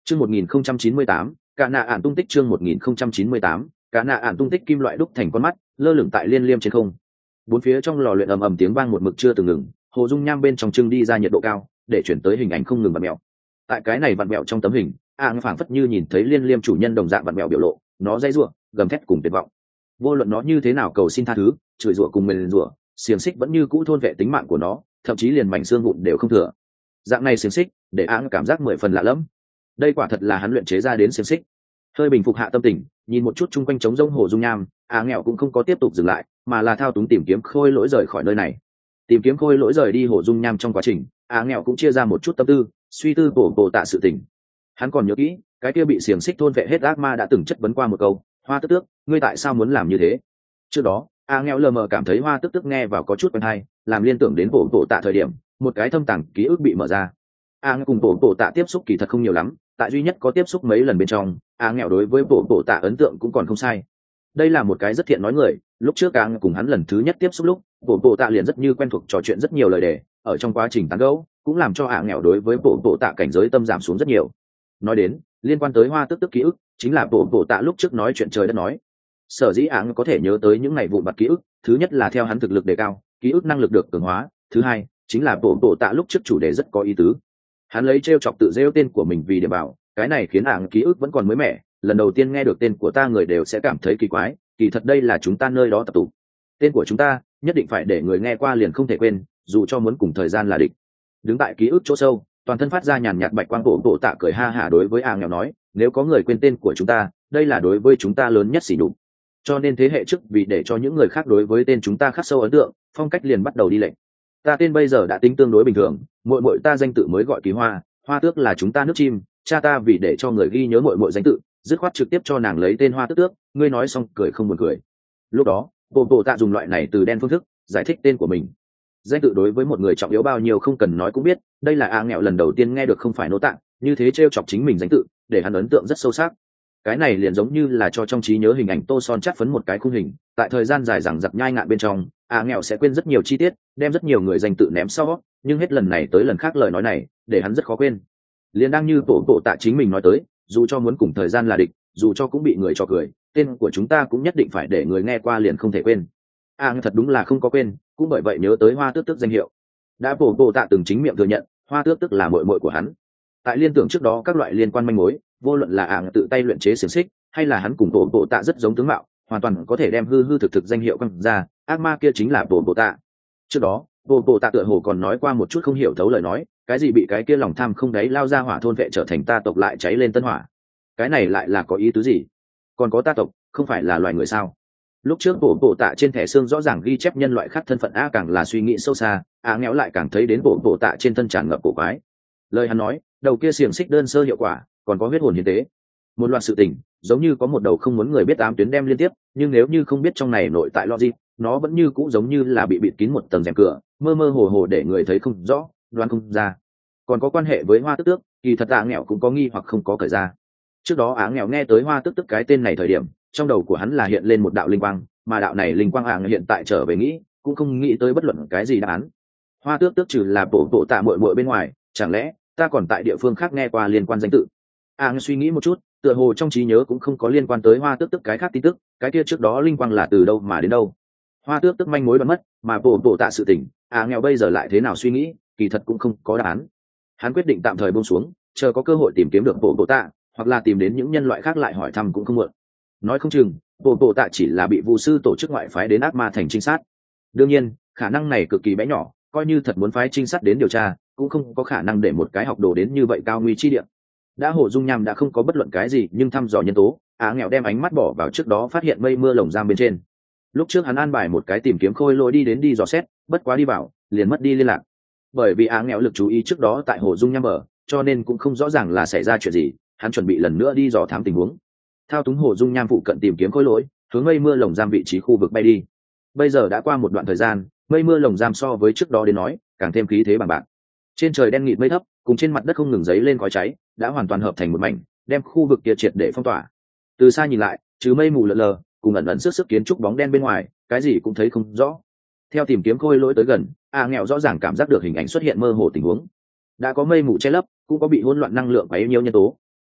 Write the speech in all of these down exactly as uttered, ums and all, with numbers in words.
Chương một nghìn không trăm chín mươi tám, cả nạ ản tung tích chương một nghìn không trăm chín mươi tám, cả nạ ản tung tích kim loại đúc thành con mắt, lơ lửng tại liên liêm trên không. Bốn phía trong lò luyện ầm ầm tiếng vang một mực chưa từng ngừng, hồ dung nham bên trong trưng đi ra nhiệt độ cao, để chuyển tới hình ảnh không ngừng vặn mèo. Tại cái này vặn mèo trong tấm hình, ạng phảng phất như nhìn thấy liên liêm chủ nhân đồng dạng vặn mèo biểu lộ, nó dãy rủa, gầm thét cùng tuyệt vọng. Vô luận nó như thế nào cầu xin tha thứ, chửi rủa cùng mình rủa, xiềng xích vẫn như cũ thôn vệ tính mạng của nó, thậm chí liền mảnh xương vụn đều không thừa. Dạng này xiềng xích, để ạng cảm giác mười phần lạ lẫm. Đây quả thật là hắn luyện chế ra đến xiềng xích. Hơi bình phục hạ tâm tình, nhìn một chút chung quanh trống rỗng hồ dung nham, á nghèo cũng không có tiếp tục dừng lại, mà là thao túng tìm kiếm khôi lỗi rời khỏi nơi này. Tìm kiếm khôi lỗi rời đi hồ dung nham trong quá trình, á nghèo cũng chia ra một chút tâm tư, suy tư bổ bổ tạ sự tình. Hắn còn nhớ kỹ, cái kia bị xiềng xích thôn vệ hết ác ma đã từng chất vấn qua một câu, Hoa Tức Tước, ngươi tại sao muốn làm như thế? Trước đó, á nghèo lờ mờ cảm thấy Hoa Tức Tước nghe vào có chút quen hay, làm liên tưởng đến bổ bổ tạ thời điểm, một cái thâm tàng ký ức bị mở ra. Á cùng bổ bổ tạ tiếp xúc kỳ thật không nhiều lắm, tại duy nhất có tiếp xúc mấy lần bên trong, á nghèo đối với bổ bổ tạ ấn tượng cũng còn không sai. Đây là một cái rất thiện nói người, lúc trước á cùng hắn lần thứ nhất tiếp xúc lúc, bổ bổ tạ liền rất như quen thuộc trò chuyện rất nhiều lời đề, ở trong quá trình tán gẫu cũng làm cho á nghèo đối với bổ bổ tạ cảnh giới tâm giảm xuống rất nhiều. Nói đến liên quan tới Hoa Tức Tức ký ức, chính là bổ bổ tạ lúc trước nói chuyện trời đất nói. Sở dĩ á có thể nhớ tới những ngày vụn vặt ký ức, thứ nhất là theo hắn thực lực đề cao, ký ức năng lực được cường hóa, thứ hai chính là bổ bổ tạ lúc trước chủ đề rất có ý tứ. Hắn lấy trêu chọc tự rêu tên của mình vì điểm bảo, cái này khiến ảng ký ức vẫn còn mới mẻ, lần đầu tiên nghe được tên của ta người đều sẽ cảm thấy kỳ quái, kỳ thật đây là chúng ta nơi đó tập tụ. Tên của chúng ta nhất định phải để người nghe qua liền không thể quên, dù cho muốn cùng thời gian là địch. Đứng tại ký ức chỗ sâu, toàn thân phát ra nhàn nhạt bạch quang, bộ bộ tạ cười ha hả đối với ảng nghèo nói, nếu có người quên tên của chúng ta, đây là đối với chúng ta lớn nhất sỉ nhục. Cho nên thế hệ trước vì để cho những người khác đối với tên chúng ta khắc sâu ấn tượng, phong cách liền bắt đầu đi lệnh. Ta tên bây giờ đã tính tương đối bình thường, muội muội ta danh tự mới gọi Kỳ Hoa, Hoa Tước là chúng ta nước chim, cha ta vì để cho người ghi nhớ muội muội danh tự, dứt khoát trực tiếp cho nàng lấy tên Hoa Tước Tước, ngươi nói xong cười không buồn cười. Lúc đó, bộ bộ tạ dùng loại này từ đen phương thức giải thích tên của mình. Danh tự đối với một người trọng yếu bao nhiêu không cần nói cũng biết, đây là a nghèo lần đầu tiên nghe được không phải nô tạng, như thế trêu chọc chính mình danh tự, để hắn ấn tượng rất sâu sắc. Cái này liền giống như là cho trong trí nhớ hình ảnh tô son chát phấn một cái khung hình, tại thời gian dài dằng dặc nhai ngạn bên trong, a nghèo sẽ quên rất nhiều chi tiết, đem rất nhiều người danh tự ném sau, nhưng hết lần này tới lần khác lời nói này, để hắn rất khó quên. Liền đang như tổ bộ tạ chính mình nói tới, dù cho muốn cùng thời gian là địch, dù cho cũng bị người cho cười, tên của chúng ta cũng nhất định phải để người nghe qua liền không thể quên. A à, thật đúng là không có quên, cũng bởi vậy nhớ tới Hoa Tước Tước danh hiệu. Đã bộ bộ tạ từng chính miệng thừa nhận, Hoa Tước Tước là muội muội của hắn. Tại liên tưởng trước đó các loại liên quan manh mối, vô luận là ảng tự tay luyện chế xiềng xích, hay là hắn cùng bộ bộ tạ rất giống tướng mạo, hoàn toàn có thể đem hư hư thực thực danh hiệu quăng ra, ác ma kia chính là bộ bộ tạ. Trước đó, bộ bộ tạ tựa hồ còn nói qua một chút không hiểu thấu lời nói, cái gì bị cái kia lòng tham không đáy lao ra hỏa thôn vệ trở thành ta tộc lại cháy lên tân hỏa. Cái này lại là có ý tứ gì? Còn có ta tộc, không phải là loài người sao? Lúc trước bộ bộ tạ trên thẻ xương rõ ràng ghi chép nhân loại khác thân phận, a càng là suy nghĩ sâu xa, a nghẽo lại càng thấy đến bộ bộ tạ trên thân tràn ngập cổ quái. Lời hắn nói, đầu kia xiềng xích đơn sơ hiệu quả, còn có huyết hồn hiến tế, một loạt sự tình, giống như có một đầu không muốn người biết ám tuyến đem liên tiếp, nhưng nếu như không biết trong này nội tại logic, nó vẫn như cũ giống như là bị bịt kín một tầng rèm cửa, mơ mơ hồ hồ để người thấy không rõ, đoán không ra. Còn có quan hệ với Hoa Tức Tước, kỳ thật Á nghèo cũng có nghi hoặc không có cởi ra. Trước đó Á nghèo nghe tới Hoa Tức Tước cái tên này thời điểm, trong đầu của hắn là hiện lên một đạo linh quang, mà đạo này linh quang Á nghèo hiện tại trở về nghĩ, cũng không nghĩ tới bất luận cái gì đáp án. Hoa Tước Tước trừ là bộ bộ tạ muội muội bên ngoài, chẳng lẽ ta còn tại địa phương khác nghe qua liên quan danh tự? Á nghèo suy nghĩ một chút, tựa hồ trong trí nhớ cũng không có liên quan tới Hoa Tước Tước cái khác tin tức, cái kia trước đó linh quang là từ đâu mà đến đâu. Hoa Tước Tước manh mối bắn mất, mà bộ bộ tạ sự tình, Á nghèo bây giờ lại thế nào suy nghĩ, kỳ thật cũng không có đáp án. Hắn quyết định tạm thời buông xuống, chờ có cơ hội tìm kiếm được bộ bộ tạ, hoặc là tìm đến những nhân loại khác lại hỏi thăm cũng không muộn. Nói không chừng bộ bộ tạ chỉ là bị vu sư tổ chức ngoại phái đến ác ma thành trinh sát. Đương nhiên khả năng này cực kỳ bé nhỏ, coi như thật muốn phái trinh sát đến điều tra, cũng không có khả năng để một cái học đồ đến như vậy cao nguy chi địa. Đã hồ dung nham đã không có bất luận cái gì, nhưng thăm dò nhân tố, Á nghèo đem ánh mắt bỏ vào trước đó phát hiện mây mưa lồng giam bên trên. Lúc trước hắn an bài một cái tìm kiếm khôi lỗi đi đến đi dò xét, bất quá đi vào liền mất đi liên lạc. Bởi vì Á nghèo lực chú ý trước đó tại hồ dung nham bờ, cho nên cũng không rõ ràng là xảy ra chuyện gì. Hắn chuẩn bị lần nữa đi dò thám tình huống, thao túng hồ dung nham phụ cận tìm kiếm khối lỗi, hướng mây mưa lồng giam vị trí khu vực bay đi. Bây giờ đã qua một đoạn thời gian, mây mưa lồng giam so với trước đó đến nói càng thêm khí thế bằng bạc. Trên trời đen nghịt mây thấp, cùng trên mặt đất không ngừng dấy lên khói cháy, đã hoàn toàn hợp thành một mảnh, đem khu vực kia triệt để phong tỏa. Từ xa nhìn lại, trừ mây mù lờ lờ cùng ẩn ẩn sức sức kiến trúc bóng đen bên ngoài, cái gì cũng thấy không rõ. Theo tìm kiếm khôi lỗi tới gần, a nghèo rõ ràng cảm giác được hình ảnh xuất hiện mơ hồ tình huống. Đã có mây mù che lấp, cũng có bị hỗn loạn năng lượng quấy nhiễu nhân tố.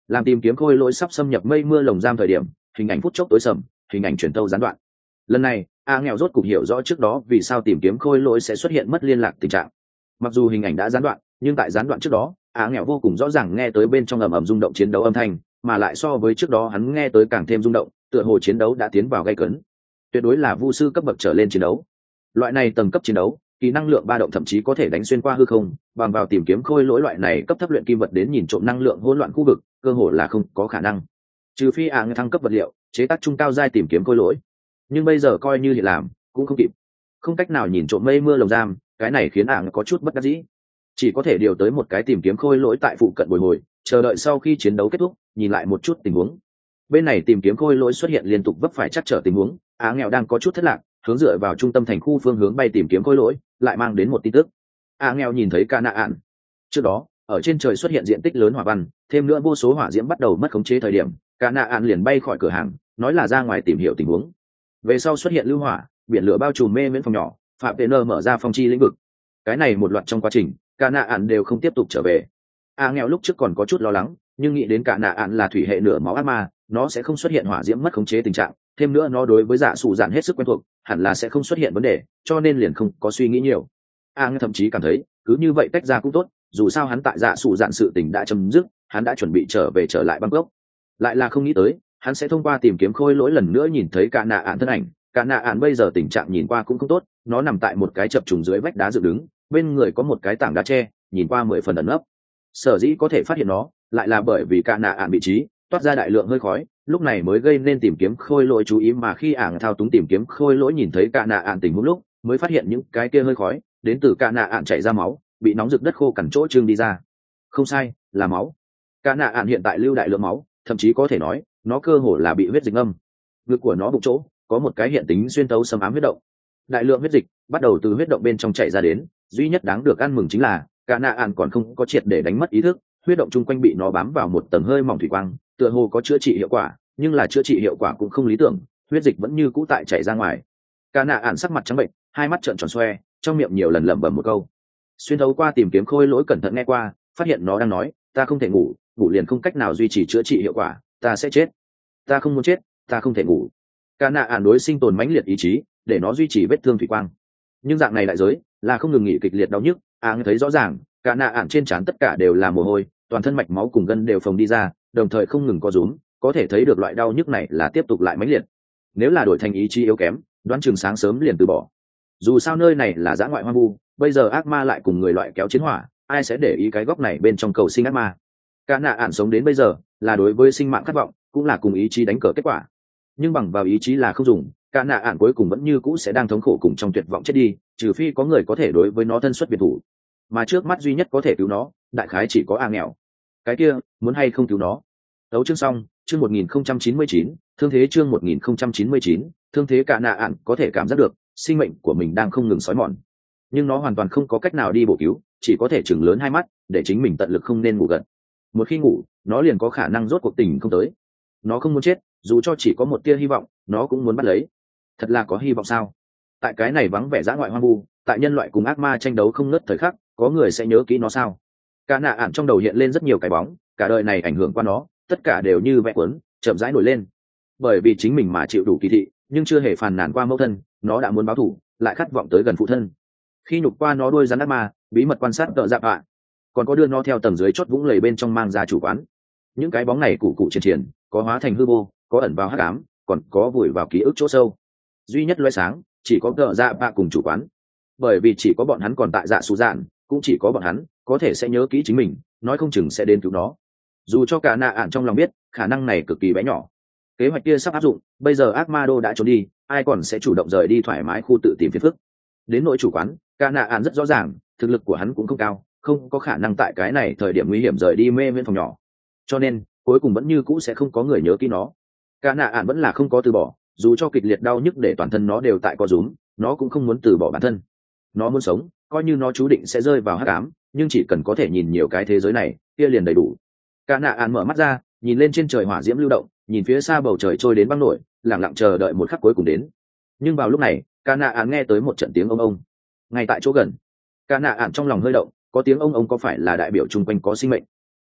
Làm tìm kiếm khôi lỗi sắp xâm nhập mây mưa lồng giam thời điểm, hình ảnh phút chốc tối sầm, hình ảnh truyền tâu gián đoạn. Lần này a nghèo rốt cục hiểu rõ trước đó vì sao tìm kiếm khôi lỗi sẽ xuất hiện mất liên lạc tình trạng. Mặc dù hình ảnh đã gián đoạn, nhưng tại gián đoạn trước đó a nghèo vô cùng rõ ràng nghe tới bên trong ầm ầm rung động chiến đấu âm thanh, mà lại so với trước đó hắn nghe tới càng thêm rung động, tựa hồ chiến đấu đã tiến vào gay cấn. Tuyệt đối là vu sư cấp bậc trở lên chiến đấu. Loại này tầng cấp chiến đấu, kỳ năng lượng ba động thậm chí có thể đánh xuyên qua hư không, bằng vào tìm kiếm khôi lỗi loại này cấp thấp luyện kim vật đến nhìn trộm năng lượng hỗn loạn khu vực, cơ hồ là không có khả năng. Trừ phi a thăng cấp vật liệu, chế tác trung cao giai tìm kiếm khôi lỗi. Nhưng bây giờ coi như hiện làm, cũng không kịp. Không cách nào nhìn trộm mây mưa lồng giam, cái này khiến a có chút bất đắc dĩ. Chỉ có thể điều tới một cái tìm kiếm khôi lỗi tại phụ cận bồi hồi, chờ đợi sau khi chiến đấu kết thúc, nhìn lại một chút tình huống. Bên này tìm kiếm khôi lỗi xuất hiện liên tục vấp phải chắc trở tình huống, á nghèo đang có chút thất lạc, hướng dựa vào trung tâm thành khu phương hướng bay tìm kiếm khôi lỗi, lại mang đến một tin tức. á nghèo nhìn thấy ca nạ ạn. Trước đó, ở trên trời xuất hiện diện tích lớn hỏa văn, thêm nữa vô số hỏa diễm bắt đầu mất khống chế thời điểm, ca nạ ạn liền bay khỏi cửa hàng, nói là ra ngoài tìm hiểu tình huống. Về sau xuất hiện lưu hỏa, biển lửa bao trùm mê miễn phòng nhỏ, phạm pn mở ra phong chi lĩnh vực. Cái này một loạt trong quá trình, ca nạ ạn đều không tiếp tục trở về. a nghèo lúc trước còn có chút lo lắng, nhưng nghĩ đến ca nạ ạn là thủy hệ nửa máu ác ma, nó sẽ không xuất hiện hỏa diễm mất khống chế tình trạng, thêm nữa nó đối với dạ sụ dạn hết sức quen thuộc, hẳn là sẽ không xuất hiện vấn đề, cho nên liền không có suy nghĩ nhiều. a nghèo thậm chí cảm thấy cứ như vậy tách ra cũng tốt, dù sao hắn tại dạ sụ dạn sự tình đã chấm dứt, hắn đã chuẩn bị trở về trở lại Bangkok. Lại là không nghĩ tới hắn sẽ thông qua tìm kiếm khôi lỗi lần nữa nhìn thấy ca nạ ạn thân ảnh. Ca nạ ạn bây giờ tình trạng nhìn qua cũng không tốt, nó nằm tại một cái chập trùng dưới vách đá dựng đứng, bên người có một cái tảng đá tre, nhìn qua mười phần ẩn nấp. Sở dĩ có thể phát hiện nó lại là bởi vì ca nạ ạn vị trí toát ra đại lượng hơi khói, lúc này mới gây nên tìm kiếm khôi lỗi chú ý, mà khi ảng thao túng tìm kiếm khôi lỗi nhìn thấy ca nạ ạn tình huống lúc mới phát hiện những cái kia hơi khói đến từ ca nạ ạn chảy ra máu, bị nóng rực đất khô cằn chỗ trương đi ra. Không sai, là máu. Ca nạ ạn hiện tại lưu đại lượng máu, thậm chí có thể nói nó cơ hồ là bị huyết dịch ngâm. Ngực của nó bụng chỗ có một cái hiện tính xuyên tấu xâm ám huyết động, đại lượng huyết dịch bắt đầu từ huyết động bên trong chảy ra đến. Duy nhất đáng được ăn mừng chính là ca nạ ạn còn không có triệt để đánh mất ý thức, huyết động chung quanh bị nó bám vào một tầng hơi mỏng thủy quang, tựa hồ có chữa trị hiệu quả, nhưng là chữa trị hiệu quả cũng không lý tưởng, huyết dịch vẫn như cũ tại chảy ra ngoài. Ca nạ ạn sắc mặt trắng bệnh, hai mắt trợn tròn xoe, trong miệng nhiều lần lẩm bẩm một câu. Xuyên thấu qua tìm kiếm khôi lỗi cẩn thận nghe qua, phát hiện nó đang nói, ta không thể ngủ, ngủ liền không cách nào duy trì chữa trị hiệu quả, ta sẽ chết, ta không muốn chết, ta không thể ngủ. Ca nạ ạn đối sinh tồn mãnh liệt ý chí, để nó duy trì vết thương thủy quang. Nhưng dạng này đại giới là không ngừng nghỉ kịch liệt đau nhức. A à, thấy rõ ràng ca nạ ạn trên trán tất cả đều là mồ hôi, toàn thân mạch máu cùng gân đều phồng đi ra, đồng thời không ngừng co rúm, có thể thấy được loại đau nhức này là tiếp tục lại mãnh liệt. Nếu là đổi thành ý chí yếu kém, đoán chừng sáng sớm liền từ bỏ. Dù sao nơi này là dã ngoại hoang vu, bây giờ ác ma lại cùng người loại kéo chiến hỏa, ai sẽ để ý cái góc này bên trong cầu sinh ác ma. Ca nạ ạn sống đến bây giờ là đối với sinh mạng khát vọng, cũng là cùng ý chí đánh cờ kết quả. Nhưng bằng vào ý chí là không dùng, ca nạ ạn cuối cùng vẫn như cũ sẽ đang thống khổ cùng trong tuyệt vọng chết đi, trừ phi có người có thể đối với nó thân xuất biệt thủ. Mà trước mắt duy nhất có thể cứu nó, đại khái chỉ có a nghèo. Cái kia muốn hay không cứu nó. Đấu chương xong, chương một nghìn không trăm chín mươi chín, thương thế chương một nghìn không trăm chín mươi chín, thương thế ca nạ ạn có thể cảm giác được sinh mệnh của mình đang không ngừng xói mòn, nhưng nó hoàn toàn không có cách nào đi bổ cứu, chỉ có thể chừng lớn hai mắt để chính mình tận lực không nên ngủ gật. Một khi ngủ, nó liền có khả năng rốt cuộc tình không tới. Nó không muốn chết, dù cho chỉ có một tia hy vọng, nó cũng muốn bắt lấy. Thật là có hy vọng sao? Tại cái này vắng vẻ dã ngoại hoang vu, tại nhân loại cùng ác ma tranh đấu không ngớt thời khắc, có người sẽ nhớ kỹ nó sao? Ca nạ ạn trong đầu hiện lên rất nhiều cái bóng, cả đời này ảnh hưởng qua nó, tất cả đều như vẽ cuốn, chậm rãi nổi lên. Bởi vì chính mình mà chịu đủ kỳ thị, nhưng chưa hề phàn nàn qua mẫu thân, nó đã muốn báo thù, lại khát vọng tới gần phụ thân. Khi nhục qua nó đuôi rắn ác ma, bí mật quan sát tợ dạp ạ, còn có đưa nó theo tầng dưới chót vũng lầy bên trong mang ra chủ quán. Những cái bóng này cụ cụ triển triển, có hóa thành hư vô, có ẩn vào hắc ám, còn có vùi vào ký ức chỗ sâu. Duy nhất lóe sáng chỉ có tợ dạp ạ cùng chủ quán, bởi vì chỉ có bọn hắn còn tại dạ sụ dạn, cũng chỉ có bọn hắn có thể sẽ nhớ kỹ chính mình, nói không chừng sẽ đến cứu nó. Dù cho cả nạ ạn trong lòng biết khả năng này cực kỳ bé nhỏ. Kế hoạch kia sắp áp dụng, bây giờ ác ma đô đã trốn đi, ai còn sẽ chủ động rời đi thoải mái khu tự tìm phiền phức. Đến nỗi chủ quán, cả nạ ạn rất rõ ràng thực lực của hắn cũng không cao, không có khả năng tại cái này thời điểm nguy hiểm rời đi mê miễn phòng nhỏ, cho nên cuối cùng vẫn như cũ sẽ không có người nhớ kỹ nó. Cả nạ ạn vẫn là không có từ bỏ, dù cho kịch liệt đau nhức để toàn thân nó đều tại co rúm, nó cũng không muốn từ bỏ bản thân. Nó muốn sống, coi như nó chú định sẽ rơi vào hắc ám, nhưng chỉ cần có thể nhìn nhiều cái thế giới này, kia liền đầy đủ. Cả nạ ạn mở mắt ra, nhìn lên trên trời hỏa diễm lưu động, nhìn phía xa bầu trời trôi đến băng nổi, lặng lặng chờ đợi một khắc cuối cùng đến. Nhưng vào lúc này, cả nạ ạn nghe tới một trận tiếng ông ông ngay tại chỗ gần. Cả nạ ạn trong lòng hơi động, có tiếng ông ông có phải là đại biểu chung quanh có sinh mệnh?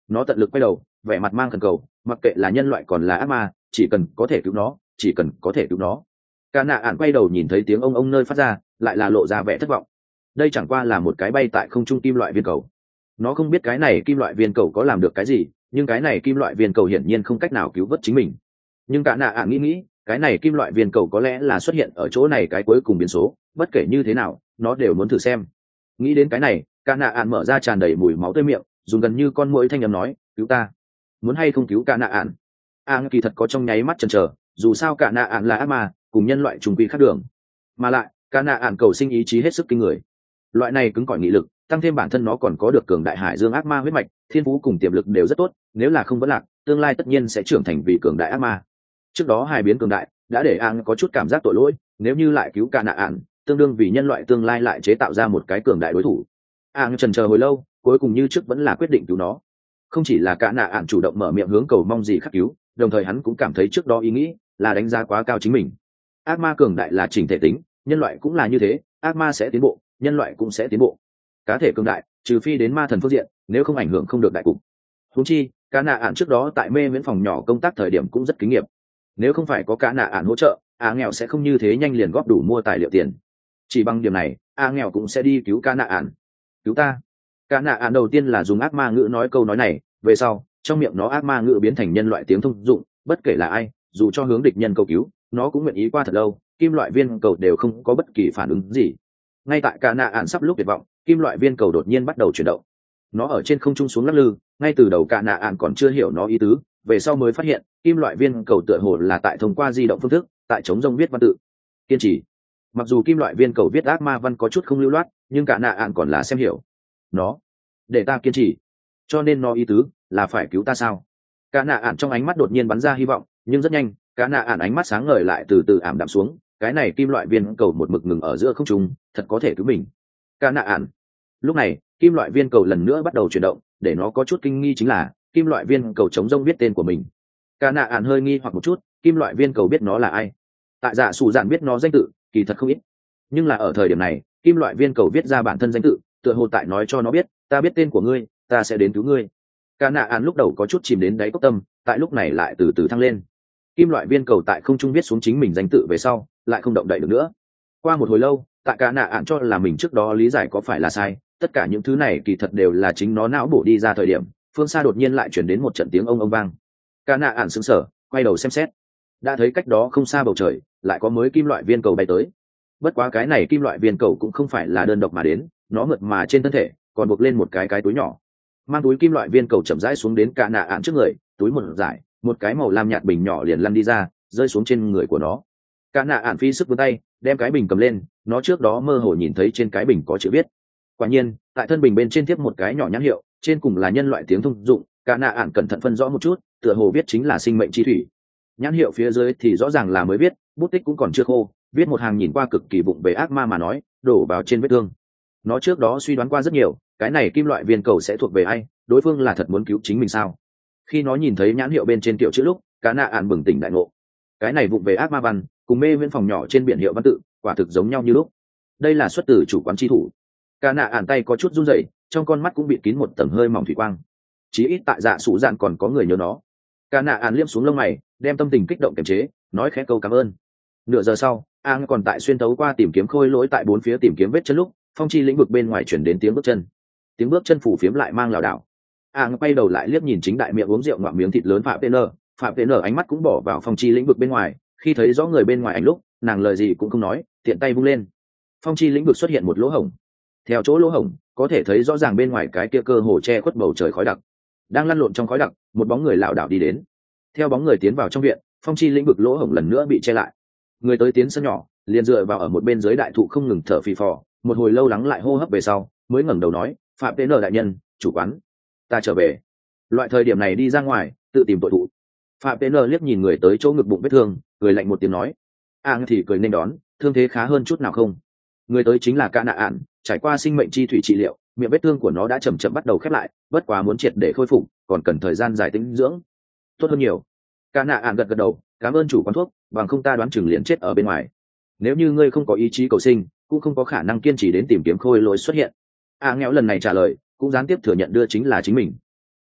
nó tận lực quay đầu, vẻ mặt mang khẩn cầu, mặc kệ là nhân loại còn là ác ma, chỉ cần có thể cứu nó, chỉ cần có thể cứu nó. Cả nạ ạn quay đầu nhìn thấy tiếng ông ông nơi phát ra, lại là lộ ra vẻ thất vọng. Đây chẳng qua là một cái bay tại không trung kim loại viên cầu. Nó không biết cái này kim loại viên cầu có làm được cái gì, nhưng cái này kim loại viên cầu hiển nhiên không cách nào cứu vớt chính mình. Nhưng cả nạ ạn nghĩ nghĩ, cái này kim loại viên cầu có lẽ là xuất hiện ở chỗ này cái cuối cùng biến số, bất kể như thế nào, nó đều muốn thử xem. Nghĩ đến cái này, cả nạ ạn mở ra tràn đầy mùi máu tươi miệng, dùng gần như con muỗi thanh âm nói, cứu ta. Muốn hay không cứu cả nạ ạn? A kỳ thật có trong nháy mắt chần chờ, dù sao cả nạ ạn là ác ma, cùng nhân loại trùng quy khác đường, mà lại cả nạ ạn cầu sinh ý chí hết sức kinh người. Loại này cứng cỏi nghị lực, tăng thêm bản thân nó còn có được cường đại hải dương ác ma huyết mạch, thiên phú cùng tiềm lực đều rất tốt, nếu là không vấn lạc, tương lai tất nhiên sẽ trưởng thành vì cường đại ác ma. Trước đó hai biến cường đại đã để Ang có chút cảm giác tội lỗi, nếu như lại cứu cả nạ ạn, tương đương vì nhân loại tương lai lại chế tạo ra một cái cường đại đối thủ. Ang chần chờ hồi lâu, cuối cùng như trước vẫn là quyết định cứu nó. Không chỉ là cả nạ ạn chủ động mở miệng hướng cầu mong gì khắc cứu, đồng thời hắn cũng cảm thấy trước đó ý nghĩ là đánh giá quá cao chính mình. Ác ma cường đại là chỉnh thể tính, nhân loại cũng là như thế, ác ma sẽ tiến bộ, nhân loại cũng sẽ tiến bộ. Cá thể cường đại, trừ phi đến ma thần phương diện, nếu không ảnh hưởng không được đại cục. Huống chi, cả nạ ạn trước đó tại mê miễn phòng nhỏ công tác thời điểm cũng rất kinh nghiệm. Nếu không phải có cả nạ ạn hỗ trợ, a nghèo sẽ không như thế nhanh liền góp đủ mua tài liệu tiền. Chỉ bằng điểm này, a nghèo cũng sẽ đi cứu cả nạ ạn. Cứu ta. Cả nạ ạn đầu tiên là dùng ác ma ngữ nói câu nói này, về sau, trong miệng nó ác ma ngữ biến thành nhân loại tiếng thông dụng, bất kể là ai, dù cho hướng địch nhân cầu cứu, nó cũng nguyện ý qua thật lâu, kim loại viên cầu đều không có bất kỳ phản ứng gì. Ngay tại cả nạ ạn sắp lúc tuyệt vọng, kim loại viên cầu đột nhiên bắt đầu chuyển động. Nó ở trên không trung xuống lắc lư, ngay từ đầu cả nạ ạn còn chưa hiểu nó ý tứ, về sau mới phát hiện kim loại viên cầu tựa hồ là tại thông qua di động phương thức, tại chống rông viết văn tự. Kiên trì. Mặc dù kim loại viên cầu viết ác ma văn có chút không lưu loát, nhưng cả nạ ạn còn là xem hiểu. Nó, để ta kiên trì. Cho nên nó ý tứ là phải cứu ta sao? Cả nạ ạn trong ánh mắt đột nhiên bắn ra hy vọng, nhưng rất nhanh, cả nạ ạn ánh mắt sáng ngời lại từ từ ảm đạm xuống. Cái này kim loại viên cầu một mực ngừng ở giữa không trung, thật có thể cứu mình. Cả nạ ạn. Lúc này, kim loại viên cầu lần nữa bắt đầu chuyển động, để nó có chút kinh nghi chính là kim loại viên cầu chống rông biết tên của mình. Cả nạ ạn hơi nghi hoặc một chút, kim loại viên cầu biết nó là ai? Tại dạ sủ dạn biết nó danh tự, kỳ thật không ít. Nhưng là ở thời điểm này, kim loại viên cầu viết ra bản thân danh tự, tựa hồ tại nói cho nó biết, ta biết tên của ngươi, ta sẽ đến cứu ngươi. Cả nạ ạn lúc đầu có chút chìm đến đáy cốc tâm, tại lúc này lại từ từ thăng lên. Kim loại viên cầu tại không trung viết xuống chính mình danh tự về sau, lại không động đậy được nữa. Qua một hồi lâu, tại cả nạ ạn cho là mình trước đó lý giải có phải là sai, tất cả những thứ này kỳ thật đều là chính nó não bổ đi ra thời điểm, phương xa đột nhiên lại chuyển đến một trận tiếng ông ông vang. Cả nạ ạn sững sờ, quay đầu xem xét, đã thấy cách đó không xa bầu trời lại có mới kim loại viên cầu bay tới. Bất quá cái này kim loại viên cầu cũng không phải là đơn độc mà đến, nó mượt mà trên thân thể còn buộc lên một cái cái túi nhỏ. Mang túi kim loại viên cầu chậm rãi xuống đến cả nạ ạn trước người, túi một giải, một cái màu lam nhạt bình nhỏ liền lăn đi ra, rơi xuống trên người của nó. Cả nạ ạn phi sức vươn tay, đem cái bình cầm lên, nó trước đó mơ hồ nhìn thấy trên cái bình có chữ viết. Quả nhiên, tại thân bình bên trên tiếp một cái nhỏ nhãn hiệu, trên cùng là nhân loại tiếng thông dụng, cả nạ ạn cẩn thận phân rõ một chút, tựa hồ viết chính là sinh mệnh chi thủy. Nhãn hiệu phía dưới thì rõ ràng là mới viết, bút tích cũng còn chưa khô, viết một hàng nhìn qua cực kỳ vụng về ác ma mà nói, đổ vào trên vết thương. Nó trước đó suy đoán qua rất nhiều, cái này kim loại viên cầu sẽ thuộc về ai, đối phương là thật muốn cứu chính mình sao? Khi nó nhìn thấy nhãn hiệu bên trên tiểu chữ lúc, cả nạ ạn bừng tỉnh đại ngộ. Cái này vụng về ác ma văn, cùng mê viễn phòng nhỏ trên biển hiệu văn tự, quả thực giống nhau như lúc. Đây là xuất từ chủ quán chi thủ. Cả nạ ạn tay có chút run rẩy, trong con mắt cũng bị kín một tầng hơi mỏng thủy quang. Chí ít tại dạ sủ dạn còn có người nhớ nó. Cả nạ ạn liếm xuống lông mày, đem tâm tình kích động kiềm chế, nói khẽ câu cảm ơn. Nửa giờ sau, Ang còn tại xuyên tấu qua tìm kiếm khôi lỗi tại bốn phía tìm kiếm vết chân lúc, phong chi lĩnh vực bên ngoài chuyển đến tiếng bước chân. Tiếng bước chân phủ phiếm lại mang lảo đảo. Ang quay đầu lại liếc nhìn chính đại miệng uống rượu ngoạm miếng thịt lớn Phạm Pn, Phạm Pn ánh mắt cũng bỏ vào phong chi lĩnh vực bên ngoài, khi thấy rõ người bên ngoài ảnh lúc, nàng lời gì cũng không nói, tiện tay vung lên. Phong chi lĩnh vực xuất hiện một lỗ hổng. Theo chỗ lỗ hổng, có thể thấy rõ ràng bên ngoài cái kia cơ hồ che khuất bầu trời khói đặc. Đang lăn lộn trong khói đặc, một bóng người lảo đảo đi đến. Theo bóng người tiến vào trong viện, phong chi lĩnh vực lỗ hổng lần nữa bị che lại. Người tới tiến sân nhỏ, liền dựa vào ở một bên dưới đại thụ không ngừng thở phì phò, một hồi lâu lắng lại hô hấp về sau, mới ngẩng đầu nói, Phạm Tế Nở đại nhân, chủ quán, ta trở về. Loại thời điểm này đi ra ngoài, tự tìm tội thụ. Phạm Tế Nở liếc nhìn người tới chỗ ngực bụng vết thương, cười lạnh một tiếng nói, Ang thì cười nên đón, thương thế khá hơn chút nào không? Người tới chính là Cả Nạ Ản, trải qua sinh mệnh chi thủy trị liệu, miệng vết thương của nó đã chậm chậm bắt đầu khép lại, bất quá muốn triệt để khôi phục, còn cần thời gian dài tĩnh dưỡng. Tốt hơn nhiều. Cả Nạ Ản gật gật đầu, cảm ơn chủ quán thuốc, bằng không ta đoán chừng liền chết ở bên ngoài. Nếu như ngươi không có ý chí cầu sinh, cũng không có khả năng kiên trì đến tìm kiếm khôi lỗi xuất hiện. A à, nghèo lần này trả lời, cũng gián tiếp thừa nhận đưa chính là chính mình.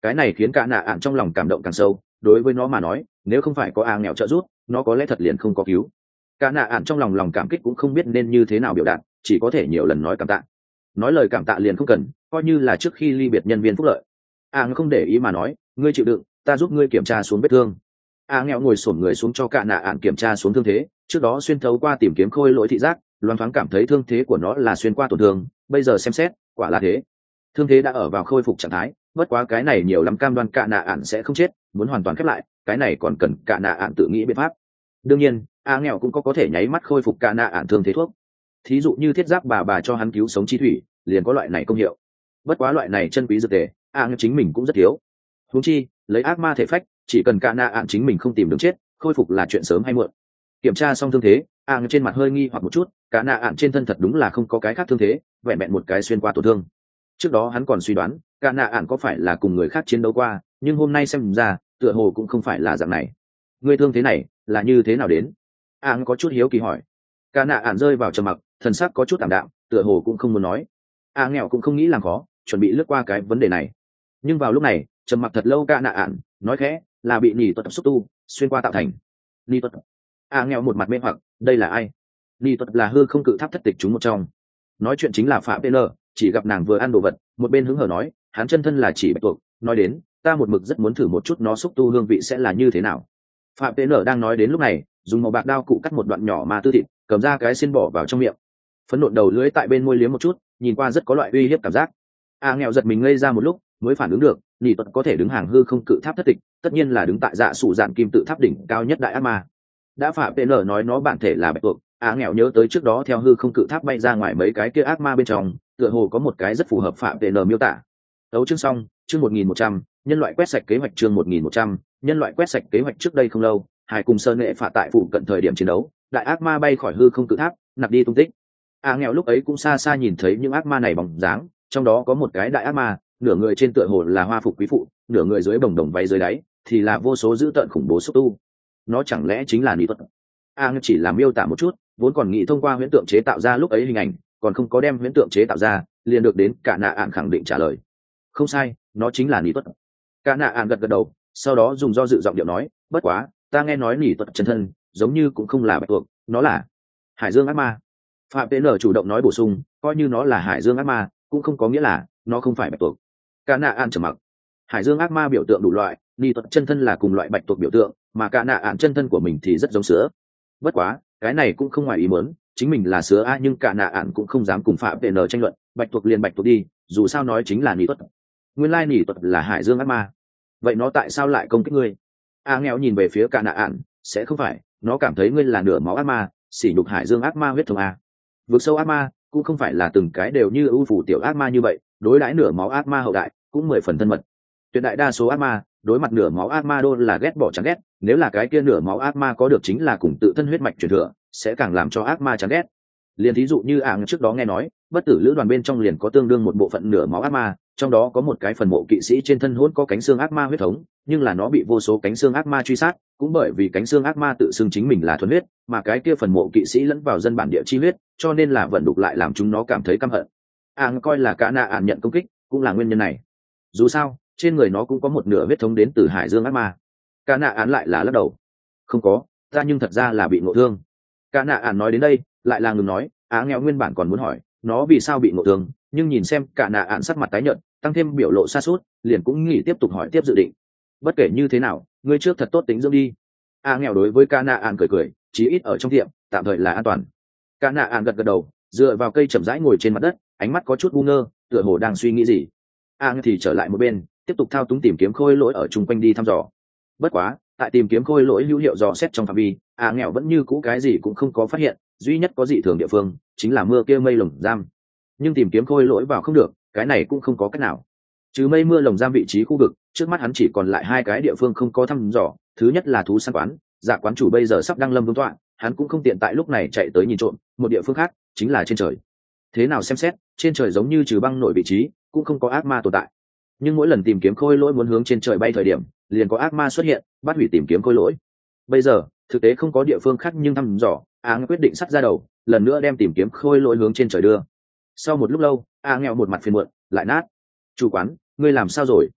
Cái này khiến cả nạ ạn trong lòng cảm động càng sâu, đối với nó mà nói nếu không phải có a nghèo trợ giúp nó có lẽ thật liền không có cứu. Cả nạ ạn trong lòng lòng cảm kích cũng không biết nên như thế nào biểu đạt, chỉ có thể nhiều lần nói cảm tạ. Nói lời cảm tạ liền không cần, coi như là trước khi ly biệt nhân viên phúc lợi. A nghèo không để ý mà nói, ngươi chịu đựng, ta giúp ngươi kiểm tra xuống vết thương. A nghèo ngồi xổm người xuống cho cả nạ ạn kiểm tra xuống thương thế, trước đó xuyên thấu qua tìm kiếm khôi lỗi thị giác loáng thoáng cảm thấy thương thế của nó là xuyên qua tổn thương, bây giờ xem xét quả là thế, thương thế đã ở vào khôi phục trạng thái. Bất quá cái này nhiều lắm cam đoan cả nạ ạn sẽ không chết, muốn hoàn toàn khép lại cái này còn cần cả nạ ạn tự nghĩ biện pháp. Đương nhiên a nghèo cũng có có thể nháy mắt khôi phục cả nạ ạn thương thế thuốc, thí dụ như thiết giáp bà bà cho hắn cứu sống chi thủy liền có loại này công hiệu. Bất quá loại này chân quý dược tề a nghèo chính mình cũng rất thiếu, huống chi lấy ác ma thể phách chỉ cần cả nạ ạn chính mình không tìm đường chết khôi phục là chuyện sớm hay muộn. Kiểm tra xong thương thế a nghèo trên mặt hơi nghi hoặc một chút, cả nạ ạn trên thân thật đúng là không có cái khác thương thế, vẹn vẹn một cái xuyên qua tổn thương. Trước đó hắn còn suy đoán cả nạ ạn có phải là cùng người khác chiến đấu qua, nhưng hôm nay xem ra tựa hồ cũng không phải là dạng này. Người thương thế này là như thế nào đến? Ảng có chút hiếu kỳ hỏi. Cả nạ ạn rơi vào trầm mặc, thần sắc có chút tạm đạm, tựa hồ cũng không muốn nói. A nghèo cũng không nghĩ làm khó, chuẩn bị lướt qua cái vấn đề này. Nhưng vào lúc này trầm mặc thật lâu cả nạ ạn nói khẽ, là bị nỉ tuật xúc tu xuyên qua tạo thành. Nỉ tuật? A nghèo một mặt mê hoặc, đây là ai? Nỉ tuật là hư không cự tháp thất tịch chúng một trong. Nói chuyện chính là Phạm pê en, chỉ gặp nàng vừa ăn đồ vật một bên hứng hở nói, hắn chân thân là chỉ bạch tuộc, nói đến ta một mực rất muốn thử một chút nó xúc tu hương vị sẽ là như thế nào. Phạm pê en đang nói đến lúc này dùng màu bạc đao cụ cắt một đoạn nhỏ ma tư thịt, cầm ra cái xin bỏ vào trong miệng, phấn nộn đầu lưỡi tại bên môi liếm một chút, nhìn qua rất có loại uy hiếp cảm giác. A nghèo giật mình ngây ra một lúc mới phản ứng được, nỉ tuật có thể đứng hàng hư không cự tháp thất tịch tất nhiên là đứng tại dạ sủ dạn kim tự tháp đỉnh cao nhất đại ác ma. Đã Phạm pê en nói nó bản thể là bạch tuộc, A nghèo nhớ tới trước đó theo hư không cự tháp bay ra ngoài mấy cái kia ác ma bên trong tựa hồ có một cái rất phù hợp Phạm pê en miêu tả. Đấu chương xong, chương một nghìn một trăm, nhân loại quét sạch kế hoạch chương một nghìn một trăm, nhân loại quét sạch kế hoạch. Trước đây không lâu hải cùng sơn nghệ phạt tại phụ cận thời điểm chiến đấu, đại ác ma bay khỏi hư không cự tháp nạp đi tung tích. A nghèo lúc ấy cũng xa xa nhìn thấy những ác ma này bóng dáng, trong đó có một cái đại ác ma nửa người trên tựa hồ là hoa phục quý phụ, nửa người dưới bồng đồng váy dưới đáy thì là vô số dữ tợn khủng bố xúc tu. Nó chẳng lẽ chính là nỉ tuật? A nghèo chỉ làm miêu tả một chút, vốn còn nghĩ thông qua huyễn tượng chế tạo ra lúc ấy hình ảnh, còn không có đem huyễn tượng chế tạo ra liền được đến cả nạ ạn khẳng định trả lời. Không sai, nó chính là nỉ tuật. Cả nạ ạn gật gật đầu, sau đó dùng do dự giọng điệu nói, bất quá ta nghe nói nỉ tuật chân thân giống như cũng không là bạch tuộc, nó là hải dương ác ma. Phạm pê en chủ động nói bổ sung, coi như nó là hải dương ác ma cũng không có nghĩa là nó không phải bạch tuộc. Cả nạ ạn trầm mặc. Hải dương ác ma biểu tượng đủ loại, nỉ tuật chân thân là cùng loại bạch tuộc biểu tượng, mà cả nạ ạn chân thân của mình thì rất giống sữa. Bất quá cái này cũng không ngoài ý muốn, chính mình là sữa a, nhưng cả nạ ạn cũng không dám cùng Phạm pê en tranh luận, bạch tuộc liền bạch tuộc đi, dù sao nói chính là nỉ tuật. Nguyên lai nỉ tuật là hải dương ác ma, vậy nó tại sao lại công kích ngươi? A nghèo nhìn về phía cả nạ ạn, sẽ không phải nó cảm thấy ngươi là nửa máu ác ma, sỉ nhục hải dương ác ma huyết thống a? Vực sâu ác ma cũng không phải là từng cái đều như ưu phủ tiểu ác ma như vậy, đối đãi nửa máu ác ma hậu đại cũng mười phần thân mật. Tuyệt đại đa số ác ma đối mặt nửa máu ác ma đô là ghét bỏ chán ghét, nếu là cái kia nửa máu ác ma có được chính là cùng tự thân huyết mạch truyền thừa, sẽ càng làm cho ác ma chán ghét. Liền thí dụ như ảng trước đó nghe nói bất tử lữ đoàn bên trong liền có tương đương một bộ phận nửa máu ác ma, trong đó có một cái phần mộ kỵ sĩ trên thân hỗn có cánh xương ác ma huyết thống, nhưng là nó bị vô số cánh xương ác ma truy sát, cũng bởi vì cánh xương ác ma tự xưng chính mình là thuần huyết, mà cái kia phần mộ kỵ sĩ lẫn vào dân bản địa chi huyết, cho nên là vận đục lại làm chúng nó cảm thấy căm hận. Ảng coi là cả nạ ạn nhận công kích cũng là nguyên nhân này, dù sao trên người nó cũng có một nửa huyết thống đến từ hải dương ác ma. Cả nạ ạn lại là lắc đầu, không có, ta nhưng thật ra là bị ngộ thương. Cả nạ ạn nói đến đây lại là ngừng nói. Á nghèo nguyên bản còn muốn hỏi nó vì sao bị ngộ thương, nhưng nhìn xem cả nạ ạn sắc mặt tái nhợt tăng thêm biểu lộ xa suốt, liền cũng nghỉ tiếp tục hỏi tiếp dự định. Bất kể như thế nào ngươi trước thật tốt tính dưỡng đi. Á nghèo đối với cả nạ ạn cười cười, chí ít ở trong tiệm tạm thời là an toàn. Cả nạ ạn gật gật đầu, dựa vào cây chậm rãi ngồi trên mặt đất, ánh mắt có chút ngu ngơ, tựa hồ đang suy nghĩ gì. Á thì trở lại một bên tiếp tục thao túng tìm kiếm khôi lỗi ở chung quanh đi thăm dò. Bất quá tại tìm kiếm khôi lỗi hữu hiệu dò xét trong phạm vi, Á nghèo vẫn như cũ cái gì cũng không có phát hiện, duy nhất có dị thường địa phương chính là mưa kia mây lồng giam, nhưng tìm kiếm khôi lỗi vào không được, cái này cũng không có cách nào. Trừ mây mưa lồng giam vị trí khu vực, trước mắt hắn chỉ còn lại hai cái địa phương không có thăm dò, thứ nhất là thú săn quán, dạ quán chủ bây giờ sắp đăng lâm vương tọa, hắn cũng không tiện tại lúc này chạy tới nhìn trộm. Một địa phương khác chính là trên trời. Thế nào xem xét, trên trời giống như trừ băng nội vị trí cũng không có ác ma tồn tại, nhưng mỗi lần tìm kiếm khôi lỗi muốn hướng trên trời bay thời điểm liền có ác ma xuất hiện bắt hủy tìm kiếm khôi lỗi. Bây giờ thực tế không có địa phương khác nhưng thăm dò, Áng quyết định sắt ra đầu lần nữa đem tìm kiếm khôi lỗi hướng trên trời đưa. Sau một lúc lâu, A nghèo một mặt phiền muộn lại nát. Chủ quán, ngươi làm sao rồi?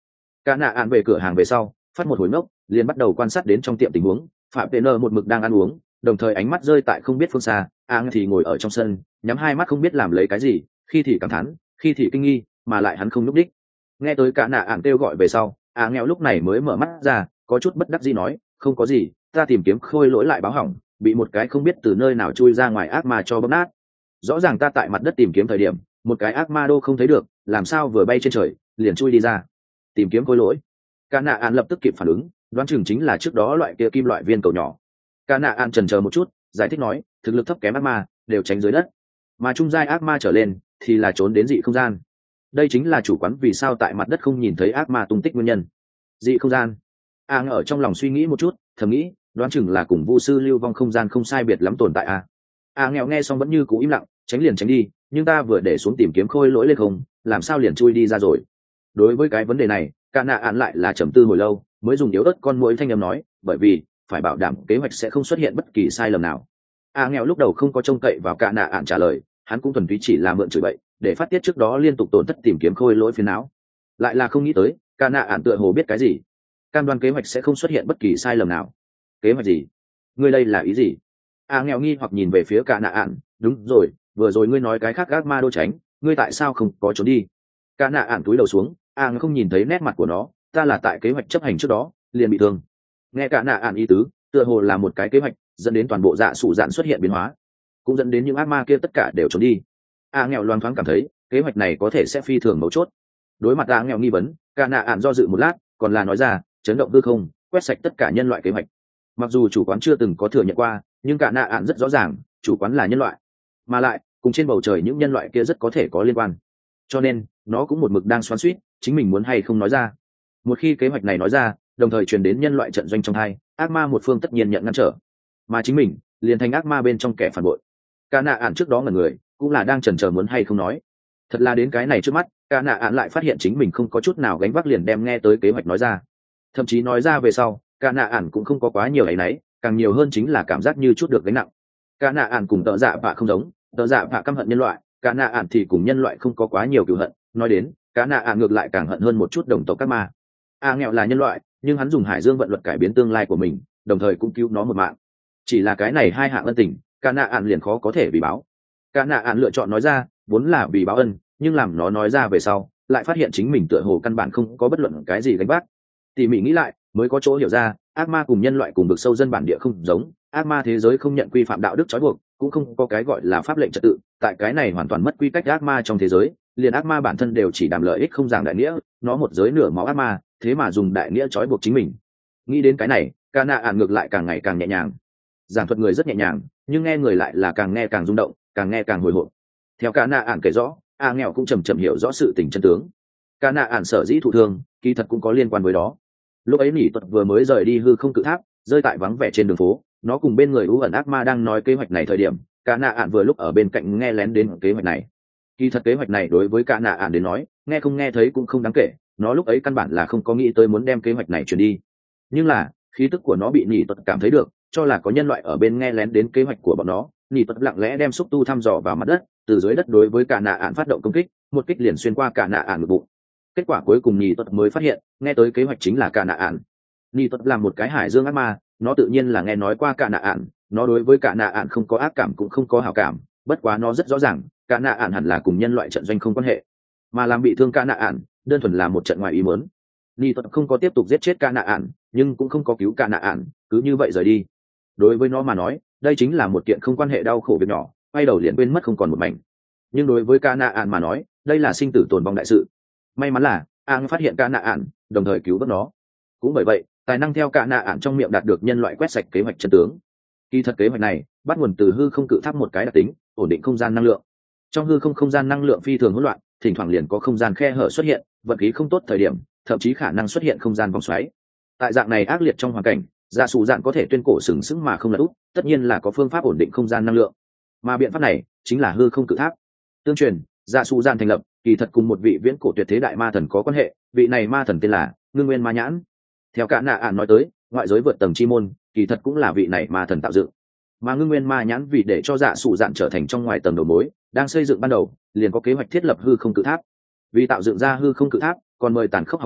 Cả nạ ạn về cửa hàng về sau phát một hồi ngốc, liền bắt đầu quan sát đến trong tiệm tình huống. Phạm Tệ Nơ một mực đang ăn uống, đồng thời ánh mắt rơi tại không biết phương xa. Ang thì ngồi ở trong sân, nhắm hai mắt không biết làm lấy cái gì, khi thì cảm thán, khi thì kinh nghi, mà lại hắn không nhúc đích. Nghe tới cả nạ ạn kêu gọi về sau, Ang nghèo lúc này mới mở mắt ra, có chút bất đắc dĩ nói, không có gì, ta tìm kiếm khôi lỗi lại báo hỏng, bị một cái không biết từ nơi nào chui ra ngoài ác ma cho bóp nát. Rõ ràng ta tại mặt đất tìm kiếm thời điểm, một cái ác ma đô không thấy được, làm sao vừa bay trên trời liền chui đi ra. Tìm kiếm khôi lỗi. Cả nạ ạn lập tức kịp phản ứng, đoán chừng chính là trước đó loại kia kim loại viên cầu nhỏ. Cả nạ ạn chần chờ một chút, giải thích nói, thực lực thấp kém ác ma đều tránh dưới đất, mà trung giai ác ma trở lên thì là trốn đến dị không gian. Đây chính là chủ quán vì sao tại mặt đất không nhìn thấy ác ma tung tích nguyên nhân. Dị không gian. A ở trong lòng suy nghĩ một chút, thầm nghĩ, đoán chừng là cùng vu sư lưu vong không gian không sai biệt lắm tồn tại a. A nghèo nghe xong vẫn như cũ im lặng, tránh liền tránh đi, nhưng ta vừa để xuống tìm kiếm khôi lỗi lên không, làm sao liền chui đi ra rồi. Đối với cái vấn đề này, cả nạ ạn lại là trầm tư hồi lâu, mới dùng yếu ớt con muỗi thanh âm nói, bởi vì phải bảo đảm kế hoạch sẽ không xuất hiện bất kỳ sai lầm nào. A nghèo lúc đầu không có trông cậy vào cả nạ ạn trả lời, hắn cũng thuần túy chỉ là mượn chửi bậy để phát tiết trước đó liên tục tổn thất tìm kiếm khôi lỗi phiền não. Lại là không nghĩ tới cả nạ ạn tựa hồ biết cái gì, cam đoan kế hoạch sẽ không xuất hiện bất kỳ sai lầm nào. Kế hoạch gì? Ngươi đây là ý gì? A nghèo nghi hoặc nhìn về phía cả nạ ạn. Đúng rồi, vừa rồi ngươi nói cái khác gác ma đô tránh, ngươi tại sao không có trốn đi? Cả nạ ạn túi đầu xuống, A nghèo không nhìn thấy nét mặt của nó, ta là tại kế hoạch chấp hành trước đó liền bị thương. Nghe cả nạ ạn ý tứ, tựa hồ là một cái kế hoạch dẫn đến toàn bộ dạ sụ dạn xuất hiện biến hóa, cũng dẫn đến những ác ma kia tất cả đều trốn đi. A nghèo loáng thoáng cảm thấy kế hoạch này có thể sẽ phi thường mấu chốt. Đối mặt A nghèo nghi vấn, cả nạ ạn do dự một lát, còn là nói ra, chấn động hư không, quét sạch tất cả nhân loại kế hoạch. Mặc dù chủ quán chưa từng có thừa nhận qua, nhưng cả nạ ạn rất rõ ràng chủ quán là nhân loại, mà lại cùng trên bầu trời những nhân loại kia rất có thể có liên quan, cho nên nó cũng một mực đang xoắn xuýt chính mình muốn hay không nói ra. Một khi kế hoạch này nói ra, đồng thời truyền đến nhân loại trận doanh trong hai, ác ma một phương tất nhiên nhận ngăn trở, mà chính mình liền thành ác ma bên trong kẻ phản bội. Cả nạ ạn trước đó ngẩn người, cũng là đang chần chờ muốn hay không nói. Thật là đến cái này trước mắt, cả nạ ạn lại phát hiện chính mình không có chút nào gánh vác, liền đem nghe tới kế hoạch nói ra. Thậm chí nói ra về sau, cả nạ ạn cũng không có quá nhiều áy náy, càng nhiều hơn chính là cảm giác như chút được gánh nặng. Cả nạ ạn cùng tợ dạ vạ không giống, tợ dạ vạ căm hận nhân loại, cả nạ ạn thì cùng nhân loại không có quá nhiều cừu hận. Nói đến, cả nạ ạn ngược lại càng hận hơn một chút đồng tộc các ma. A nghèo là nhân loại, nhưng hắn dùng hải dương vận luật cải biến tương lai của mình, đồng thời cũng cứu nó một mạng. Chỉ là cái này hai hạng ân tình, cả nạ ạn liền khó có thể vì báo. Cả nạ ạn lựa chọn nói ra, vốn là vì báo ân, nhưng làm nó nói ra về sau, lại phát hiện chính mình tựa hồ căn bản không có bất luận cái gì gánh vác. Tỉ mỉ nghĩ lại, mới có chỗ hiểu ra, ác ma cùng nhân loại cùng vực sâu dân bản địa không giống, ác ma thế giới không nhận quy phạm đạo đức trói buộc, cũng không có cái gọi là pháp lệnh trật tự, tại cái này hoàn toàn mất quy cách ác ma trong thế giới, liền ác ma bản thân đều chỉ đảm lợi ích không giảng đại nghĩa, nó một giới nửa máu ác ma, thế mà dùng đại nghĩa trói buộc chính mình. Nghĩ đến cái này, ca nạ ạn ngược lại càng ngày càng nhẹ nhàng. Giảng thuật người rất nhẹ nhàng, nhưng nghe người lại là càng nghe càng rung động, càng nghe càng hồi hộp. Theo ca nạ ạn kể rõ, a nghèo cũng chầm chậm hiểu rõ sự tình chân tướng. Ca nạ ạn sở dĩ thụ thương, kỳ thật cũng có liên quan với đó. Lúc ấy nỉ tuật vừa mới rời đi hư không cự tháp, rơi tại vắng vẻ trên đường phố, nó cùng bên người u ẩn ác ma đang nói kế hoạch này thời điểm, ca nạ ạn vừa lúc ở bên cạnh nghe lén đến kế hoạch này. Kỳ thật kế hoạch này đối với ca nạ ạn đến nói, nghe không nghe thấy cũng không đáng kể, nó lúc ấy căn bản là không có nghĩ tới muốn đem kế hoạch này truyền đi. Nhưng là khí tức của nó bị nỉ tuật cảm thấy được, cho là có nhân loại ở bên nghe lén đến kế hoạch của bọn nó. Nỉ tuật lặng lẽ đem xúc tu thăm dò vào mặt đất, từ dưới đất đối với ca nạ ạn phát động công kích, một kích liền xuyên qua ca nạ ạn ngực bụng. Kết quả cuối cùng nỉ tuật mới phát hiện, nghe tới kế hoạch chính là ca nạ ạn. Nỉ tuật là một cái hải dương ác ma, nó tự nhiên là nghe nói qua ca nạ ạn, nó đối với ca nạ ạn không có ác cảm cũng không có hảo cảm, bất quá nó rất rõ ràng ca nạ ạn hẳn là cùng nhân loại trận doanh không quan hệ, mà làm bị thương ca nạ ạn đơn thuần là một trận ngoài ý muốn. Nỉ tuật không có tiếp tục giết chết ca nạ ạn, nhưng cũng không có cứu ca nạ ạn, cứ như vậy rời đi. Đối với nó mà nói, đây chính là một kiện không quan hệ đau khổ việc nhỏ, quay đầu liền quên mất không còn một mảnh. Nhưng đối với ca nạ ạn mà nói, đây là sinh tử tồn vong đại sự. May mắn là Ang phát hiện ca nạ ạn, đồng thời cứu vớt nó. Cũng bởi vậy, tài năng theo ca nạ ạn trong miệng đạt được nhân loại quét sạch kế hoạch chân tướng. Kỳ thật kế hoạch này bắt nguồn từ hư không cự tháp một cái đặc tính, ổn định không gian năng lượng. Trong hư không không gian năng lượng phi thường hỗn loạn, thỉnh thoảng liền có không gian khe hở xuất hiện, vận khí không tốt thời điểm, thậm chí khả năng xuất hiện không gian vòng xoáy. Tại dạng này ác liệt trong hoàn cảnh, Dạ Sủ Dạn có thể tuyên cổ sừng sững mà không lật úp, tất nhiên là có phương pháp ổn định không gian năng lượng. Mà biện pháp này chính là hư không cự tháp. Tương truyền, Dạ Sủ Dạn thành lập, kỳ thật cùng một vị viễn cổ tuyệt thế đại ma thần có quan hệ, vị này ma thần tên là Ngưng Nguyên Ma Nhãn. Theo cả nạ ạn nói tới, ngoại giới vượt tầng chi môn, kỳ thật cũng là vị này ma thần tạo dựng. Mà Ngưng Nguyên Ma Nhãn vì để cho Dạ Sủ Dạn trở thành trong ngoài tầng đầu mối, đang xây dựng ban đầu, liền có kế hoạch thiết lập hư không cự tháp. Vì tạo dựng ra hư không cự tháp, còn mời tàn khốc học giả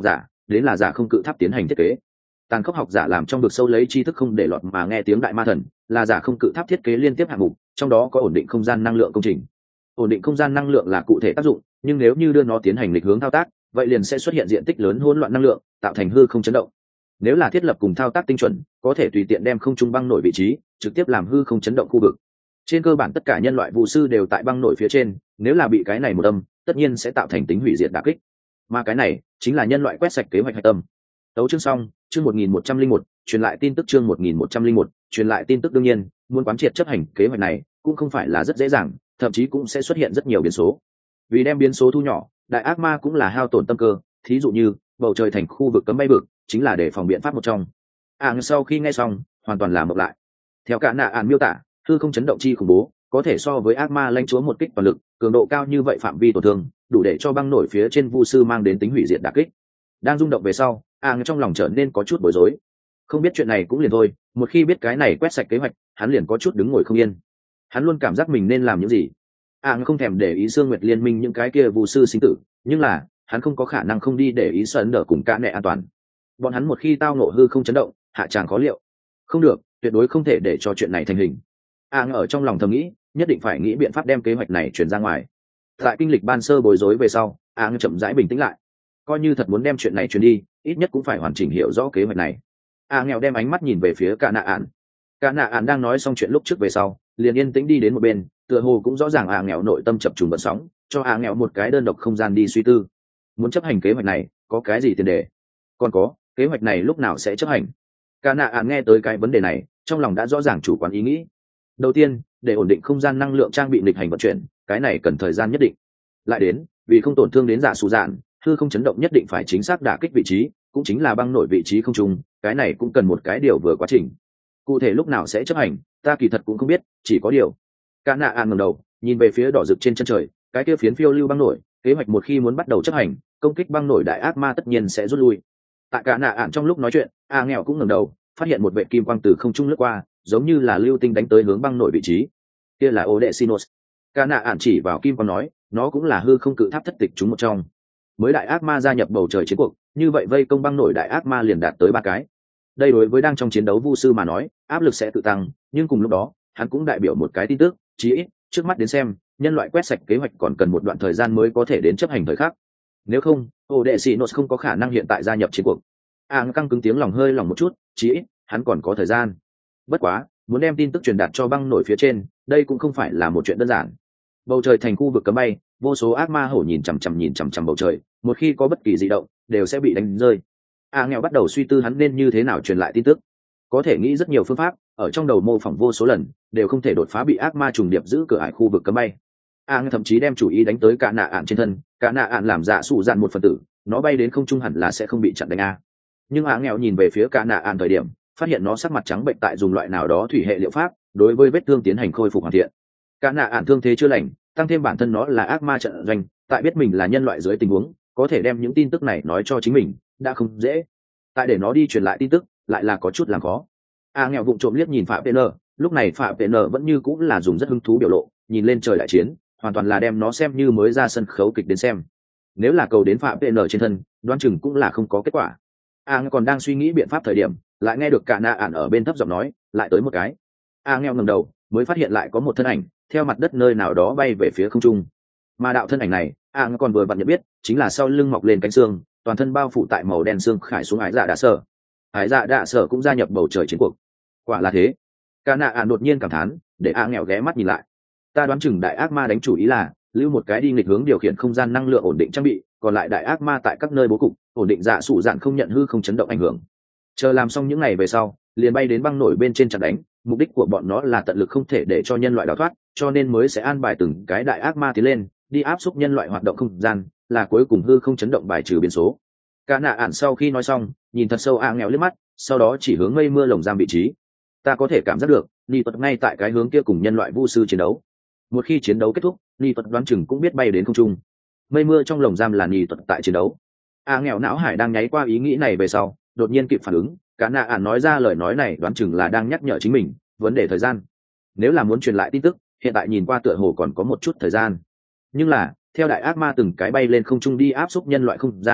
đến là giả không cự tháp tiến hành thiết kế. Tàn khốc học giả làm trong vực sâu lấy tri thức không để lọt mà nghe tiếng đại ma thần, là giả không cự tháp thiết kế liên tiếp hạng mục, trong đó có ổn định không gian năng lượng công trình. Ổn định không gian năng lượng là cụ thể tác dụng, nhưng nếu như đưa nó tiến hành lịch hướng thao tác, vậy liền sẽ xuất hiện diện tích lớn hỗn loạn năng lượng, tạo thành hư không chấn động. Nếu là thiết lập cùng thao tác tinh chuẩn, có thể tùy tiện đem không trung băng nổi vị trí, trực tiếp làm hư không chấn động khu vực. Trên cơ bản tất cả nhân loại vũ sư đều tại băng nổi phía trên, nếu là bị cái này một âm, tất nhiên sẽ tạo thành tính hủy diệt đả kích. Mà cái này chính là nhân loại quét sạch kế hoạch hạch tâm. Tấu chương xong, chương một nghìn một trăm linh một, truyền lại tin tức chương một nghìn một trăm linh một, truyền lại tin tức đương nhiên, muốn quán triệt chấp hành kế hoạch này cũng không phải là rất dễ dàng, thậm chí cũng sẽ xuất hiện rất nhiều biến số. Vì đem biến số thu nhỏ, đại ác ma cũng là hao tổn tâm cơ, thí dụ như bầu trời thành khu vực cấm bay vực, chính là để phòng biện pháp một trong. À, sau khi nghe xong, hoàn toàn là mộng lại. Theo cả nạ ạn miêu tả, hư không chấn động chi khủng bố, có thể so với ác ma lãnh chúa một kích toàn lực, cường độ cao như vậy phạm vi tổn thương, đủ để cho băng nổi phía trên vu sư mang đến tính hủy diệt đả kích. Đang rung động về sau, à trong lòng trở nên có chút bối rối. Không biết chuyện này cũng liền thôi, một khi biết cái này quét sạch kế hoạch, hắn liền có chút đứng ngồi không yên. Hắn luôn cảm giác mình nên làm những gì. À không thèm để ý Sương Nguyệt liên minh những cái kia vu sư sinh tử, nhưng là hắn không có khả năng không đi để ý sân đỡ cùng cả nệ an toàn. Bọn hắn một khi tao nộ hư không chấn động, hạ tràng khó liệu. Không được, tuyệt đối không thể để cho chuyện này thành hình. À ở trong lòng thầm nghĩ, nhất định phải nghĩ biện pháp đem kế hoạch này truyền ra ngoài. Tại kinh lịch ban sơ bối rối về sau, À chậm rãi bình tĩnh lại. Coi như thật muốn đem chuyện này truyền đi, ít nhất cũng phải hoàn chỉnh hiểu rõ kế hoạch này. À nghèo đem ánh mắt nhìn về phía cả nạ ạn. Cả nạ ạn đang nói xong chuyện lúc trước về sau, liền yên tĩnh đi đến một bên, tựa hồ cũng rõ ràng À nghèo nội tâm chập trùng bận sóng, cho À nghèo một cái đơn độc không gian đi suy tư. Muốn chấp hành kế hoạch này, có cái gì tiền đề? Còn có, kế hoạch này lúc nào sẽ chấp hành? Cả nạ ạn nghe tới cái vấn đề này, trong lòng đã rõ ràng chủ quán ý nghĩ. Đầu tiên, để ổn định không gian năng lượng trang bị lịch hành vận chuyển, cái này cần thời gian nhất định. Lại đến, vì không tổn thương đến giả sụ dạn, hư không chấn động nhất định phải chính xác đả kích vị trí, cũng chính là băng nổi vị trí không trung, cái này cũng cần một cái điều vừa quá trình. Cụ thể lúc nào sẽ chấp hành, ta kỳ thật cũng không biết, chỉ có điều. Cả nạ ạn ngẩng đầu, nhìn về phía đỏ rực trên chân trời, cái kia phiến phiêu lưu băng nổi, kế hoạch một khi muốn bắt đầu chấp hành, công kích băng nổi đại ác ma tất nhiên sẽ rút lui. Tại cả nạ ạn trong lúc nói chuyện, A nghèo cũng ngẩng đầu, phát hiện một vệt kim quang từ không trung lướt qua, giống như là lưu tinh đánh tới hướng băng nổi vị trí. Kia là Odesinos. Cả nạ ạn chỉ vào kim quang nói, nó cũng là hư không cự tháp thất tịch chúng một trong. Mới đại ác ma gia nhập bầu trời chiến cuộc, như vậy vây công băng nổi đại ác ma liền đạt tới ba cái. Đây đối với đang trong chiến đấu vu sư mà nói, áp lực sẽ tự tăng, nhưng cùng lúc đó, hắn cũng đại biểu một cái tin tức, chí ít, trước mắt đến xem, nhân loại quét sạch kế hoạch còn cần một đoạn thời gian mới có thể đến chấp hành thời khắc. Nếu không, Odesinos không có khả năng hiện tại gia nhập chiến cuộc. A căng cứng tiếng lòng hơi lòng một chút, chí ít, hắn còn có thời gian. Bất quá, muốn đem tin tức truyền đạt cho băng nổi phía trên, đây cũng không phải là một chuyện đơn giản. Bầu trời thành khu vực cấm bay, vô số ác ma hổ nhìn chằm chằm nhìn chằm chằm bầu trời, một khi có bất kỳ dị động, đều sẽ bị đánh rơi. A nghèo bắt đầu suy tư hắn nên như thế nào truyền lại tin tức. Có thể nghĩ rất nhiều phương pháp, ở trong đầu mô phỏng vô số lần, đều không thể đột phá bị ác ma trùng điệp giữ cửa ải khu vực cấm bay. A thậm chí đem chủ ý đánh tới cả nạ ạn trên thân, cả nạ ạn làm dạ sụ dạn một phần tử, nó bay đến không trung hẳn là sẽ không bị chặn đánh a. Nhưng A nghèo nhìn về phía cả nạ ạn thời điểm, phát hiện nó sắc mặt trắng bệnh tại dùng loại nào đó thủy hệ liệu pháp, đối với vết thương tiến hành khôi phục hoàn thiện. Cả nạ ạn thương thế chưa lành, tăng thêm bản thân nó là ác ma trận doanh, tại biết mình là nhân loại dưới tình huống, có thể đem những tin tức này nói cho chính mình, đã không dễ. Tại để nó đi truyền lại tin tức, lại là có chút làm khó. A nghèo vụng trộm liếc nhìn Phạm pê en, lúc này Phạm pê en vẫn như cũng là dùng rất hứng thú biểu lộ, nhìn lên trời đại chiến, hoàn toàn là đem nó xem như mới ra sân khấu kịch đến xem. Nếu là cầu đến Phạm pê en trên thân, đoán chừng cũng là không có kết quả. A còn đang suy nghĩ biện pháp thời điểm, lại nghe được cả nạ ạn ở bên thấp giọng nói, lại tới một cái. A nghèo ngẩng đầu, mới phát hiện lại có một thân ảnh theo mặt đất nơi nào đó bay về phía không trung. Mà đạo thân ảnh này, A còn vừa vặn nhận biết, chính là sau lưng mọc lên cánh xương, toàn thân bao phủ tại màu đen xương khải xuống ái dạ đạ sở. Ái dạ đạ sở cũng gia nhập bầu trời chiến cuộc. Quả là thế. Cả nạ ạn đột nhiên cảm thán, để A nghèo ghé mắt nhìn lại. Ta đoán chừng đại ác ma đánh chủ ý là lưu một cái đi nghịch hướng điều khiển không gian năng lượng ổn định trang bị, còn lại đại ác ma tại các nơi bố cục ổn định dạ sụ dạn không nhận hư không chấn động ảnh hưởng. Chờ làm xong những ngày về sau, liền bay đến băng nổi bên trên chặn đánh. Mục đích của bọn nó là tận lực không thể để cho nhân loại đào thoát, cho nên mới sẽ an bài từng cái đại ác ma tiến lên, đi áp xúc nhân loại hoạt động không gian, là cuối cùng hư không chấn động bài trừ biến số. Cả nạ ạn sau khi nói xong, nhìn thật sâu A nghèo liếc mắt, sau đó chỉ hướng mây mưa lồng giam vị trí. Ta có thể cảm giác được, Ni Tuật ngay tại cái hướng kia cùng nhân loại vu sư chiến đấu. Một khi chiến đấu kết thúc, Ni Tuật đoán chừng cũng biết bay đến không trung. Mây mưa trong lồng giam là Ni Tuật tại chiến đấu. A nghèo não hải đang nháy qua ý nghĩ này về sau, đột nhiên kịp phản ứng, cả nạ ạn nói ra lời nói này đoán chừng là đang nhắc nhở chính mình vấn đề thời gian. Nếu là muốn truyền lại tin tức, hiện tại nhìn qua tựa hồ còn có một chút thời gian, nhưng là theo đại ác ma từng cái bay lên không trung đi áp xúc nhân loại không gian,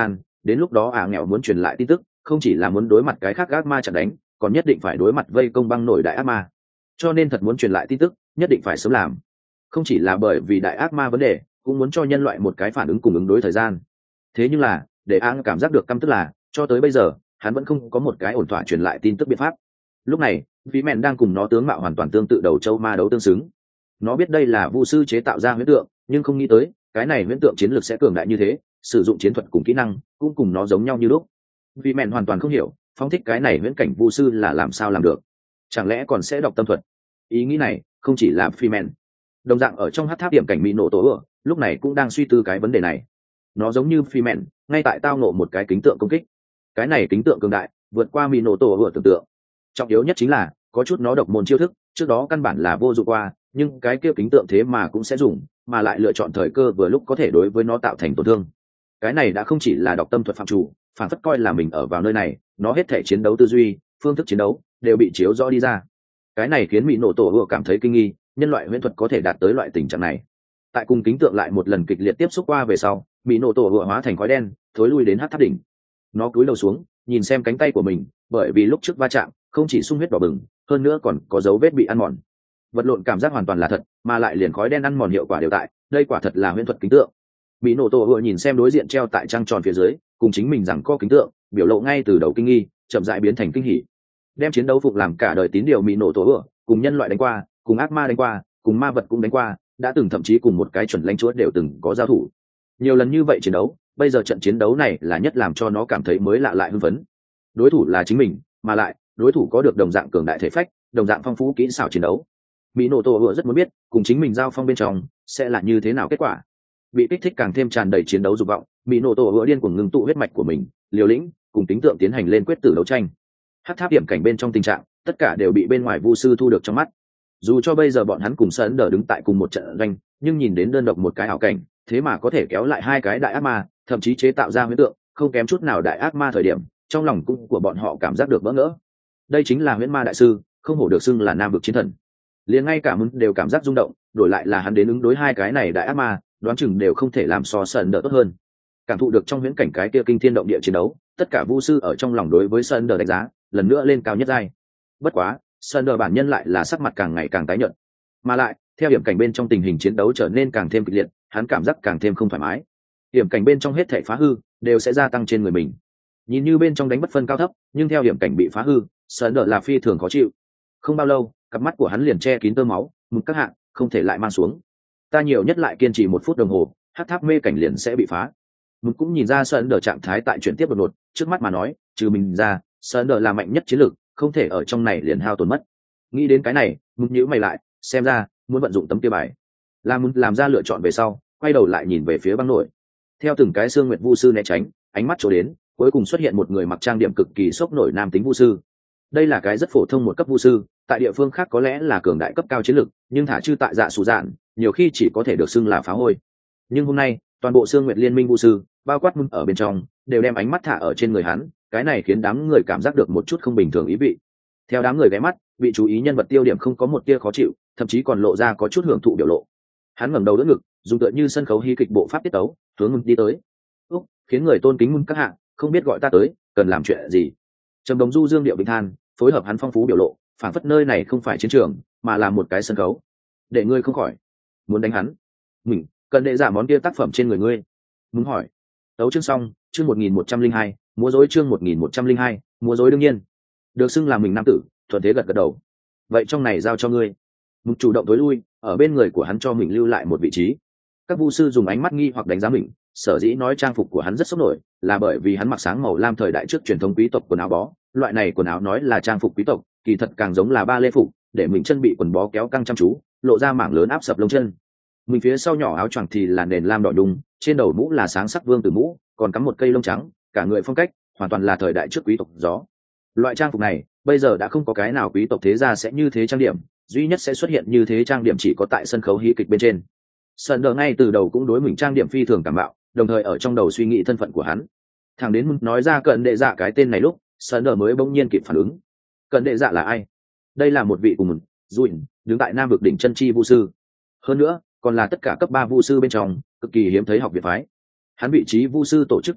đến lúc đó ả nghèo muốn truyền lại tin tức không chỉ là muốn đối mặt cái khác ác ma chặn đánh, còn nhất định phải đối mặt vây công băng nổi đại ác ma. Cho nên thật muốn truyền lại tin tức nhất định phải sớm làm, không chỉ là bởi vì đại ác ma vấn đề, cũng muốn cho nhân loại một cái phản ứng cùng ứng đối thời gian. Thế nhưng là để áng cảm giác được căm tức là cho tới bây giờ hắn vẫn không có một cái ổn thỏa truyền lại tin tức biện pháp. Lúc này Vĩ Mèn đang cùng nó tướng mạo hoàn toàn tương tự đầu châu ma đấu tương xứng. Nó biết đây là vu sư chế tạo ra huyễn tượng, nhưng không nghĩ tới cái này huyễn tượng chiến lược sẽ cường đại như thế, sử dụng chiến thuật cùng kỹ năng cũng cùng nó giống nhau như lúc. Vĩ Mèn hoàn toàn không hiểu phóng thích cái này huyễn cảnh vu sư là làm sao làm được, chẳng lẽ còn sẽ đọc tâm thuật. Ý nghĩ này không chỉ là Vĩ Mèn, đồng dạng ở trong hát tháp điểm cảnh mỹ nổ tổ ửa lúc này cũng đang suy tư cái vấn đề này. Nó giống như Vĩ Mèn ngay tại tao nộ một cái kính tượng công kích, cái này kính tượng cường đại vượt qua mỹ nổ tổ ửa tưởng tượng. Trọng yếu nhất chính là có chút nó độc môn chiêu thức trước đó căn bản là vô dụng qua, nhưng cái kia kính tượng thế mà cũng sẽ dùng, mà lại lựa chọn thời cơ vừa lúc có thể đối với nó tạo thành tổn thương. Cái này đã không chỉ là đọc tâm thuật phạm chủ, phản phất coi là mình ở vào nơi này, nó hết thể chiến đấu tư duy, phương thức chiến đấu đều bị chiếu rõ đi ra. Cái này khiến mỹ nổ tổ ửa cảm thấy kinh nghi, nhân loại huyễn thuật có thể đạt tới loại tình trạng này. Tại cùng kính tượng lại một lần kịch liệt tiếp xúc qua về sau, mỹ nổ tổ ửa hóa thành khói đen thối lui đến hát tháp đỉnh. Nó cúi đầu xuống nhìn xem cánh tay của mình, bởi vì lúc trước va chạm không chỉ sung huyết đỏ bừng, hơn nữa còn có dấu vết bị ăn mòn. Vật lộn cảm giác hoàn toàn là thật, mà lại liền khói đen ăn mòn hiệu quả đều tại, đây quả thật là huyễn thuật kính tượng. Mỹ nổ tổ ựa nhìn xem đối diện treo tại trăng tròn phía dưới cùng chính mình rằng có kính tượng, biểu lộ ngay từ đầu kinh nghi chậm rãi biến thành kinh hỉ. Đem chiến đấu phục làm cả đời tín điều Mỹ nổ tổ ựa, cùng nhân loại đánh qua, cùng ác ma đánh qua, cùng ma vật cũng đánh qua, đã từng thậm chí cùng một cái chuẩn lãnh chúa đều từng có giao thủ. Nhiều lần như vậy chiến đấu, bây giờ trận chiến đấu này là nhất làm cho nó cảm thấy mới lạ lại hưng phấn. Đối thủ là chính mình, mà lại đối thủ có được đồng dạng cường đại thể phách, đồng dạng phong phú kỹ xảo chiến đấu. Mỹ nổ tổ ựa rất muốn biết cùng chính mình giao phong bên trong sẽ là như thế nào kết quả. Bị kích thích càng thêm tràn đầy chiến đấu dục vọng, Mỹ nổ tổ ựa điên cuồng ngưng tụ huyết mạch của mình, liều lĩnh cùng tính tượng tiến hành lên quyết tử đấu tranh. Hát tháp điểm cảnh bên trong tình trạng tất cả đều bị bên ngoài vu sư thu được trong mắt. Dù cho bây giờ bọn hắn cùng Sơn Đờ đứng tại cùng một trận doanh, nhưng nhìn đến đơn độc một cái ảo cảnh, thế mà có thể kéo lại hai cái đại ác ma, thậm chí chế tạo ra huyễn tượng không kém chút nào đại ác ma thời điểm, trong lòng cung của bọn họ cảm giác được bỡ ngỡ. Đây chính là huyễn ma đại sư, không hổ được xưng là nam vực chiến thần. Liền ngay cả Mừng đều cảm giác rung động, đổi lại là hắn đến ứng đối hai cái này đại ác ma, đoán chừng đều không thể làm so Sơn Đờ tốt hơn. Cảm thụ được trong huyễn cảnh cái kia kinh thiên động địa chiến đấu, tất cả vu sư ở trong lòng đối với Sơn Đờ đánh giá lần nữa lên cao nhất giai. Bất quá Sơn Đờ bản nhân lại là sắc mặt càng ngày càng tái nhợt, mà lại theo hiểm cảnh bên trong tình hình chiến đấu trở nên càng thêm kịch liệt, hắn cảm giác càng thêm không thoải mái. Hiểm cảnh bên trong hết thảy phá hư đều sẽ gia tăng trên người mình. Nhìn như bên trong đánh bất phân cao thấp, nhưng theo hiểm cảnh bị phá hư, Sơn Đờ là phi thường khó chịu. Không bao lâu, cặp mắt của hắn liền che kín tơ máu, mực các hạng không thể lại mang xuống. Ta nhiều nhất lại kiên trì một phút đồng hồ, hát tháp mê cảnh liền sẽ bị phá. Mực cũng nhìn ra Sơn Đờ trạng thái tại chuyển tiếp đột ngột, trước mắt mà nói, trừ mình ra, Sơn Đờ là mạnh nhất chiến lược, không thể ở trong này liền hao tổn mất. Nghĩ đến cái này, Mực nhíu mày lại, xem ra muốn vận dụng tấm kia bài. Làm Mực làm ra lựa chọn về sau, quay đầu lại nhìn về phía băng nổi. Theo từng cái xương nguyệt vu sư né tránh, ánh mắt chỗ đến, cuối cùng xuất hiện một người mặc trang điểm cực kỳ sốc nổi nam tính vu sư. Đây là cái rất phổ thông một cấp vu sư, tại địa phương khác có lẽ là cường đại cấp cao chiến lực, nhưng thả chư tại dạ sủ dạn, nhiều khi chỉ có thể được xưng là phá hôi. Nhưng hôm nay, toàn bộ xương nguyệt liên minh vu sư, bao quát Mừng ở bên trong, đều đem ánh mắt thả ở trên người hắn, cái này khiến đám người cảm giác được một chút không bình thường ý vị. Theo đám người ghé mắt, vị chú ý nhân vật tiêu điểm không có một tia khó chịu, thậm chí còn lộ ra có chút hưởng thụ biểu lộ. Hắn ngẩng đầu đỡ ngực, dùng tựa như sân khấu hí kịch bộ pháp tiết tấu, hướng Mừng đi tới. Úc, khiến người tôn kính Mừng các hạng, không biết gọi ta tới, cần làm chuyện gì? Trầm Đồng Du dương điệu bình than, phối hợp hắn phong phú biểu lộ, phản phất nơi này không phải chiến trường, mà là một cái sân khấu. Để ngươi không khỏi muốn đánh hắn. Mình cần đệ giả món kia tác phẩm trên người ngươi. Mừng hỏi. Tấu chương xong, chương một nghìn một trăm linh hai, múa rối chương một nghìn một trăm linh hai, múa rối đương nhiên. Được xưng là mình nam tử, thuận thế gật gật đầu. Vậy trong này giao cho ngươi. Mừng chủ động tối lui, ở bên người của hắn cho mình lưu lại một vị trí. Các vu sư dùng ánh mắt nghi hoặc đánh giá mình, sở dĩ nói trang phục của hắn rất sốc nổi, là bởi vì hắn mặc sáng màu lam thời đại trước truyền thống quý tộc quần áo bó, loại này quần áo nói là trang phục quý tộc, kỳ thật càng giống là ba lê phục, để mình chân bị quần bó kéo căng chăm chú, lộ ra mảng lớn áp sập lông chân. Mình phía sau nhỏ áo choàng thì là nền lam đỏ đùng, trên đầu mũ là sáng sắc vương tử mũ, còn cắm một cây lông trắng, cả người phong cách hoàn toàn là thời đại trước quý tộc gió. Loại trang phục này bây giờ đã không có cái nào quý tộc thế gia sẽ như thế trang điểm, duy nhất sẽ xuất hiện như thế trang điểm chỉ có tại sân khấu hí kịch bên trên. Sơn Đờ ngay từ đầu cũng đối mình trang điểm phi thường cảm mạo, đồng thời ở trong đầu suy nghĩ thân phận của hắn. Thằng đến Mừng nói ra cận đệ dạ cái tên này lúc, Sơn Đờ mới bỗng nhiên kịp phản ứng. Cận đệ dạ là ai? Đây là một vị cùng Mừng, Dùn, đứng tại Nam vực đỉnh chân chi vu sư. Hơn nữa, còn là tất cả cấp ba vu sư bên trong, cực kỳ hiếm thấy học viện phái. Hắn vị trí vu sư tổ chức tên là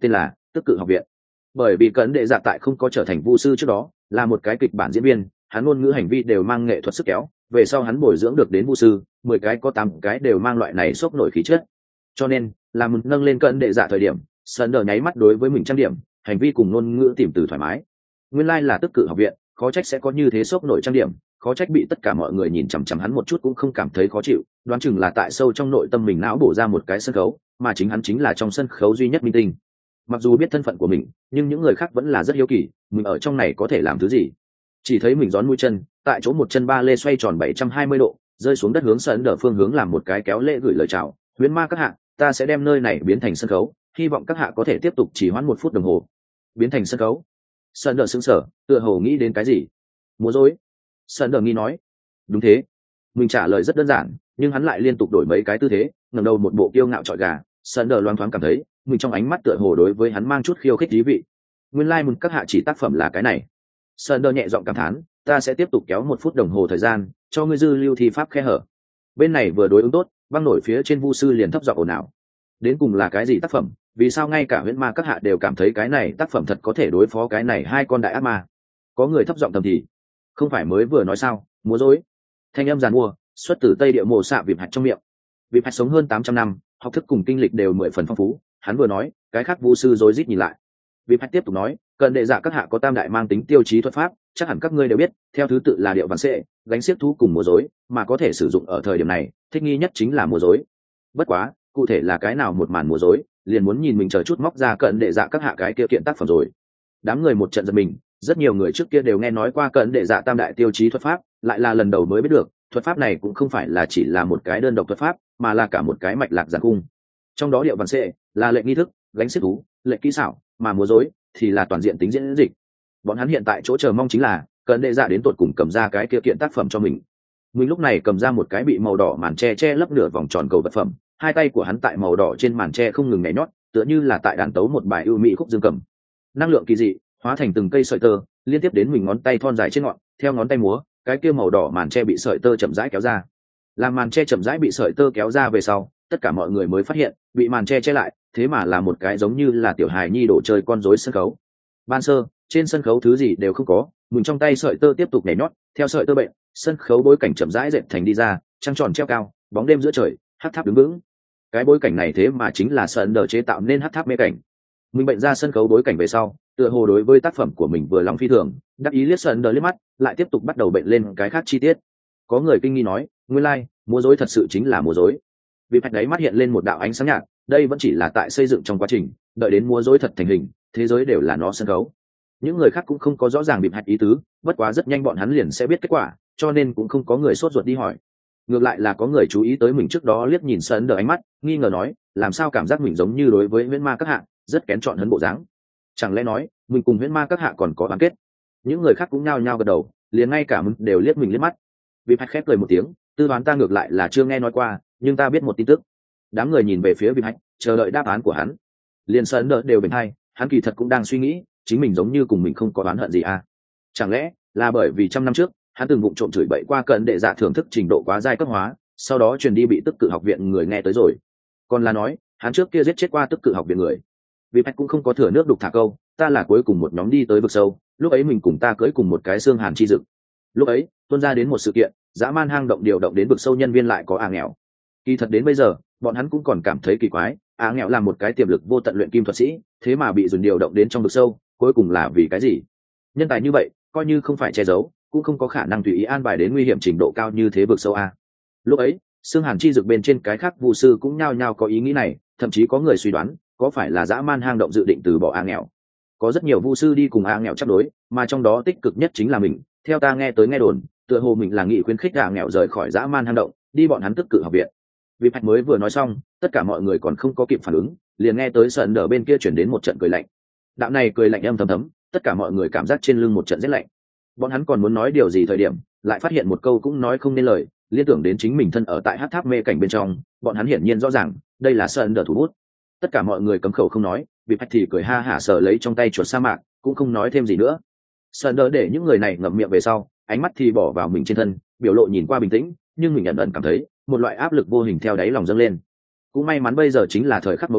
tức cự học viện. Bởi vì cận đệ dạ tại không có trở thành vu sư trước đó là một cái kịch bản diễn viên, hắn ngôn ngữ hành vi đều mang nghệ thuật sức kéo, về sau hắn bồi dưỡng được đến vu sư mười cái có tám cái đều mang loại này sốc nổi khí chất, cho nên là mình nâng lên cận đệ dạ thời điểm sân đờ nháy mắt đối với mình trang điểm hành vi cùng ngôn ngữ tìm từ thoải mái. Nguyên lai là tức cự học viện, khó trách sẽ có như thế sốc nổi trang điểm, khó trách bị tất cả mọi người nhìn chằm chằm hắn một chút cũng không cảm thấy khó chịu, đoán chừng là tại sâu trong nội tâm mình não bổ ra một cái sân khấu, mà chính hắn chính là trong sân khấu duy nhất minh tinh. Mặc dù biết thân phận của mình nhưng những người khác vẫn là rất hiếu kỳ mình ở trong này có thể làm thứ gì. Chỉ thấy mình gión mũi chân tại chỗ một chân ba lê xoay tròn bảy trăm hai mươi độ rơi xuống đất hướng sân đờ phương hướng làm một cái kéo lễ gửi lời chào, huyễn ma các hạ, ta sẽ đem nơi này biến thành sân khấu, hy vọng các hạ có thể tiếp tục chỉ hoãn một phút đồng hồ. Biến thành sân khấu? Sân đờ sững sờ, tựa hồ nghĩ đến cái gì. Múa rối? Sân đờ nghi nói. Đúng thế. Mình trả lời rất đơn giản nhưng hắn lại liên tục đổi mấy cái tư thế, ngẩng đầu một bộ kiêu ngạo trọi gà. Sân đờ loáng thoáng cảm thấy mình trong ánh mắt tựa hồ đối với hắn mang chút khiêu khích thú vị. Nguyên lai like các hạ chỉ tác phẩm là cái này. Sân đờ nhẹ giọng cảm thán, ta sẽ tiếp tục kéo một phút đồng hồ thời gian cho ngươi dư lưu thi pháp khe hở. Bên này vừa đối ứng tốt, băng nổi phía trên vu sư liền thấp giọng ồn ào. Đến cùng là cái gì tác phẩm, vì sao ngay cả huyễn ma các hạ đều cảm thấy cái này tác phẩm thật có thể đối phó cái này hai con đại ác ma? Có người thấp giọng thầm thì, không phải mới vừa nói sao, múa rối. Thanh âm giàn mua xuất từ tây địa mộ xạ vịp hạch trong miệng. Vịp hạch sống hơn tám trăm năm, học thức cùng kinh lịch đều mười phần phong phú, hắn vừa nói cái khác vu sư rối rít nhìn lại. Vịp hạch tiếp tục nói, cần đệ dạ các hạ có tam đại mang tính tiêu chí thuật pháp, chắc hẳn các ngươi đều biết, theo thứ tự là điệu vàng xệ, gánh xiếc thú cùng múa rối, mà có thể sử dụng ở thời điểm này thích nghi nhất chính là múa rối. Bất quá cụ thể là cái nào một màn múa rối liền muốn nhìn mình chờ chút móc ra cận đệ dạ các hạ cái kia kiện tác phẩm rồi. Đám người một trận giật mình, rất nhiều người trước kia đều nghe nói qua cận đệ dạ tam đại tiêu chí thuật pháp, lại là lần đầu mới biết được thuật pháp này cũng không phải là chỉ là một cái đơn độc thuật pháp mà là cả một cái mạch lạc giản cung. Trong đó điệu vàng xệ là lệnh nghi thức, gánh xiếc thú lệnh kỹ xảo, mà múa rối thì là toàn diện tính diễn dịch. Bọn hắn hiện tại chỗ chờ mong chính là cận đệ dạ đến tột cùng cầm ra cái kia kiện tác phẩm cho mình. Mình lúc này cầm ra một cái bị màu đỏ màn tre che lấp nửa vòng tròn cầu vật phẩm, hai tay của hắn tại màu đỏ trên màn tre không ngừng nhảy nhót, tựa như là tại đàn tấu một bài ưu mỹ khúc dương cầm. Năng lượng kỳ dị hóa thành từng cây sợi tơ liên tiếp đến mình ngón tay thon dài trên ngọn, theo ngón tay múa, cái kia màu đỏ màn tre bị sợi tơ chậm rãi kéo ra. Làm màn tre chậm rãi bị sợi tơ kéo ra về sau, tất cả mọi người mới phát hiện bị màn tre che lại thế mà là một cái giống như là tiểu hài nhi đồ chơi con rối sân khấu. Ban sơ trên sân khấu thứ gì đều không có, mình trong tay sợi tơ tiếp tục nhảy nhót, theo sợi tơ bệnh sân khấu bối cảnh chậm rãi dệt thành đi ra, trăng tròn treo cao, bóng đêm giữa trời, hát tháp đứng vững. Cái bối cảnh này thế mà chính là sân đờ chế tạo nên hát tháp mê cảnh. Mình bệnh ra sân khấu bối cảnh về sau, tựa hồ đối với tác phẩm của mình vừa lòng phi thường, đắc ý liếc sân đờ liếc mắt, lại tiếp tục bắt đầu bệnh lên cái khác chi tiết. Có người kinh nghi nói, nguyên lai like, múa rối thật sự chính là múa rối. Vì phải đấy mắt hiện lên một đạo ánh sáng nhạt, đây vẫn chỉ là tại xây dựng trong quá trình, đợi đến múa rối thật thành hình, thế giới đều là nó sân khấu. Những người khác cũng không có rõ ràng bịp hạch ý tứ, bất quá rất nhanh bọn hắn liền sẽ biết kết quả, cho nên cũng không có người sốt ruột đi hỏi. Ngược lại là có người chú ý tới mình trước đó liếc nhìn sân đờ ánh mắt, nghi ngờ nói, làm sao cảm giác mình giống như đối với huyễn ma các hạ rất kén chọn hấn bộ dáng. Chẳng lẽ nói mình cùng huyễn ma các hạ còn có bán kết? Những người khác cũng nhao nhao gật đầu, liền ngay cả mình đều liếc mình liếc mắt. Bịp hạch khép cười một tiếng, tư đoán ta ngược lại là chưa nghe nói qua, nhưng ta biết một tin tức. Đám người nhìn về phía bịp hạch, chờ đợi đáp án của hắn. Liền sân đờ đều bình hay, hắn kỳ thật cũng đang suy nghĩ, chính mình giống như cùng mình không có oán hận gì à? Chẳng lẽ là bởi vì trăm năm trước hắn từng vụng trộm chửi bậy qua cận đệ dạ thưởng thức trình độ quá giai cấp hóa, sau đó truyền đi bị tức cự học viện người nghe tới rồi? Còn là nói hắn trước kia giết chết qua tức cự học viện người? Vì Bạch cũng không có thừa nước đục thả câu, ta là cuối cùng một nhóm đi tới vực sâu, lúc ấy mình cùng ta cưỡi cùng một cái xương hàn chi dực. Lúc ấy tuôn ra đến một sự kiện, dã man hang động điều động đến vực sâu nhân viên lại có à nghèo. Kỳ thật đến bây giờ bọn hắn cũng còn cảm thấy kỳ quái, à nghèo là một cái tiềm lực vô tận luyện kim thuật sĩ, thế mà bị dồn điều động đến trong vực sâu, cuối cùng là vì cái gì? Nhân tài như vậy coi như không phải che giấu cũng không có khả năng tùy ý an bài đến nguy hiểm trình độ cao như thế vực sâu a. Lúc ấy xương hàn chi dược bên trên cái khác vu sư cũng nhao nhao có ý nghĩ này, thậm chí có người suy đoán có phải là dã man hang động dự định từ bỏ a nghèo. Có rất nhiều vu sư đi cùng a nghèo chấp đối, mà trong đó tích cực nhất chính là mình. Theo ta nghe tới nghe đồn, tựa hồ mình là nghị khuyến khích a nghèo rời khỏi dã man hang động, đi bọn hắn tức cự học viện. Vì Bạch mới vừa nói xong, tất cả mọi người còn không có kịp phản ứng, liền nghe tới sợn đờ bên kia chuyển đến một trận cười lạnh. Đạo này cười lạnh âm thầm thấm, tất cả mọi người cảm giác trên lưng một trận rét lạnh. Bọn hắn còn muốn nói điều gì thời điểm, lại phát hiện một câu cũng nói không nên lời, liên tưởng đến chính mình thân ở tại hát tháp mê cảnh bên trong, bọn hắn hiển nhiên rõ ràng đây là sân đờ thủ bút. Tất cả mọi người cấm khẩu không nói, vì Bạch thì cười ha hả sờ lấy trong tay chuột sa mạc, cũng không nói thêm gì nữa. Sân đờ để những người này ngậm miệng về sau, ánh mắt thì bỏ vào mình trên thân, biểu lộ nhìn qua bình tĩnh, nhưng mình ẩn ẩn cảm thấy một loại áp lực vô hình theo đáy lòng dâng lên. Cũng may mắn bây giờ chính là thời khắc mấu chốt,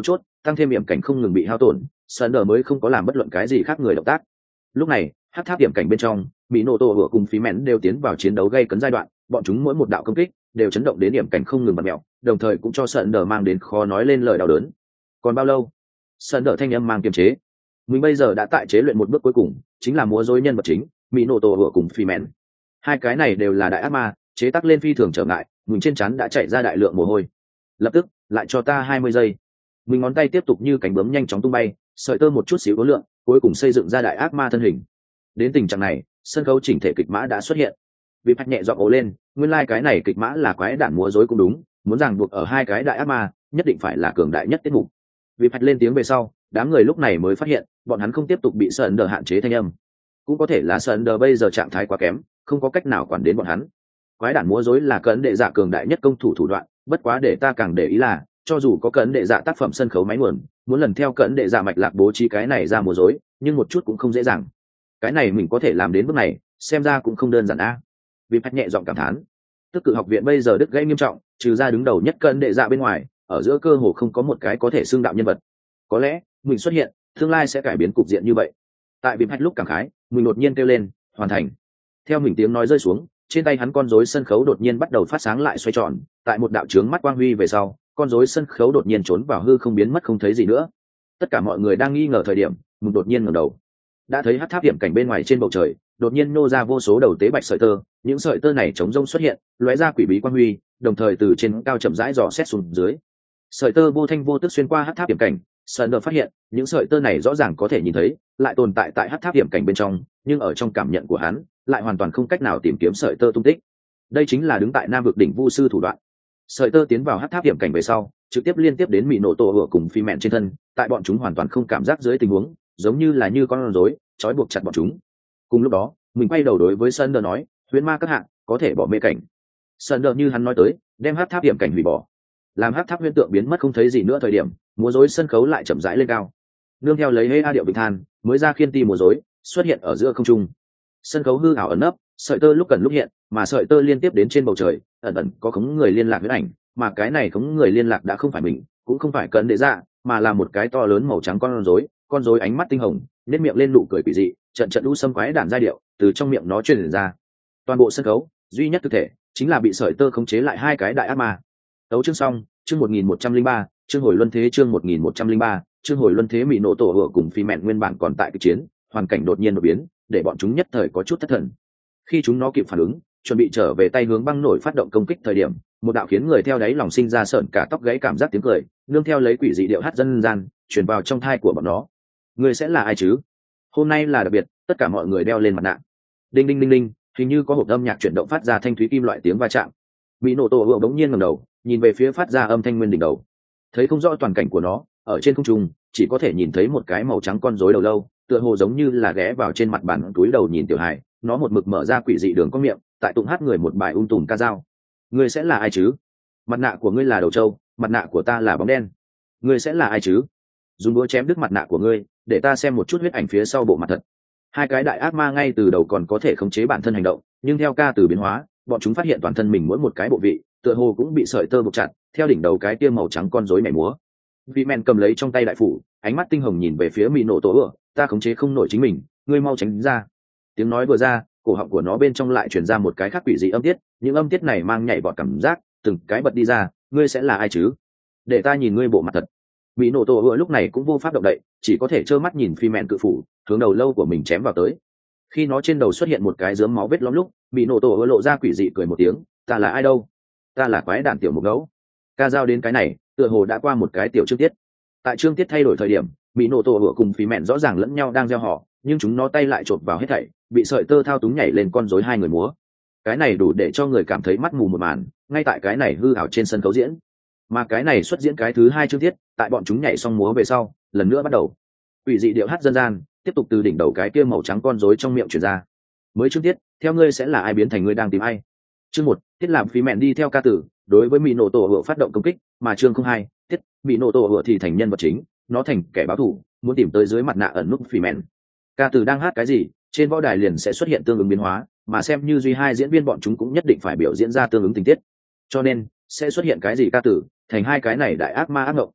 tăng thêm hiểm cảnh không ngừng bị hao tổn, sơn đờ mới không có làm bất luận cái gì khác người động tác. Lúc này hát tháp hiểm cảnh bên trong, mỹ nổ tổ vừa cùng phí mẹn đều tiến vào chiến đấu gây cấn giai đoạn, bọn chúng mỗi một đạo công kích đều chấn động đến hiểm cảnh không ngừng bật mẹo, đồng thời cũng cho sơn đờ mang đến khó nói lên lời đau đớn. Còn bao lâu? Sơn đờ thanh âm mang kiềm chế. Mình bây giờ đã tại chế luyện một bước cuối cùng, chính là múa rối nhân vật chính mỹ nổ tổ vừa cùng phí mẹn. Hai cái này đều là đại ác ma, chế tác lên phi thường trở ngại, mình trên trán đã chạy ra đại lượng mồ hôi. Lập tức lại cho ta hai mươi giây. Mình ngón tay tiếp tục như cánh bướm nhanh chóng tung bay, sợi tơ một chút xíu khối lượng, cuối cùng xây dựng ra đại ác ma thân hình. Đến tình trạng này, sân khấu chỉnh thể kịch mã đã xuất hiện. Vì Hạch nhẹ giọng ồ lên, nguyên lai like cái này kịch mã là quái đản múa rối cũng đúng, muốn ràng buộc ở hai cái đại ác ma, nhất định phải là cường đại nhất tiết mục. Vì Hạch lên tiếng về sau, đám người lúc này mới phát hiện, bọn hắn không tiếp tục bị Sơn Đờ hạn chế thanh âm. Cũng có thể là Sơn Đờ bây giờ trạng thái quá kém, không có cách nào quản đến bọn hắn. Quái đản múa rối là cấn đệ dạ cường đại nhất công thủ thủ đoạn, bất quá để ta càng để ý là, cho dù có cấn đệ dạ tác phẩm sân khấu máy nguồn, muốn lần theo cấn đệ dạ mạch lạc bố trí cái này ra múa rối, nhưng một chút cũng không dễ dàng. Cái này mình có thể làm đến bước này, xem ra cũng không đơn giản a. Vì Hạch nhẹ giọng cảm thán. Tức cự học viện bây giờ đứt gãy nghiêm trọng, trừ ra đứng đầu nhất cấn đệ dạ bên ngoài, ở giữa cơ hồ không có một cái có thể xưng đạo nhân vật. Có lẽ mình xuất hiện, tương lai sẽ cải biến cục diện như vậy. Tại Vì Hạch lúc cảm khái, mình đột nhiên kêu lên, hoàn thành. Theo mình tiếng nói rơi xuống, trên tay hắn con rối sân khấu đột nhiên bắt đầu phát sáng lại xoay tròn, tại một đạo chướng mắt quang huy về sau, con rối sân khấu đột nhiên trốn vào hư không biến mất không thấy gì nữa. Tất cả mọi người đang nghi ngờ thời điểm, mình đột nhiên ngẩng đầu, đã thấy hắc tháp hiểm cảnh bên ngoài trên bầu trời đột nhiên nô ra vô số đầu tế bạch sợi tơ, những sợi tơ này chống rông xuất hiện, lóe ra quỷ bí quang huy, đồng thời từ trên cao chậm rãi dò xét xuống dưới. Sợi tơ vô thanh vô tức xuyên qua hắc tháp hiểm cảnh, Sơn Đờ phát hiện những sợi tơ này rõ ràng có thể nhìn thấy, lại tồn tại tại hắc tháp hiểm cảnh bên trong, nhưng ở trong cảm nhận của hắn lại hoàn toàn không cách nào tìm kiếm sợi tơ tung tích. Đây chính là đứng tại Nam vực đỉnh vu sư thủ đoạn. Sợi tơ tiến vào hắc tháp hiểm cảnh về sau, trực tiếp liên tiếp đến mỹ nổ tổ hựa cùng phi mẹn trên thân, tại bọn chúng hoàn toàn không cảm giác dưới tình huống, giống như là như con rối trói buộc chặt bọn chúng. Cùng lúc đó, mình quay đầu đối với Sơn Đờ nói, huyễn ma các hạng có thể bỏ mê cảnh. Sơn Đờ như hắn nói tới, đem hắc tháp hiểm cảnh hủy bỏ, làm hắc tháp huyễn tượng biến mất không thấy gì nữa thời điểm, múa rối sân khấu lại chậm rãi lên cao, nương theo lấy hê a điệu bình than mới ra khiên ti múa rối xuất hiện ở giữa không trung. Sân khấu hư ảo ẩn nấp, sợi tơ lúc cần lúc hiện, mà sợi tơ liên tiếp đến trên bầu trời, ẩn ẩn có khống người liên lạc với ảnh, mà cái này khống người liên lạc đã không phải mình, cũng không phải cận đệ dạ, mà là một cái to lớn màu trắng con rối, con rối ánh mắt tinh hồng, nét miệng lên nụ cười quỷ dị, trận trận u sâm quái đản giai điệu từ trong miệng nó truyền ra. Toàn bộ sân khấu duy nhất thực thể chính là bị sợi tơ khống chế lại hai cái đại ác ma. Tấu chương xong, chương một nghìn một trăm linh ba, chương hồi luân thế chương một nghìn một trăm linh ba, chương hồi luân thế mỹ nổ tổ hựa cùng phi mẹn nguyên bản còn tại kịch chiến, hoàn cảnh đột nhiên đột biến, để bọn chúng nhất thời có chút thất thần. Khi chúng nó kịp phản ứng, chuẩn bị trở về tay hướng băng nổi phát động công kích thời điểm, một đạo khiến người theo đáy lòng sinh ra sợn cả tóc gáy cảm giác tiếng cười, nương theo lấy quỷ dị điệu hát dân gian truyền vào trong thai của bọn nó. Người sẽ là ai chứ? Hôm nay là đặc biệt, tất cả mọi người đeo lên mặt nạ. Đinh đinh đinh đinh, hình như có hộp âm nhạc chuyển động phát ra thanh thúy kim loại tiếng va chạm. Mỹ nổ tổ hựa bỗng nhiên ngẩng đầu, nhìn về phía phát ra âm thanh nguyên đỉnh đầu, thấy không rõ toàn cảnh của nó, ở trên không trung chỉ có thể nhìn thấy một cái màu trắng con rối đầu lâu, tựa hồ giống như là ghé vào trên mặt bàn túi đầu nhìn tiểu hài, nó một mực mở ra quỷ dị đường có miệng, tại tụng hát người một bài ung tùm ca dao. Ngươi sẽ là ai chứ? Mặt nạ của ngươi là đầu trâu, mặt nạ của ta là bóng đen. Ngươi sẽ là ai chứ? Dùng búa chém đứt mặt nạ của ngươi, để ta xem một chút huyết ảnh phía sau bộ mặt thật. Hai cái đại ác ma ngay từ đầu còn có thể khống chế bản thân hành động, nhưng theo ca từ biến hóa, bọn chúng phát hiện toàn thân mình mỗi một cái bộ vị tựa hồ cũng bị sợi tơ buộc chặt, theo đỉnh đầu cái tia màu trắng con rối nhảy múa. Vị men cầm lấy trong tay đại phủ, ánh mắt tinh hồng nhìn về phía mỹ nổ tổ ửa, ta khống chế không nổi chính mình, ngươi mau tránh ra. Tiếng nói vừa ra, cổ họng của nó bên trong lại truyền ra một cái khác quỷ dị âm tiết, những âm tiết này mang nhảy vọt cảm giác, từng cái bật đi ra, ngươi sẽ là ai chứ? Để ta nhìn ngươi bộ mặt thật. Mỹ nổ tổ ửa lúc này cũng vô pháp động đậy, chỉ có thể trơ mắt nhìn phi men cự phủ hướng đầu lâu của mình chém vào tới. Khi nó trên đầu xuất hiện một cái rớm máu vết lõm lúc, mỹ nổ tổ ửa lộ ra quỷ dị cười một tiếng, ta là ai đâu? Ta là quái đản tiểu mục gấu. Ca giao đến cái này, tựa hồ đã qua một cái tiểu chương tiết. Tại chương tiết thay đổi thời điểm, mỹ nổ tổ hựa cùng phí mẹn rõ ràng lẫn nhau đang gieo họ, nhưng chúng nó tay lại chộp vào hết thảy, bị sợi tơ thao túng nhảy lên con rối hai người múa. Cái này đủ để cho người cảm thấy mắt mù một màn, ngay tại cái này hư ảo trên sân khấu diễn. Mà cái này xuất diễn cái thứ hai chương tiết, tại bọn chúng nhảy xong múa về sau, lần nữa bắt đầu. Quỷ dị điệu hát dân gian tiếp tục từ đỉnh đầu cái kia màu trắng con rối trong miệng truyền ra. Mới chương tiết, theo ngươi sẽ là ai biến thành ngươi đang tìm ai. Chương một, tiết làm phí mẹn đi theo ca tử, đối với mỹ nổ tổ hựa phát động công kích, mà chương không hai, tiết mỹ nổ tổ hựa thì thành nhân vật chính, nó thành kẻ báo thù, muốn tìm tới dưới mặt nạ ẩn núp phí mẹn. Ca tử đang hát cái gì, trên võ đài liền sẽ xuất hiện tương ứng biến hóa, mà xem như duy hai diễn viên bọn chúng cũng nhất định phải biểu diễn ra tương ứng tình tiết, cho nên sẽ xuất hiện cái gì ca tử thành hai cái này đại ác ma ác ngộng.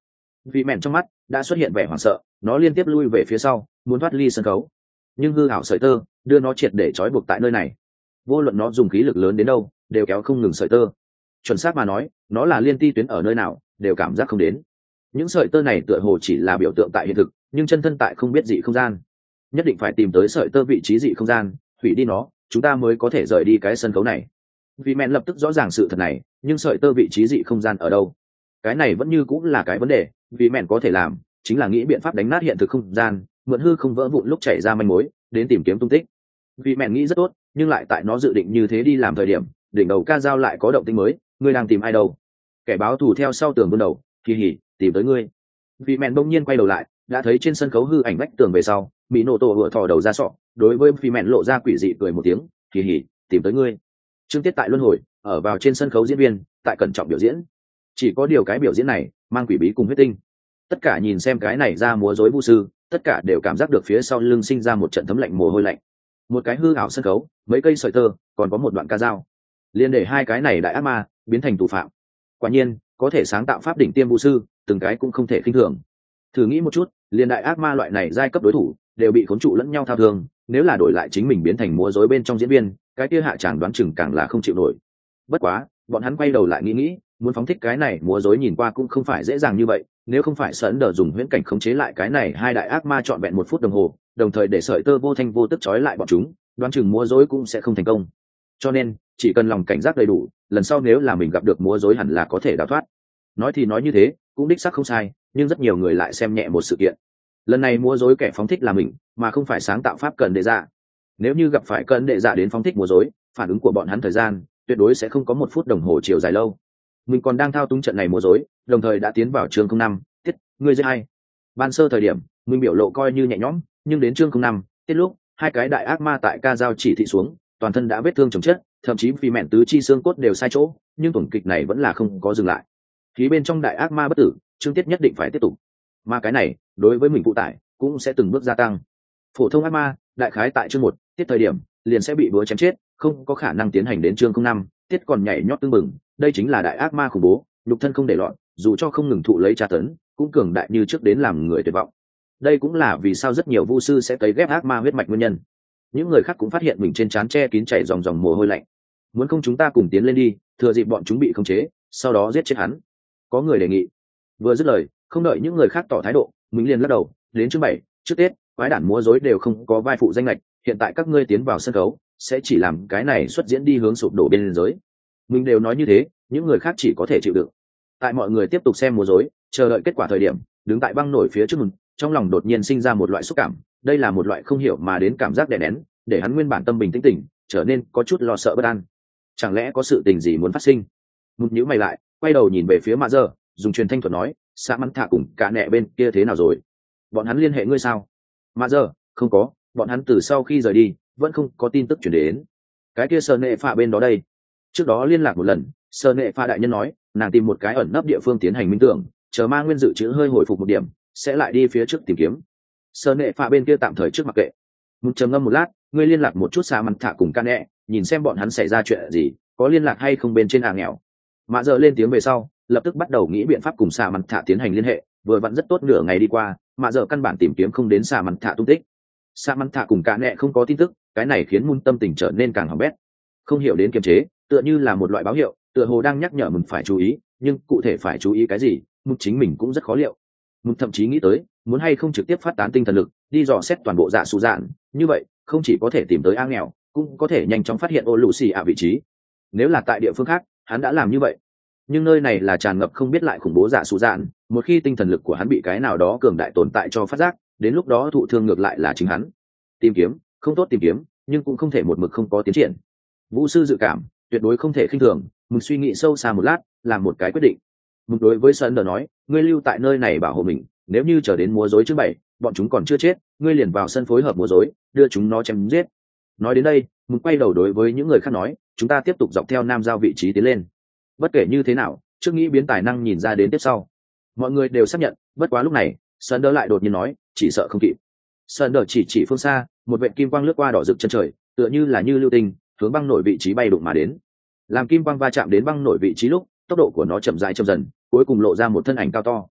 Vị mẹn trong mắt đã xuất hiện vẻ hoảng sợ, nó liên tiếp lui về phía sau muốn thoát ly sân khấu, nhưng hư ảo sợi tơ đưa nó triệt để trói buộc tại nơi này. Vô luận nó dùng khí lực lớn đến đâu đều kéo không ngừng sợi tơ. Chuẩn xác mà nói, nó là liên ti tuyến ở nơi nào đều cảm giác không đến. Những sợi tơ này tựa hồ chỉ là biểu tượng tại hiện thực, nhưng chân thân tại không biết dị không gian. Nhất định phải tìm tới sợi tơ vị trí dị không gian, hủy đi nó, chúng ta mới có thể rời đi cái sân khấu này. Vì mẹn lập tức rõ ràng sự thật này, nhưng sợi tơ vị trí dị không gian ở đâu? Cái này vẫn như cũng là cái vấn đề. Vì mẹn có thể làm chính là nghĩ biện pháp đánh nát hiện thực không gian, mượn hư không vỡ vụn lúc chảy ra manh mối đến tìm kiếm tung tích. Vì mẹn nghĩ rất tốt, nhưng lại tại nó dự định như thế đi làm thời điểm, đỉnh đầu ca dao lại có động tĩnh mới. Ngươi đang tìm ai đâu? Kẻ báo thù theo sau tường vươn đầu, kỳ hỉ, tìm tới ngươi. Vì mẹn bỗng nhiên quay đầu lại, đã thấy trên sân khấu hư ảnh vách tường về sau, mỹ nổ tổ vừa thò đầu ra sọ, đối với phi mẹn lộ ra quỷ dị cười một tiếng, kỳ hỉ, tìm tới ngươi. Trương Tiết tại luân hồi, ở vào trên sân khấu diễn viên, tại cẩn trọng biểu diễn. Chỉ có điều cái biểu diễn này mang quỷ bí cùng huyết tinh. Tất cả nhìn xem cái này ra múa rối vu sư, tất cả đều cảm giác được phía sau lưng sinh ra một trận thấm lạnh mồ hôi lạnh. Một cái hư ảo sân khấu, mấy cây sợi tơ, còn có một đoạn ca dao, liên để hai cái này đại ác ma biến thành tù phạm. Quả nhiên, có thể sáng tạo pháp đỉnh tiêm vu sư, từng cái cũng không thể khinh thường. Thử nghĩ một chút, liên đại ác ma loại này giai cấp đối thủ đều bị khốn trụ lẫn nhau thao thương, nếu là đổi lại chính mình biến thành múa rối bên trong diễn viên, cái kia hạ tràng đoán chừng càng là không chịu nổi. Bất quá, bọn hắn quay đầu lại nghĩ nghĩ, muốn phóng thích cái này múa rối nhìn qua cũng không phải dễ dàng như vậy, nếu không phải sẵn đờ dùng huyễn cảnh khống chế lại cái này hai đại ác ma trọn vẹn một phút đồng hồ, đồng thời để sợi tơ vô thanh vô tức trói lại bọn chúng, đoán chừng múa rối cũng sẽ không thành công. Cho nên chỉ cần lòng cảnh giác đầy đủ, lần sau nếu là mình gặp được múa rối hẳn là có thể đào thoát. Nói thì nói như thế, cũng đích xác không sai, nhưng rất nhiều người lại xem nhẹ một sự kiện. Lần này múa rối kẻ phóng thích là mình, mà không phải sáng tạo pháp cần đệ dạ. Nếu như gặp phải cận đệ dạ đến phóng thích múa rối, phản ứng của bọn hắn thời gian tuyệt đối sẽ không có một phút đồng hồ chiều dài lâu. Mình còn đang thao túng trận này múa rối, đồng thời đã tiến vào chương không năm tiết ngươi dễ hay. Ban sơ thời điểm mình biểu lộ coi như nhẹ nhõm, nhưng đến chương không năm tiết lúc hai cái đại ác ma tại ca dao chỉ thị xuống, toàn thân đã vết thương chồng chất, thậm chí vì mẹn tứ chi xương cốt đều sai chỗ, nhưng tuần kịch này vẫn là không có dừng lại. Khí bên trong đại ác ma bất tử, chương tiết nhất định phải tiếp tục, mà cái này đối với mình phụ tải cũng sẽ từng bước gia tăng. Phổ thông ác ma đại khái tại chương một tiết thời điểm liền sẽ bị búa chém chết, không có khả năng tiến hành đến chương không năm tiết còn nhảy nhót tương mừng. Đây chính là đại ác ma khủng bố, nhục thân không để loạn, dù cho không ngừng thụ lấy tra tấn cũng cường đại như trước đến làm người tuyệt vọng. Đây cũng là vì sao rất nhiều vu sư sẽ cấy ghép ác ma huyết mạch nguyên nhân. Những người khác cũng phát hiện mình trên trán che kín chảy dòng dòng mồ hôi lạnh. Muốn không chúng ta cùng tiến lên đi, thừa dịp bọn chúng bị khống chế, sau đó giết chết hắn. Có người đề nghị. Vừa dứt lời, không đợi những người khác tỏ thái độ, mình liền lắc đầu. Đến chương bảy trước Tết, quái đản múa rối đều không có vai phụ danh lệch, hiện tại các ngươi tiến vào sân khấu sẽ chỉ làm cái này xuất diễn đi hướng sụp đổ bên giới. Mình đều nói như thế, những người khác chỉ có thể chịu đựng. Tại mọi người tiếp tục xem múa rối, chờ đợi kết quả thời điểm, đứng tại băng nổi phía trước mình, trong lòng đột nhiên sinh ra một loại xúc cảm. Đây là một loại không hiểu mà đến cảm giác đè nén, để hắn nguyên bản tâm bình tĩnh tỉnh, trở nên có chút lo sợ bất an. Chẳng lẽ có sự tình gì muốn phát sinh? Một nhíu mày lại, quay đầu nhìn về phía Mạ Giờ, dùng truyền thanh thuật nói, "Sa Mắn Thạ cùng cả nẹ bên kia thế nào rồi? Bọn hắn liên hệ ngươi sao?" Mạ Giờ, "Không có, bọn hắn từ sau khi rời đi, vẫn không có tin tức truyền đến." Cái kia Sở Nệ Phạ bên đó đây? Trước đó liên lạc một lần, Sở Nệ Phạ đại nhân nói, nàng tìm một cái ẩn nấp địa phương tiến hành minh tưởng, chờ Ma Nguyên dự trữ hơi hồi phục một điểm, sẽ lại đi phía trước tìm kiếm. Sở Nệ Phạ bên kia tạm thời trước mặc kệ. Một trầm ngâm một lát, ngươi liên lạc một chút Sa Mắn Thạ cùng ca nẹ, nhìn xem bọn hắn xảy ra chuyện gì, có liên lạc hay không bên trên hàng nghèo. Mạ Giờ lên tiếng về sau, lập tức bắt đầu nghĩ biện pháp cùng Sa Mắn Thạ tiến hành liên hệ. Vừa vặn rất tốt, nửa ngày đi qua, Mạ Giờ căn bản tìm kiếm không đến Sa Mắn Thạ tung tích. Sa Mắn Thạ cùng ca nẹ không có tin tức, cái này khiến Mun tâm tình trở nên càng hỏng bét. Không hiểu đến kiềm chế, tựa như là một loại báo hiệu, tựa hồ đang nhắc nhở mình phải chú ý, nhưng cụ thể phải chú ý cái gì, Mun chính mình cũng rất khó liệu. Mun thậm chí nghĩ tới, muốn hay không trực tiếp phát tán tinh thần lực, đi dò xét toàn bộ dạ sụ dạn, như vậy, không chỉ có thể tìm tới A nghèo, cũng có thể nhanh chóng phát hiện ô lù xì ạ vị trí. Nếu là tại địa phương khác, hắn đã làm như vậy. Nhưng nơi này là tràn ngập không biết lại khủng bố dạ sụ dạn, một khi tinh thần lực của hắn bị cái nào đó cường đại tồn tại cho phát giác, đến lúc đó thụ thương ngược lại là chính hắn. Tìm kiếm, không tốt tìm kiếm, nhưng cũng không thể một mực không có tiến triển. Vũ sư dự cảm, tuyệt đối không thể khinh thường, mình suy nghĩ sâu xa một lát, làm một cái quyết định. Mình đối với Sơn nói, ngươi lưu tại nơi này bảo hộ mình, nếu như chờ đến múa rối trước bảy, bọn chúng còn chưa chết, ngươi liền vào sân phối hợp múa rối, đưa chúng nó chém giết. Nói đến đây, mình quay đầu đối với những người khác nói, chúng ta tiếp tục dọc theo nam giao vị trí tiến lên. Bất kể như thế nào, trước nghĩ biến tài năng nhìn ra đến tiếp sau. Mọi người đều xác nhận, bất quá lúc này, Sơn lại đột nhiên nói, chỉ sợ không kịp. Sơn chỉ chỉ phương xa, một vệt kim quang lướt qua đỏ rực chân trời, tựa như là như lưu tinh, hướng băng nổi vị trí bay đụng mà đến. Làm kim quang va chạm đến băng nổi vị trí lúc, tốc độ của nó chậm rãi chậm dần, cuối cùng lộ ra một thân ảnh cao to.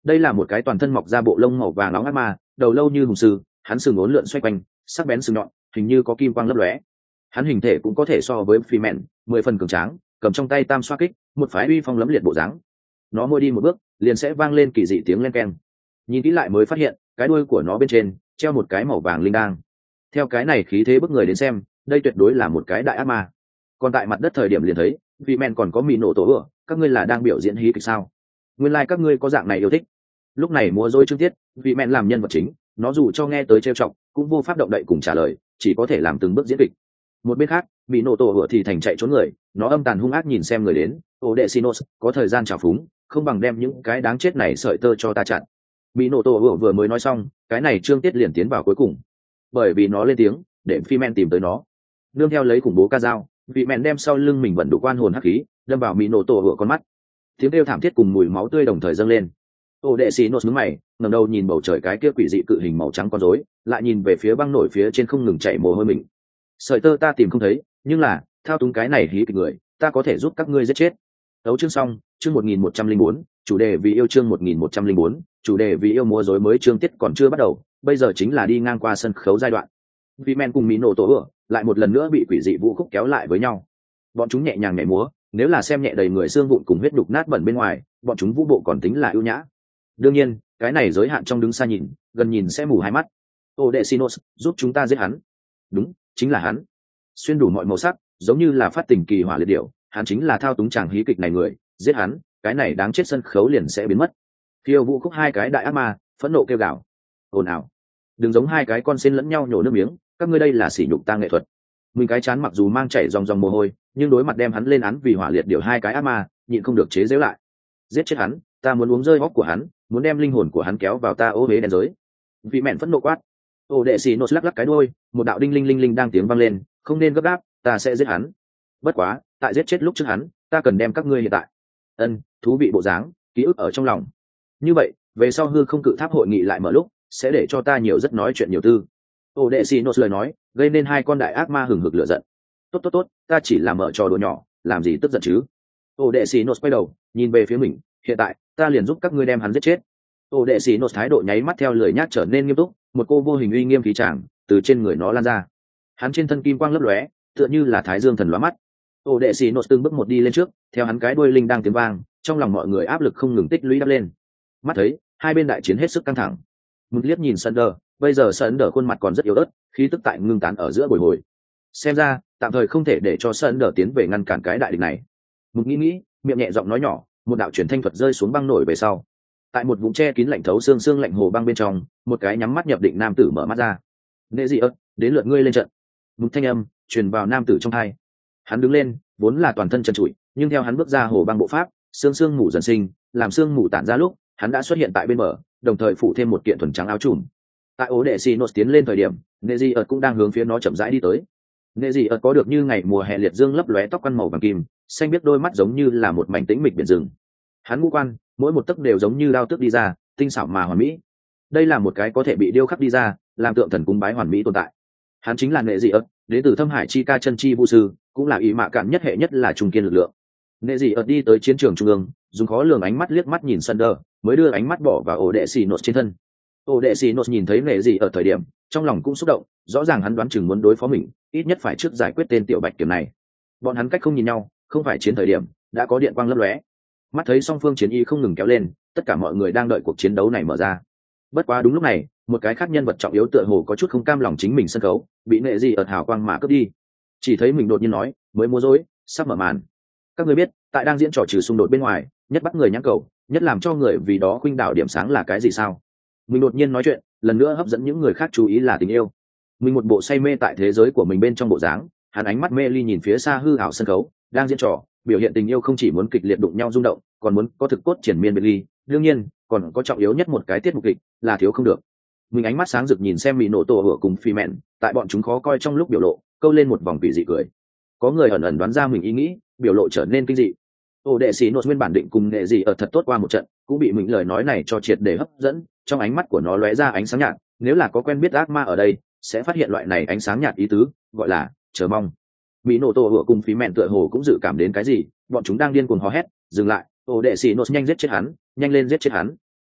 đây là một cái toàn thân mọc ra bộ lông màu vàng nóng ác ma, đầu lâu như hùng sư, hắn sừng uốn lượn xoay quanh, sắc bén sừng nhọn, hình như có kim quang lấp lóe. Hắn hình thể cũng có thể so với phi mẹn, mười phần cường tráng, cầm trong tay tam xoa kích, một phái uy phong lẫm liệt bộ dáng. Nó mỗi đi một bước liền sẽ vang lên kỳ dị tiếng len keng. Nhìn kỹ lại mới phát hiện cái đuôi của nó bên trên treo một cái màu vàng linh đang. Theo cái này khí thế bức người đến xem, đây tuyệt đối là một cái đại ác ma. Còn tại mặt đất thời điểm liền thấy vị mẹn còn có mì nổ tổ ửa, các ngươi là đang biểu diễn hí kịch sao? Nguyên lai like các ngươi có dạng này yêu thích. Lúc này múa dối chương tiết, vị mẹn làm nhân vật chính, nó dù cho nghe tới trêu chọc cũng vô pháp động đậy cùng trả lời, chỉ có thể làm từng bước diễn kịch. Một bên khác, mì nổ tổ ửa thì thành chạy trốn người, nó âm tàn hung ác nhìn xem người đến. Ô đệ Sinos có thời gian trào phúng, không bằng đem những cái đáng chết này sợi tơ cho ta chặn. Mì nổ tổ ửa vừa mới nói xong, cái này chương tiết liền tiến vào cuối cùng, bởi vì nó lên tiếng để phi men tìm tới nó. Nương theo lấy khủng bố ca dao, vị mẹn đem sau lưng mình vận đủ quan hồn hắc khí đâm vào mì nổ tổ ửa con mắt. Tiếng kêu thảm thiết cùng mùi máu tươi đồng thời dâng lên. Ô đệ xì nốt nhướng mày, ngẩng đầu nhìn bầu trời cái kia quỷ dị cự hình màu trắng con rối, lại nhìn về phía băng nổi phía trên không ngừng chảy mồ hôi mình. Sợi tơ ta tìm không thấy, nhưng là thao túng cái này hí kịch người, ta có thể giúp các ngươi giết chết. Đấu chương xong, chương một nghìn một trăm linh bốn, chủ đề vì yêu chương một nghìn một trăm linh bốn, chủ đề vì yêu múa rối mới chương tiết còn chưa bắt đầu, bây giờ chính là đi ngang qua sân khấu giai đoạn. Vị men cùng mì nổ tổ ửa lại một lần nữa bị quỷ dị vũ khúc kéo lại với nhau. Bọn chúng nhẹ nhàng nhảy múa, nếu là xem nhẹ đầy người xương vụn cùng huyết đục nát bẩn bên ngoài, bọn chúng vũ bộ còn tính là ưu nhã. Đương nhiên, cái này giới hạn trong đứng xa nhìn, gần nhìn sẽ mù hai mắt. Ô đệ Sinos, giúp chúng ta giết hắn. Đúng, chính là hắn. Xuyên đủ mọi màu sắc, giống như là phát tình kỳ hỏa liệt điệu, hắn chính là thao túng chàng hí kịch này người, giết hắn, cái này đáng chết sân khấu liền sẽ biến mất. Khiêu vũ khúc hai cái đại ác ma, phẫn nộ kêu gào. Ồn ào. Đừng giống hai cái con sen lẫn nhau nhổ nước miếng, các ngươi đây là sỉ nhục ta nghệ thuật. Mình cái chán mặc dù mang chảy dòng dòng mồ hôi, nhưng đối mặt đem hắn lên án vì hỏa liệt điều hai cái ác ma, nhịn không được chế giễu lại. Giết chết hắn, ta muốn uống rơi hốc của hắn, muốn đem linh hồn của hắn kéo vào ta ô hế đen giới. Vị mẹn phẫn nộ quát. Ô đệ xì nốt lắc lắc cái đuôi, một đạo đinh linh linh linh đang tiếng vang lên, không nên gấp gáp, ta sẽ giết hắn. Bất quá, tại giết chết lúc trước hắn, ta cần đem các ngươi hiện tại. Ân, thú vị bộ dáng, ký ức ở trong lòng. Như vậy, về sau hư không cự tháp hội nghị lại mở lúc, sẽ để cho ta nhiều rất nói chuyện nhiều tư. Ô đệ xì nốt lời nói, gây nên hai con đại ác ma hừng hực lửa giận. Tốt tốt tốt, ta chỉ là mở trò đùa nhỏ, làm gì tức giận chứ? Ô đệ xì nốt quay đầu, nhìn về phía mình, hiện tại, ta liền giúp các ngươi đem hắn giết chết. Ô đệ xì nốt thái độ nháy mắt theo lời nhắc trở nên nghiêm túc, một cô vô hình uy nghiêm khí tràng từ trên người nó lan ra. Hắn trên thân kim quang lấp lóe, tựa như là thái dương thần lóa mắt. Ô đệ xì nốt từng bước một đi lên trước, theo hắn cái đuôi linh đang tiếng vang, trong lòng mọi người áp lực không ngừng tích lũy đắp lên. Mắt thấy, hai bên đại chiến hết sức căng thẳng. Một liếc nhìn Sunder, bây giờ Sunder khuôn mặt còn rất yếu ớt, khí tức tại ngưng tán ở giữa bồi hồi. Xem ra, tạm thời không thể để cho Sunder tiến về ngăn cản cái đại địch này. Một nghĩ nghĩ, miệng nhẹ giọng nói nhỏ, một đạo truyền thanh thuật rơi xuống băng nổi về sau. Tại một vùng che kín lạnh thấu xương xương lạnh hồ băng bên trong, một cái nhắm mắt nhập định nam tử mở mắt ra. Nệ dị ớt, đến lượt ngươi lên trận. Một thanh âm truyền vào nam tử trong tai. Hắn đứng lên, vốn là toàn thân trần trụi, nhưng theo hắn bước ra hồ băng bộ pháp, xương xương mù dần sinh, làm xương mù tản ra lúc, hắn đã xuất hiện tại bên bờ, đồng thời phủ thêm một kiện thuần trắng áo trùm. Tại ố đệ xì nốt tiến lên thời điểm, nệ dị ớt cũng đang hướng phía nó chậm rãi đi tới. Nệ dị ớt có được như ngày mùa hè liệt dương lấp lóe tóc quăn màu vàng kim, xanh biết đôi mắt giống như là một mảnh tĩnh mịch biển rừng. Hắn ngũ quan, mỗi một tấc đều giống như đao tước đi ra, tinh xảo mà hoàn mỹ. Đây là một cái có thể bị điêu khắc đi ra, làm tượng thần cúng bái hoàn mỹ tồn tại. Hắn chính là nệ dị ớt, đến từ Thâm Hải chi ca chân chi vũ sư, cũng là ý mạ cạn nhất hệ nhất là trung kiên lực lượng. Nệ dị ớt đi tới chiến trường trung ương, dùng khó lường ánh mắt liếc mắt nhìn Sunder, mới đưa ánh mắt bỏ vào ổ đệ xì nốt trên thân. Ổ đệ xì nốt nhìn thấy nệ dị ở thời điểm, trong lòng cũng xúc động, rõ ràng hắn đoán chừng muốn đối phó mình, ít nhất phải trước giải quyết tên tiểu bạch kiểm này. Bọn hắn cách không nhìn nhau, không phải chiến thời điểm, đã có điện quang lấp lóe. Mắt thấy song phương chiến y không ngừng kéo lên, tất cả mọi người đang đợi cuộc chiến đấu này mở ra. Bất quá đúng lúc này, một cái khác nhân vật trọng yếu tựa hồ có chút không cam lòng chính mình sân khấu, bị nệ dị ợt hào quang mà cướp đi. Chỉ thấy mình đột nhiên nói, mới múa rối, sắp mở màn. Các người biết, tại đang diễn trò trừ xung đột bên ngoài, nhất bắt người nhãn cầu, nhất làm cho người vì đó khuynh đảo điểm sáng là cái gì sao? Mình đột nhiên nói chuyện, lần nữa hấp dẫn những người khác chú ý là tình yêu. Mình một bộ say mê tại thế giới của mình bên trong bộ dáng, hắn ánh mắt mê ly nhìn phía xa hư ảo sân khấu, đang diễn trò, biểu hiện tình yêu không chỉ muốn kịch liệt đụng nhau rung động, còn muốn có thực cốt triển miên biệt ly, đương nhiên, còn có trọng yếu nhất một cái tiết mục kịch, là thiếu không được. Mình ánh mắt sáng rực nhìn xem Mị Nổ Tổ Hửa cùng Phi Mẹn, tại bọn chúng khó coi trong lúc biểu lộ, câu lên một vòng quỷ dị cười. Có người ẩn ẩn đoán ra mình ý nghĩ, biểu lộ trở nên kinh dị. Ô đệ sĩ nốt nguyên bản định cùng nệ dị ở thật tốt qua một trận, cũng bị mình lời nói này cho triệt để hấp dẫn, trong ánh mắt của nó lóe ra ánh sáng nhạt, nếu là có quen biết ác ma ở đây, sẽ phát hiện loại này ánh sáng nhạt ý tứ, gọi là chờ mong. Mỹ nổ tổ hựa cùng Phí Mẹn tựa hồ cũng dự cảm đến cái gì, bọn chúng đang điên cuồng hò hét, dừng lại, ô đệ sĩ nốt nhanh giết chết hắn, nhanh lên giết chết hắn.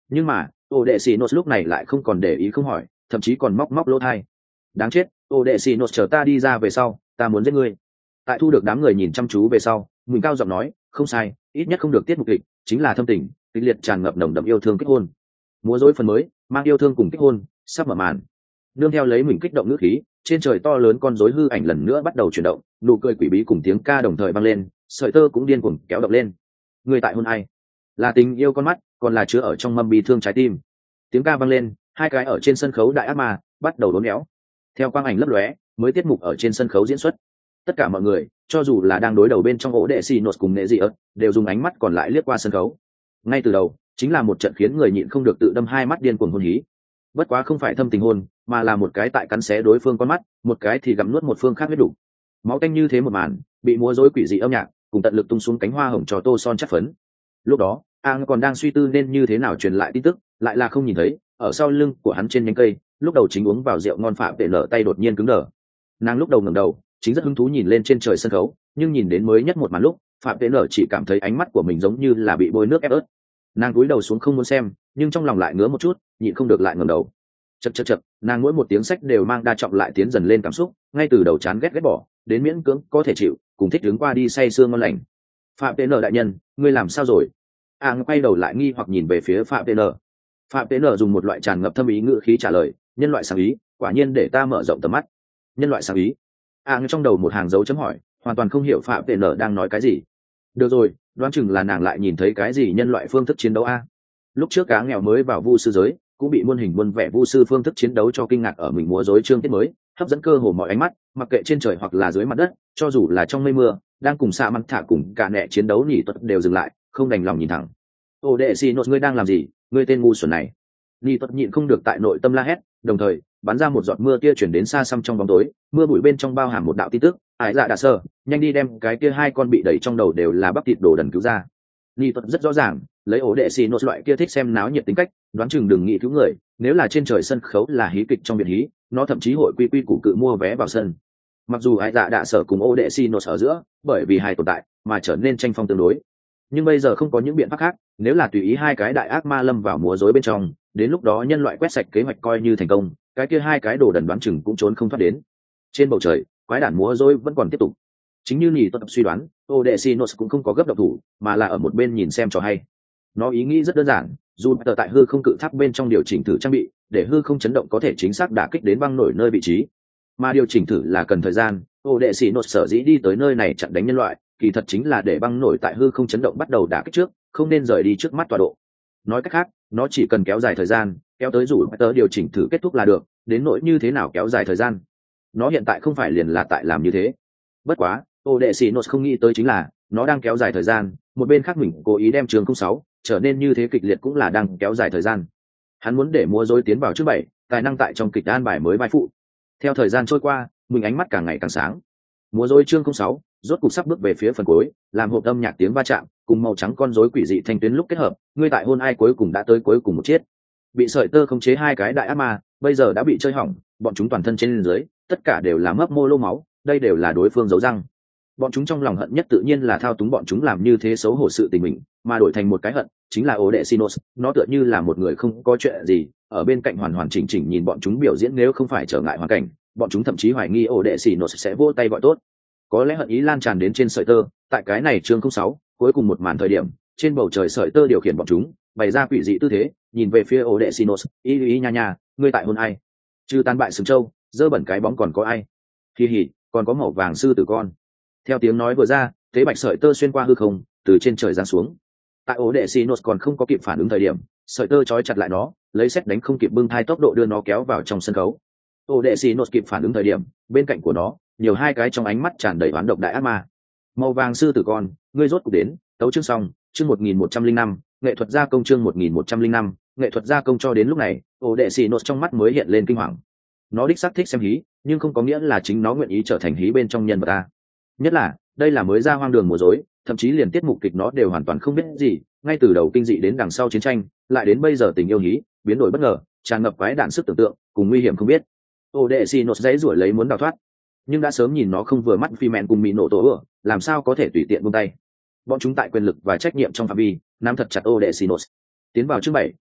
Nhưng mà ô đệ xì nốt lúc này lại không còn để ý không hỏi, thậm chí còn móc móc lỗ thai. Đáng chết, ô đệ xì nốt chờ ta đi ra về sau, ta muốn giết ngươi. Tại thu được đám người nhìn chăm chú về sau, mình cao giọng nói, không sai, ít nhất không được tiết mục kịch, chính là thâm tình kịch liệt tràn ngập nồng đậm yêu thương kết hôn. Múa rối phần mới mang yêu thương cùng kết hôn sắp mở màn. Nương theo lấy mình kích động ngữ khí, trên trời to lớn con rối hư ảnh lần nữa bắt đầu chuyển động, nụ cười quỷ bí cùng tiếng ca đồng thời vang lên, sợi tơ cũng điên cuồng kéo động lên. Người tại hôn ai? Là tình yêu con mắt, còn là chứa ở trong mâm bi thương trái tim. Tiếng ca vang lên, hai cái ở trên sân khấu đại ác ma bắt đầu đốn éo. Theo quang ảnh lấp lóe, mới tiết mục ở trên sân khấu diễn xuất. Tất cả mọi người, cho dù là đang đối đầu bên trong ổ đệ xì nốt cùng nệ dị ớt, đều dùng ánh mắt còn lại liếc qua sân khấu. Ngay từ đầu, chính là một trận khiến người nhịn không được tự đâm hai mắt điên cuồng hôn hí. Bất quá không phải thâm tình hôn, mà là một cái tại cắn xé đối phương con mắt, một cái thì gặm nuốt một phương khác huyết đủ. Máu tanh như thế một màn, bị múa rối quỷ dị âm nhạc cùng tận lực tung xuống cánh hoa hồng cho tô son chất phấn. Lúc đó, Ang còn đang suy tư nên như thế nào truyền lại tin tức, lại là không nhìn thấy, ở sau lưng của hắn trên nhánh cây, lúc đầu chính uống vào rượu ngon phạm tệ nở tay đột nhiên cứng đờ. Nàng lúc đầu ngẩng đầu, chính rất hứng thú nhìn lên trên trời sân khấu, nhưng nhìn đến mới nhất một màn lúc, phạm tệ nở chỉ cảm thấy ánh mắt của mình giống như là bị bôi nước ép ớt. Nàng cúi đầu xuống không muốn xem, nhưng trong lòng lại ngứa một chút, nhịn không được lại ngẩng đầu. Chậc chậc chậc, nàng mỗi một tiếng sách đều mang đa trọng lại tiến dần lên cảm xúc, ngay từ đầu chán ghét ghét bỏ, đến miễn cưỡng có thể chịu, cùng thích đứng qua đi say sưa ngon lành. Phạm tệ nở đại nhân, ngươi làm sao rồi? Ang quay đầu lại nghi hoặc nhìn về phía phạm tệ nở. Phạm tệ nở dùng một loại tràn ngập thâm ý ngữ khí trả lời, nhân loại sáng ý, quả nhiên để ta mở rộng tầm mắt. Nhân loại sáng ý? Ang trong đầu một hàng dấu chấm hỏi, hoàn toàn không hiểu phạm tệ nở đang nói cái gì. Được rồi, đoán chừng là nàng lại nhìn thấy cái gì nhân loại phương thức chiến đấu a. Lúc trước cá nghèo mới vào vu sư giới, cũng bị muôn hình muôn vẻ vu sư phương thức chiến đấu cho kinh ngạc ở mình múa rối chương tiết mới, hấp dẫn cơ hồ mọi ánh mắt, mặc kệ trên trời hoặc là dưới mặt đất, cho dù là trong mây mưa, đang cùng xạ măng thả cùng cả nẹ chiến đấu nhỉ tuật đều dừng lại, không đành lòng nhìn thẳng. Ô đệ xì nốt, ngươi đang làm gì? Ngươi tên ngu xuẩn này! Nhỉ tuật nhịn không được tại nội tâm la hét, đồng thời bắn ra một giọt mưa tia chuyển đến xa xăm trong bóng tối, mưa bụi bên trong bao hàm một đạo tin tức. Ải dạ đạ sơ, nhanh đi đem cái kia hai con bị đẩy trong đầu đều là bắp thịt đồ đần cứu ra. Nhỉ tuật rất rõ ràng, lấy ổ đệ xì nốt loại kia thích xem náo nhiệt tính cách, đoán chừng đừng nghĩ cứu người, nếu là trên trời sân khấu là hí kịch trong viện hí, nó thậm chí hội quy quy củ cự mua vé vào sân. Mặc dù Ải dạ đạ sở cùng ổ đệ xì nốt ở giữa, bởi vì hai tồn tại mà trở nên tranh phong tương đối, nhưng bây giờ không có những biện pháp khác, nếu là tùy ý hai cái đại ác ma lâm vào múa rối bên trong, đến lúc đó nhân loại quét sạch kế hoạch coi như thành công, cái kia hai cái đồ đần đoán chừng cũng trốn không thoát đến. Trên bầu trời, quái đản múa rối vẫn còn tiếp tục. Chính như nhỉ tuật suy đoán, Odesinos cũng không có gấp động thủ, mà là ở một bên nhìn xem trò hay. Nó ý nghĩ rất đơn giản, dù tờ tại hư không cự tháp bên trong điều chỉnh thử trang bị, để hư không chấn động có thể chính xác đả kích đến băng nổi nơi vị trí. Mà điều chỉnh thử là cần thời gian, Odesinos sở dĩ đi tới nơi này chặn đánh nhân loại, kỳ thật chính là để băng nổi tại hư không chấn động bắt đầu đả kích trước, không nên rời đi trước mắt tọa độ. Nói cách khác, nó chỉ cần kéo dài thời gian, kéo tới rủ tờ điều chỉnh thử kết thúc là được, đến nỗi như thế nào kéo dài thời gian. Nó hiện tại không phải liền là tại làm như thế. Bất quá, Odesinos không nghĩ tới chính là, nó đang kéo dài thời gian, một bên khác mình cố ý đem trường không sáu trở nên như thế kịch liệt cũng là đang kéo dài thời gian. Hắn muốn để múa rối tiến vào trước bảy, tài năng tại trong kịch an bài mới vai phụ. Theo thời gian trôi qua, mình ánh mắt càng ngày càng sáng. Múa rối chương không sáu rốt cục sắp bước về phía phần cuối, làm hộp âm nhạc tiếng va chạm, cùng màu trắng con rối quỷ dị thanh tuyến lúc kết hợp, ngươi tại hôn ai cuối cùng đã tới cuối cùng một chiết. Bị sợi tơ khống chế hai cái đại ác ma, bây giờ đã bị chơi hỏng, bọn chúng toàn thân trên dưới, tất cả đều là mấp mô lô máu, đây đều là đối phương giấu răng. Bọn chúng trong lòng hận nhất tự nhiên là thao túng bọn chúng làm như thế xấu hổ sự tình mình, mà đổi thành một cái hận, chính là Odesinos, nó tựa như là một người không có chuyện gì, ở bên cạnh hoàn hoàn chỉnh chỉnh nhìn bọn chúng biểu diễn, nếu không phải trở ngại hoàn cảnh, bọn chúng thậm chí hoài nghi Odesinos sẽ vỗ tay gọi tốt. Có lẽ hận ý lan tràn đến trên sợi tơ, tại cái này chương không sáu, cuối cùng một màn thời điểm, trên bầu trời sợi tơ điều khiển bọn chúng, bày ra quỷ dị tư thế, nhìn về phía Odesinos, y y nha nha, ngươi tại hôn ai? Trừ tan bại sừng châu, dơ bẩn cái bóng còn có ai? Kỳ hỉ, còn có màu vàng sư tử con. Theo tiếng nói vừa ra, tế bạch sợi tơ xuyên qua hư không, từ trên trời giáng xuống. Tại Odesinos còn không có kịp phản ứng thời điểm, sợi tơ trói chặt lại nó, lấy xét đánh không kịp bưng thai tốc độ đưa nó kéo vào trong sân khấu. Odesinos kịp phản ứng thời điểm, bên cạnh của nó, nhiều hai cái trong ánh mắt tràn đầy oán độc đại ác ma. Màu vàng sư tử con, ngươi rốt cuộc đến, tấu chương xong, chương một nghìn một trăm linh năm, nghệ thuật gia công chương một nghìn một trăm linh năm, nghệ thuật gia công cho đến lúc này, Odesinos trong mắt mới hiện lên kinh hoàng. Nó đích xác thích xem hí, nhưng không có nghĩa là chính nó nguyện ý trở thành hí bên trong nhân vật ta. Nhất là, đây là mới ra hoang đường múa rối, thậm chí liền tiết mục kịch nó đều hoàn toàn không biết gì, ngay từ đầu kinh dị đến đằng sau chiến tranh, lại đến bây giờ tình yêu hí, biến đổi bất ngờ, tràn ngập quái đản sức tưởng tượng, cùng nguy hiểm không biết. Odesinos giãy giụa lấy muốn đào thoát, nhưng đã sớm nhìn nó không vừa mắt phi mẹn cùng mỹ nổ tổ ửa, làm sao có thể tùy tiện buông tay. Bọn chúng tại quyền lực và trách nhiệm trong phạm vi, nắm thật chặt Odesinos. Tiến vào chương bảy,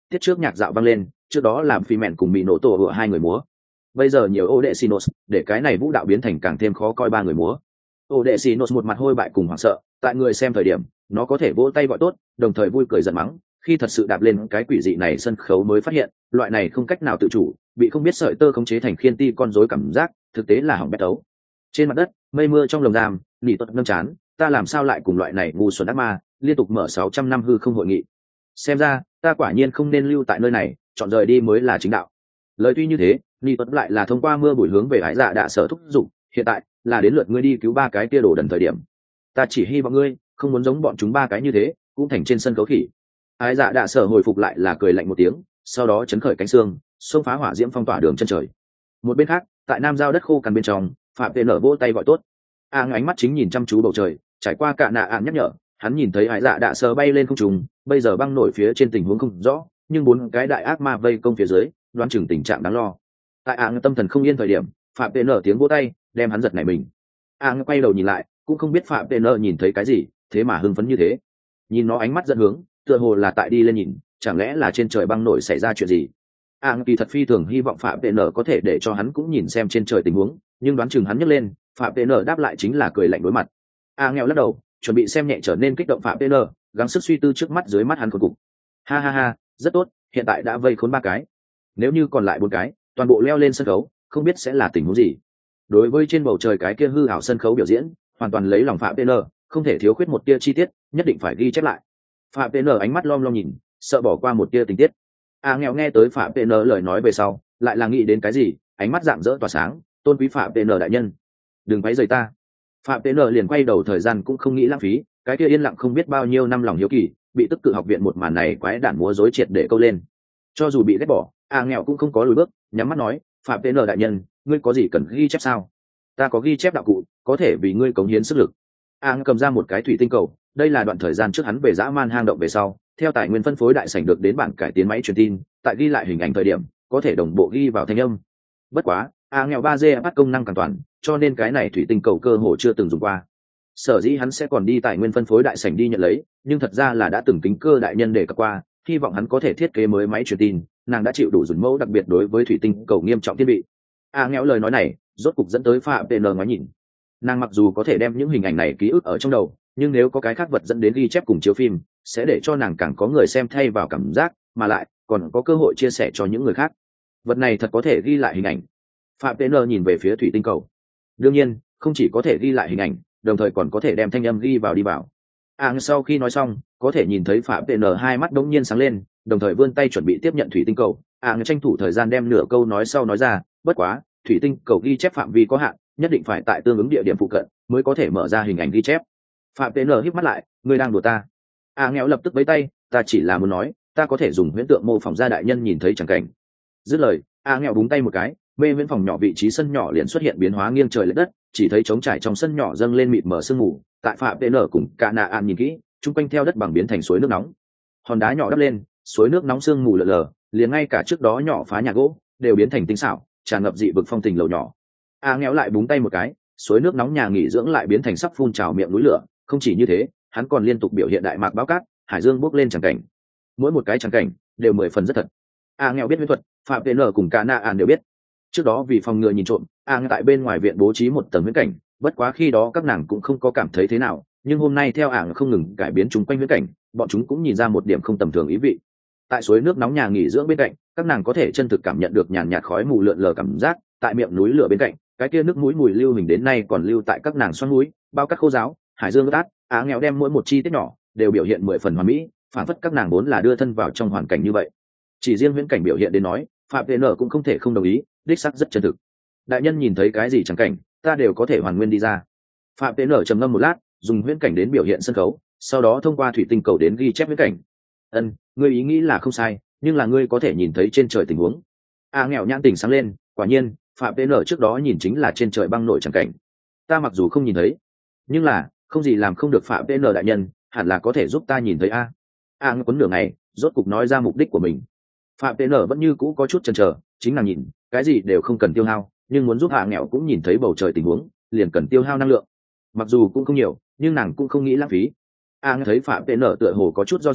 tiết trước nhạc dạo vang lên, trước đó làm phi mẹn cùng bị nổ tổ ở hai người múa. Bây giờ nhiều ô đệ Sinos, để cái này vũ đạo biến thành càng thêm khó coi ba người múa. Ô đệ Sinos một mặt hôi bại cùng hoảng sợ, tại người xem thời điểm, nó có thể vỗ tay gọi tốt, đồng thời vui cười giận mắng, khi thật sự đạp lên cái quỷ dị này sân khấu mới phát hiện, loại này không cách nào tự chủ, bị không biết sợi tơ khống chế thành khiên ti con rối cảm giác, thực tế là hỏng bét ấu. Trên mặt đất, mây mưa trong lồng giam, nỉ tuật nâng chán, ta làm sao lại cùng loại này ngu xuẩn ác ma, liên tục mở sáu trăm năm hư không hội nghị. Xem ra, ta quả nhiên không nên lưu tại nơi này, chọn rời đi mới là chính đạo. Lời tuy như thế, nỉ tuật lại là thông qua mưa bụi hướng về Ái Dạ Đạ Sở thúc giục, hiện tại là đến lượt ngươi đi cứu ba cái kia đổ đần thời điểm. Ta chỉ hy vọng ngươi không muốn giống bọn chúng ba cái như thế, cũng thành trên sân khấu khỉ. Ái Dạ Đạ Sở hồi phục lại là cười lạnh một tiếng, sau đó chấn khởi cánh xương, xông phá hỏa diễm phong tỏa đường chân trời. Một bên khác, tại nam giao đất khô cằn bên trong, phạm tê nở vỗ tay gọi tốt. A à, ánh mắt chính nhìn chăm chú bầu trời, trải qua cả nạ ạn nhắc nhở, hắn nhìn thấy Ái Dạ Đạ Sở bay lên không trung, bây giờ băng nổi phía trên tình huống không rõ, nhưng bốn cái đại ác ma vây công phía dưới, đoán chừng tình trạng đáng lo. Tại A à, tâm thần không yên thời điểm, phạm tê nở tiếng vỗ tay, đem hắn giật nảy mình. A à, quay đầu nhìn lại, cũng không biết phạm tê nở nhìn thấy cái gì, thế mà hưng phấn như thế. Nhìn nó ánh mắt dẫn hướng, tựa hồ là tại đi lên nhìn, chẳng lẽ là trên trời băng nổi xảy ra chuyện gì. A à, kỳ thật phi thường hy vọng phạm tê nở có thể để cho hắn cũng nhìn xem trên trời tình huống, nhưng đoán chừng hắn nhấc lên, phạm tê nở đáp lại chính là cười lạnh đối mặt. A à, nghèo lắc đầu, chuẩn bị xem nhẹ trở nên kích động phạm tê nở, gắng sức suy tư trước mắt dưới mắt hắn khốn cục. Ha ha ha, rất tốt, hiện tại đã vây khốn ba cái, nếu như còn lại bốn cái, toàn bộ leo lên sân khấu, không biết sẽ là tình huống gì. Đối với trên bầu trời cái kia hư ảo sân khấu biểu diễn, hoàn toàn lấy lòng phạm tê nở, không thể thiếu khuyết một tia chi tiết, nhất định phải ghi chép lại. Phạm tê nở ánh mắt lom lom nhìn, sợ bỏ qua một tia tình tiết. A à, nghèo nghe tới phạm tê nở lời nói về sau, lại là nghĩ đến cái gì, ánh mắt rạng rỡ tỏa sáng, tôn quý phạm tê nở đại nhân, đừng quấy rầy ta. Phạm tê nở liền quay đầu, thời gian cũng không nghĩ lãng phí, cái kia yên lặng không biết bao nhiêu năm lòng hiếu kỳ, bị tức cự học viện một màn này quái đản múa rối triệt để câu lên. Cho dù bị ghét bỏ, A à, nghèo cũng không có lùi bước, nhắm mắt nói, phạm tê nở đại nhân, ngươi có gì cần ghi chép sao? Ta có ghi chép đạo cụ, có thể vì ngươi cống hiến sức lực. A à, cầm ra một cái thủy tinh cầu, đây là đoạn thời gian trước hắn về dã man hang động về sau, theo tài nguyên phân phối đại sảnh được đến bản cải tiến máy truyền tin, tại ghi lại hình ảnh thời điểm, có thể đồng bộ ghi vào thanh âm. Bất quá, A à, nghèo ba D bắt công năng càng toàn, cho nên cái này thủy tinh cầu cơ hồ chưa từng dùng qua. Sở dĩ hắn sẽ còn đi tài nguyên phân phối đại sảnh đi nhận lấy, nhưng thật ra là đã từng kính cơ đại nhân để cập qua, hy vọng hắn có thể thiết kế mới máy truyền tin, nàng đã chịu đủ dùng mẫu đặc biệt đối với thủy tinh cầu nghiêm trọng thiết bị. A à, nghèo lời nói này, rốt cục dẫn tới Phạm Tê Nờ ngoái nhìn. Nàng mặc dù có thể đem những hình ảnh này ký ức ở trong đầu, nhưng nếu có cái khác vật dẫn đến ghi chép cùng chiếu phim, sẽ để cho nàng càng có người xem thay vào cảm giác, mà lại còn có cơ hội chia sẻ cho những người khác. Vật này thật có thể ghi lại hình ảnh. Phạm Tê Nờ nhìn về phía thủy tinh cầu. Đương nhiên, không chỉ có thể ghi lại hình ảnh, đồng thời còn có thể đem thanh âm ghi vào đi vào. À, sau khi nói xong, có thể nhìn thấy Phạm Tê Nờ hai mắt đống nhiên sáng lên, đồng thời vươn tay chuẩn bị tiếp nhận thủy tinh cầu. À, tranh thủ thời gian đem nửa câu nói sau nói ra, bất quá, thủy tinh cầu ghi chép phạm vi có hạn, nhất định phải tại tương ứng địa điểm phụ cận mới có thể mở ra hình ảnh ghi chép. Phạm Tê Nờ híp mắt lại, ngươi đang đùa ta? À, nghèo lập tức với tay, ta chỉ là muốn nói, ta có thể dùng huyễn tượng mô phỏng ra đại nhân nhìn thấy chẳng cảnh. Dứt lời, A nghèo búng tay một cái, mê viễn phòng nhỏ vị trí sân nhỏ liền xuất hiện biến hóa nghiêng trời lệch đất, chỉ thấy trống trải trong sân nhỏ dâng lên mịt mờ sương mù. Tại Phạm Tê Nờ cùng Cả Nạ An nhìn kỹ, chung quanh theo đất bằng biến thành suối nước nóng, hòn đá nhỏ đắp lên, suối nước nóng sương mù lờ lờ, liền ngay cả trước đó nhỏ phá nhà gỗ đều biến thành tinh xảo, tràn ngập dị vực phong tình lầu nhỏ. A nghèo lại búng tay một cái, suối nước nóng nhà nghỉ dưỡng lại biến thành sắp phun trào miệng núi lửa. Không chỉ như thế, hắn còn liên tục biểu hiện đại mạc báo cát, hải dương bốc lên chẳng cảnh, mỗi một cái chẳng cảnh đều mười phần rất thật. A nghèo biết viễn thuật, Phạm Tê Nờ cùng Cả Na An đều biết. Trước đó vì phòng ngừa nhìn trộm, A nghèo tại bên ngoài viện bố trí một tầng viễn cảnh, bất quá khi đó các nàng cũng không có cảm thấy thế nào, nhưng hôm nay theo ảng không ngừng cải biến chúng quanh viễn cảnh, bọn chúng cũng nhìn ra một điểm không tầm thường ý vị. Tại suối nước nóng nhà nghỉ dưỡng bên cạnh, các nàng có thể chân thực cảm nhận được nhàn nhạt khói mù lượn lờ cảm giác. Tại miệng núi lửa bên cạnh, cái kia nước mũi mùi lưu hình đến nay còn lưu tại các nàng xoắn mũi, bao cát khô giáo, hải dương ướt át. Á nghèo đem mỗi một chi tiết nhỏ đều biểu hiện mười phần hoàn mỹ, phản phất các nàng vốn là đưa thân vào trong hoàn cảnh như vậy. Chỉ riêng viễn cảnh biểu hiện đến nói, Phạm Tê Nờ cũng không thể không đồng ý, đích sắc rất chân thực. Đại nhân nhìn thấy cái gì chẳng cảnh, ta đều có thể hoàn nguyên đi ra. Phạm Tê Nờ trầm ngâm một lát, dùng viễn cảnh đến biểu hiện sân khấu, sau đó thông qua thủy tinh cầu đến ghi chép viễn cảnh. Ân, ngươi ý nghĩ là không sai, nhưng là ngươi có thể nhìn thấy trên trời tình huống. A nghèo nhãn tình sáng lên, quả nhiên, Phạm Tê Nờ trước đó nhìn chính là trên trời băng nổi chẳng cảnh. Ta mặc dù không nhìn thấy, nhưng là không gì làm không được. Phạm Tê Nờ đại nhân hẳn là có thể giúp ta nhìn thấy a. A à, quấn nửa ngày, rốt cục nói ra mục đích của mình. Phạm Tê Nờ vẫn như cũ có chút chần chờ, chính là nhìn cái gì đều không cần tiêu hao, nhưng muốn giúp hạ nghèo cũng nhìn thấy bầu trời tình huống, liền cần tiêu hao năng lượng. Mặc dù cũng không nhiều, nhưng nàng cũng không nghĩ lãng phí. A à, thấy Phạm Tê Nờ tựa hồ có chút do dự,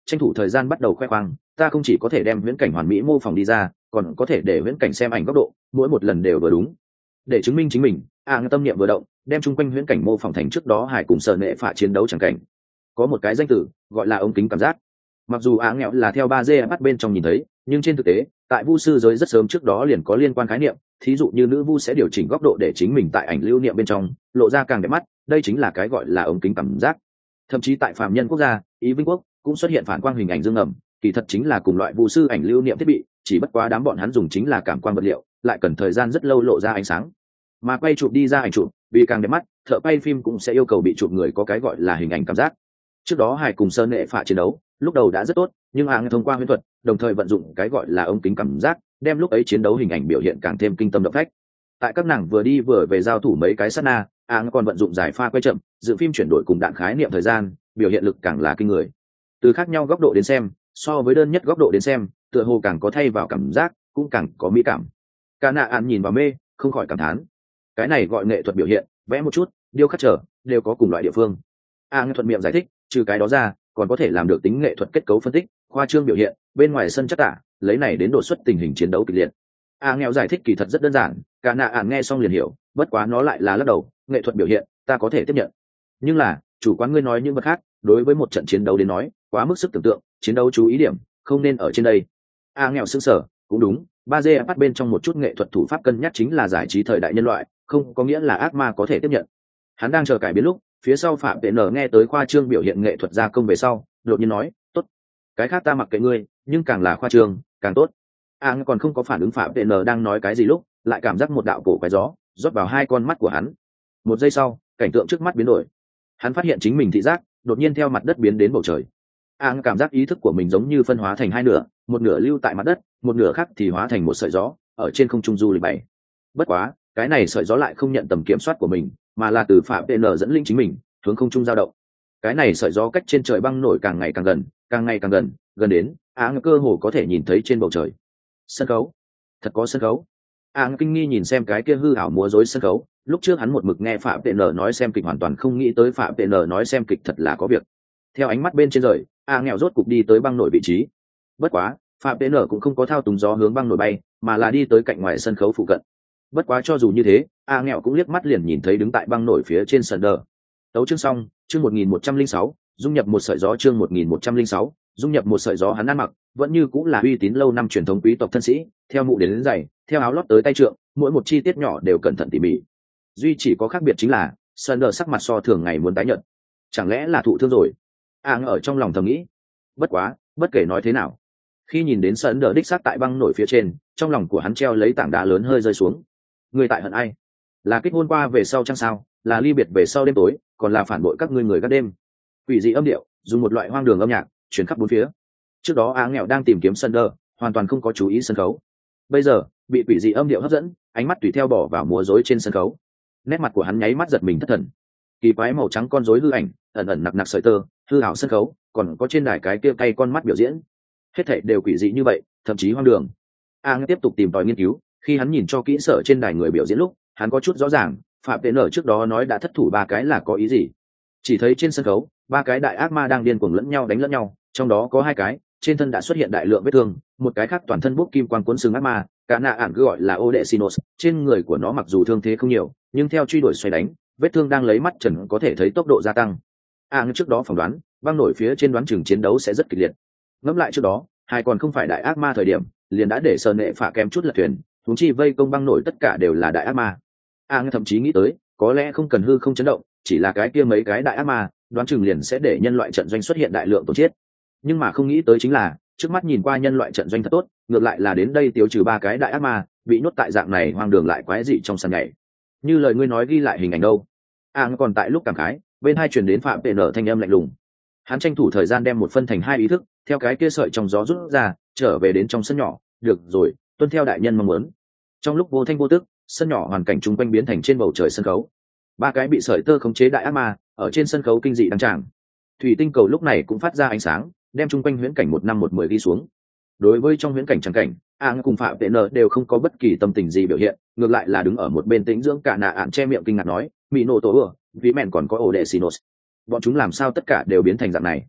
tranh thủ thời gian bắt đầu khoe khoang, ta không chỉ có thể đem viễn cảnh hoàn mỹ mô phỏng đi ra, còn có thể để viễn cảnh xem ảnh góc độ mỗi một lần đều vừa đúng. Để chứng minh chính mình, a tâm niệm vừa động, đem chung quanh viễn cảnh mô phỏng thành trước đó hải cùng sợ nệ phạ chiến đấu chẳng cảnh. Có một cái danh từ gọi là ống kính cảm giác. Mặc dù á nghèo là theo ba d bắt bên trong nhìn thấy, nhưng trên thực tế tại vu sư giới rất sớm trước đó liền có liên quan khái niệm, thí dụ như nữ vu sẽ điều chỉnh góc độ để chính mình tại ảnh lưu niệm bên trong lộ ra càng đẹp mắt, đây chính là cái gọi là ống kính cảm giác. Thậm chí tại phạm nhân quốc gia ý vinh quốc cũng xuất hiện phản quang hình ảnh dương ngầm, kỳ thật chính là cùng loại vu sư ảnh lưu niệm thiết bị, chỉ bất quá đám bọn hắn dùng chính là cảm quang vật liệu, lại cần thời gian rất lâu lộ ra ánh sáng. Mà quay chụp đi ra ảnh chụp vì càng đẹp mắt, thợ quay phim cũng sẽ yêu cầu bị chụp người có cái gọi là hình ảnh cảm giác. Trước đó hải cùng sơn nệ phạ chiến đấu lúc đầu đã rất tốt, nhưng hàng thông qua huyễn thuật đồng thời vận dụng cái gọi là ống kính cảm giác, đem lúc ấy chiến đấu hình ảnh biểu hiện càng thêm kinh tâm động phách. Tại các nàng vừa đi vừa về giao thủ mấy cái sát na, hàng còn vận dụng giải pha quay chậm, dự phim chuyển đổi cùng đạn khái niệm thời gian, biểu hiện lực càng là kinh người. Từ khác nhau góc độ đến xem, so với đơn nhất góc độ đến xem, tựa hồ càng có thay vào cảm giác, cũng càng có mỹ cảm. Cả nạ ạn nhìn vào mê, không khỏi cảm thán. Cái này gọi nghệ thuật biểu hiện, vẽ một chút, điêu khắc trở, đều có cùng loại địa phương. A à, thuận miệng giải thích, trừ cái đó ra, còn có thể làm được tính nghệ thuật kết cấu phân tích, khoa trương biểu hiện, bên ngoài sân chắc tả, lấy này đến đột xuất tình hình chiến đấu kịch liệt. A à, nghèo giải thích kỳ thật rất đơn giản, cả nạ ạn nghe xong liền hiểu, bất quá nó lại là lắc đầu, nghệ thuật biểu hiện, ta có thể tiếp nhận. Nhưng là, chủ quán ngươi nói những vật khác, đối với một trận chiến đấu đến nói, quá mức sức tưởng tượng, chiến đấu chú ý điểm, không nên ở trên đây. A à, nghèo sững sờ, cũng đúng, ba d bắt bên trong một chút nghệ thuật thủ pháp cân nhắc chính là giải trí thời đại nhân loại, không có nghĩa là ác ma có thể tiếp nhận. Hắn đang chờ cải biến lúc, phía sau phạm vệ nở nghe tới khoa trương biểu hiện nghệ thuật gia công về sau, đột nhiên nói, tốt, cái khác ta mặc kệ ngươi, nhưng càng là khoa trương càng tốt. A à, còn không có phản ứng phạm vệ nở đang nói cái gì lúc, lại cảm giác một đạo cổ quái gió rót vào hai con mắt của hắn. Một giây sau, cảnh tượng trước mắt biến đổi, hắn phát hiện chính mình thị giác đột nhiên theo mặt đất biến đến bầu trời. A à, cảm giác ý thức của mình giống như phân hóa thành hai nửa, một nửa lưu tại mặt đất, một nửa khác thì hóa thành một sợi gió ở trên không trung du lịch bay. Bất quá cái này sợi gió lại không nhận tầm kiểm soát của mình, mà là từ phạm vn dẫn linh chính mình hướng không trung dao động. Cái này sợi gió cách trên trời băng nổi càng ngày càng gần, càng ngày càng gần, gần đến á ngư cơ hồ có thể nhìn thấy trên bầu trời. Sân khấu, thật có sân khấu. á ngư kinh nghi nhìn xem cái kia hư ảo múa rối sân khấu. Lúc trước hắn một mực nghe phạm vn nói xem kịch, hoàn toàn không nghĩ tới phạm vn nói xem kịch thật là có việc. Theo ánh mắt bên trên rời, a nghèo rốt cục đi tới băng nổi vị trí. Bất quá phạm vn cũng không có thao túng gió hướng băng nổi bay, mà là đi tới cạnh ngoài sân khấu phụ cận. Bất quá cho dù như thế, a nghèo cũng liếc mắt liền nhìn thấy đứng tại băng nổi phía trên sân đờ. Tấu chương xong, chương một nghìn một trăm linh sáu, dung nhập một sợi gió. Chương một nghìn một trăm linh sáu, dung nhập một sợi gió. Hắn ăn mặc vẫn như cũng là uy tín lâu năm truyền thống quý tộc thân sĩ, theo mũ đến, đến giày, theo áo lót tới tay trượng, mỗi một chi tiết nhỏ đều cẩn thận tỉ mỉ. Duy chỉ có khác biệt chính là sân đờ sắc mặt so thường ngày muốn tái nhợt. Chẳng lẽ là thụ thương rồi? a ở trong lòng thầm nghĩ. Bất quá bất kể nói thế nào, khi nhìn đến sân đờ đích xác tại băng nổi phía trên, trong lòng của hắn treo lấy tảng đá lớn hơi rơi xuống. Người tại hận ai? Là kết hôn qua về sau chăng sao? Là ly biệt về sau đêm tối, còn là phản bội các ngươi người gác đêm? Quỷ dị âm điệu dùng một loại hoang đường âm nhạc chuyển khắp bốn phía. Trước đó á nghèo đang tìm kiếm sân đờ, hoàn toàn không có chú ý sân khấu. Bây giờ bị quỷ dị âm điệu hấp dẫn, ánh mắt tùy theo bỏ vào múa rối trên sân khấu. Nét mặt của hắn nháy mắt giật mình thất thần. Kỳ quái màu trắng con rối hư ảnh, ẩn ẩn nặc nặc sợi tơ, hư ảo sân khấu, còn có trên đài cái kia cay con mắt biểu diễn, hết thảy đều quỷ dị như vậy, thậm chí hoang đường. A tiếp tục tìm tòi nghiên cứu, khi hắn nhìn cho kỹ sở trên đài người biểu diễn lúc, hắn có chút rõ ràng, phạm tên ở trước đó nói đã thất thủ ba cái là có ý gì. Chỉ thấy trên sân khấu, ba cái đại ác ma đang điên cuồng lẫn nhau đánh lẫn nhau, trong đó có hai cái trên thân đã xuất hiện đại lượng vết thương, một cái khác toàn thân bốc kim quang cuốn xương ác ma, cả nạ ản cứ gọi là Odesinos, trên người của nó mặc dù thương thế không nhiều, nhưng theo truy đuổi xoay đánh, vết thương đang lấy mắt trần có thể thấy tốc độ gia tăng. A trước đó phỏng đoán, băng nổi phía trên đoán chừng chiến đấu sẽ rất kịch liệt. Ngẫm lại trước đó, hai còn không phải đại ác ma thời điểm, liền đã để sơn nệ phạ kém chút lật thuyền, chúng chi vây công băng nổi tất cả đều là đại ác ma. A thậm chí nghĩ tới, có lẽ không cần hư không chấn động, chỉ là cái kia mấy cái đại ác ma, đoán chừng liền sẽ để nhân loại trận doanh xuất hiện đại lượng tổn chết. Nhưng mà không nghĩ tới chính là, trước mắt nhìn qua nhân loại trận doanh thật tốt, ngược lại là đến đây tiêu trừ ba cái đại ác ma, bị nhốt tại dạng này hoang đường lại quái dị trong sân nhảy. Như lời ngươi nói ghi lại hình ảnh đâu? A còn tại lúc cảm khái, bên hai truyền đến phạm tệ nở thanh âm lạnh lùng. Hắn tranh thủ thời gian đem một phân thành hai ý thức, theo cái kia sợi trong gió rút ra, trở về đến trong sân nhỏ. Được rồi, tuân theo đại nhân mong muốn. Trong lúc vô thanh vô tức, sân nhỏ hoàn cảnh chung quanh biến thành trên bầu trời sân khấu. Ba cái bị sợi tơ khống chế đại ác ma ở trên sân khấu kinh dị đăng tràng. Thủy tinh cầu lúc này cũng phát ra ánh sáng, đem chung quanh huyễn cảnh một năm một mười đi xuống. Đối với trong huyễn cảnh trắng cảnh, Ang cùng phạm tệ nở đều không có bất kỳ tâm tình gì biểu hiện, ngược lại là đứng ở một bên tĩnh dưỡng. Cả nạ ạn che miệng kinh ngạc nói, mỹ nổ tổ ừa, vì mẹn còn có ổ đệ xì nốt, bọn chúng làm sao tất cả đều biến thành dạng này?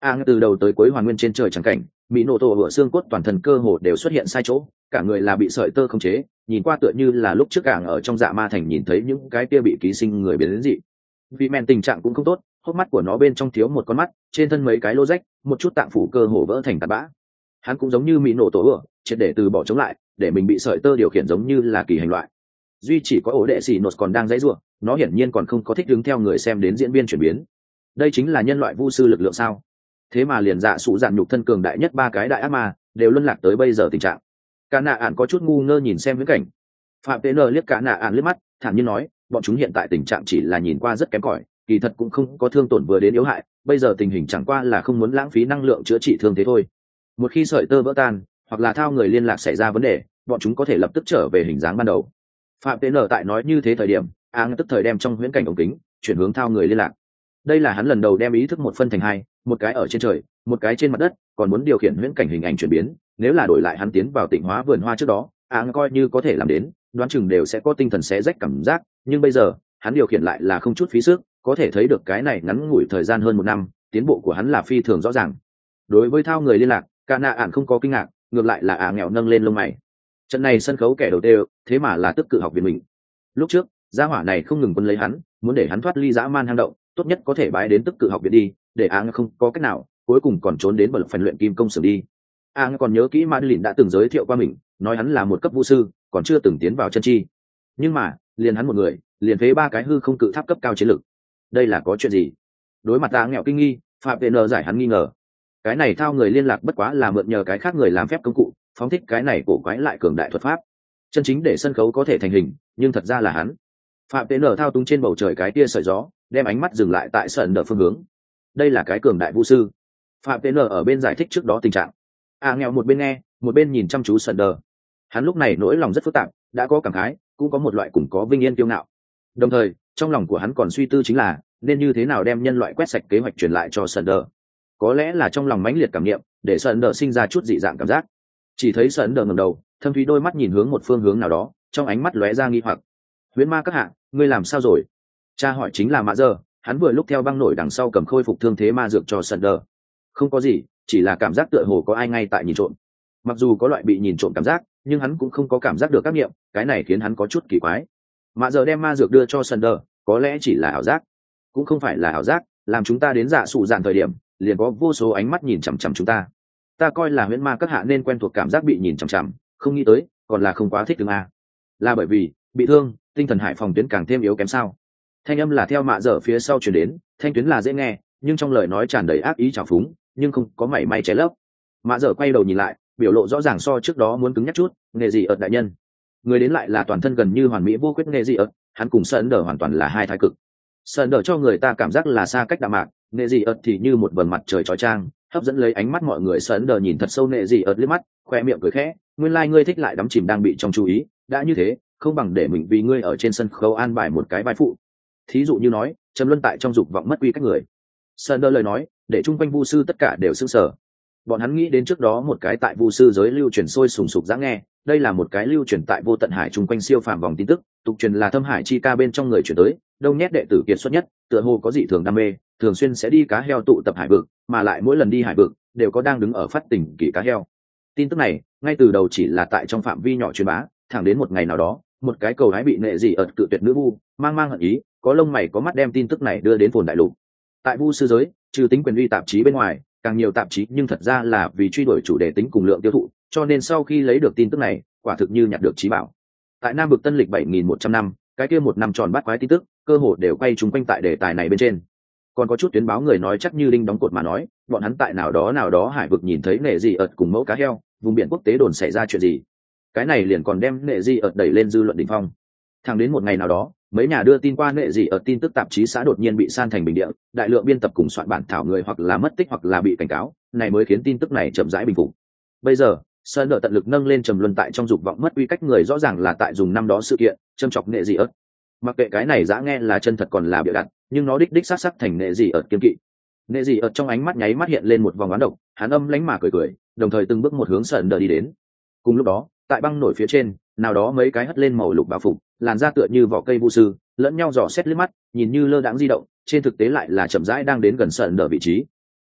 a từ đầu tới cuối hoàn nguyên trên trời trắng cảnh, mỹ nổ tổ hựa xương cốt toàn thân cơ hồ đều xuất hiện sai chỗ, cả người là bị sợi tơ khống chế, nhìn qua tựa như là lúc trước càng ở trong dạ ma thành nhìn thấy những cái kia bị ký sinh người biến đến dị. Vị men tình trạng cũng không tốt, hốc mắt của nó bên trong thiếu một con mắt, trên thân mấy cái lỗ rách, một chút tạng phủ cơ hồ vỡ thành tạt bã. Hắn cũng giống như mỹ nổ tổ hựa, triệt để từ bỏ chống lại, để mình bị sợi tơ điều khiển giống như là kỳ hành loại. Duy chỉ có ổ đệ xì nốt còn đang dãy rủa, nó hiển nhiên còn không có thích đứng theo người xem đến diễn viên chuyển biến. Đây chính là nhân loại vu sư lực lượng sao? Thế mà liền dạ sụ dạn nhục thân cường đại nhất ba cái đại ác ma đều luân lạc tới bây giờ tình trạng. Cả nạ ạn có chút ngu ngơ nhìn xem viễn cảnh. Phạm Tế Nờ liếc cả nạ ạn liếc mắt, thản nhiên nói, bọn chúng hiện tại tình trạng chỉ là nhìn qua rất kém cỏi, kỳ thật cũng không có thương tổn vừa đến yếu hại, bây giờ tình hình chẳng qua là không muốn lãng phí năng lượng chữa trị thương thế thôi. Một khi sợi tơ vỡ tan, hoặc là thao người liên lạc xảy ra vấn đề, bọn chúng có thể lập tức trở về hình dáng ban đầu. Phạm Tế Nờ tại nói như thế thời điểm, Áng tức thời đem trong huyễn cảnh ống kính chuyển hướng thao người liên lạc. Đây là hắn lần đầu đem ý thức một phân thành hai, một cái ở trên trời, một cái trên mặt đất, còn muốn điều khiển huyễn cảnh hình ảnh chuyển biến, nếu là đổi lại hắn tiến vào tịnh hóa vườn hoa trước đó, Áng coi như có thể làm đến, đoán chừng đều sẽ có tinh thần xé rách cảm giác, nhưng bây giờ, hắn điều khiển lại là không chút phí sức, có thể thấy được cái này ngắn ngủi thời gian hơn một năm, tiến bộ của hắn là phi thường rõ ràng. Đối với thao người liên lạc, Cả nạ ản không có kinh ngạc, ngược lại là Ả nghèo nâng lên lông mày. Trận này sân khấu kẻ đầu tiên, thế mà là tức cự học viện mình. Lúc trước, gia hỏa này không ngừng quân lấy hắn, muốn để hắn thoát ly dã man hang động, tốt nhất có thể bái đến tức cự học viện đi, để Áng không có cách nào, cuối cùng còn trốn đến bờ phần luyện kim công xưởng đi. Áng còn nhớ kỹ Madeline đã từng giới thiệu qua mình, nói hắn là một cấp vũ sư, còn chưa từng tiến vào chân chi. Nhưng mà, liền hắn một người, liền phế ba cái hư không cự tháp cấp cao chiến lực. Đây là có chuyện gì? Đối mặt Áng nghèo kinh nghi, Phạm Vệ Nờ giải hắn nghi ngờ. Cái này thao người liên lạc bất quá là mượn nhờ cái khác người làm phép công cụ, phóng thích cái này cổ quái lại cường đại thuật pháp. Chân chính để sân khấu có thể thành hình, nhưng thật ra là hắn. Phạm Tế Nở thao túng trên bầu trời cái tia sợi gió, đem ánh mắt dừng lại tại sân đỡ phương hướng. Đây là cái cường đại vũ sư. Phạm Tế Nở ở bên giải thích trước đó tình trạng. À nghèo một bên nghe, một bên nhìn chăm chú sân đỡ. Hắn lúc này nỗi lòng rất phức tạp, đã có cảm khái, cũng có một loại cùng có vinh yên kiêu ngạo. Đồng thời, trong lòng của hắn còn suy tư chính là nên như thế nào đem nhân loại quét sạch kế hoạch truyền lại cho sân đỡ. Có lẽ là trong lòng mãnh liệt cảm niệm, để sân đỡ sinh ra chút dị dạng cảm giác. Chỉ thấy sân đỡ ngẩng đầu, thâm thúy đôi mắt nhìn hướng một phương hướng nào đó, trong ánh mắt lóe ra nghi hoặc. Huyễn ma các hạ, ngươi làm sao rồi? Cha hỏi chính là Mã Giờ, hắn vừa lúc theo băng nổi đằng sau cầm khôi phục thương thế ma dược cho Sunder. Không có gì, chỉ là cảm giác tựa hồ có ai ngay tại nhìn trộm. Mặc dù có loại bị nhìn trộm cảm giác, nhưng hắn cũng không có cảm giác được các nghiệm, cái này khiến hắn có chút kỳ quái. Mã Giờ đem ma dược đưa cho Sunder, có lẽ chỉ là ảo giác, cũng không phải là ảo giác, làm chúng ta đến dạ sụ dạn thời điểm, liền có vô số ánh mắt nhìn chằm chằm chúng ta. Ta coi là huyễn ma các hạ nên quen thuộc cảm giác bị nhìn chằm chằm, không nghĩ tới, còn là không quá thích tương a. Là bởi vì bị thương, tinh thần hải phòng tuyến càng thêm yếu kém sao? Thanh âm là theo Mạ Dở phía sau truyền đến, thanh tuyến là dễ nghe, nhưng trong lời nói tràn đầy ác ý trào phúng, nhưng không có mảy may che lấp. Mạ Dở quay đầu nhìn lại, biểu lộ rõ ràng so trước đó muốn cứng nhắc chút. Nghề gì ợt đại nhân? Người đến lại là toàn thân gần như hoàn mỹ vô quyết nghề gì ợt, hắn cùng Sơn Đờ hoàn toàn là hai thái cực. Sơn Đờ cho người ta cảm giác là xa cách đạm mạc, nghề gì ợt thì như một vầng mặt trời chói chang, hấp dẫn lấy ánh mắt mọi người. Sơn Đờ nhìn thật sâu nghề gì ợt liếc mắt, khoe miệng cười khẽ, nguyên lai like ngươi thích lại đắm chìm đang bị trong chú ý, đã như thế, không bằng để mình vì ngươi ở trên sân khấu an bài một cái vai phụ. Thí dụ như nói, trầm luân tại trong dục vọng mất quy cách người. Sơn Đờ lời nói, để chung quanh vu sư tất cả đều sững sờ. Bọn hắn nghĩ đến trước đó một cái tại vu sư giới lưu truyền sôi sùng sục dã nghe, đây là một cái lưu truyền tại vô tận hải chung quanh siêu phàm vòng tin tức, tục truyền là thâm hải chi ca bên trong người truyền tới, đông nhét đệ tử kiệt xuất nhất, tựa hồ có dị thường đam mê, thường xuyên sẽ đi cá heo tụ tập hải vực, mà lại mỗi lần đi hải vực đều có đang đứng ở phát tỉnh kỳ cá heo. Tin tức này ngay từ đầu chỉ là tại trong phạm vi nhỏ truyền bá, thẳng đến một ngày nào đó, một cái cầu hái bị nệ dị ợt cự tuyệt nữ vu, mang mang hận ý, có lông mày có mắt đem tin tức này đưa đến phồn đại lục. Tại vu sư giới, trừ tính quyền uy tạp chí bên ngoài, càng nhiều tạp chí nhưng thật ra là vì truy đuổi chủ đề tính cùng lượng tiêu thụ, cho nên sau khi lấy được tin tức này, quả thực như nhặt được chí bảo. Tại Nam vực Tân lịch bảy nghìn một trăm năm, cái kia một năm tròn bát quái tin tức, cơ hồ đều quay chúng quanh tại đề tài này bên trên. Còn có chút tuyến báo người nói chắc như đinh đóng cột mà nói, bọn hắn tại nào đó nào đó hải vực nhìn thấy nệ dị ợt cùng mẫu cá heo, vùng biển quốc tế đồn xảy ra chuyện gì. Cái này liền còn đem nệ dị ợt đẩy lên dư luận đỉnh phong. Thẳng đến một ngày nào đó, mấy nhà đưa tin qua nệ dị ợt tin tức tạp chí xã đột nhiên bị san thành bình địa, đại lượng biên tập cùng soạn bản thảo người hoặc là mất tích hoặc là bị cảnh cáo, này mới khiến tin tức này chậm rãi bình phục. Bây giờ, Sơn Đờ tận lực nâng lên trầm luân tại trong dục vọng mất uy cách người rõ ràng là tại dùng năm đó sự kiện châm chọc nệ dị ợt. Mặc kệ cái này dã nghe là chân thật còn là bịa đặt, nhưng nó đích đích sát sát thành nệ dị ợt kiên kỵ. Nệ dị ợt trong ánh mắt nháy mắt hiện lên một vòng oán độc, hắn âm lãnh mà cười cười, đồng thời từng bước một hướng Sơn Đờ đi đến. Cùng lúc đó, tại băng nổi phía trên, nào đó mấy cái hất lên màu lục bảo phục, làn da tựa như vỏ cây vu sư, lẫn nhau dò xét liếc mắt, nhìn như lơ đãng di động, trên thực tế lại là chậm rãi đang đến gần Sơn Đờ vị trí.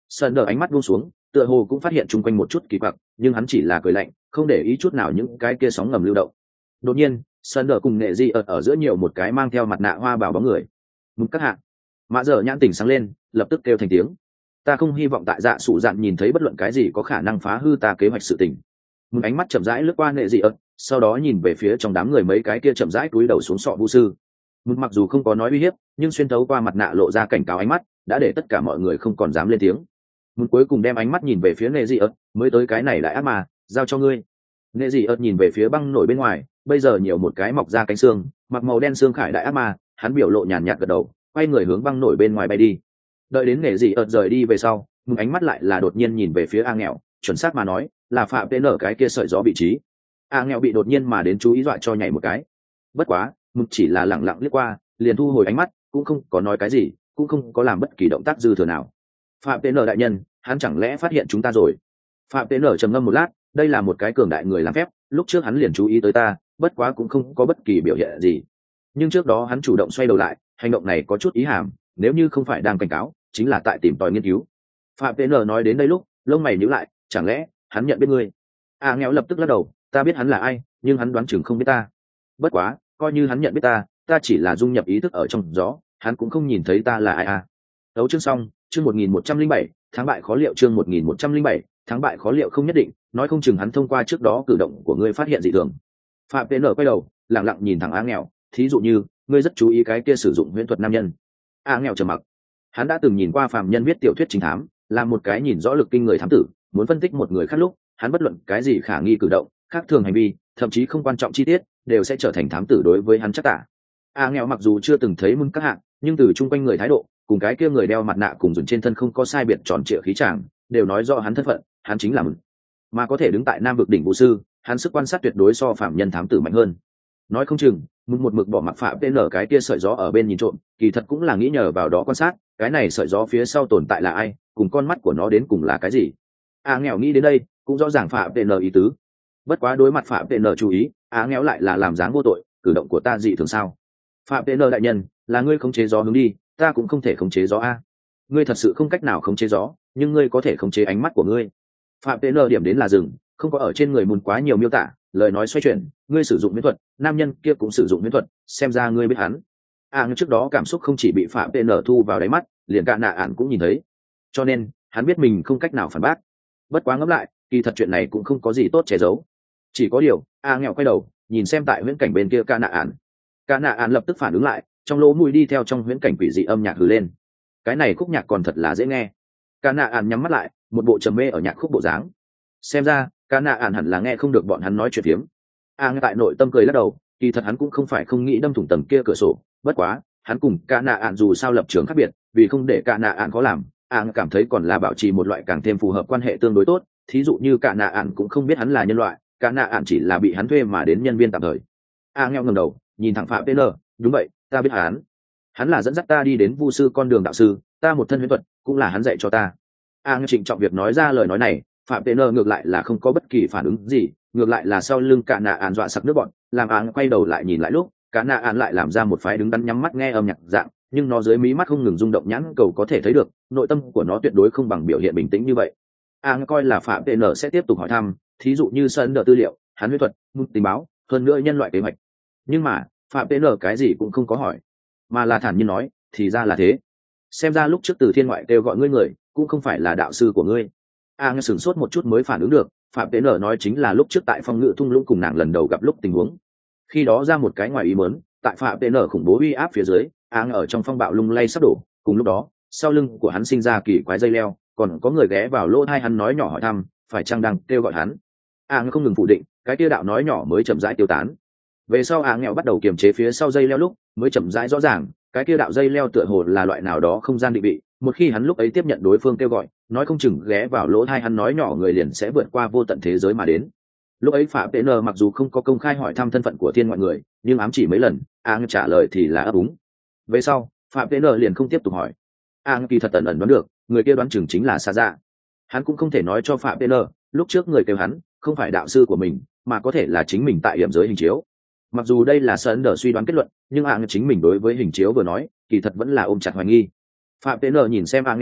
sơn đờ ánh mắt buông xuống, tựa hồ cũng phát hiện chung quanh một chút kỳ quặc, nhưng hắn chỉ là cười lạnh, không để ý chút nào những cái kia sóng ngầm lưu động. Đột nhiên sơn đờ cùng nghệ di ở, ở giữa nhiều một cái mang theo mặt nạ hoa bảo bóng người. Mục các hạ. Mạ dở nhãn tỉnh sáng lên, lập tức kêu thành tiếng. Ta không hy vọng tại dạ sụ dạn nhìn thấy bất luận cái gì có khả năng phá hư ta kế hoạch sự tình. Một ánh mắt chậm rãi lướt qua nghệ dị ớt, sau đó nhìn về phía trong đám người mấy cái kia chậm rãi cúi đầu xuống sọ vu sư. Một mặc dù không có nói uy hiếp, nhưng xuyên thấu qua mặt nạ lộ ra cảnh cáo ánh mắt, đã để tất cả mọi người không còn dám lên tiếng. Một cuối cùng đem ánh mắt nhìn về phía nghệ dị ớt, mới tới cái này lại ác mà, giao cho ngươi. Nghệ dị ớt nhìn về phía băng nổi bên ngoài, bây giờ nhiều một cái mọc ra cánh xương, mặc màu đen xương khải đại ác ma, hắn biểu lộ nhàn nhạt gật đầu, quay người hướng băng nổi bên ngoài bay đi. Đợi đến nghệ dị ớt rời đi về sau, một ánh mắt lại là đột nhiên nhìn về phía A nghèo, chuẩn xác mà nói là phạm tên ở cái kia sợi gió vị trí. A nghèo bị đột nhiên mà đến chú ý dọa cho nhảy một cái. Bất quá mục chỉ là lẳng lặng liếc qua, liền thu hồi ánh mắt, cũng không có nói cái gì, cũng không có làm bất kỳ động tác dư thừa nào. Phạm tên ở đại nhân, hắn chẳng lẽ phát hiện chúng ta rồi? Phạm tên ở trầm ngâm một lát, đây là một cái cường đại người làm phép, lúc trước hắn liền chú ý tới ta, bất quá cũng không có bất kỳ biểu hiện gì. Nhưng trước đó hắn chủ động xoay đầu lại, hành động này có chút ý hàm, nếu như không phải đang cảnh cáo, chính là tại tìm tòi nghiên cứu. Phạm tên ở nói đến đây lúc, lông mày nhíu lại, chẳng lẽ hắn nhận biết ngươi? A nghèo lập tức lắc đầu, ta biết hắn là ai, nhưng hắn đoán chừng không biết ta. Bất quá coi như hắn nhận biết ta, ta chỉ là dung nhập ý thức ở trong gió, hắn cũng không nhìn thấy ta là ai à. Đấu chương xong, chương một nghìn một trăm linh bảy, thắng bại khó liệu. Chương một nghìn một trăm linh bảy, thắng bại khó liệu không nhất định, nói không chừng hắn thông qua trước đó cử động của ngươi phát hiện dị thường. Phạm tên ở quay đầu, lặng lặng nhìn thẳng A nghèo, thí dụ như ngươi rất chú ý cái kia sử dụng huyễn thuật nam nhân. A nghèo trầm mặc, hắn đã từng nhìn qua phàm nhân viết tiểu thuyết trinh thám, là một cái nhìn rõ lực kinh người thám tử, muốn phân tích một người khác lúc, hắn bất luận cái gì khả nghi cử động, khác thường hành vi, thậm chí không quan trọng chi tiết, đều sẽ trở thành thám tử đối với hắn chắc tả. A nghèo mặc dù chưa từng thấy Môn các hạng, nhưng từ chung quanh người thái độ, cùng cái kia người đeo mặt nạ cùng dùng trên thân không có sai biệt tròn trịa khí tràng, đều nói rõ hắn thân phận, hắn chính là Môn. Mà có thể đứng tại Nam vực đỉnh vũ sư, hắn sức quan sát tuyệt đối so phàm nhân thám tử mạnh hơn. Nói không chừng Môn một mực bỏ mặc phạm tên ở cái kia sợi gió ở bên nhìn trộm, kỳ thật cũng là nghĩ nhờ vào đó quan sát, cái này sợi gió phía sau tồn tại là ai, cùng con mắt của nó đến cùng là cái gì. A nghèo nghĩ đến đây, cũng rõ ràng phạm tên ý tứ. Bất quá đối mặt phạm tên chú ý, A nghèo lại là làm dáng vô tội, cử động của ta dị thường sao? Phạm tên đại nhân, là ngươi khống chế gió hướng đi, ta cũng không thể khống chế gió a. Ngươi thật sự không cách nào khống chế gió, nhưng ngươi có thể khống chế ánh mắt của ngươi. Phạm tên điểm đến là dừng, không có ở trên người Môn quá nhiều miêu tả, lời nói xoay chuyển, ngươi sử dụng miễn thuật, nam nhân kia cũng sử dụng miễn thuật, xem ra ngươi biết hắn. A nhưng trước đó cảm xúc không chỉ bị phạm tên thu vào đáy mắt, liền cả nạ ản cũng nhìn thấy, cho nên hắn biết mình không cách nào phản bác. Bất quá ngẫm lại, kỳ thật chuyện này cũng không có gì tốt che giấu. Chỉ có điều, A nghèo quay đầu nhìn xem tại huyễn cảnh bên kia cả nạ ản. Cả nạ ản lập tức phản ứng lại, trong lỗ mũi đi theo trong huyễn cảnh quỷ dị âm nhạc hừ lên. Cái này khúc nhạc còn thật là dễ nghe. Cả nạ ản nhắm mắt lại, một bộ trầm mê ở nhạc khúc bộ dáng. Xem ra cả nạ ản hẳn là nghe không được bọn hắn nói chuyện phiếm. A ngay tại nội tâm cười lắc đầu, kỳ thật hắn cũng không phải không nghĩ đâm thủng tầng kia cửa sổ, bất quá hắn cùng cả nạ ản dù sao lập trường khác biệt, vì không để cả nạ ản khó làm, A cảm thấy còn là bảo trì một loại càng thêm phù hợp quan hệ tương đối tốt. Thí dụ như cả nạ ản cũng không biết hắn là nhân loại, cả nạ ản chỉ là bị hắn thuê mà đến nhân viên tạm thời. A ngheo ngẩng đầu nhìn thẳng phạm tên, đúng vậy, ta biết hắn, hắn là dẫn dắt ta đi đến vu sư con đường đạo sư, ta một thân huyễn thuật cũng là hắn dạy cho ta. A ngheo trịnh trọng việc nói ra lời nói này, phạm tên ngược lại là không có bất kỳ phản ứng gì, ngược lại là sau lưng cả nạ ản dọa sặc nước bọn, làm A quay đầu lại nhìn lại lúc, cả nạ ản lại làm ra một phái đứng đắn nhắm mắt nghe âm nhạc dạng, nhưng nó dưới mí mắt không ngừng rung động nhãn cầu có thể thấy được, nội tâm của nó tuyệt đối không bằng biểu hiện bình tĩnh như vậy. A coi là phạm tên sẽ tiếp tục hỏi thăm, thí dụ như sơn đỡ tư liệu, hắn huyễn thuật, tình báo, hơn nữa nhân loại kế hoạch. Nhưng mà phạm tên cái gì cũng không có hỏi, mà là thản nhiên nói, thì ra là thế, xem ra lúc trước từ thiên ngoại kêu gọi ngươi người cũng không phải là đạo sư của ngươi. A nghe sửng sốt một chút mới phản ứng được, phạm tên nói chính là lúc trước tại phong ngự thung lũng cùng nàng lần đầu gặp lúc tình huống. Khi đó ra một cái ngoài ý muốn, tại phạm tên khủng bố uy áp phía dưới, A ở trong phong bạo lung lay sắp đổ, cùng lúc đó sau lưng của hắn sinh ra kỳ quái dây leo, còn có người ghé vào lỗ tai hắn nói nhỏ hỏi thăm phải chăng đang kêu gọi hắn. A không ngừng phủ định, cái tiêu đạo nói nhỏ mới chậm rãi tiêu tán. Về sau A nghèo bắt đầu kiềm chế phía sau dây leo lúc, mới chậm rãi rõ ràng, cái kia đạo dây leo tựa hồ là loại nào đó không gian định vị, một khi hắn lúc ấy tiếp nhận đối phương kêu gọi, nói không chừng ghé vào lỗ tai hắn nói nhỏ người liền sẽ vượt qua vô tận thế giới mà đến. Lúc ấy phạm tn mặc dù không có công khai hỏi thăm thân phận của thiên ngoại người, nhưng ám chỉ mấy lần, Ang trả lời thì là ấp úng. Về sau phạm tn liền không tiếp tục hỏi. Ang kỳ thật tận ẩn đoán được người kia đoán chừng chính là Sa Dạ. Hắn cũng không thể nói cho phạm tn lúc trước người kêu hắn không phải đạo sư của mình, mà có thể là chính mình tại hiểm giới hình chiếu. Mặc dù đây là Sơn Đờ suy đoán kết luận, nhưng Ang chính mình đối với hình chiếu vừa nói kỳ thật vẫn là ôm chặt hoài nghi. Phạm tn nhìn xem Ang nghèo,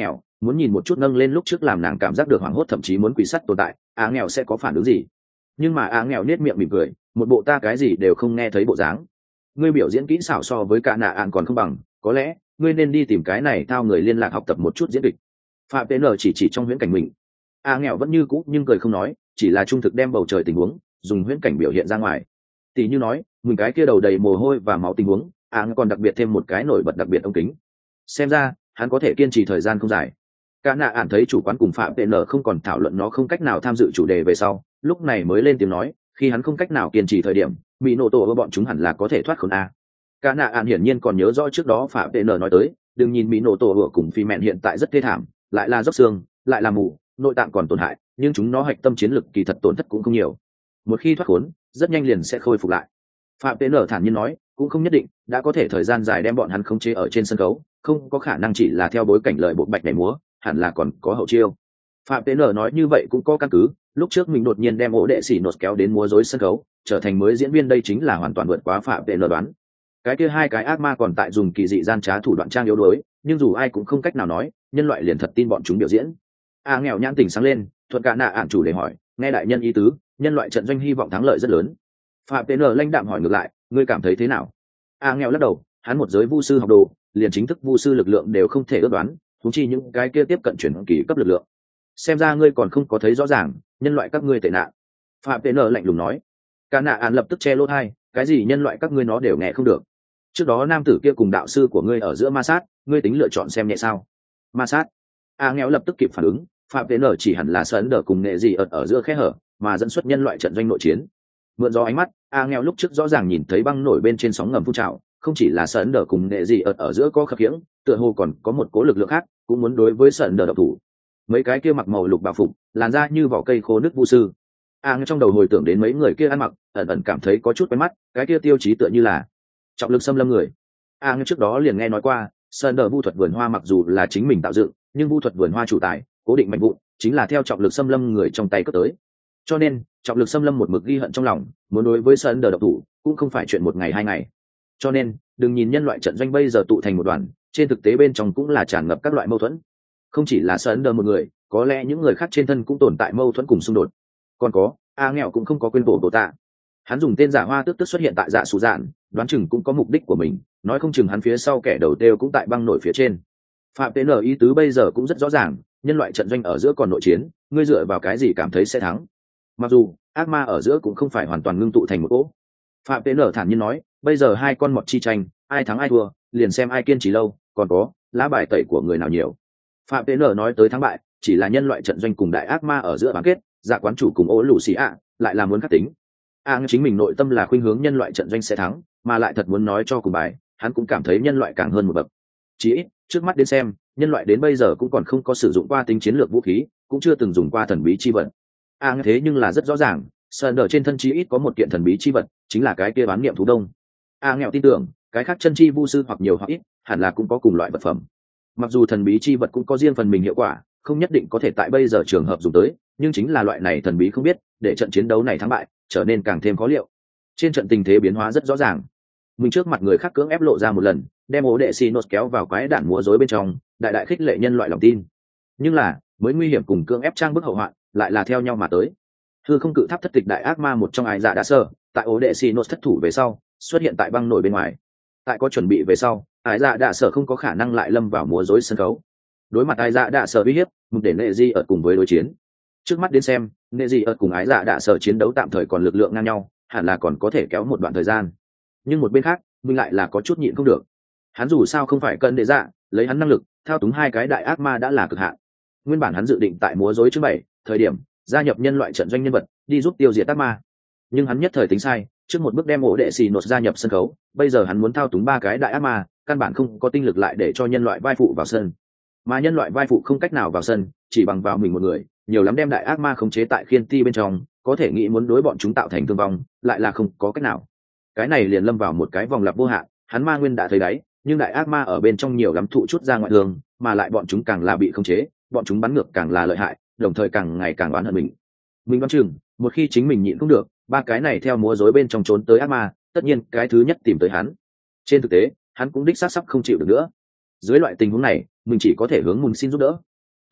muốn nhìn một chút nâng lên lúc trước làm nàng cảm giác được hoảng hốt thậm chí muốn quỳ sắt tồn tại á nghèo sẽ có phản ứng gì. Nhưng mà á nghèo nết miệng mỉm cười, một bộ ta cái gì đều không nghe thấy bộ dáng. Ngươi biểu diễn kỹ xảo so với cả nạ ạn còn không bằng, có lẽ ngươi nên đi tìm cái này thao người liên lạc học tập một chút diễn kịch. Phạm Tế Nở chỉ chỉ trong huyễn cảnh mình. A nghèo vẫn như cũ nhưng cười không nói, chỉ là trung thực đem bầu trời tình huống dùng huyễn cảnh biểu hiện ra ngoài. Tỷ như nói, mình cái kia đầu đầy mồ hôi và máu tình huống, A còn đặc biệt thêm một cái nổi bật đặc biệt ống kính. Xem ra, hắn có thể kiên trì thời gian không dài. Cả nạ ạn thấy chủ quán cùng Phạm Tế Nở không còn thảo luận nó không cách nào tham dự chủ đề về sau, lúc này mới lên tiếng nói, khi hắn không cách nào kiên trì thời điểm, bị nổ tổ ở bọn chúng hẳn là có thể thoát khốn a. Cả nạ ạn hiển nhiên còn nhớ rõ trước đó Phạm Tế Nở nói tới, đừng nhìn mỹ nổ tổ ở cùng phi mẹn hiện tại rất thê thảm, lại là dốc xương, lại là mù, nội tạng còn tổn hại, nhưng chúng nó hạch tâm chiến lực kỳ thật tổn thất cũng không nhiều. Một khi thoát khốn, rất nhanh liền sẽ khôi phục lại. Phạm Tế Nở thản nhiên nói, cũng không nhất định, đã có thể thời gian dài đem bọn hắn khống chế ở trên sân khấu, không có khả năng chỉ là theo bối cảnh lời bộ bạch nhảy múa, hẳn là còn có hậu chiêu. Phạm Tế Nở nói như vậy cũng có căn cứ, lúc trước mình đột nhiên đem ổ đệ sĩ nột kéo đến múa rối sân khấu, trở thành mới diễn viên đây chính là hoàn toàn vượt quá Phạm Tế Nở đoán. Cái kia hai cái ác ma còn tại dùng kỳ dị gian trá thủ đoạn trang yếu đuối, nhưng dù ai cũng không cách nào nói, nhân loại liền thật tin bọn chúng biểu diễn. A nghèo nhãn tỉnh sáng lên, thuận cả nạ ạn chủ để hỏi, nghe đại nhân ý tứ, nhân loại trận doanh hy vọng thắng lợi rất lớn. Phạm Tế Nở lãnh đạm hỏi ngược lại, ngươi cảm thấy thế nào? A nghèo lắc đầu, hắn một giới vu sư học đồ, liền chính thức vu sư lực lượng đều không thể ước đoán, thú chi những cái kia tiếp cận chuyển kỳ cấp lực lượng. Xem ra ngươi còn không có thấy rõ ràng, nhân loại các ngươi tệ nạn. Phạm Tế Nở lạnh lùng nói. Cả nạ ạn lập tức che lỗ tai, cái gì nhân loại các ngươi nó đều nghe không được. Trước đó nam tử kia cùng đạo sư của ngươi ở giữa ma sát, ngươi tính lựa chọn xem nhẹ sao? Ma sát? A nghèo lập tức kịp phản ứng, Phạm Tế Nở chỉ hẳn là sấn đờ cùng nghệ gì ở ở giữa khe hở, mà dẫn xuất nhân loại trận doanh nội chiến. Mượn gió ánh mắt, A nghèo lúc trước rõ ràng nhìn thấy băng nổi bên trên sóng ngầm phun trào, không chỉ là sấn đờ cùng nghệ gì ở ở giữa có khập khiễng, tựa hồ còn có một cố lực lượng khác, cũng muốn đối với sấn đờ độc thủ. Mấy cái kia mặc màu lục bảo phục, làn da như vỏ cây khô nước vu sư. A nghèo trong đầu hồi tưởng đến mấy người kia ăn mặc, ẩn ẩn cảm thấy có chút quen mắt, cái kia tiêu chí tựa như là trọng lực xâm lâm người. A nghèo trước đó liền nghe nói qua, sơn đờ vu thuật vườn hoa mặc dù là chính mình tạo dựng, nhưng vu thuật vườn hoa chủ tài cố định mạnh vụn chính là theo trọng lực xâm lâm người trong tay cất tới, cho nên trọng lực xâm lâm một mực ghi hận trong lòng, muốn đối với sơn đờ độc thủ cũng không phải chuyện một ngày hai ngày. Cho nên đừng nhìn nhân loại trận doanh bây giờ tụ thành một đoàn, trên thực tế bên trong cũng là tràn ngập các loại mâu thuẫn. Không chỉ là sơn đờ một người, có lẽ những người khác trên thân cũng tồn tại mâu thuẫn cùng xung đột. Còn có, A nghèo cũng không có quên bổ bổ tạ, hắn dùng tên giả hoa tước tức xuất hiện tại dạ sủ dạn, đoán chừng cũng có mục đích của mình, nói không chừng hắn phía sau kẻ đầu têu cũng tại băng nổi phía trên. Phạm Tế Nở ý tứ bây giờ cũng rất rõ ràng, nhân loại trận doanh ở giữa còn nội chiến, ngươi dựa vào cái gì cảm thấy sẽ thắng? Mặc dù ác ma ở giữa cũng không phải hoàn toàn ngưng tụ thành một cỗ. Phạm Tế Nở thản nhiên nói, bây giờ hai con mọt chi tranh, ai thắng ai thua, liền xem ai kiên trì lâu, còn có lá bài tẩy của người nào nhiều. Phạm Tế Nở nói tới thắng bại, chỉ là nhân loại trận doanh cùng đại ác ma ở giữa bán kết, dạ quán chủ cùng ô lù xì ạ, lại là muốn khắc tính. A à, chính mình nội tâm là khuynh hướng nhân loại trận doanh sẽ thắng, mà lại thật muốn nói cho cùng bài, hắn cũng cảm thấy nhân loại càng hơn một bậc. Chỉ ít trước mắt đến xem, nhân loại đến bây giờ cũng còn không có sử dụng qua tính chiến lược vũ khí, cũng chưa từng dùng qua thần bí chi vật. A à, thế nhưng là rất rõ ràng, sơn ở trên thân chí ít có một kiện thần bí chi vật, chính là cái kia bán niệm thú đông. A à, nghèo tin tưởng, cái khác chân chi vu sư hoặc nhiều hoặc ít, hẳn là cũng có cùng loại vật phẩm. Mặc dù thần bí chi vật cũng có riêng phần mình hiệu quả, không nhất định có thể tại bây giờ trường hợp dùng tới, nhưng chính là loại này thần bí không biết, để trận chiến đấu này thắng bại trở nên càng thêm khó liệu. Trên trận tình thế biến hóa rất rõ ràng, mình trước mặt người khác cưỡng ép lộ ra một lần, đem ố đệ xì nốt kéo vào quái đạn múa rối bên trong, đại đại khích lệ nhân loại lòng tin. Nhưng là mới nguy hiểm cùng cưỡng ép trang bức hậu hoạn lại là theo nhau mà tới. Hư không cự tháp thất tịch đại ác ma một trong ai dạ đã sơ, tại ố đệ xì nốt thất thủ về sau xuất hiện tại băng nổi bên ngoài. Tại có chuẩn bị về sau, ai dạ đã sở không có khả năng lại lâm vào múa rối sân khấu. Đối mặt ai dạ đã sở uy hiếp, mục để nệ di ở cùng với đối chiến. Trước mắt đến xem, nệ gì ở cùng ái dạ đạ sở chiến đấu tạm thời còn lực lượng ngang nhau, hẳn là còn có thể kéo một đoạn thời gian. Nhưng một bên khác, mình lại là có chút nhịn không được. Hắn dù sao không phải cân đệ dạ, lấy hắn năng lực thao túng hai cái đại ác ma đã là cực hạn. Nguyên bản hắn dự định tại múa rối trước bảy thời điểm gia nhập nhân loại trận doanh nhân vật, đi giúp tiêu diệt ác ma. Nhưng hắn nhất thời tính sai, trước một bước đem ổ đệ xì nốt gia nhập sân khấu, bây giờ hắn muốn thao túng ba cái đại ác ma, căn bản không có tinh lực lại để cho nhân loại vai phụ vào sân. Mà nhân loại vai phụ không cách nào vào sân, chỉ bằng vào mình một người, nhiều lắm đem đại ác ma khống chế tại khiên ti bên trong, có thể nghĩ muốn đối bọn chúng tạo thành thương vong, lại là không có cách nào. Cái này liền lâm vào một cái vòng lặp vô hạn, hắn ma nguyên đã thấy đáy, nhưng đại ác ma ở bên trong nhiều lắm thụ chút ra ngoại thương, mà lại bọn chúng càng là bị khống chế, bọn chúng bắn ngược càng là lợi hại, đồng thời càng ngày càng oán hận mình. Mình đoán chừng, một khi chính mình nhịn không được, ba cái này theo múa rối bên trong trốn tới ác ma, tất nhiên cái thứ nhất tìm tới hắn. Trên thực tế, hắn cũng đích xác sắp không chịu được nữa. Dưới loại tình huống này, mình chỉ có thể hướng Mùn xin giúp đỡ.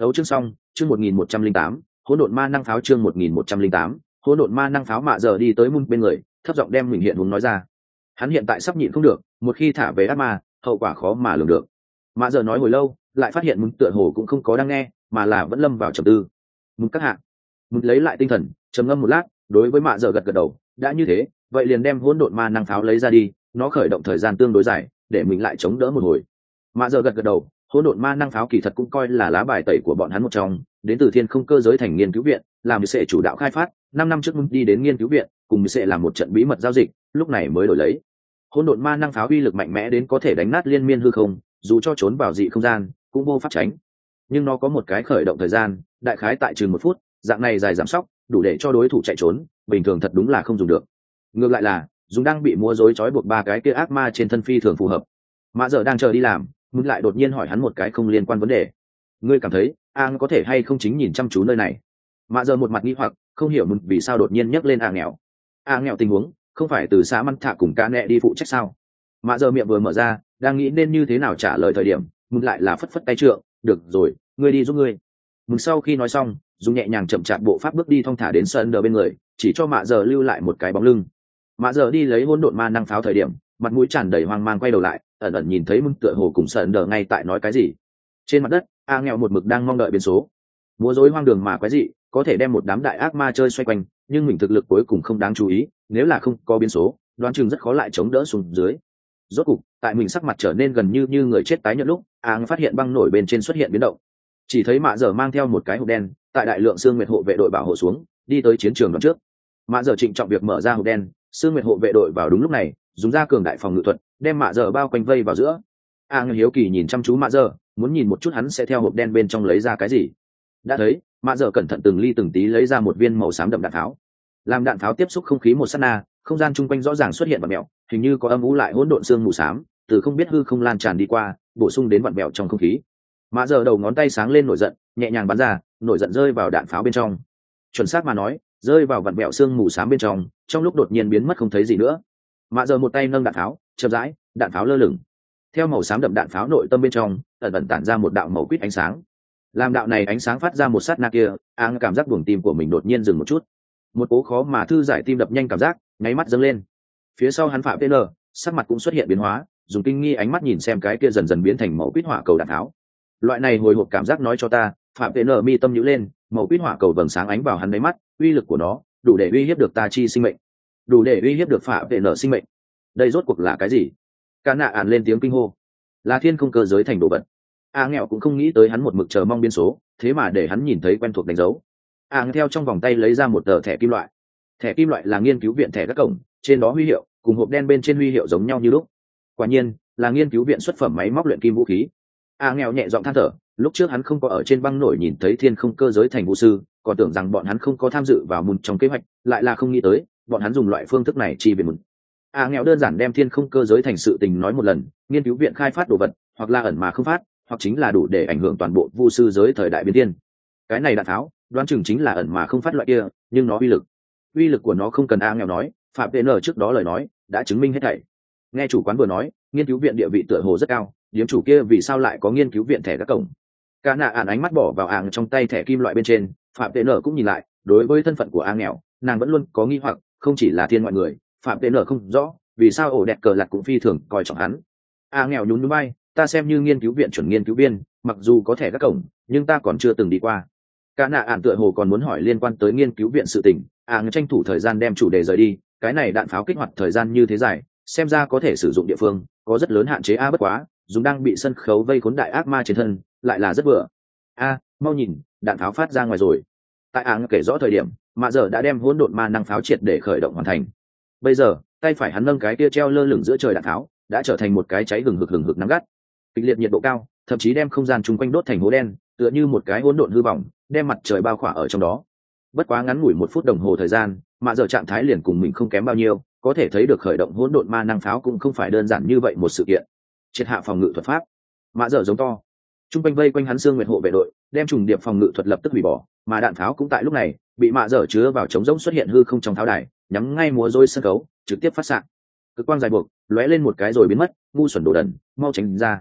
Đấu chương xong, chương một nghìn một trăm linh tám, hỗn độn ma năng pháo chương một nghìn một trăm linh tám, hỗn độn ma năng pháo. Mạ giờ đi tới Mun bên người, thấp giọng đem mình hiện huống nói ra. Hắn hiện tại sắp nhịn không được, một khi thả về ác ma, hậu quả khó mà lường được. Mạ giờ nói hồi lâu, lại phát hiện Mun tựa hồ cũng không có đang nghe, mà là vẫn lâm vào trầm tư. Mun các hạ. Mun lấy lại tinh thần, trầm ngâm một lát, đối với Mạ giờ gật gật đầu, đã như thế, vậy liền đem hỗn độn ma năng pháo lấy ra đi, nó khởi động thời gian tương đối dài, để mình lại chống đỡ một hồi. Mạ giờ gật gật đầu, hỗn độn ma năng pháo kỳ thật cũng coi là lá bài tẩy của bọn hắn một trong, đến từ thiên không cơ giới thành nghiên cứu viện, làm sẽ chủ đạo khai phát, năm năm trước Mun đi đến nghiên cứu viện, cùng sẽ làm một trận bí mật giao dịch, lúc này mới đổi lấy. Hỗn độn ma năng pháo uy lực mạnh mẽ đến có thể đánh nát liên miên hư không, dù cho trốn vào dị không gian, cũng vô pháp tránh. Nhưng nó có một cái khởi động thời gian, đại khái tại chừng một phút, dạng này dài giảm sóc, đủ để cho đối thủ chạy trốn, bình thường thật đúng là không dùng được. Ngược lại là, dùng đang bị múa rối trói buộc ba cái kia ác ma trên thân phi thường phù hợp. Mạ giờ đang chờ đi làm, Mun lại đột nhiên hỏi hắn một cái không liên quan vấn đề. Ngươi cảm thấy, Ang có thể hay không chính nhìn chăm chú nơi này? Mạ giờ một mặt nghi hoặc, không hiểu Mun vì sao đột nhiên nhắc lên A nghèo. A nghèo tình huống, không phải từ xã Măn Thạ cùng Ca Nẹ đi phụ trách sao? Mạ giờ miệng vừa mở ra, đang nghĩ nên như thế nào trả lời thời điểm, Mun lại là phất phất tay trượng, được rồi, ngươi đi giúp ngươi. Mun sau khi nói xong, dùng nhẹ nhàng chậm chạp bộ pháp bước đi thong thả đến sân đờ bên người, chỉ cho Mạ giờ lưu lại một cái bóng lưng. Mạ giờ đi lấy hỗn độn ma năng pháo thời điểm, mặt mũi tràn đầy hoang mang quay đầu lại, ẩn ẩn nhìn thấy Mun tựa hồ cùng sân đờ ngay tại nói cái gì. Trên mặt đất, A nghèo một mực đang mong đợi biến số. Múa rối hoang đường mà quái dị, có thể đem một đám đại ác ma chơi xoay quanh, nhưng mình thực lực cuối cùng không đáng chú ý, nếu là không có biến số, đoán chừng rất khó lại chống đỡ xuống dưới. Rốt cục, tại mình sắc mặt trở nên gần như như người chết tái nhợt lúc, Áng phát hiện băng nổi bên trên xuất hiện biến động. Chỉ thấy Mạ Dở mang theo một cái hộp đen, tại đại lượng xương nguyệt hộ vệ đội bảo hộ xuống, đi tới chiến trường đoạn trước. Mạ Dở trịnh trọng việc mở ra hộp đen, xương nguyệt hộ vệ đội vào đúng lúc này, dùng ra cường đại phòng ngự thuật, đem Mạ Dở bao quanh vây vào giữa. Áng hiếu kỳ nhìn chăm chú Mạ Dở, muốn nhìn một chút hắn sẽ theo hộp đen bên trong lấy ra cái gì. Đã thấy, Mạ Dở cẩn thận từng ly từng tí lấy ra một viên màu xám đậm đạn pháo. Làm đạn pháo tiếp xúc không khí một sát na, không gian chung quanh rõ ràng xuất hiện vặn mèo, hình như có âm u lại hỗn độn xương mù xám, từ không biết hư không lan tràn đi qua, bổ sung đến vặn mèo trong không khí. Mạ Dở đầu ngón tay sáng lên nổi giận, nhẹ nhàng bắn ra, nổi giận rơi vào đạn pháo bên trong. Chuẩn xác mà nói, rơi vào vặn mèo xương mù xám bên trong, trong lúc đột nhiên biến mất không thấy gì nữa. Mạ Dở một tay nâng đạn pháo, chậm rãi, đạn pháo lơ lửng. Theo màu xám đậm đạn pháo nội tâm bên trong, ẩn ẩn tản ra một đạo màu quýt ánh sáng. Làm đạo này ánh sáng phát ra một sát na kia, Áng cảm giác buồng tim của mình đột nhiên dừng một chút. Một cố khó mà thư giải tim đập nhanh cảm giác, nháy mắt dâng lên. Phía sau hắn Phạm tê lờ, sắc mặt cũng xuất hiện biến hóa, dùng kinh nghi ánh mắt nhìn xem cái kia dần dần biến thành màu quýt hỏa cầu đạn tháo. Loại này hồi hộp cảm giác nói cho ta, Phạm tê lờ mi tâm nhíu lên, màu quýt hỏa cầu vầng sáng ánh vào hắn đáy mắt, uy lực của nó đủ để uy hiếp được ta chi sinh mệnh, đủ để uy hiếp được Phạm tê lờ sinh mệnh. Đây rốt cuộc là cái gì? Ca Nạ ản lên tiếng kinh hô. Là thiên không cơ giới thành đồ vật. A nghèo cũng không nghĩ tới hắn một mực chờ mong biến số, thế mà để hắn nhìn thấy quen thuộc đánh dấu. A theo trong vòng tay lấy ra một tờ thẻ kim loại. Thẻ kim loại là nghiên cứu viện thẻ các cổng, trên đó huy hiệu cùng hộp đen bên trên huy hiệu giống nhau như lúc. Quả nhiên là nghiên cứu viện xuất phẩm máy móc luyện kim vũ khí. A nghèo nhẹ giọng than thở, lúc trước hắn không có ở trên băng nổi nhìn thấy thiên không cơ giới thành vũ sư, còn tưởng rằng bọn hắn không có tham dự vào Mun trong kế hoạch, lại là không nghĩ tới bọn hắn dùng loại phương thức này chi về Mun. A nghèo đơn giản đem thiên không cơ giới thành sự tình nói một lần, nghiên cứu viện khai phát đồ vật, hoặc là ẩn mà không phát, hoặc chính là đủ để ảnh hưởng toàn bộ vu sư giới thời đại biến thiên. Cái này đạn tháo, đoán chừng chính là ẩn mà không phát loại kia, nhưng nó uy lực, uy lực của nó không cần A nghèo nói, Phạm vê en trước đó lời nói đã chứng minh hết thảy. Nghe chủ quán vừa nói, nghiên cứu viện địa vị tựa hồ rất cao, điểm chủ kia vì sao lại có nghiên cứu viện thẻ các cổng? Ca Nạ ản ánh mắt bỏ vào ảng trong tay thẻ kim loại bên trên, Phạm vê en cũng nhìn lại, đối với thân phận của A nghèo, nàng vẫn luôn có nghi hoặc, không chỉ là thiên ngoại người, Phạm vê en không rõ vì sao ổ đẹp cờ lặt cũng phi thường coi trọng hắn. A nghèo nhún nhún vai, ta xem như nghiên cứu viện chuẩn nghiên cứu viên, mặc dù có thẻ các cổng, nhưng ta còn chưa từng đi qua. Cả nạ ản tựa hồ còn muốn hỏi liên quan tới nghiên cứu viện sự tình, à tranh thủ thời gian đem chủ đề rời đi, cái này đạn pháo kích hoạt thời gian như thế dài, xem ra có thể sử dụng địa phương, có rất lớn hạn chế a bất quá, dùng đang bị sân khấu vây khốn đại ác ma trên thân, lại là rất vừa. A, mau nhìn, đạn pháo phát ra ngoài rồi. Tại áng kể rõ thời điểm, Mạ Dở đã đem hỗn độn ma năng pháo triệt để khởi động hoàn thành. Bây giờ, tay phải hắn nâng cái kia treo lơ lửng giữa trời đạn pháo, đã trở thành một cái cháy hừng hực hừng hực nắm gắt. Kịch liệt nhiệt độ cao, thậm chí đem không gian chung quanh đốt thành hố đen, tựa như một cái hỗn độn hư vọng, đem mặt trời bao khỏa ở trong đó. Bất quá ngắn ngủi một phút đồng hồ thời gian, Mạ Dở trạng thái liền cùng mình không kém bao nhiêu, có thể thấy được khởi động hỗn độn ma năng pháo cũng không phải đơn giản như vậy một sự kiện. Triệt hạ phòng ngự thuật pháp, Mạ Dở giống to. Trung quanh vây quanh hắn xương nguyệt hộ vệ đội, đem trùng điệp phòng ngự thuật lập tức hủy bỏ, mà đạn pháo cũng tại lúc này bị Mạ Dở chứa vào trống rỗng xuất hiện hư không trong tháo đài, nhắm ngay múa rối sân khấu, trực tiếp phát xạ. Cực quang dài buộc, lóe lên một cái rồi biến mất, ngu xuẩn đồ đần, mau tránh ra.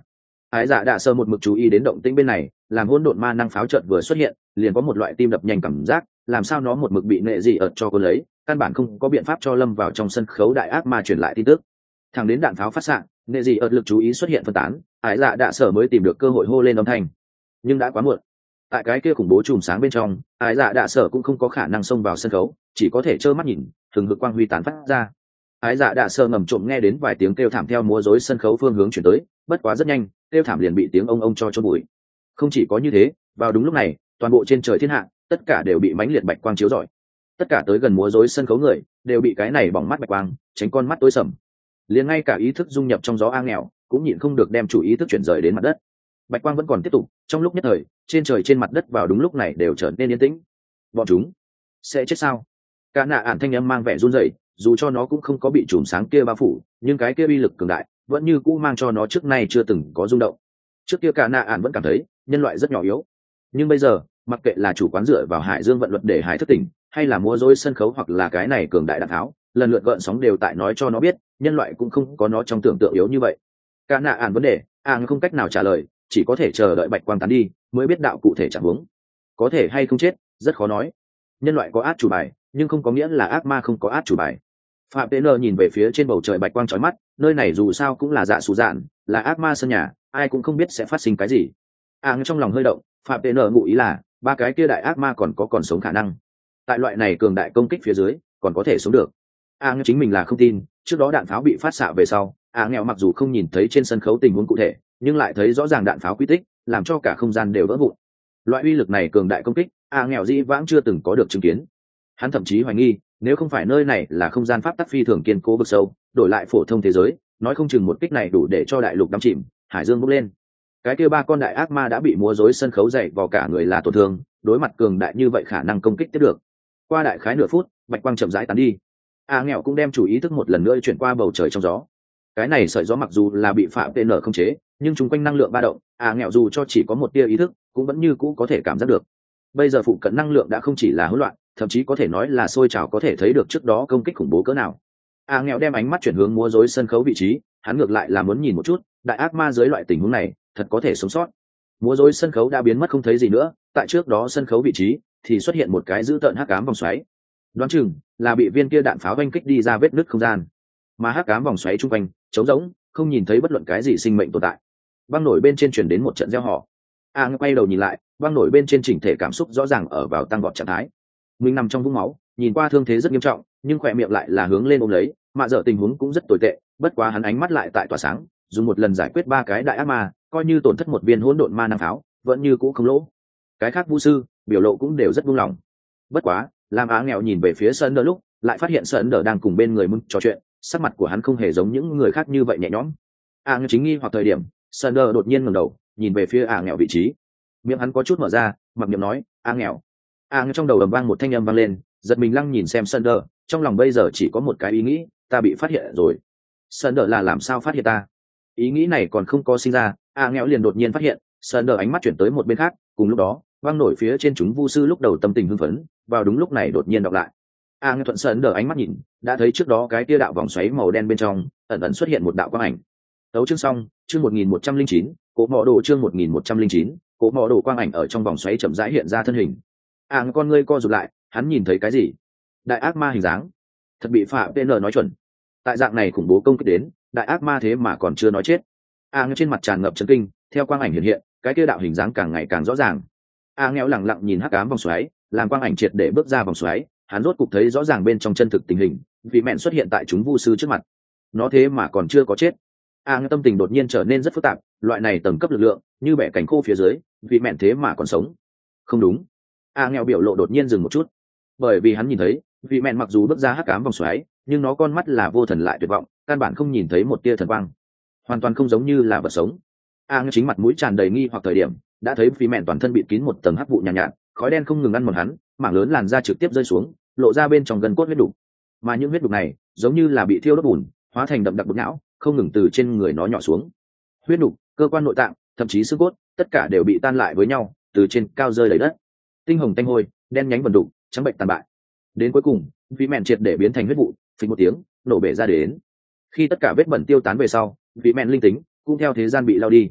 ái dạ đạ sơ một mực chú ý đến động tĩnh bên này, làm hỗn độn ma năng pháo trận vừa xuất hiện liền có một loại tim đập nhanh cảm giác, làm sao nó một mực bị nệ dị ợt cho cô lấy, căn bản không có biện pháp cho lâm vào trong sân khấu đại ác ma truyền lại tin tức. Thẳng đến đạn pháo phát xạ, nệ dị ợt lực chú ý xuất hiện phân tán, ái dạ đạ sơ mới tìm được cơ hội hô lên âm thanh, nhưng đã quá muộn. Tại cái kia khủng bố chùm sáng bên trong, ái dạ đạ sơ cũng không có khả năng xông vào sân khấu, chỉ có thể trơ mắt nhìn thường hực quang huy tán phát ra. Ái dạ đạ sơ ngầm trộm nghe đến vài tiếng kêu thảm theo múa rối sân khấu phương hướng chuyển tới, bất quá rất nhanh kêu thảm liền bị tiếng ông ông cho chôn bụi. Không chỉ có như thế, vào đúng lúc này toàn bộ trên trời thiên hạ tất cả đều bị mãnh liệt bạch quang chiếu rọi, tất cả tới gần múa rối sân khấu người đều bị cái này bỏng mắt bạch quang tránh con mắt tối sầm, liền ngay cả ý thức dung nhập trong gió a nghèo cũng nhịn không được đem chủ ý thức chuyển rời đến mặt đất. Bạch quang vẫn còn tiếp tục, trong lúc nhất thời trên trời trên mặt đất vào đúng lúc này đều trở nên yên tĩnh. Bọn chúng sẽ chết sao? Cả nạ ản thanh âm mang vẻ run rẩy, dù cho nó cũng không có bị chùm sáng kia bao phủ, nhưng cái kia uy lực cường đại vẫn như cũ mang cho nó trước nay chưa từng có rung động. Trước kia cả nạ ản vẫn cảm thấy nhân loại rất nhỏ yếu, nhưng bây giờ mặc kệ là chủ quán dựa vào hải dương vận luật để hải thức tỉnh, hay là múa rối sân khấu hoặc là cái này cường đại đạn tháo lần lượt gợn sóng đều tại nói cho nó biết nhân loại cũng không có nó trong tưởng tượng yếu như vậy. Cả nạ ản vấn đề ản không cách nào trả lời, chỉ có thể chờ đợi bạch quang tán đi mới biết đạo cụ thể chẳng huống. Có thể hay không chết rất khó nói. Nhân loại có át chủ bài, nhưng không có nghĩa là ác ma không có át chủ bài. Phạm Tế Nơ nhìn về phía trên bầu trời bạch quang chói mắt, nơi này dù sao cũng là dạ sù dạn, là ác ma sân nhà, ai cũng không biết sẽ phát sinh cái gì. À, trong lòng hơi động, Phạm Tế Nơ ngụ ý là ba cái kia đại ác ma còn có còn sống khả năng. Tại loại này cường đại công kích phía dưới, còn có thể sống được. À, chính mình là không tin, trước đó đạn pháo bị phát xạ về sau, à nghèo mặc dù không nhìn thấy trên sân khấu tình huống cụ thể, nhưng lại thấy rõ ràng đạn pháo quy tích, làm cho cả không gian đều vỡ vụn. Loại uy lực này cường đại công kích, à nghèo dĩ vãng chưa từng có được chứng kiến. Hắn thậm chí hoài nghi, nếu không phải nơi này là không gian pháp tắc phi thường kiên cố vực sâu, đổi lại phổ thông thế giới, nói không chừng một kích này đủ để cho đại lục đắm chìm, hải dương bốc lên. Cái kia ba con đại ác ma đã bị múa rối sân khấu dậy vào cả người là tổn thương, đối mặt cường đại như vậy khả năng công kích tiếp được. Qua đại khái nửa phút, bạch quang chậm rãi tán đi. A nghèo cũng đem chủ ý thức một lần nữa chuyển qua bầu trời trong gió. Cái này sợi gió mặc dù là bị phạm tê nở không chế, nhưng chúng quanh năng lượng ba động, A nghèo dù cho chỉ có một tia ý thức, cũng vẫn như cũ có thể cảm giác được. Bây giờ phụ cận năng lượng đã không chỉ là hỗn loạn, thậm chí có thể nói là sôi trào, có thể thấy được trước đó công kích khủng bố cỡ nào. A nghèo đem ánh mắt chuyển hướng múa rối sân khấu vị trí, hắn ngược lại là muốn nhìn một chút, đại ác ma dưới loại tình huống này, thật có thể sống sót. Múa rối sân khấu đã biến mất không thấy gì nữa, tại trước đó sân khấu vị trí thì xuất hiện một cái dữ tợn hắc ám vòng xoáy. Đoán chừng là bị viên kia đạn pháo oanh kích đi ra vết nứt không gian, mà hắc ám vòng xoáy trung quanh trống rỗng, không nhìn thấy bất luận cái gì sinh mệnh tồn tại. Băng nổi bên trên truyền đến một trận reo hò. A à, quay đầu nhìn lại, băng nổi bên trên chỉnh thể cảm xúc rõ ràng ở vào tăng vọt trạng thái. Mình nằm trong vũng máu, nhìn qua thương thế rất nghiêm trọng, nhưng khỏe miệng lại là hướng lên ôm lấy, mạ dở tình huống cũng rất tồi tệ, bất quá hắn ánh mắt lại tại tỏa sáng, dùng một lần giải quyết ba cái đại ác ma, coi như tổn thất một viên hỗn độn ma năng pháo, vẫn như cũ không lỗ. Cái khác vu sư biểu lộ cũng đều rất buông lòng. Bất quá làm Á nghèo nhìn về phía Sơn Đờ lúc lại phát hiện Sơn Đờ đang cùng bên người Mưng trò chuyện, sắc mặt của hắn không hề giống những người khác như vậy nhẹ nhõm. A nghèo chính nghi hoặc thời điểm, Sơn Đờ đột nhiên ngẩng đầu nhìn về phía A nghèo vị trí, miệng hắn có chút mở ra, mặc niệm nói: A nghèo. A nghèo trong đầu ầm vang một thanh âm vang lên, giật mình lăng nhìn xem Sơn Đờ, trong lòng bây giờ chỉ có một cái ý nghĩ: ta bị phát hiện rồi. Sơn Đờ là làm sao phát hiện ta? Ý nghĩ này còn không có sinh ra, A nghèo liền đột nhiên phát hiện Sơn Đờ ánh mắt chuyển tới một bên khác, cùng lúc đó vang nổi phía trên chúng vu sư lúc đầu tâm tình hưng phấn, vào đúng lúc này đột nhiên đọc lại. A nghe thuận Sơn Đờ ánh mắt nhìn, đã thấy trước đó cái tia đạo vòng xoáy màu đen bên trong ẩn ẩn xuất hiện một đạo quang ảnh. Tấu chương xong, chương một nghìn một trăm linh chín, cố mỏ đồ chương một nghìn một trăm linh chín, cố mỏ đồ quang ảnh ở trong vòng xoáy chậm rãi hiện ra thân hình. A nghe con ngươi co rụt lại, hắn nhìn thấy cái gì? Đại ác ma hình dáng. Thật bị Phạm pê en nói chuẩn. Tại dạng này khủng bố công kích đến, đại ác ma thế mà còn chưa nói chết. A nghe trên mặt tràn ngập chấn kinh, theo quang ảnh hiện hiện, cái tia đạo hình dáng càng ngày càng rõ ràng. A nghèo lẳng lặng nhìn hắc ám vòng xoáy, làm quang ảnh triệt để bước ra vòng xoáy, hắn rốt cục thấy rõ ràng bên trong chân thực tình hình, vị mẹn xuất hiện tại chúng vu sư trước mặt. Nó thế mà còn chưa có chết. A nghèo tâm tình đột nhiên trở nên rất phức tạp, loại này tầng cấp lực lượng như bẻ cánh khô phía dưới, vị mẹn thế mà còn sống. Không đúng. A nghèo biểu lộ đột nhiên dừng một chút, bởi vì hắn nhìn thấy vị mẹn mặc dù bước ra hắc ám vòng xoáy, nhưng nó con mắt là vô thần lại tuyệt vọng, căn bản không nhìn thấy một tia thần quang, hoàn toàn không giống như là vật sống. A nghèo chính mặt mũi tràn đầy nghi hoặc thời điểm, đã thấy phí mẹn toàn thân bịt kín một tầng hắc vụ nhàn nhạt, nhạt, khói đen không ngừng ăn mòn hắn, mảng lớn làn da trực tiếp rơi xuống, lộ ra bên trong gân cốt huyết đục, mà những huyết đục này giống như là bị thiêu đốt bùn, hóa thành đậm đặc bột não, không ngừng từ trên người nó nhỏ xuống. Huyết đục, cơ quan nội tạng, thậm chí xương cốt, tất cả đều bị tan lại với nhau, từ trên cao rơi đầy đất. Tinh hồng tanh hôi, đen nhánh vần đục, trắng bệnh tàn bại. Đến cuối cùng, phí mẹn triệt để biến thành huyết vụ, phình một tiếng, nổ bể ra đến. Khi tất cả vết bẩn tiêu tán về sau, phí mẹn linh tính cũng theo thế gian bị lao đi.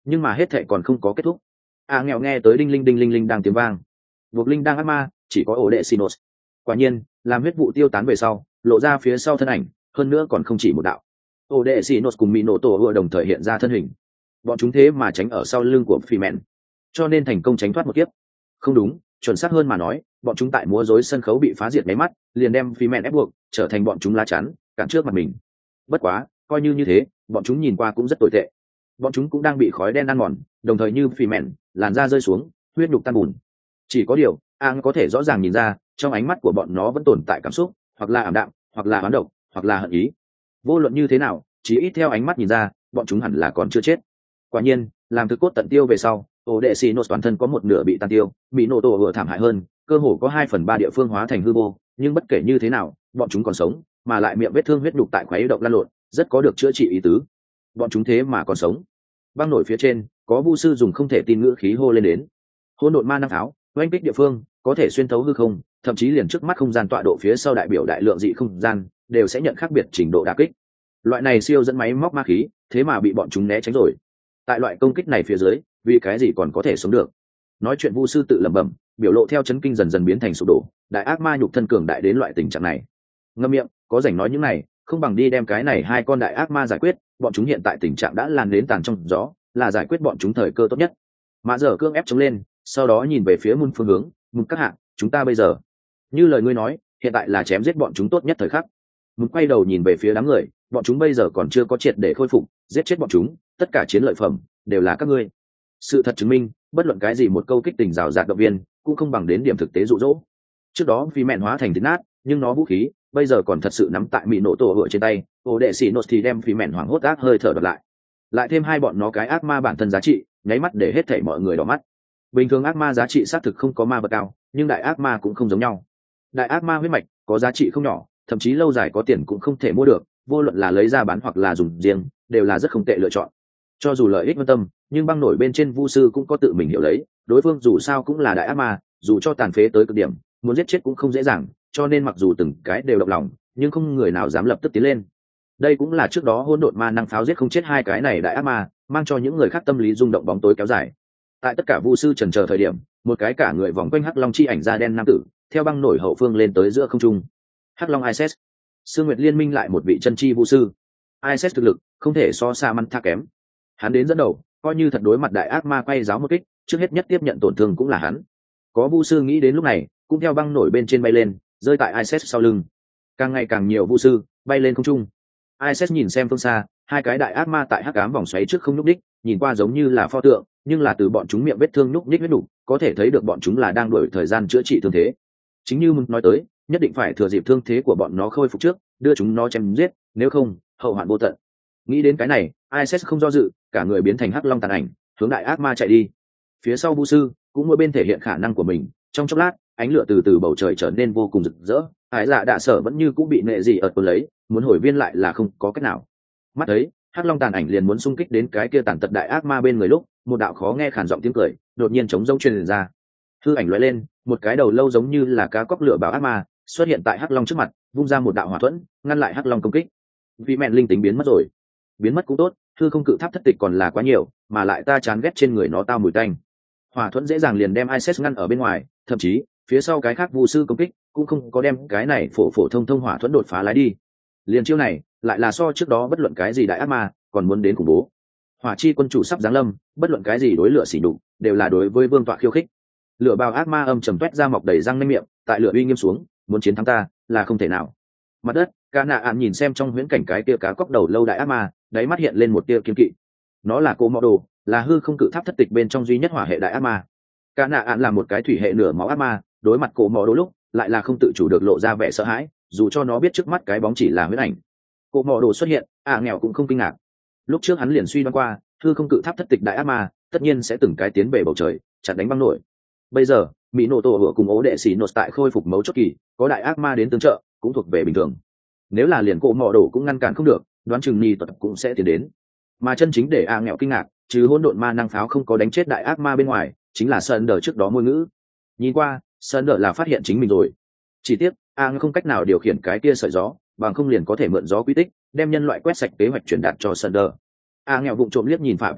nhưng mà hết thệ còn không có kết thúc. A nghèo nghe tới đinh linh đinh linh linh đang tiếng vang, buộc linh đang ác ma chỉ có ổ đệ xì nốt. Quả nhiên làm huyết vụ tiêu tán về sau, lộ ra phía sau thân ảnh, hơn nữa còn không chỉ một đạo. Ổ đệ xì nốt cùng mỹ nổ tổ vừa đồng thời hiện ra thân hình, bọn chúng thế mà tránh ở sau lưng của phi mẹn, cho nên thành công tránh thoát một kiếp. Không đúng, chuẩn xác hơn mà nói, bọn chúng tại múa rối sân khấu bị phá diệt mấy mắt, liền đem phi mẹn ép buộc trở thành bọn chúng lá chắn cản trước mặt mình. Bất quá coi như như thế, bọn chúng nhìn qua cũng rất tồi tệ. Bọn chúng cũng đang bị khói đen ăn mòn, đồng thời như phi mẹn, làn da rơi xuống, huyết nhục tan bùn. Chỉ có điều Ang có thể rõ ràng nhìn ra trong ánh mắt của bọn nó vẫn tồn tại cảm xúc, hoặc là ảm đạm, hoặc là hoán độc, hoặc là hận ý. Vô luận như thế nào, chỉ ít theo ánh mắt nhìn ra, bọn chúng hẳn là còn chưa chết. Quả nhiên làm thực cốt tận tiêu về sau, ổ đệ xì nốt toàn thân có một nửa bị tan tiêu, bị nổ tổ vừa thảm hại hơn, cơ hồ có hai phần ba địa phương hóa thành hư vô. Nhưng bất kể như thế nào, bọn chúng còn sống, mà lại miệng vết thương huyết nhục tại khuấy động lan lộn, rất có được chữa trị ý tứ. Bọn chúng thế mà còn sống. Băng nổi phía trên có vu sư dùng không thể tin ngữ khí hô lên đến. Hỗn độn ma năng tháo oanh kích địa phương có thể xuyên thấu hư không, thậm chí liền trước mắt không gian tọa độ phía sau đại biểu đại lượng dị không gian đều sẽ nhận khác biệt trình độ đả kích. Loại này siêu dẫn máy móc ma khí, thế mà bị bọn chúng né tránh rồi. Tại loại công kích này phía dưới, vì cái gì còn có thể sống được? Nói chuyện vu sư tự lẩm bẩm, biểu lộ theo chấn kinh dần dần biến thành sụp đổ. Đại ác ma nhục thân cường đại đến loại tình trạng này, ngậm miệng, có rảnh nói những này, không bằng đi đem cái này hai con đại ác ma giải quyết. Bọn chúng hiện tại tình trạng đã lan đến tàn trong gió, là giải quyết bọn chúng thời cơ tốt nhất. Mã Dở cương ép chống lên, sau đó nhìn về phía Mun phương hướng, Mun các hạ, chúng ta bây giờ, như lời ngươi nói, hiện tại là chém giết bọn chúng tốt nhất thời khắc. Mun quay đầu nhìn về phía đám người, bọn chúng bây giờ còn chưa có triệt để khôi phục, giết chết bọn chúng, tất cả chiến lợi phẩm đều là các ngươi. Sự thật chứng minh, bất luận cái gì một câu kích tình rào rạt động viên, cũng không bằng đến điểm thực tế dụ dỗ. Trước đó vì mẹn hóa thành thịt nát, nhưng nó vũ khí bây giờ còn thật sự nắm tại mỹ nổ tổ hựa trên tay. Ổ đệ xì nốt thì đem vì mẹn hoảng hốt ác hơi thở đoạt lại, lại thêm hai bọn nó cái ác ma bản thân giá trị, nháy mắt để hết thảy mọi người đỏ mắt. Bình thường ác ma giá trị xác thực không có ma vật cao, nhưng đại ác ma cũng không giống nhau. Đại ác ma huyết mạch có giá trị không nhỏ, thậm chí lâu dài có tiền cũng không thể mua được, vô luận là lấy ra bán hoặc là dùng riêng, đều là rất không tệ lựa chọn. Cho dù lợi ích vân tâm, nhưng băng nổi bên trên vu sư cũng có tự mình hiểu lấy, đối phương dù sao cũng là đại ác ma, dù cho tàn phế tới cực điểm, muốn giết chết cũng không dễ dàng, cho nên mặc dù từng cái đều động lòng, nhưng không người nào dám lập tức tiến lên. Đây cũng là trước đó hỗn độn ma năng pháo giết không chết hai cái này đại ác ma, mang cho những người khác tâm lý rung động bóng tối kéo dài. Tại tất cả vu sư chần chờ thời điểm, một cái cả người vòng quanh hắc long chi ảnh da đen nam tử theo băng nổi hậu phương lên tới giữa không trung. Hắc long Isis, Sương Nguyệt liên minh lại một vị chân chi vu sư. Isis thực lực không thể so xa măn tha kém. Hắn đến dẫn đầu, coi như thật đối mặt đại ác ma quay giáo một kích, trước hết nhất tiếp nhận tổn thương cũng là hắn. Có vu sư nghĩ đến lúc này, cũng theo băng nổi bên trên bay lên, rơi tại Isis sau lưng. Càng ngày càng nhiều vu sư bay lên không trung. Isis nhìn xem phương xa, hai cái đại ác ma tại hắc ám vòng xoáy trước không nhúc nhích, nhìn qua giống như là pho tượng, nhưng là từ bọn chúng miệng vết thương nhúc nhích huyết đủ, có thể thấy được bọn chúng là đang đuổi thời gian chữa trị thương thế. Chính như mình nói tới, nhất định phải thừa dịp thương thế của bọn nó khôi phục trước, đưa chúng nó chém giết, nếu không, hậu hoạn vô tận. Nghĩ đến cái này, Isis không do dự, cả người biến thành hắc long tàn ảnh, hướng đại ác ma chạy đi. Phía sau vu sư cũng mỗi bên thể hiện khả năng của mình, trong chốc lát, ánh lửa từ từ bầu trời trở nên vô cùng rực rỡ. Ái Dạ Đạ Sở vẫn như cũng bị nệ gì ở tuần lấy, muốn hồi viên lại là không có cách nào. Mắt thấy hắc long tàn ảnh liền muốn xung kích đến cái kia tàn tật đại ác ma bên người lúc, một đạo khó nghe khàn giọng tiếng cười đột nhiên chống rông truyền ra. Hư ảnh lóe lên, một cái đầu lâu giống như là cá cóc lửa báo ác ma xuất hiện tại hắc long trước mặt, vung ra một đạo hỏa thuẫn ngăn lại hắc long công kích. Vì mẹn linh tính biến mất rồi, biến mất cũng tốt, hư không cự tháp thất tịch còn là quá nhiều, mà lại ta chán ghét trên người nó tao mùi tanh. Hỏa thuẫn dễ dàng liền đem Isis ngăn ở bên ngoài, thậm chí phía sau cái khác vu sư công kích cũng không có đem cái này phổ phổ thông thông hỏa thuẫn đột phá lái đi. Liền chiêu này lại là so trước đó bất luận cái gì đại ác ma còn muốn đến khủng bố. Hỏa chi quân chủ sắp giáng lâm, bất luận cái gì đối lửa xỉ đục đều là đối với vương tọa khiêu khích. Lửa bào ác ma âm trầm toét ra mọc đầy răng nanh miệng, tại lửa uy nghiêm xuống, muốn chiến thắng ta là không thể nào. Mặt đất, Ca Nạ Ản nhìn xem trong huyễn cảnh cái kia cá cóc đầu lâu đại ác ma, đáy mắt hiện lên một tia kiên kỵ. Nó là cô mọ đồ, là hư không cự tháp thất tịch bên trong duy nhất hỏa hệ đại ác ma. Ca Nạ Ản là một cái thủy hệ nửa máu ác ma, đối mặt cổ mọ đồ lúc lại là không tự chủ được lộ ra vẻ sợ hãi, dù cho nó biết trước mắt cái bóng chỉ là huyễn ảnh. Cổ mọ đồ xuất hiện, à nghèo cũng không kinh ngạc. Lúc trước hắn liền suy đoán qua, hư không cự tháp thất tịch đại ác ma tất nhiên sẽ từng cái tiến về bầu trời, chặn đánh băng nổi. Bây giờ mỹ nổ tổ vừa cùng ố đệ xỉ nốt tại khôi phục mấu chốt kỳ, có đại ác ma đến tương trợ cũng thuộc về bình thường. Nếu là liền cổ mọ đồ cũng ngăn cản không được, đoán chừng ni tuật cũng sẽ tiến đến. Mà chân chính để à nghèo kinh ngạc, chứ hỗn độn ma năng pháo không có đánh chết đại ác ma bên ngoài, chính là sơn đờ trước đó ngôn ngữ. Nhìn qua sơn đờ là phát hiện chính mình rồi, chỉ tiếc a à không cách nào điều khiển cái kia sợi gió, bằng không liền có thể mượn gió quy tích đem nhân loại quét sạch kế hoạch truyền đạt cho sơn đờ. A à nghèo vụng trộm liếc nhìn phạm pn,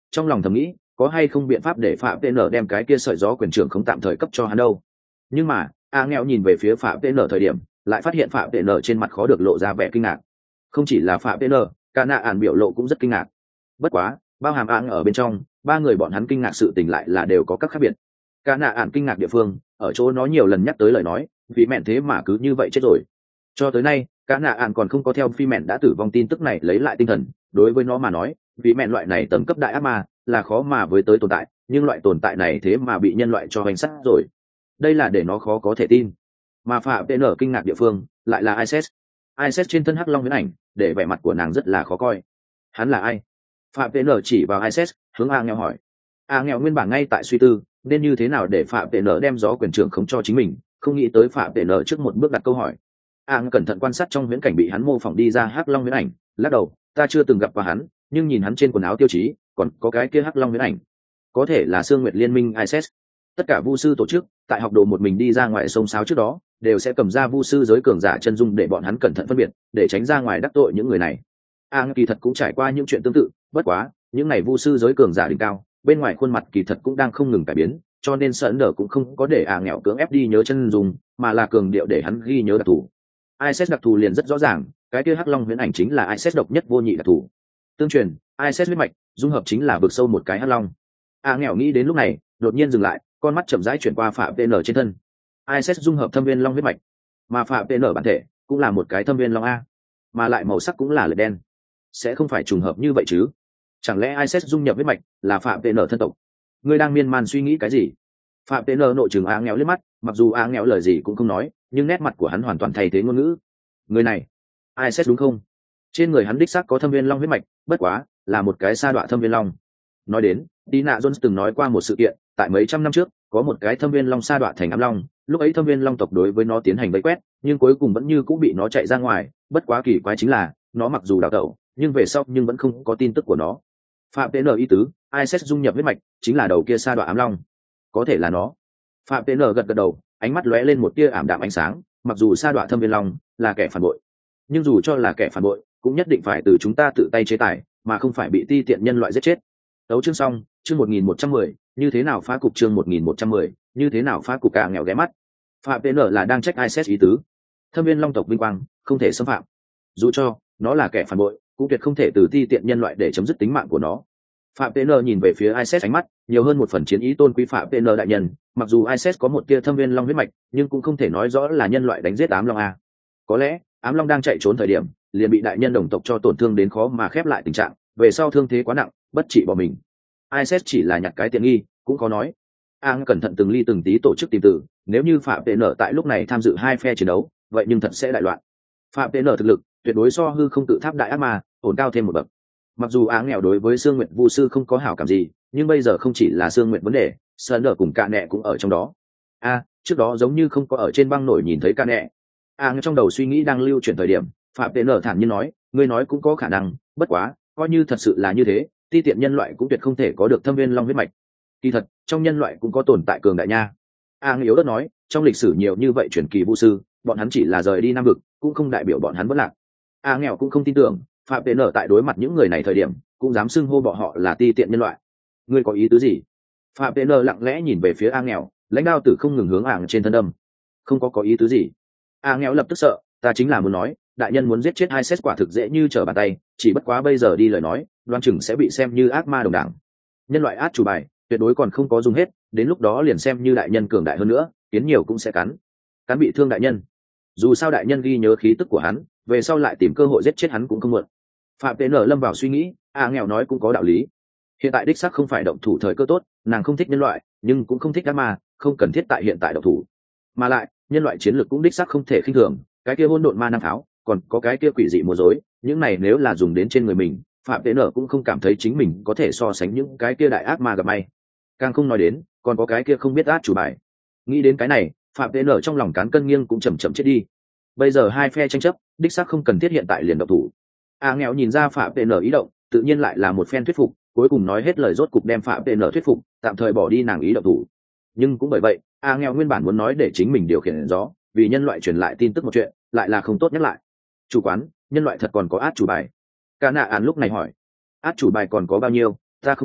trong lòng thầm nghĩ có hay không biện pháp để phạm tn đem cái kia sợi gió quyền trưởng không tạm thời cấp cho hắn đâu. Nhưng mà a nghèo nhìn về phía phạm tn thời điểm lại phát hiện phạm tn trên mặt khó được lộ ra vẻ kinh ngạc. Không chỉ là phạm tn, cả nạ ản biểu lộ cũng rất kinh ngạc. Bất quá bao hàm áng ở bên trong, ba người bọn hắn kinh ngạc sự tình lại là đều có các khác biệt. Cả nạ ản kinh ngạc địa phương ở chỗ nó nhiều lần nhắc tới lời nói vì mẹn thế mà cứ như vậy chết rồi. Cho tới nay cả nạ ản còn không có theo phi mẹn đã tử vong tin tức này lấy lại tinh thần. Đối với nó mà nói vì mẹn loại này tầng cấp đại ác ma là khó mà với tới tồn tại, nhưng loại tồn tại này thế mà bị nhân loại cho hành sát rồi, đây là để nó khó có thể tin. Mà phạm tn kinh ngạc địa phương lại là isis. Isis trên thân hắc long huyễn ảnh để vẻ mặt của nàng rất là khó coi. Hắn là ai? Phạm tn chỉ vào isis hướng a nghèo hỏi. A nghèo nguyên bản ngay tại suy tư nên như thế nào để phạm tn đem gió quyền trưởng khống cho chính mình, không nghĩ tới phạm tn trước một bước đặt câu hỏi. A cẩn thận quan sát trong huyễn cảnh bị hắn mô phỏng đi ra hắc long huyễn ảnh, lắc đầu, ta chưa từng gặp qua hắn, nhưng nhìn hắn trên quần áo tiêu chí còn có cái kia hắc long huyễn ảnh, có thể là Sương Nguyệt Liên minh isis. Tất cả vu sư tổ chức tại học đồ một mình đi ra ngoài sông sáo trước đó đều sẽ cầm ra vu sư giới cường giả chân dung để bọn hắn cẩn thận phân biệt, để tránh ra ngoài đắc tội những người này. A kỳ thật cũng trải qua những chuyện tương tự, bất quá những ngày vu sư giới cường giả đỉnh cao bên ngoài khuôn mặt kỳ thật cũng đang không ngừng cải biến, cho nên sợ nở cũng không có để A nghèo cưỡng ép đi nhớ chân dung, mà là cường điệu để hắn ghi nhớ đặc thù. Isis đặc thù liền rất rõ ràng, cái kia hắc long huyễn ảnh chính là Isis độc nhất vô nhị đặc thù. Tương truyền Isis huyết mạch dung hợp chính là vực sâu một cái hắc long. A nghèo nghĩ đến lúc này đột nhiên dừng lại, con mắt chậm rãi chuyển qua phạm vn trên thân. Isis dung hợp thâm viên long huyết mạch, mà phạm vn bản thể cũng là một cái thâm viên long a, mà lại màu sắc cũng là lệ đen, sẽ không phải trùng hợp như vậy chứ? Chẳng lẽ Isis dung nhập huyết mạch là phạm vn thân tộc? Ngươi đang miên man suy nghĩ cái gì? Phạm vn nội trường A nghèo liếc mắt, mặc dù A nghèo lời gì cũng không nói, nhưng nét mặt của hắn hoàn toàn thay thế ngôn ngữ. Người này Isis đúng không? Trên người hắn đích xác có thâm viên long huyết mạch, bất quá là một cái sa đọa thâm viên long. Nói đến Tina Jones từng nói qua một sự kiện, tại mấy trăm năm trước có một cái thâm viên long sa đọa thành ám long, lúc ấy thâm viên long tộc đối với nó tiến hành vây quét, nhưng cuối cùng vẫn như cũng bị nó chạy ra ngoài. Bất quá kỳ quái chính là nó mặc dù đào tẩu nhưng về sau nhưng vẫn không có tin tức của nó. Phạm tn ý tứ Isis dung nhập huyết mạch chính là đầu kia sa đọa ám long, có thể là nó. Phạm tn gật gật đầu, ánh mắt lóe lên một tia ảm đạm ánh sáng. Mặc dù sa đọa thâm viên long là kẻ phản bội, nhưng dù cho là kẻ phản bội cũng nhất định phải từ chúng ta tự tay chế tài, mà không phải bị ti tiện nhân loại giết chết. Đấu chương xong, chương một nghìn một trăm mười, như thế nào phá cục, chương một nghìn một trăm mười, như thế nào phá cục. Cả nghèo ghé mắt. Phạm vn là đang trách Isis ý tứ. Thâm viên long tộc vinh quang không thể xâm phạm, dù cho nó là kẻ phản bội cũng tuyệt không thể từ ti tiện nhân loại để chấm dứt tính mạng của nó. Phạm vn nhìn về phía Isis, ánh mắt nhiều hơn một phần chiến ý tôn quý. Phạm vn đại nhân, mặc dù Isis có một tia thâm viên long huyết mạch, nhưng cũng không thể nói rõ là nhân loại đánh giết ám long a. Có lẽ ám long đang chạy trốn thời điểm liền bị đại nhân đồng tộc cho tổn thương đến khó mà khép lại tình trạng, về sau thương thế quá nặng bất trị bỏ mình. Isis chỉ là nhặt cái tiện nghi cũng có nói. Ang cẩn thận từng ly từng tí tổ chức tìm tử, nếu như phạm vn tại lúc này tham dự hai phe chiến đấu vậy nhưng thật sẽ đại loạn. Phạm vn thực lực tuyệt đối so hư không tự tháp đại ác ma ổn cao thêm một bậc. Mặc dù Áng nghèo đối với Sương Nguyệt Vu sư không có hảo cảm gì, nhưng bây giờ không chỉ là Sương Nguyệt vấn đề, Sơn Đờ cùng Cạ Nẹ cũng ở trong đó. A, à, trước đó giống như không có ở trên băng nổi nhìn thấy Cạ Nẹ. Áng trong đầu suy nghĩ đang lưu chuyển thời điểm, phạm vn thản nhiên nói, ngươi nói cũng có khả năng, bất quá coi như thật sự là như thế, ti tiện nhân loại cũng tuyệt không thể có được thâm viên long huyết mạch. Kỳ thật trong nhân loại cũng có tồn tại cường đại nha. Áng yếu đất nói, trong lịch sử nhiều như vậy truyền kỳ vu sư, bọn hắn chỉ là rời đi Nam vực cũng không đại biểu bọn hắn vẫn lạc. Áng nghèo cũng không tin tưởng phạm vn tại đối mặt những người này thời điểm cũng dám xưng hô bọn họ là ti tiện nhân loại. Ngươi có ý tứ gì? Phạm vn lặng lẽ nhìn về phía Áng nghèo, lãnh đao tử không ngừng hướng Áng trên thân đâm. Không có có ý tứ gì. Áng nghèo lập tức sợ, ta chính là muốn nói, đại nhân muốn giết chết hai xét quả thực dễ như trở bàn tay, chỉ bất quá bây giờ đi lời nói đoan chừng sẽ bị xem như ác ma đồng đảng. Nhân loại át chủ bài tuyệt đối còn không có dùng hết, đến lúc đó liền xem như đại nhân cường đại hơn nữa, kiến nhiều cũng sẽ cắn cắn bị thương đại nhân. Dù sao đại nhân ghi nhớ khí tức của hắn, về sau lại tìm cơ hội giết chết hắn cũng không muộn. Phạm vn lâm vào suy nghĩ, a nghèo nói cũng có đạo lý. Hiện tại đích xác không phải động thủ thời cơ tốt, nàng không thích nhân loại nhưng cũng không thích ác ma, không cần thiết tại hiện tại động thủ. Mà lại nhân loại chiến lược cũng đích xác không thể khinh thường, cái kia hỗn độn ma năng pháo, còn có cái kia quỷ dị múa rối, những này nếu là dùng đến trên người mình, phạm vn cũng không cảm thấy chính mình có thể so sánh những cái kia đại ác ma gặp may. Càng không nói đến còn có cái kia không biết át chủ bài. Nghĩ đến cái này, phạm vn trong lòng cán cân nghiêng cũng chầm chậm chết đi. Bây giờ hai phe tranh chấp đích xác không cần thiết hiện tại liền động thủ. A nghèo nhìn ra phạm vn ý động, tự nhiên lại là một phen thuyết phục, cuối cùng nói hết lời rốt cục đem phạm vn thuyết phục, tạm thời bỏ đi nàng ý động thủ. Nhưng cũng bởi vậy, A nghèo nguyên bản muốn nói để chính mình điều khiển gió, vì nhân loại truyền lại tin tức một chuyện, lại là không tốt nhắc lại. Chủ quán, nhân loại thật còn có át chủ bài? Cả nạ án lúc này hỏi. Át chủ bài còn có bao nhiêu ta không biết,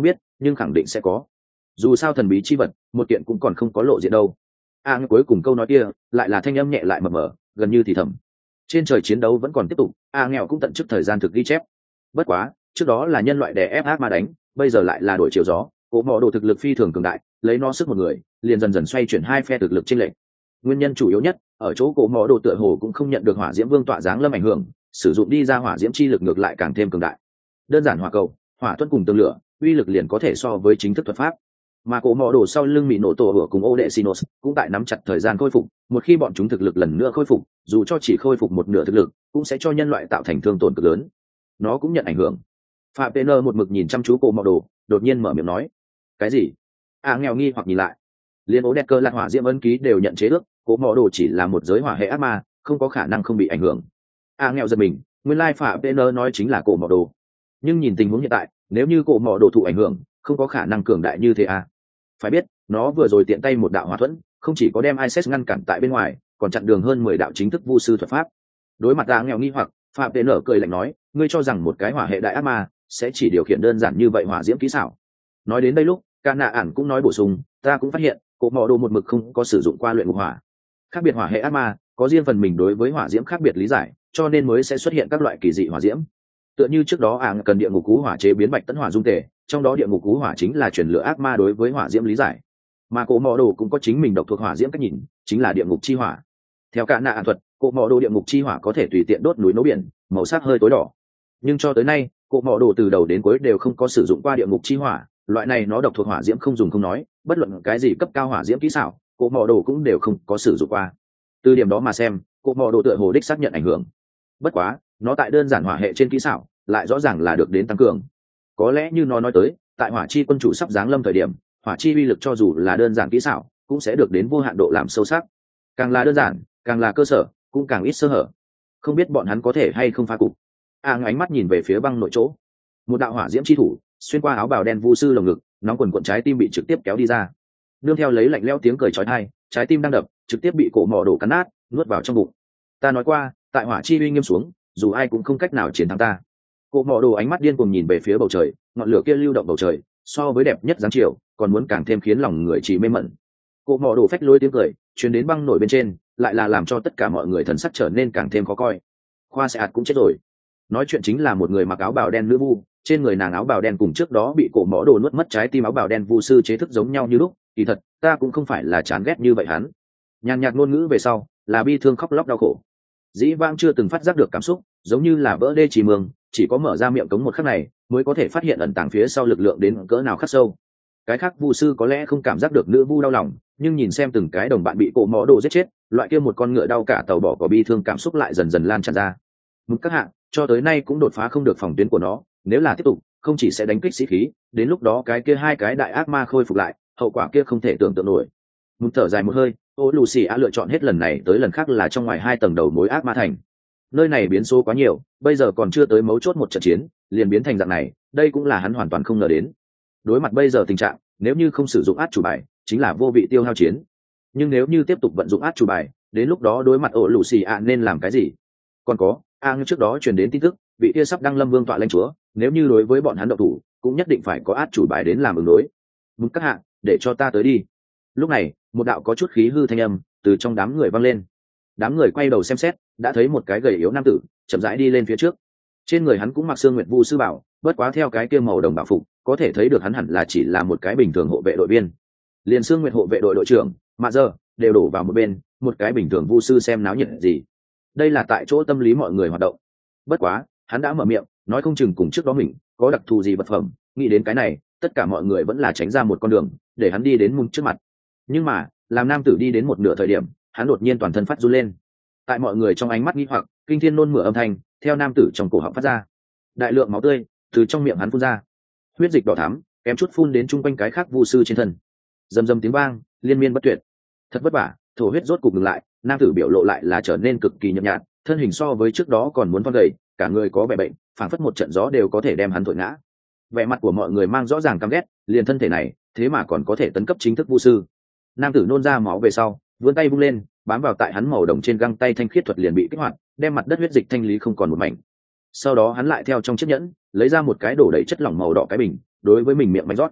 nhưng khẳng định sẽ có. Dù sao thần bí chi vật một kiện cũng còn không có lộ diện đâu. A à, cuối cùng câu nói kia lại là thanh âm nhẹ lại mờ mờ, gần như thì thầm. Trên trời chiến đấu vẫn còn tiếp tục, A à, nghèo cũng tận chức thời gian thực ghi chép. Bất quá trước đó là nhân loại đè ép ác ma đánh, bây giờ lại là đổi chiều gió. Cổ mỏ đồ thực lực phi thường cường đại, lấy nó sức một người liền dần dần xoay chuyển hai phe thực lực trên lệch. Nguyên nhân chủ yếu nhất ở chỗ cổ mỏ đồ tựa hồ cũng không nhận được hỏa diễm vương tọa giáng lâm ảnh hưởng, sử dụng đi ra hỏa diễm chi lực ngược lại càng thêm cường đại. Đơn giản hỏa cầu, hỏa thuẫn cùng tương lửa, uy lực liền có thể so với chính thức thuật pháp. Mà cổ mỏ đồ sau lưng bị nổ tổ hửa cùng ô đệ Sinos cũng tại nắm chặt thời gian khôi phục, một khi bọn chúng thực lực lần nữa khôi phục, dù cho chỉ khôi phục một nửa thực lực cũng sẽ cho nhân loại tạo thành thương tổn cực lớn. Nó cũng nhận ảnh hưởng. Phạm Pê một mực nhìn chăm chú cổ mỏ đồ, đột nhiên mở miệng nói: cái gì? À nghèo nghi hoặc nhìn lại, liên ố đẹp cơ lạc hỏa diễm ấn ký đều nhận chế ước, cổ mỏ đồ chỉ là một giới hỏa hệ ác ma, không có khả năng không bị ảnh hưởng. À nghèo giật mình, nguyên lai Phạm Pê nói chính là cổ mỏ đồ. Nhưng nhìn tình huống hiện tại, nếu như cổ mỏ đồ thụ ảnh hưởng, không có khả năng cường đại như thế à? Phải biết, nó vừa rồi tiện tay một đạo hỏa thuẫn, không chỉ có đem Isis ngăn cản tại bên ngoài, còn chặn đường hơn mười đạo chính thức vu sư thuật pháp. Đối mặt À nghèo nghi hoặc, Phạm Pê cười lạnh nói: ngươi cho rằng một cái hỏa hệ đại ác ma sẽ chỉ điều khiển đơn giản như vậy hỏa diễm kỹ xảo? Nói đến đây lúc, Ca Nạ ản cũng nói bổ sung: ta cũng phát hiện cổ mỏ đồ một mực không có sử dụng qua luyện ngục hỏa. Khác biệt hỏa hệ ác ma có riêng phần mình đối với hỏa diễm khác biệt lý giải, cho nên mới sẽ xuất hiện các loại kỳ dị hỏa diễm. Tựa như trước đó ảng cần địa ngục cú hỏa chế biến bạch tấn hỏa dung tề, trong đó địa ngục cú hỏa chính là truyền lửa ác ma đối với hỏa diễm lý giải. Mà cổ mỏ đồ cũng có chính mình độc thuộc hỏa diễm cách nhìn, chính là địa ngục chi hỏa. Theo Ca Nạ ản thuật, cổ mỏ đồ địa ngục chi hỏa có thể tùy tiện đốt núi nấu biển, màu sắc hơi tối đỏ. Nhưng cho tới nay, cổ mỏ đồ từ đầu đến cuối đều không có sử dụng qua địa ngục chi hỏa. Loại này nó độc thuộc hỏa diễm không dùng không nói, bất luận cái gì cấp cao hỏa diễm kỹ xảo, cổ mỏ đồ cũng đều không có sử dụng qua. Từ điểm đó mà xem, cổ mỏ đồ tựa hồ đích xác nhận ảnh hưởng. Bất quá, nó tại đơn giản hỏa hệ trên kỹ xảo lại rõ ràng là được đến tăng cường. Có lẽ như nó nói tới, tại hỏa chi quân chủ sắp giáng lâm thời điểm, hỏa chi uy lực cho dù là đơn giản kỹ xảo cũng sẽ được đến vô hạn độ làm sâu sắc. Càng là đơn giản, càng là cơ sở, cũng càng ít sơ hở. Không biết bọn hắn có thể hay không phá cục. A à, ánh mắt nhìn về phía băng nội chỗ, một đạo hỏa diễm chi thủ xuyên qua áo bào đen vu sư lồng ngực, nóng quần cuộn trái tim bị trực tiếp kéo đi ra. Nương theo lấy lạnh lẽo tiếng cười chói tai, trái tim đang đập trực tiếp bị cổ mỏ đổ cắn nát, nuốt vào trong bụng. Ta nói qua, tại hỏa chi uy nghiêm xuống, dù ai cũng không cách nào chiến thắng ta. Cổ mỏ đồ ánh mắt điên cuồng nhìn về phía bầu trời, ngọn lửa kia lưu động bầu trời, so với đẹp nhất dáng chiều, còn muốn càng thêm khiến lòng người chỉ mê mẩn. Cổ mỏ đồ phách lối tiếng cười truyền đến băng nổi bên trên, lại là làm cho tất cả mọi người thần sắc trở nên càng thêm khó coi. Khoa sẽ ạt cũng chết rồi. Nói chuyện chính là một người mặc áo bào đen nữ vu, trên người nàng áo bào đen cùng trước đó bị cổ mỏ đồ nuốt mất trái tim áo bào đen vu sư chế thức giống nhau như lúc. Kỳ thật, ta cũng không phải là chán ghét như vậy hắn. Nhàn nhạt ngôn ngữ về sau, là bi thương khóc lóc đau khổ. Dĩ vãng chưa từng phát giác được cảm xúc, giống như là vỡ đê chỉ mương, chỉ có mở ra miệng cống một khắc này mới có thể phát hiện ẩn tàng phía sau lực lượng đến cỡ nào khắc sâu. Cái khác vu sư có lẽ không cảm giác được nữ vu đau lòng, nhưng nhìn xem từng cái đồng bạn bị cổ mỏ đồ giết chết, loại kia một con ngựa đau cả tàu bỏ có bi thương cảm xúc lại dần dần lan tràn ra. Mức các hạng cho tới nay cũng đột phá không được phòng tuyến của nó, nếu là tiếp tục không chỉ sẽ đánh kích sĩ khí, đến lúc đó cái kia hai cái đại ác ma khôi phục lại, hậu quả kia không thể tưởng tượng nổi. Mức thở dài một hơi, ô Lucy a lựa chọn hết lần này tới lần khác là trong ngoài hai tầng đầu mối ác ma thành. Nơi này biến số quá nhiều, bây giờ còn chưa tới mấu chốt một trận chiến liền biến thành dạng này, đây cũng là hắn hoàn toàn không ngờ đến. Đối mặt bây giờ tình trạng, nếu như không sử dụng át chủ bài chính là vô vị tiêu hao chiến, nhưng nếu như tiếp tục vận dụng át chủ bài, đến lúc đó đối mặt ổ lù xì ạ nên làm cái gì? Còn có a như trước đó truyền đến tin tức vị kia sắp đăng lâm vương tọa lãnh chúa, nếu như đối với bọn hắn động thủ cũng nhất định phải có át chủ bài đến làm ứng đối. Muốn các hạ để cho ta tới đi. Lúc này một đạo có chút khí hư thanh âm từ trong đám người vang lên. Đám người quay đầu xem xét, đã thấy một cái gầy yếu nam tử chậm rãi đi lên phía trước. Trên người hắn cũng mặc xương nguyệt vu sư bảo, bất quá theo cái kia màu đồng bảo phục có thể thấy được hắn hẳn là chỉ là một cái bình thường hộ vệ đội viên. Liền xương nguyệt hộ vệ đội đội trưởng mà giờ đều đổ vào một bên, một cái bình thường vu sư xem náo nhiệt gì. Đây là tại chỗ tâm lý mọi người hoạt động. Bất quá hắn đã mở miệng nói không chừng cùng trước đó mình có đặc thù gì vật phẩm, nghĩ đến cái này tất cả mọi người vẫn là tránh ra một con đường để hắn đi đến mùng trước mặt. Nhưng mà làm nam tử đi đến một nửa thời điểm, hắn đột nhiên toàn thân phát run lên. Tại mọi người trong ánh mắt nghi hoặc, kinh thiên nôn mửa âm thanh theo nam tử trong cổ họng phát ra. Đại lượng máu tươi từ trong miệng hắn phun ra, huyết dịch đỏ thắm kém chút phun đến chung quanh cái khác vu sư trên thân. Rầm rầm tiếng vang liên miên bất tuyệt. Thật vất vả thổ huyết rốt cục ngừng lại, nam tử biểu lộ lại là trở nên cực kỳ nhợt nhạt, thân hình so với trước đó còn muốn thon gầy, cả người có vẻ bệnh, phảng phất một trận gió đều có thể đem hắn thổi ngã. Vẻ mặt của mọi người mang rõ ràng căm ghét, liền thân thể này thế mà còn có thể tấn cấp chính thức vu sư. Nam tử nôn ra máu về sau, vươn tay vung lên, bám vào tại hắn màu đồng trên găng tay thanh khiết thuật liền bị kích hoạt, đem mặt đất huyết dịch thanh lý không còn một mảnh. Sau đó hắn lại theo trong chiếc nhẫn lấy ra một cái đổ đầy chất lỏng màu đỏ cái bình, đối với mình miệng mạnh rót.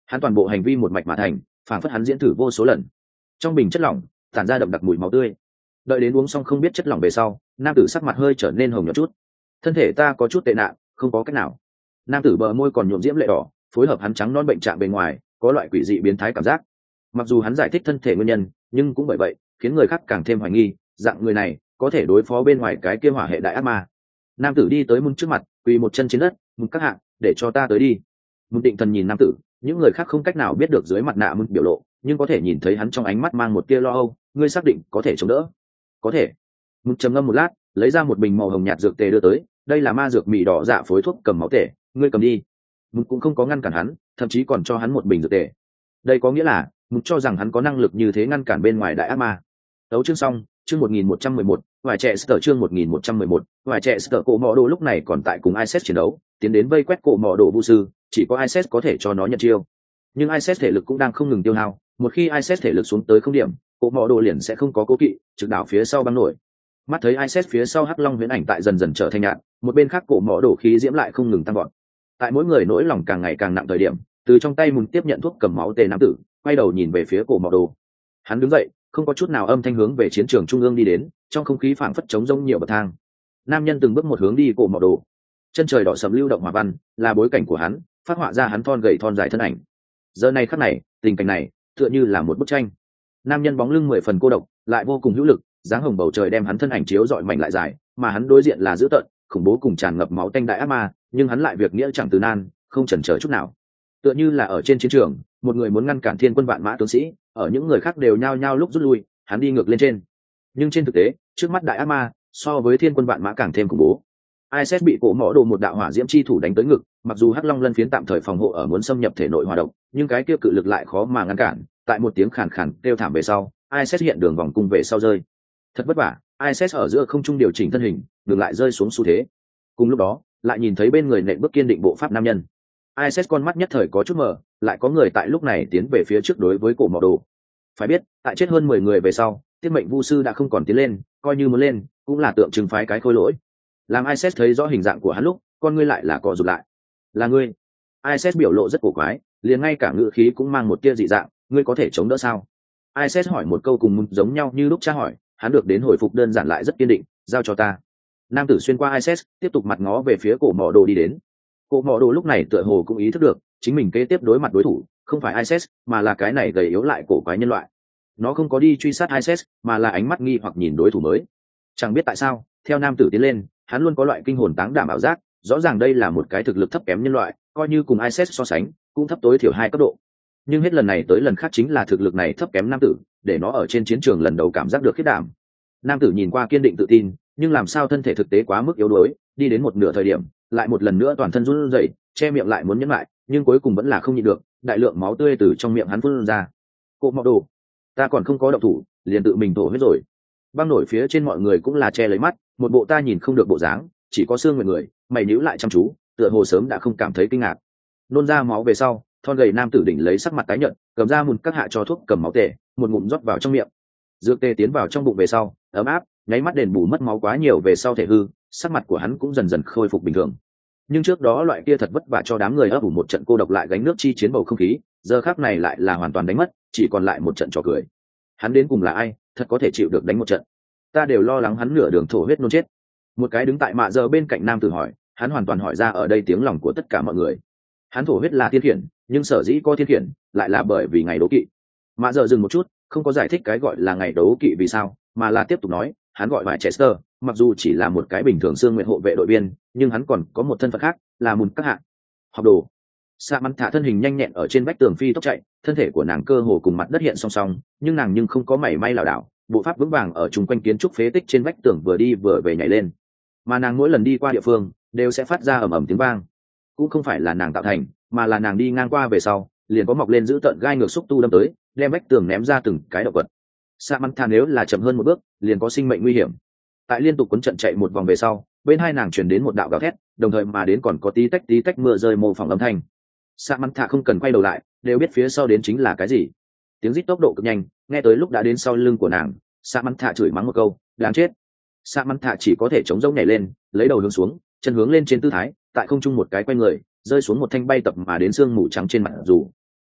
hắn toàn bộ hành vi một mạch mà thành, phảng phất hắn diễn thử vô số lần. Trong bình chất lỏng tản ra đậm đặc mùi máu tươi. Đợi đến uống xong không biết chất lỏng về sau, nam tử sắc mặt hơi trở nên hồng nhợt chút. Thân thể ta có chút tệ nạn, không có cách nào. Nam tử bờ môi còn nhuộm diễm lệ đỏ, phối hợp hắn trắng non bệnh trạng bên ngoài, có loại quỷ dị biến thái cảm giác. Mặc dù hắn giải thích thân thể nguyên nhân, nhưng cũng bởi vậy khiến người khác càng thêm hoài nghi, dạng người này có thể đối phó bên ngoài cái kia hỏa hệ đại ác ma. Nam tử đi tới Mun trước mặt, quỳ một chân trên đất, "Mun các hạ, để cho ta tới đi." Mun định thần nhìn nam tử, những người khác không cách nào biết được dưới mặt nạ Mun biểu lộ, nhưng có thể nhìn thấy hắn trong ánh mắt mang một tia lo âu. "Ngươi xác định có thể chống đỡ?" "Có thể." Mun trầm ngâm một lát, lấy ra một bình màu hồng nhạt dược tề đưa tới, "Đây là ma dược mì đỏ dạ phối thuốc cầm máu tề, ngươi cầm đi." Mun cũng không có ngăn cản hắn, thậm chí còn cho hắn một bình dược tề. Đây có nghĩa là Mun cho rằng hắn có năng lực như thế ngăn cản bên ngoài đại ác ma. Đấu chương xong, chương một nghìn một trăm mười một, vài trẻ sở chương một nghìn một trăm mười một, vài trẻ sở cổ mọ đồ lúc này còn tại cùng Iset chiến đấu, tiến đến vây quét cổ mọ đồ vu sư, chỉ có Iset có thể cho nó nhận chiêu. Nhưng Iset thể lực cũng đang không ngừng tiêu hao, một khi Iset thể lực xuống tới không điểm, cổ mọ đồ liền sẽ không có cố kỵ, trực đảo phía sau băng nổi. Mắt thấy Iset phía sau hắc long huyễn ảnh tại dần dần trở thành nhạt, một bên khác cổ mọ đồ khí diễm lại không ngừng tăng vọt. Tại mỗi người nỗi lòng càng ngày càng nặng thời điểm, từ trong tay Mun tiếp nhận thuốc cầm máu tề nam tử, quay đầu nhìn về phía cổ mọ đồ. Hắn đứng dậy, không có chút nào âm thanh hướng về chiến trường trung ương đi đến, trong không khí phảng phất trống rỗng nhiều bậc thang. Nam nhân từng bước một hướng đi cổ mọ đồ. Chân trời đỏ sầm lưu động hỏa văn, là bối cảnh của hắn, phát họa ra hắn thon gầy thon dài thân ảnh. Giờ này khắc này, tình cảnh này, tựa như là một bức tranh. Nam nhân bóng lưng mười phần cô độc, lại vô cùng hữu lực, dáng hồng bầu trời đem hắn thân ảnh chiếu rọi mảnh lại dài, mà hắn đối diện là dữ tợn, khủng bố cùng tràn ngập máu tanh đại ác ma, nhưng hắn lại việc nghĩa chẳng từ nan, không chần chờ chút nào. Tựa như là ở trên chiến trường, một người muốn ngăn cản thiên quân vạn mã tướng sĩ, ở những người khác đều nhao nhao lúc rút lui, hắn đi ngược lên trên. Nhưng trên thực tế, trước mắt đại ác ma, so với thiên quân vạn mã càng thêm khủng bố. Iset bị cổ mỏ đồ một đạo hỏa diễm chi thủ đánh tới ngực, mặc dù hắc long lân phiến tạm thời phòng hộ ở muốn xâm nhập thể nội hỏa độc, nhưng cái kia cự lực lại khó mà ngăn cản. Tại một tiếng khàn khàn kêu thảm về sau, Iset hiện đường vòng cung về sau rơi. Thật vất vả, Iset ở giữa không trung điều chỉnh thân hình, ngừng lại rơi xuống xu thế. Cùng lúc đó, lại nhìn thấy bên người nện bước kiên định bộ pháp nam nhân. Iset con mắt nhất thời có chút mờ, lại có người tại lúc này tiến về phía trước đối với cổ mỏ đồ. Phải biết, tại chết hơn mười người về sau, tiết mệnh vu sư đã không còn tiến lên, coi như muốn lên, cũng là tượng trưng phái cái khôi lỗi. Làm Iset thấy rõ hình dạng của hắn lúc, con ngươi lại là co rụt lại. "Là ngươi?" Iset biểu lộ rất cổ quái, liền ngay cả ngữ khí cũng mang một tia dị dạng, "Ngươi có thể chống đỡ sao?" Iset hỏi một câu cùng giống nhau như lúc tra hỏi, hắn được đến hồi phục đơn giản lại rất kiên định, "Giao cho ta." Nam tử xuyên qua Iset, tiếp tục mặt ngó về phía cổ mỏ đồ đi đến. Cổ mỏ đồ lúc này tựa hồ cũng ý thức được, chính mình kế tiếp đối mặt đối thủ không phải Iset, mà là cái này gầy yếu lại cổ quái nhân loại. Nó không có đi truy sát Iset, mà là ánh mắt nghi hoặc nhìn đối thủ mới. Chẳng biết tại sao, theo nam tử tiến lên, hắn luôn có loại kinh hồn táng đảm ảo giác, rõ ràng đây là một cái thực lực thấp kém nhân loại, coi như cùng Iset so sánh, cũng thấp tối thiểu hai cấp độ. Nhưng hết lần này tới lần khác chính là thực lực này thấp kém nam tử, để nó ở trên chiến trường lần đầu cảm giác được khiết đảm. Nam tử nhìn qua kiên định tự tin, nhưng làm sao thân thể thực tế quá mức yếu đuối, đi đến một nửa thời điểm, lại một lần nữa toàn thân run rẩy, che miệng lại muốn nhẫn lại, nhưng cuối cùng vẫn là không nhịn được, đại lượng máu tươi từ trong miệng hắn phun ra. "Cổ mọ đồ, ta còn không có động thủ, liền tự mình thổ huyết rồi." Băng nổi phía trên mọi người cũng là che lấy mắt, một bộ ta nhìn không được bộ dáng, chỉ có xương nguyện người, mày nhíu lại chăm chú, tựa hồ sớm đã không cảm thấy kinh ngạc. Nôn ra máu về sau, thon gầy nam tử đỉnh lấy sắc mặt tái nhợt, cầm ra một các hạ cho thuốc cầm máu tề, một ngụm rót vào trong miệng. Dược tê tiến vào trong bụng về sau, ấm áp, nháy mắt đền bù mất máu quá nhiều về sau thể hư, sắc mặt của hắn cũng dần dần khôi phục bình thường. Nhưng trước đó loại kia thật vất vả cho đám người ấp ủ một trận cô độc lại gánh nước chi chiến bầu không khí, giờ khắc này lại là hoàn toàn đánh mất, chỉ còn lại một trận trò cười. Hắn đến cùng là ai, thật có thể chịu được đánh một trận? Ta đều lo lắng hắn nửa đường thổ huyết nôn chết. Một cái đứng tại mạ giờ bên cạnh nam tử hỏi, hắn hoàn toàn hỏi ra ở đây tiếng lòng của tất cả mọi người. Hắn thổ huyết là thiên khiển, nhưng sở dĩ có thiên khiển, lại là bởi vì ngày đấu kỵ. Mạ giờ dừng một chút, không có giải thích cái gọi là ngày đấu kỵ vì sao, mà là tiếp tục nói, hắn gọi vài Chester, mặc dù chỉ là một cái bình thường xương nguyện hộ vệ đội viên, nhưng hắn còn có một thân phận khác, là Mun các hạ. Học đồ. Sa Mắn Thả thân hình nhanh nhẹn ở trên vách tường phi tốc chạy, thân thể của nàng cơ hồ cùng mặt đất hiện song song, nhưng nàng nhưng không có mảy may lảo đảo, bộ pháp vững vàng ở chung quanh kiến trúc phế tích trên vách tường vừa đi vừa về nhảy lên. Mà nàng mỗi lần đi qua địa phương, đều sẽ phát ra ầm ầm tiếng vang. Cũng không phải là nàng tạo thành, mà là nàng đi ngang qua về sau, liền có mọc lên giữ tợn gai ngược xúc tu đâm tới, đem vách tường ném ra từng cái động vật. Sa Mắn Thả nếu là chậm hơn một bước, liền có sinh mệnh nguy hiểm. Tại liên tục cuốn trận chạy một vòng về sau, bên hai nàng truyền đến một đạo gào thét, đồng thời mà đến còn có tí tách tí tách mưa rơi mô phỏng âm thanh. Sa Mắn Thả không cần quay đầu lại, đều biết phía sau đến chính là cái gì. Tiếng rít tốc độ cực nhanh, nghe tới lúc đã đến sau lưng của nàng, Sa Mắn Thả chửi mắng một câu, đáng chết. Sa Mắn Thả chỉ có thể chống rỗng nhảy lên, lấy đầu hướng xuống, chân hướng lên trên tư thái, tại không trung một cái quay người, rơi xuống một thanh bay tập mà đến xương mù trắng trên mặt dù.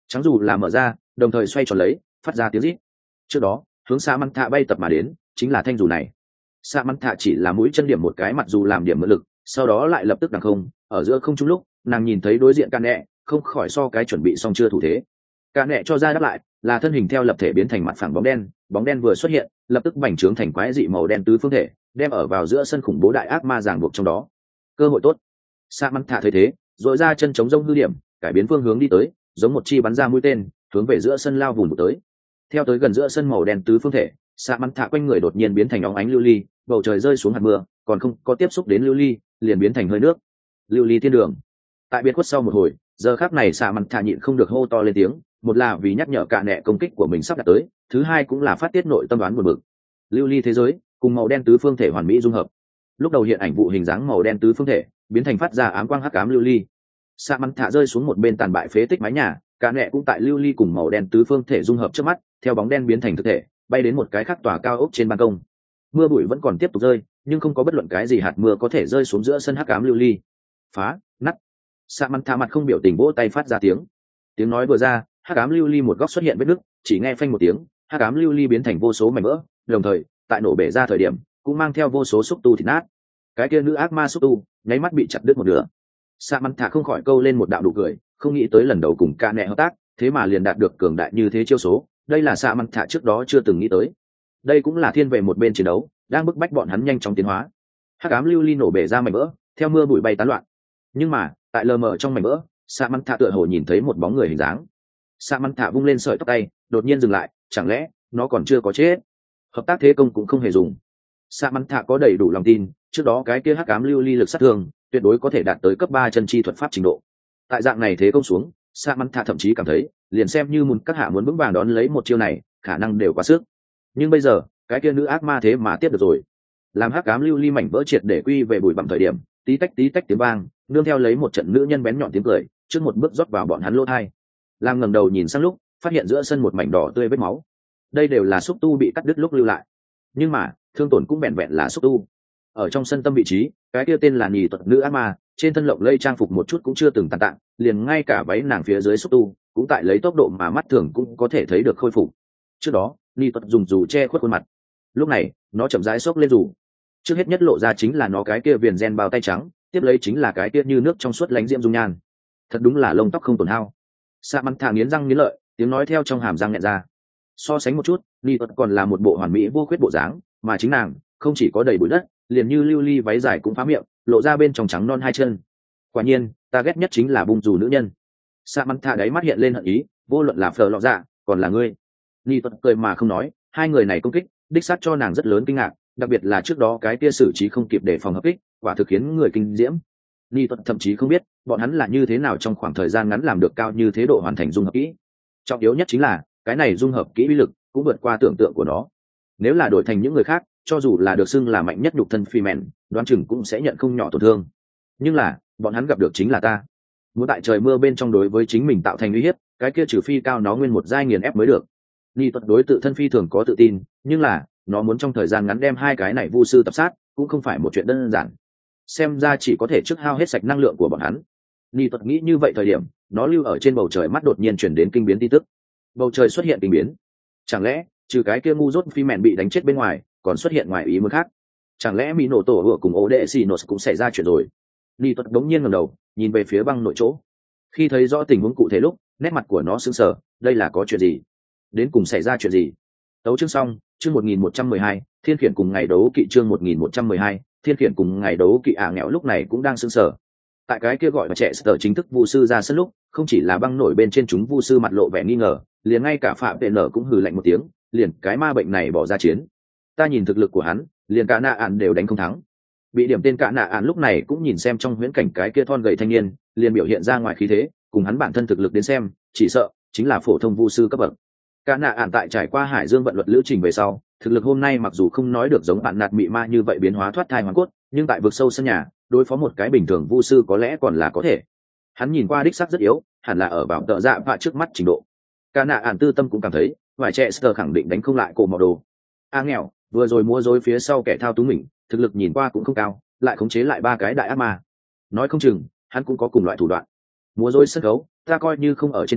trắng dù là mở ra đồng thời xoay tròn lấy phát ra tiếng rít. Trước đó hướng xa măng thạ bay tập mà đến chính là thanh dù này. Xa măng thạ chỉ là mũi chân điểm một cái mặt dù làm điểm mượn lực, sau đó lại lập tức đằng không ở giữa không trung lúc nàng nhìn thấy đối diện ca nẹ không khỏi so cái chuẩn bị xong chưa thủ thế. Ca nẹ cho ra đáp lại là thân hình theo lập thể biến thành mặt phẳng bóng đen, bóng đen vừa xuất hiện lập tức bành trướng thành quái dị màu đen tứ phương thể, đem ở vào giữa sân khủng bố đại ác ma ràng buộc trong đó. Cơ hội tốt. Sa măng thạ thấy thế dội ra chân chống rông hư điểm cải biến phương hướng đi tới, giống một chi bắn ra mũi tên hướng về giữa sân lao vùng một tới. Theo tới gần giữa sân màu đen tứ phương thể, Sa măng thạ quanh người đột nhiên biến thành óng ánh lưu ly, bầu trời rơi xuống hạt mưa còn không có tiếp xúc đến lưu ly liền biến thành hơi nước. Lưu ly thiên đường. Tại biệt khuất sau một hồi, giờ khắc này Sa măng thạ nhịn không được hô to lên tiếng, một là vì nhắc nhở cả nẹ công kích của mình sắp đạt tới, thứ hai cũng là phát tiết nội tâm đoán buồn bực. Lưu ly thế giới cùng màu đen tứ phương thể hoàn mỹ dung hợp. Lúc đầu hiện ảnh vụ hình dáng màu đen tứ phương thể biến thành phát ra ám quang hắc ám lưu ly. Sa măng thạ rơi xuống một bên tàn bại phế tích mái nhà, cả nẹ cũng tại lưu ly cùng màu đen tứ phương thể dung hợp trước mắt, theo bóng đen biến thành thực thể bay đến một cái khác tòa cao ốc trên ban công. Mưa bụi vẫn còn tiếp tục rơi, nhưng không có bất luận cái gì hạt mưa có thể rơi xuống giữa sân hắc ám lưu ly. Phá nát. Sa măng thạ mặt không biểu tình vỗ tay phát ra tiếng. Tiếng nói vừa ra, hắc ám lưu ly một góc xuất hiện vết nứt, chỉ nghe phanh một tiếng, hắc ám lưu ly biến thành vô số mảnh vỡ, đồng thời tại nổ bể ra thời điểm cũng mang theo vô số xúc tu thịt nát. Cái kia nữ ác ma xúc tu nháy mắt bị chặt đứt một nửa. Sa măng thạ không khỏi câu lên một đạo nụ cười, không nghĩ tới lần đầu cùng ca nẹ hợp tác thế mà liền đạt được cường đại như thế chiêu số, đây là Sa măng thạ trước đó chưa từng nghĩ tới. Đây cũng là thiên về một bên chiến đấu đang bức bách bọn hắn nhanh chóng tiến hóa. Hắc ám lưu ly nổ bể ra mảnh vỡ, theo mưa bụi bay tán loạn. Nhưng mà tại lờ mờ trong mảnh vỡ, Sa măng thạ tựa hồ nhìn thấy một bóng người hình dáng. Sa măng thạ vung lên sợi tóc tay đột nhiên dừng lại, chẳng lẽ nó còn chưa có chết? Hợp tác thế công cũng không hề dùng. Sa măng thạ có đầy đủ lòng tin, trước đó cái kia hắc ám lưu ly lực sát thương tuyệt đối có thể đạt tới cấp ba chân chi thuật pháp trình độ. Tại dạng này thế công xuống, Sa măng thạ thậm chí cảm thấy liền xem như muốn các hạ muốn vững vàng đón lấy một chiêu này khả năng đều quá sức. Nhưng bây giờ cái kia nữ ác ma thế mà tiếp được rồi. Làm hắc ám lưu ly mảnh vỡ triệt để quy về bụi bặm thời điểm, tí tách tí tách tiếng vang nương theo lấy một trận nữ nhân bén nhọn tiếng cười trước một bước rót vào bọn hắn lỗ thai. Lam ngẩng đầu nhìn sang lúc phát hiện giữa sân một mảnh đỏ tươi vết máu, đây đều là xúc tu bị cắt đứt lúc lưu lại. Nhưng mà thương tổn cũng vẹn vẹn là xúc tu. Ở trong sân tâm vị trí, cái kia tên là nhì thuật nữ ác ma trên thân lộng lây trang phục một chút cũng chưa từng tàn tạ, liền ngay cả váy nàng phía dưới xúc tu cũng tại lấy tốc độ mà mắt thường cũng có thể thấy được khôi phục. Trước đó nhì thuật dùng dù che khuất khuôn mặt, lúc này nó chậm rãi xốc lên dù. Trước hết nhất lộ ra chính là nó cái kia viền gen bao tay trắng, tiếp lấy chính là cái kia như nước trong suốt lánh diễm dung nhan. Thật đúng là lông tóc không tổn hao. Sa măng thạ nghiến răng nghiến lợi, tiếng nói theo trong hàm răng nhẹ ra. So sánh một chút, Ni Tuật còn là một bộ hoàn mỹ vô khuyết bộ dáng, mà chính nàng không chỉ có đầy bụi đất, liền như lưu ly váy dài cũng phá miệng, lộ ra bên trong trắng non hai chân. Quả nhiên, ta ghét nhất chính là bung dù nữ nhân. Sa măng thạ đáy mắt hiện lên hận ý, vô luận là Phở Lọ Dạ, còn là ngươi. Ni Tuật cười mà không nói, hai người này công kích, đích xác cho nàng rất lớn kinh ngạc, đặc biệt là trước đó cái kia xử trí không kịp để phòng hợp kích, quả thực khiến người kinh diễm. Ni Tuật thậm chí không biết bọn hắn là như thế nào trong khoảng thời gian ngắn làm được cao như thế độ hoàn thành dung hợp kỹ. Trọng yếu nhất chính là cái này dung hợp kỹ uy lực cũng vượt qua tưởng tượng của nó. Nếu là đổi thành những người khác, cho dù là được xưng là mạnh nhất nhục thân phi mèn, đoán chừng cũng sẽ nhận không nhỏ tổn thương. Nhưng là bọn hắn gặp được chính là ta. Muốn tại trời mưa bên trong đối với chính mình tạo thành uy hiếp, cái kia trừ phi cao nó nguyên một giai nghiền ép mới được. Ni Tuật đối tự thân phi thường có tự tin, nhưng là nó muốn trong thời gian ngắn đem hai cái này vu sư tập sát cũng không phải một chuyện đơn giản. Xem ra chỉ có thể trước hao hết sạch năng lượng của bọn hắn. Ni Tuật nghĩ như vậy thời điểm, nó lưu ở trên bầu trời mắt đột nhiên chuyển đến kinh biến tin tức. Bầu trời xuất hiện kinh biến. Chẳng lẽ trừ cái kia ngu dốt phi mèn bị đánh chết bên ngoài, còn xuất hiện ngoài ý muốn khác? Chẳng lẽ mỹ nổ tổ vừa cùng ố đệ xì nổ cũng xảy ra chuyện rồi? Ni Tuật đống nhiên ngẩng đầu, nhìn về phía băng nội chỗ. Khi thấy rõ tình huống cụ thể lúc, nét mặt của nó sững sờ, đây là có chuyện gì? Đến cùng xảy ra chuyện gì? Tấu chương xong, chương một nghìn một trăm mười hai, Thiên Khiển cùng ngày đấu kỵ chương một nghìn một trăm mười hai, Thiên Khiển cùng ngày đấu kỵ ả nghèo lúc này cũng đang sững sờ. Tại cái kia gọi là trẻ sở chính thức vu sư ra sân lúc, không chỉ là băng nổi bên trên chúng vu sư mặt lộ vẻ nghi ngờ, liền ngay cả phạm vệ nở cũng hừ lạnh một tiếng, liền cái ma bệnh này bỏ ra chiến. Ta nhìn thực lực của hắn, liền cả nạ ạn đều đánh không thắng. Bị điểm tên cả nạ ạn lúc này cũng nhìn xem trong huyễn cảnh cái kia thon gầy thanh niên, liền biểu hiện ra ngoài khí thế, cùng hắn bản thân thực lực đến xem, chỉ sợ chính là phổ thông vu sư cấp bậc. Cả nạ ạn tại trải qua hải dương vận luật lữ trình về sau, thực lực hôm nay mặc dù không nói được giống bạn nạt mị ma như vậy biến hóa thoát thai hoàn cốt, nhưng tại vực sâu sân nhà, đối phó một cái bình thường vu sư có lẽ còn là có thể. Hắn nhìn qua đích sắc rất yếu, hẳn là ở vào tợ dạ vạ trước mắt trình độ. Cả nạ ạn tư tâm cũng cảm thấy, vài trẻ sờ khẳng định đánh không lại cổ màu đồ. A nghèo, vừa rồi mua dối phía sau kẻ thao túng mình, thực lực nhìn qua cũng không cao, lại khống chế lại ba cái đại ác ma. Nói không chừng, hắn cũng có cùng loại thủ đoạn. Múa dối sân khấu, ta coi như không ở trên trời,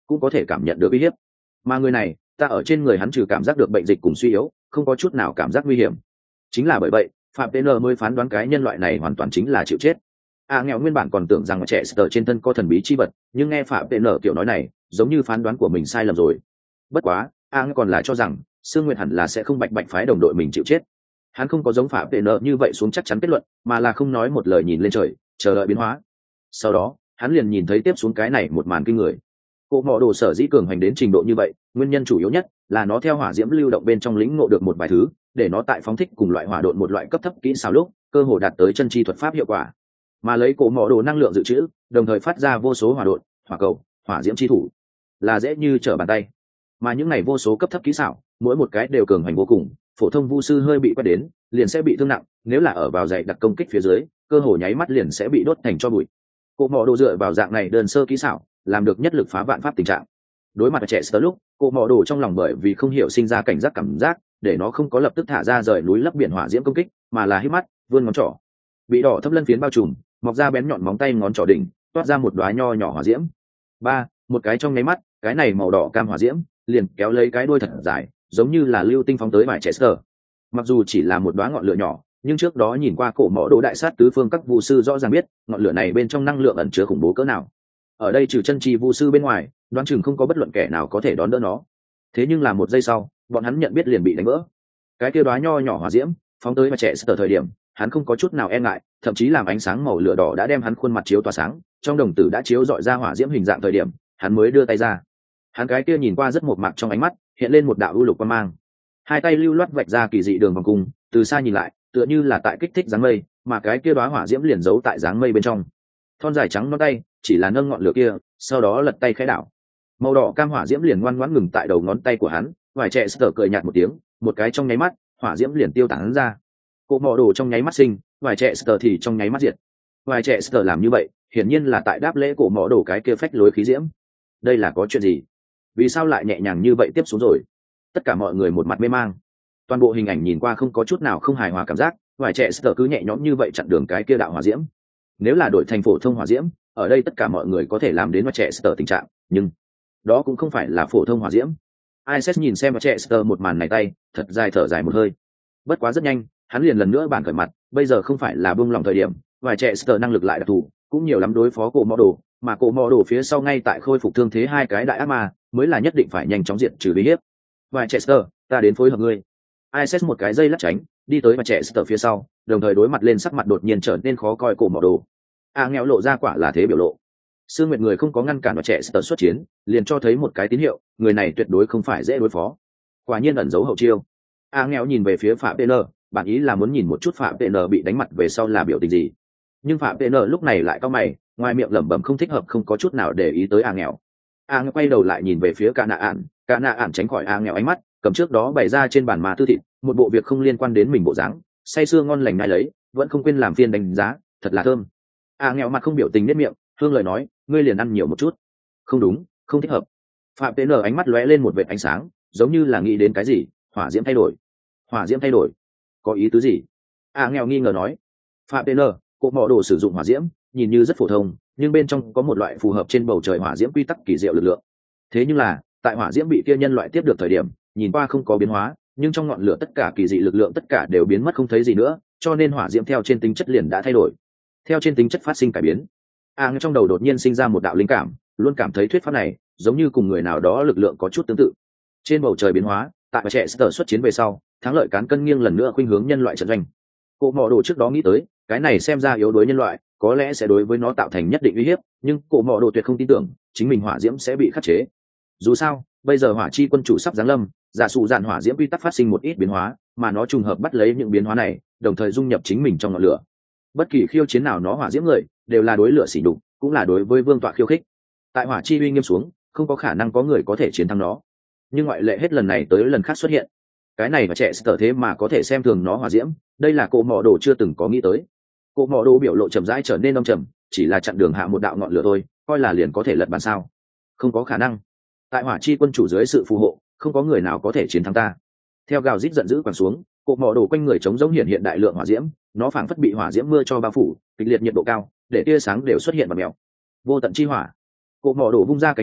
cũng có thể cảm nhận được uy hiếp. Mà người này, ta ở trên người hắn trừ cảm giác được bệnh dịch cùng suy yếu, không có chút nào cảm giác nguy hiểm. Chính là bởi vậy, Phạm tê en mới phán đoán cái nhân loại này hoàn toàn chính là chịu chết. A nghèo nguyên bản còn tưởng rằng trẻ sờ trên thân có thần bí chi vật, nhưng nghe Phạm tê en kiểu nói này, giống như phán đoán của mình sai lầm rồi. Bất quá, A còn là cho rằng Sương Nguyệt hẳn là sẽ không bạch bạch phái đồng đội mình chịu chết. Hắn không có giống Phạm tê en như vậy xuống chắc chắn kết luận, mà là không nói một lời nhìn lên trời, chờ đợi biến hóa. Sau đó, hắn liền nhìn thấy tiếp xuống cái này một màn kinh người. Cỗ mỏ đồ sở dĩ cường hành đến trình độ như vậy, nguyên nhân chủ yếu nhất là nó theo hỏa diễm lưu động bên trong lĩnh ngộ được một vài thứ, để nó tại phóng thích cùng loại hỏa độn một loại cấp thấp kỹ xảo lúc, cơ hồ đạt tới chân chi thuật pháp hiệu quả. Mà lấy cỗ mỏ đồ năng lượng dự trữ, đồng thời phát ra vô số hỏa độn, hỏa cầu, hỏa diễm chi thủ, là dễ như trở bàn tay. Mà những này vô số cấp thấp kỹ xảo, mỗi một cái đều cường hành vô cùng, phổ thông vu sư hơi bị quét đến, liền sẽ bị thương nặng, nếu là ở vào dày đặc công kích phía dưới, cơ hồ nháy mắt liền sẽ bị đốt thành tro bụi. Cỗ mỏ đồ dựa vào dạng này đơn sơ kỹ xảo, làm được nhất lực phá vạn pháp tình trạng. Đối mặt với trẻ sơ lúc, cỗ mỏ đồ trong lòng bởi vì không hiểu sinh ra cảnh giác cảm giác, để nó không có lập tức thả ra rời núi lấp biển hỏa diễm công kích, mà là hít mắt, vươn ngón trỏ, bị đỏ thấp lân phiến bao trùm, mọc ra bén nhọn móng tay ngón trỏ đỉnh, toát ra một đóa nho nhỏ hỏa diễm. Ba, một cái trong nháy mắt, cái này màu đỏ cam hỏa diễm liền kéo lấy cái đuôi thật dài, giống như là lưu tinh phóng tới vài trẻ sơ. Mặc dù chỉ là một đóa ngọn lửa nhỏ, nhưng trước đó nhìn qua cổ mỏ đồ đại sát tứ phương các vu sư rõ ràng biết ngọn lửa này bên trong năng lượng ẩn chứa khủng bố cỡ nào. Ở đây trừ chân chi vu sư bên ngoài, đoán chừng không có bất luận kẻ nào có thể đón đỡ nó. Thế nhưng là một giây sau, bọn hắn nhận biết liền bị đánh vỡ. Cái kia đóa nho nhỏ hỏa diễm phóng tới và trẻ sờ thời điểm, hắn không có chút nào e ngại, thậm chí làm ánh sáng màu lửa đỏ đã đem hắn khuôn mặt chiếu tỏa sáng, trong đồng tử đã chiếu dọi ra hỏa diễm hình dạng thời điểm, hắn mới đưa tay ra. Hắn cái kia nhìn qua rất mộc mạc trong ánh mắt, hiện lên một đạo u lục quang mang. Hai tay lưu loát vạch ra kỳ dị đường vòng cung, từ xa nhìn lại, tựa như là tại kích thích dáng mây, mà cái kia đóa hỏa diễm liền giấu tại dáng mây bên trong. Thon dài trắng non tay, chỉ là nâng ngọn lửa kia, sau đó lật tay khẽ đảo. Màu đỏ cam hỏa diễm liền ngoan ngoãn ngừng tại đầu ngón tay của hắn, vài trẻ sờ cười nhạt một tiếng, một cái trong nháy mắt, hỏa diễm liền tiêu tán ra. Cỗ mỏ đồ trong nháy mắt sinh, vài trẻ sờ thì trong nháy mắt diệt. Vài trẻ sờ làm như vậy, hiển nhiên là tại đáp lễ cổ mỏ đồ cái kia phách lối khí diễm. Đây là có chuyện gì? Vì sao lại nhẹ nhàng như vậy tiếp xuống rồi? Tất cả mọi người một mặt mê mang. Toàn bộ hình ảnh nhìn qua không có chút nào không hài hòa cảm giác, vài trẻ sờ cứ nhẹ nhõm như vậy chặn đường cái kia đạo hỏa diễm. Nếu là đổi thành phổ thông hỏa diễm, ở đây tất cả mọi người có thể làm đến vài trẻ sờ tình trạng, nhưng đó cũng không phải là phổ thông hỏa diễm. Iset nhìn xem vài trẻ sờ một màn này tay, thật dài thở dài một hơi. Bất quá rất nhanh, hắn liền lần nữa bản khởi mặt, bây giờ không phải là buông lòng thời điểm, vài trẻ sờ năng lực lại đặc thù, cũng nhiều lắm đối phó cổ mỏ đồ, mà cổ mỏ đồ phía sau ngay tại khôi phục thương thế hai cái đại ác ma, mới là nhất định phải nhanh chóng diệt trừ uy hiếp. Vài trẻ sờ, ta đến phối hợp ngươi. Iset một cái dây lắc tránh, đi tới vài trẻ sờ phía sau, đồng thời đối mặt lên sắc mặt đột nhiên trở nên khó coi cổ mỏ đồ. A nghèo lộ ra quả là thế biểu lộ. Sương Nguyệt người không có ngăn cản vài trẻ sờ xuất chiến, liền cho thấy một cái tín hiệu, người này tuyệt đối không phải dễ đối phó. Quả nhiên ẩn giấu hậu chiêu. A nghèo nhìn về phía Phạm Tên, bản ý là muốn nhìn một chút Phạm Tên bị đánh mặt về sau là biểu tình gì. Nhưng Phạm Tên lúc này lại cau mày, ngoài miệng lẩm bẩm không thích hợp, không có chút nào để ý tới A nghèo. A nghèo quay đầu lại nhìn về phía Cả Nạ Ản, Cả Nạ Ản tránh khỏi A nghèo ánh mắt, cầm trước đó bày ra trên bàn mà tư thịt, một bộ việc không liên quan đến mình bộ dáng, say sưa ngon lành ngay lấy, vẫn không quên làm phiên đánh giá, thật là thơm. A nghèo mặt không biểu tình nét miệng, hương lời nói, ngươi liền ăn nhiều một chút. Không đúng, không thích hợp. Phạm Tế Nở ánh mắt lóe lên một vệt ánh sáng, giống như là nghĩ đến cái gì, hỏa diễm thay đổi. Hỏa diễm thay đổi, có ý tứ gì? A nghèo nghi ngờ nói. Phạm Tế Nở, cột mỏ đồ sử dụng hỏa diễm, nhìn như rất phổ thông, nhưng bên trong có một loại phù hợp trên bầu trời hỏa diễm quy tắc kỳ diệu lực lượng. Thế nhưng là, tại hỏa diễm bị kia nhân loại tiếp được thời điểm, nhìn qua không có biến hóa, nhưng trong ngọn lửa tất cả kỳ dị lực lượng tất cả đều biến mất không thấy gì nữa, cho nên hỏa diễm theo trên tính chất liền đã thay đổi. Theo trên tính chất phát sinh cải biến. A à, trong đầu đột nhiên sinh ra một đạo linh cảm, luôn cảm thấy thuyết pháp này giống như cùng người nào đó lực lượng có chút tương tự. Trên bầu trời biến hóa, tại trẻ sờ xuất chiến về sau, thắng lợi cán cân nghiêng lần nữa khuynh hướng nhân loại trận doanh. Cổ mỏ đồ trước đó nghĩ tới, cái này xem ra yếu đuối nhân loại, có lẽ sẽ đối với nó tạo thành nhất định uy hiếp, nhưng cổ mỏ đồ tuyệt không tin tưởng chính mình hỏa diễm sẽ bị khắc chế. Dù sao, bây giờ hỏa chi quân chủ sắp giáng lâm, giả sử dạn hỏa diễm quy tắc phát sinh một ít biến hóa, mà nó trùng hợp bắt lấy những biến hóa này, đồng thời dung nhập chính mình trong ngọn lửa. Bất kỳ khiêu chiến nào nó hỏa diễm người, đều là đối lửa xỉ đục, cũng là đối với vương tọa khiêu khích. Tại hỏa chi uy nghiêm xuống, không có khả năng có người có thể chiến thắng nó. Nhưng ngoại lệ hết lần này tới lần khác xuất hiện. Cái này mà trẻ sở thế mà có thể xem thường nó hỏa diễm, đây là cổ mỏ đồ chưa từng có nghĩ tới. Cổ mỏ đồ biểu lộ chậm rãi trở nên đông trầm, chỉ là chặn đường hạ một đạo ngọn lửa thôi, coi là liền có thể lật bàn sao? Không có khả năng. Tại hỏa chi quân chủ dưới sự phù hộ, không có người nào có thể chiến thắng ta. Theo gào rít giận dữ quằn xuống, cổ mỏ đồ quanh người trống giống hiện hiện đại lượng hỏa diễm, nó phảng phất bị hỏa diễm mưa cho bao phủ, kịch liệt nhiệt độ cao, để tia sáng đều xuất hiện và mèo. Vô tận chi hỏa. Cổ mỏ đồ vung ra cánh tay,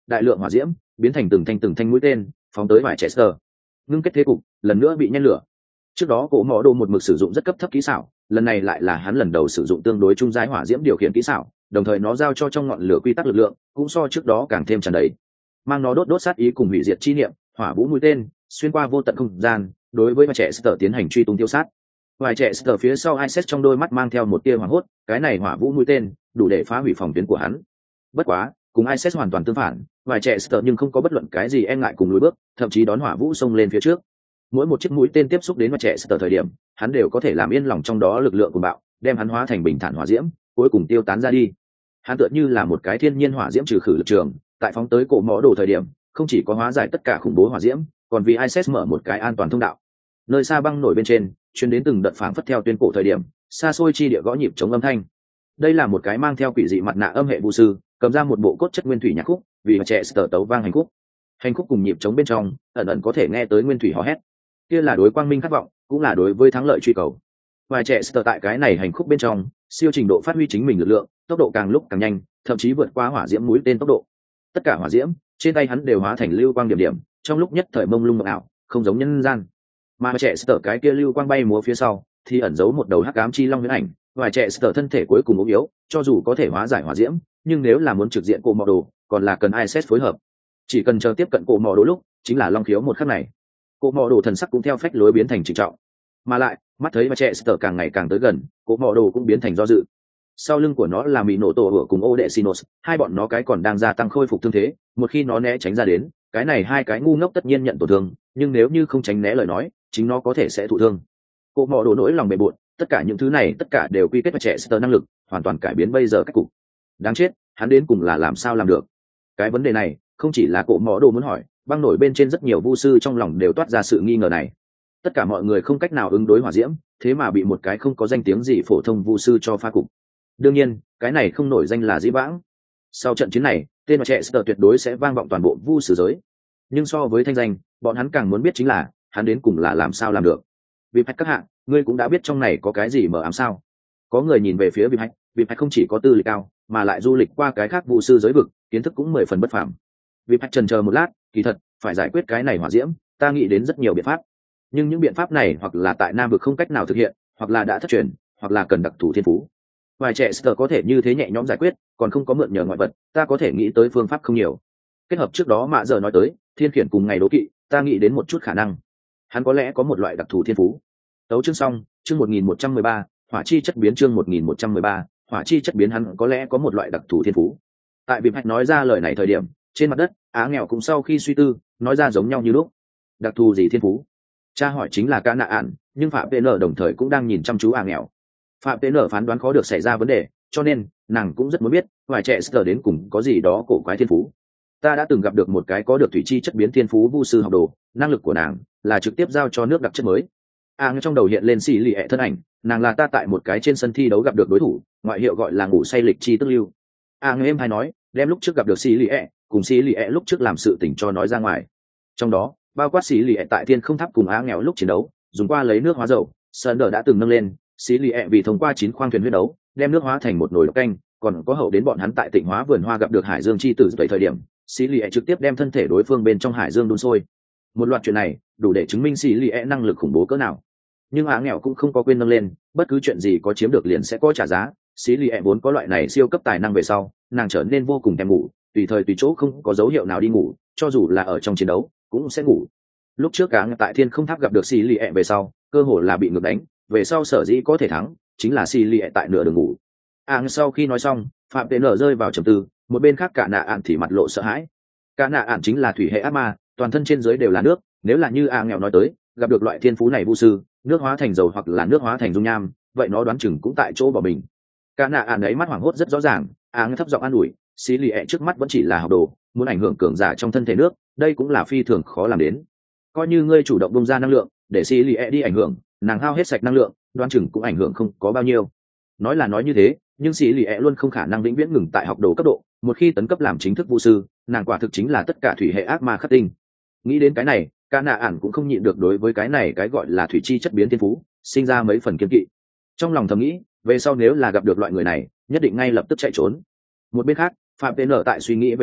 đại lượng hỏa diễm biến thành từng thanh từng thanh mũi tên phóng tới vài chester. Ngưng kết thế cục lần nữa bị nhen lửa. Trước đó cổ mỏ đồ một mực sử dụng rất cấp thấp kỹ xảo, lần này lại là hắn lần đầu sử dụng tương đối trung giai hỏa diễm điều khiển kỹ xảo, đồng thời nó giao cho trong ngọn lửa quy tắc lực lượng cũng so trước đó càng thêm tràn đầy, mang nó đốt đốt sát ý cùng hủy diệt chi niệm, hỏa vũ mũi tên xuyên qua vô tận không gian, đối với vài trẻ sở tiến hành truy tung tiêu sát. Vài trẻ sở phía sau Iset trong đôi mắt mang theo một tia hoảng hốt, cái này hỏa vũ mũi tên đủ để phá hủy phòng tuyến của hắn. Bất quá cùng Iset hoàn toàn tương phản, vài trẻ sở nhưng không có bất luận cái gì e ngại cùng lùi bước, thậm chí đón hỏa vũ xông lên phía trước. Mỗi một chiếc mũi tên tiếp xúc đến vài trẻ sở thời điểm, hắn đều có thể làm yên lòng trong đó lực lượng của bạo, đem hắn hóa thành bình thản hỏa diễm, cuối cùng tiêu tán ra đi. Hắn tựa như là một cái thiên nhiên hỏa diễm trừ khử lực trường, tại phóng tới cổ mỏ đồ thời điểm, không chỉ có hóa giải tất cả khủng bố hỏa diễm, còn vì Iset mở một cái an toàn thông đạo. Nơi xa băng nổi bên trên, truyền đến từng đợt phảng phất theo tuyên cổ thời điểm, xa xôi chi địa gõ nhịp chống âm thanh. Đây là một cái mang theo quỷ dị mặt nạ âm hệ vu sư, cầm ra một bộ cốt chất nguyên thủy nhạc khúc, vì trẻ sở tấu vang hành khúc. Hành khúc cùng nhịp chống bên trong, ẩn ẩn có thể nghe tới nguyên thủy hò hét. Kia là đối quang minh khát vọng, cũng là đối với thắng lợi truy cầu. Vài trẻ sở tại cái này hành khúc bên trong, siêu trình độ phát huy chính mình lực lượng, tốc độ càng lúc càng nhanh, thậm chí vượt qua hỏa diễm mũi tên tốc độ. Tất cả hỏa diễm trên tay hắn đều hóa thành lưu quang điểm điểm, trong lúc nhất thời mông lung mộng ảo, không giống nhân gian. Mà trẻ sở cái kia lưu quang bay múa phía sau, thì ẩn giấu một đầu hắc ám chi long huyễn ảnh. Vài trẻ sở thân thể cuối cùng ốm yếu, cho dù có thể hóa giải hỏa diễm, nhưng nếu là muốn trực diện cổ mỏ đồ, còn là cần Iset phối hợp. Chỉ cần chờ tiếp cận cổ mỏ đồ lúc, chính là long khiếu một khắc này. Cổ mỏ đồ thần sắc cũng theo phách lối biến thành trịnh trọng, mà lại mắt thấy và trẻ sở càng ngày càng tới gần, cổ mỏ đồ cũng biến thành do dự. Sau lưng của nó là mỹ nổ tổ hựa cùng ô đệ Sinos, hai bọn nó cái còn đang gia tăng khôi phục thương thế, một khi nó né tránh ra đến, cái này hai cái ngu ngốc tất nhiên nhận tổn thương, nhưng nếu như không tránh né lời nói, chính nó có thể sẽ thụ thương. Cổ mỏ đồ nỗi lòng bề bộn, tất cả những thứ này tất cả đều quy kết vào trẻ sở năng lực, hoàn toàn cải biến bây giờ cách cục. Đáng chết, hắn đến cùng là làm sao làm được? Cái vấn đề này không chỉ là cổ mỏ đồ muốn hỏi, băng nổi bên trên rất nhiều vu sư trong lòng đều toát ra sự nghi ngờ này. Tất cả mọi người không cách nào ứng đối hỏa diễm, thế mà bị một cái không có danh tiếng gì phổ thông vu sư cho pha cục. Đương nhiên cái này không nổi danh là dĩ vãng. Sau trận chiến này, tên của trẻ sở tuyệt đối sẽ vang vọng toàn bộ vu sử giới. Nhưng so với thanh danh, bọn hắn càng muốn biết chính là hắn đến cùng là làm sao làm được. Vì hạch các hạng, ngươi cũng đã biết trong này có cái gì mờ ám sao? Có người nhìn về phía Vịp hạch, Vịp hạch không chỉ có tư lịch cao, mà lại du lịch qua cái khác vu sư giới vực, kiến thức cũng mười phần bất phàm. Vịp hạch chần chờ một lát, kỳ thật phải giải quyết cái này hỏa diễm, ta nghĩ đến rất nhiều biện pháp. Nhưng những biện pháp này hoặc là tại Nam vực không cách nào thực hiện, hoặc là đã thất truyền, hoặc là cần đặc thù thiên phú. Vài trẻ sở có thể như thế nhẹ nhõm giải quyết, còn không có mượn nhờ ngoại vật, ta có thể nghĩ tới phương pháp không nhiều. Kết hợp trước đó mạ giờ nói tới thiên khiển cùng ngày đố kỵ, ta nghĩ đến một chút khả năng. Hắn có lẽ có một loại đặc thù thiên phú. Tấu chương xong, chương một nghìn một trăm mười ba, hỏa chi chất biến chương một nghìn một trăm mười ba, hỏa chi chất biến hắn có lẽ có một loại đặc thù thiên phú. Tại Vịp hạch nói ra lời này thời điểm, trên mặt đất, Á nghèo cũng sau khi suy tư, nói ra giống nhau như lúc. Đặc thù gì thiên phú? Cha hỏi chính là Ca Nạ Ản, nhưng Phạm pê en đồng thời cũng đang nhìn chăm chú Á nghèo. Phạm pê en phán đoán khó được xảy ra vấn đề, cho nên nàng cũng rất muốn biết vài trẻ sở đến cùng có gì đó cổ quái thiên phú. Ta đã từng gặp được một cái có được thủy chi chất biến thiên phú vu sư học đồ, năng lực của nàng là trực tiếp giao cho nước đặc chất mới. À, trong đầu hiện lên xì lì ẹ thân ảnh, nàng là ta tại một cái trên sân thi đấu gặp được đối thủ, ngoại hiệu gọi là ngủ say lịch chi tức lưu. À, người em hay nói đem lúc trước gặp được xì lì ẹ cùng xì lì ẹ lúc trước làm sự tình cho nói ra ngoài, trong đó bao quát xì lì ẹ tại thiên không tháp cùng Á nghèo lúc chiến đấu dùng qua lấy nước hóa dầu, sơn đờ đã từng nâng lên xì lì ẹ vì thông qua chín khoang thuyền huyết đấu đem nước hóa thành một nồi độc canh, còn có hậu đến bọn hắn tại Tịnh Hóa vườn hoa gặp được hải dương chi tử vậy thời điểm xì lì ẹ trực tiếp đem thân thể đối phương bên trong hải dương đun sôi. Một loạt chuyện này đủ để chứng minh xì lì ẹ năng lực khủng bố cỡ nào. Nhưng Á nghèo cũng không có quên nâng lên, bất cứ chuyện gì có chiếm được liền sẽ có trả giá. Xì lì ẹ vốn có loại này siêu cấp tài năng về sau, nàng trở nên vô cùng thèm ngủ, tùy thời tùy chỗ không có dấu hiệu nào đi ngủ, cho dù là ở trong chiến đấu cũng sẽ ngủ. Lúc trước Á tại thiên không tháp gặp được xì lì ẹ về sau, cơ hội là bị ngược đánh, về sau sở dĩ có thể thắng chính là xì lì ẹ tại nửa đường ngủ. Áng sau khi nói xong, Phạm Tế Nở rơi vào trầm tư, một bên khác Cả Nạ Ản thì mặt lộ sợ hãi. Cả Nạ Ản chính là thủy hệ ác ma, toàn thân trên dưới đều là nước, nếu là như Áng nghèo nói tới, gặp được loại thiên phú này vu sư, nước hóa thành dầu hoặc là nước hóa thành dung nham, vậy nó đoán chừng cũng tại chỗ bỏ mình. Cả Nạ Ản ấy mắt hoảng hốt rất rõ ràng, Áng thấp giọng an ủi, xì lì ẹ trước mắt vẫn chỉ là học đồ, muốn ảnh hưởng cường giả trong thân thể nước, đây cũng là phi thường khó làm đến. Coi như ngươi chủ động bung ra năng lượng, để xì lì ẹ đi ảnh hưởng, nàng hao hết sạch năng lượng, đoán chừng cũng ảnh hưởng không có bao nhiêu. Nói là nói như thế, nhưng xì lì ẹ luôn không khả năng vĩnh viễn ngừng tại học đồ cấp độ, một khi tấn cấp làm chính thức vu sư, nàng quả thực chính là tất cả thủy hệ ác ma khắc tinh. Nghĩ đến cái này, Cả Nạ Ản cũng không nhịn được đối với cái này cái gọi là thủy chi chất biến thiên phú sinh ra mấy phần kiên kỵ. Trong lòng thầm nghĩ, về sau nếu là gặp được loại người này, nhất định ngay lập tức chạy trốn. Một bên khác, Phạm Tế Nở tại suy nghĩ về sau,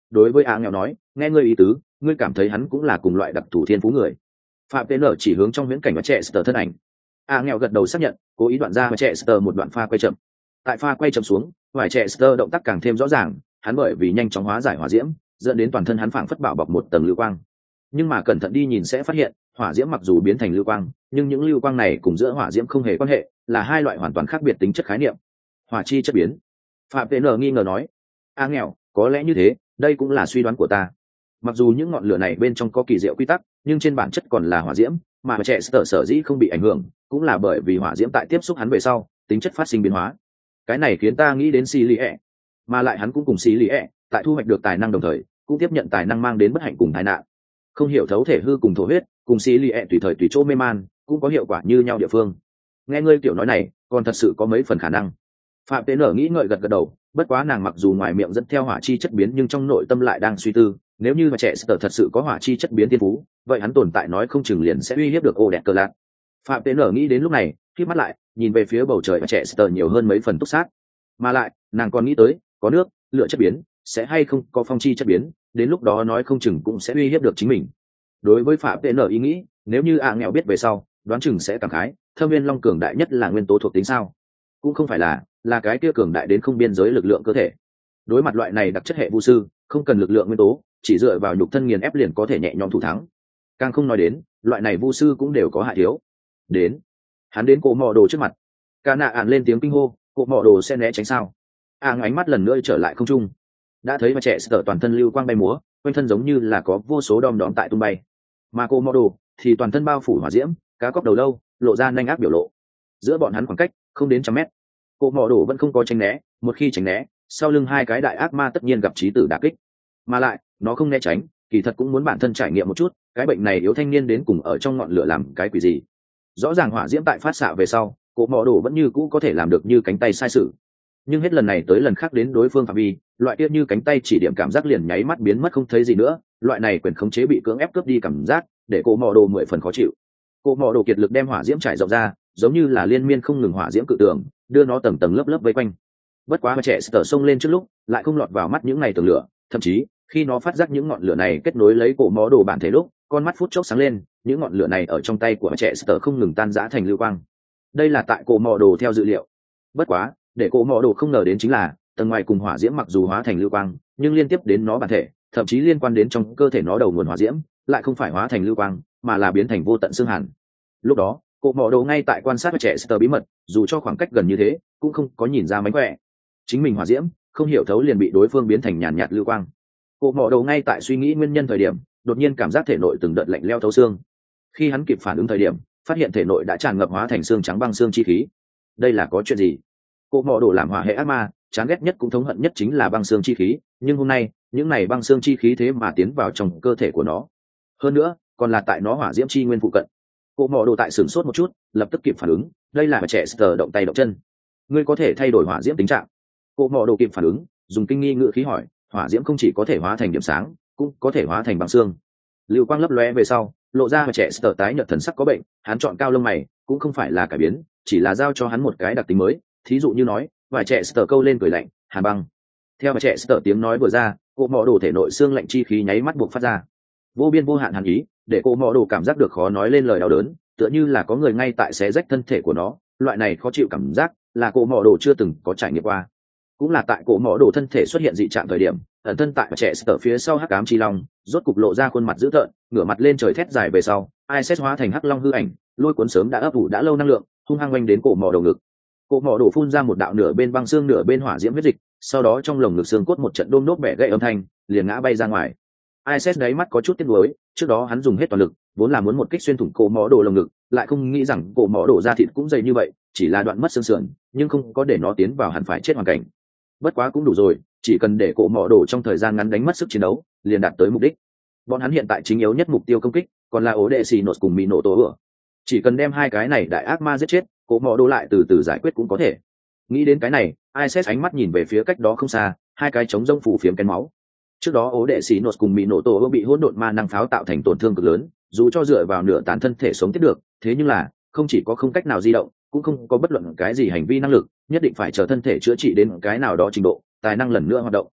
đối với a nghèo nói, nghe ngươi ý tứ, ngươi cảm thấy hắn cũng là cùng loại đặc thù thiên phú người. Phạm Tế Nở chỉ hướng trong viễn cảnh và trẻ sờ thân ảnh. A nghèo gật đầu xác nhận, cố ý đoạn ra và trẻ sờ một đoạn pha quay chậm. Tại pha quay chậm xuống, vài trẻ sờ động tác càng thêm rõ ràng, hắn bởi vì nhanh chóng hóa giải hỏa diễm, dẫn đến toàn thân hắn phảng phất bảo bọc một tầng lưu quang. Nhưng mà cẩn thận đi nhìn sẽ phát hiện, hỏa diễm mặc dù biến thành lưu quang, nhưng những lưu quang này cùng giữa hỏa diễm không hề quan hệ, là hai loại hoàn toàn khác biệt tính chất khái niệm. Hỏa chi chất biến. Phạm Tế Nở nghi ngờ nói, a nghèo, có lẽ như thế, đây cũng là suy đoán của ta. Mặc dù những ngọn lửa này bên trong có kỳ diệu quy tắc, nhưng trên bản chất còn là hỏa diễm, mà trẻ sở sở dĩ không bị ảnh hưởng, cũng là bởi vì hỏa diễm tại tiếp xúc hắn về sau, tính chất phát sinh biến hóa. Cái này khiến ta nghĩ đến xì lì ẹ, mà lại hắn cũng cùng xì lì ẹ, tại thu hoạch được tài năng đồng thời, cũng tiếp nhận tài năng mang đến bất hạnh cùng tai nạn. Không hiểu thấu thể hư cùng thổ huyết, cùng xì lì ẹ tùy thời tùy chỗ mê man, cũng có hiệu quả như nhau địa phương. Nghe ngươi tiểu nói này, còn thật sự có mấy phần khả năng. Phạm Tế Nở nghĩ ngợi gật gật đầu, bất quá nàng mặc dù ngoài miệng dẫn theo hỏa chi chất biến nhưng trong nội tâm lại đang suy tư, nếu như mà trẻ sở thật sự có hỏa chi chất biến thiên phú, vậy hắn tồn tại nói không chừng liền sẽ uy hiếp được ô đẹp cờ lạc. Phạm Tế Nở nghĩ đến lúc này, khép mắt lại, nhìn về phía bầu trời và trẻ sở nhiều hơn mấy phần túc sát, mà lại nàng còn nghĩ tới, có nước, lửa chất biến, sẽ hay không có phong chi chất biến, đến lúc đó nói không chừng cũng sẽ uy hiếp được chính mình. Đối với Phạm Tế Nở ý nghĩ, nếu như ạ nghèo biết về sau, đoán chừng sẽ cảm khái, Thâm Viên Long cường đại nhất là nguyên tố thuộc tính sao? Cũng không phải là, là cái kia cường đại đến không biên giới lực lượng cơ thể. Đối mặt loại này đặc chất hệ vu sư, không cần lực lượng nguyên tố, chỉ dựa vào nhục thân nghiền ép liền có thể nhẹ nhõm thủ thắng. Càng không nói đến, loại này vu sư cũng đều có hại thiếu. Đến, hắn đến cổ mỏ đồ trước mặt. Ca nạ ạn lên tiếng kinh hô, cổ mỏ đồ sẽ né tránh sao? A à, ánh mắt lần nữa trở lại không trung, đã thấy mà trẻ sở toàn thân lưu quang bay múa, quanh thân giống như là có vô số đom đóm tại tung bay. Mà cổ mỏ đồ thì toàn thân bao phủ hỏa diễm, cá cóc đầu lâu, lộ ra nhanh ác biểu lộ. Giữa bọn hắn khoảng cách không đến trăm mét. Cổ mỏ đồ vẫn không có tránh né, một khi tránh né, sau lưng hai cái đại ác ma tất nhiên gặp chí tử đả kích. Mà lại, nó không né tránh, kỳ thật cũng muốn bản thân trải nghiệm một chút, cái bệnh này yếu thanh niên đến cùng ở trong ngọn lửa làm cái quỷ gì. Rõ ràng hỏa diễm tại phát xạ về sau, cổ mỏ đồ vẫn như cũ có thể làm được như cánh tay sai sự. Nhưng hết lần này tới lần khác đến đối phương phạm vi, loại kia như cánh tay chỉ điểm cảm giác liền nháy mắt biến mất không thấy gì nữa, loại này quyền khống chế bị cưỡng ép cướp đi cảm giác, để cổ mỏ đồ mười phần khó chịu. Cổ mỏ đồ kiệt lực đem hỏa diễm trải rộng ra, giống như là liên miên không ngừng hỏa diễm cự tường, đưa nó tầng tầng lớp lớp vây quanh. Bất quá mà trẻ sở xông lên trước lúc, lại không lọt vào mắt những ngày tường lửa, thậm chí khi nó phát giác những ngọn lửa này kết nối lấy cổ mỏ đồ bản thể lúc, con mắt phút chốc sáng lên, những ngọn lửa này ở trong tay của trẻ sở không ngừng tan rã thành lưu quang. Đây là tại cổ mỏ đồ theo dự liệu. Bất quá, để cổ mỏ đồ không ngờ đến chính là, tầng ngoài cùng hỏa diễm mặc dù hóa thành lưu quang, nhưng liên tiếp đến nó bản thể, thậm chí liên quan đến trong cơ thể nó đầu nguồn hỏa diễm, lại không phải hóa thành lưu quang, mà là biến thành vô tận xương hàn. Lúc đó, cổ mỏ đồ ngay tại quan sát trẻ sở bí mật, dù cho khoảng cách gần như thế, cũng không có nhìn ra mánh khỏe. Chính mình hỏa diễm không hiểu thấu liền bị đối phương biến thành nhàn nhạt lưu quang. Cổ mỏ đồ ngay tại suy nghĩ nguyên nhân thời điểm, đột nhiên cảm giác thể nội từng đợt lạnh leo thấu xương. Khi hắn kịp phản ứng thời điểm, phát hiện thể nội đã tràn ngập hóa thành xương trắng băng xương chi khí. Đây là có chuyện gì? Cổ mỏ đồ làm hỏa hệ ác ma, chán ghét nhất cũng thống hận nhất chính là băng xương chi khí, nhưng hôm nay những này băng xương chi khí thế mà tiến vào trong cơ thể của nó, hơn nữa còn là tại nó hỏa diễm chi nguyên phụ cận. Cổ mỏ đồ tại sửng sốt một chút, lập tức kịp phản ứng, đây là trẻ sờ động tay động chân. Ngươi có thể thay đổi hỏa diễm tính trạng. Cổ mỏ đồ kịp phản ứng, dùng kinh nghi ngữ khí hỏi, hỏa diễm không chỉ có thể hóa thành điểm sáng, cũng có thể hóa thành băng xương. Lưu quang lấp lóe về sau, lộ ra mà trẻ sờ tái nhợt thần sắc có bệnh, hắn chọn cao lông mày, cũng không phải là cải biến, chỉ là giao cho hắn một cái đặc tính mới. Thí dụ như nói, vài trẻ sờ câu lên cười lạnh, hàn băng. Theo mà trẻ sờ tiếng nói vừa ra, cổ mỏ đồ thể nội xương lạnh chi khí nháy mắt buộc phát ra, vô biên vô hạn hàn ý, để cổ mỏ đồ cảm giác được khó nói lên lời đau đớn, tựa như là có người ngay tại xé rách thân thể của nó. Loại này khó chịu cảm giác là cổ mỏ đồ chưa từng có trải nghiệm qua. Cũng là tại cổ mỏ đồ thân thể xuất hiện dị trạng thời điểm, ẩn thân tại trẻ sở phía sau hắc ám chi long rốt cục lộ ra khuôn mặt dữ tợn, ngửa mặt lên trời thét dài về sau, ai xét hóa thành hắc long hư ảnh, lôi cuốn sớm đã ấp ủ đã lâu năng lượng, hung hăng quanh đến cổ mỏ đồ ngực. Cổ mỏ đồ phun ra một đạo nửa bên băng xương nửa bên hỏa diễm huyết dịch, sau đó trong lồng ngực xương cốt một trận đôm nốt bẻ gãy âm thanh, liền ngã bay ra ngoài. ai xét đáy mắt có chút tiếc nuối, trước đó hắn dùng hết toàn lực, vốn là muốn một kích xuyên thủng cổ mỏ đồ lồng ngực, lại không nghĩ rằng cổ mỏ đồ da thịt cũng dày như vậy, chỉ là đoạn mất xương sườn, nhưng không có để nó tiến vào hẳn phải chết hoàn cảnh. Bất quá cũng đủ rồi, chỉ cần để cổ mỏ đồ trong thời gian ngắn đánh mất sức chiến đấu, liền đạt tới mục đích. Bọn hắn hiện tại chính yếu nhất mục tiêu công kích, còn là ố đệ xì nốt cùng mỹ nổ tổ ửa. Chỉ cần đem hai cái này đại ác ma giết chết, cổ mỏ đồ lại từ từ giải quyết cũng có thể. Nghĩ đến cái này, ai xét ánh mắt nhìn về phía cách đó không xa, hai cái trống rông phủ phiếm kén máu. Trước đó ố đệ xì nốt cùng mỹ nổ tổ ửa bị hỗn độn ma năng pháo tạo thành tổn thương cực lớn, dù cho dựa vào nửa tàn thân thể sống tiếp được, thế nhưng là không chỉ có không cách nào di động, cũng không có bất luận cái gì hành vi năng lực, nhất định phải chờ thân thể chữa trị đến cái nào đó trình độ, tài năng lần nữa hoạt động.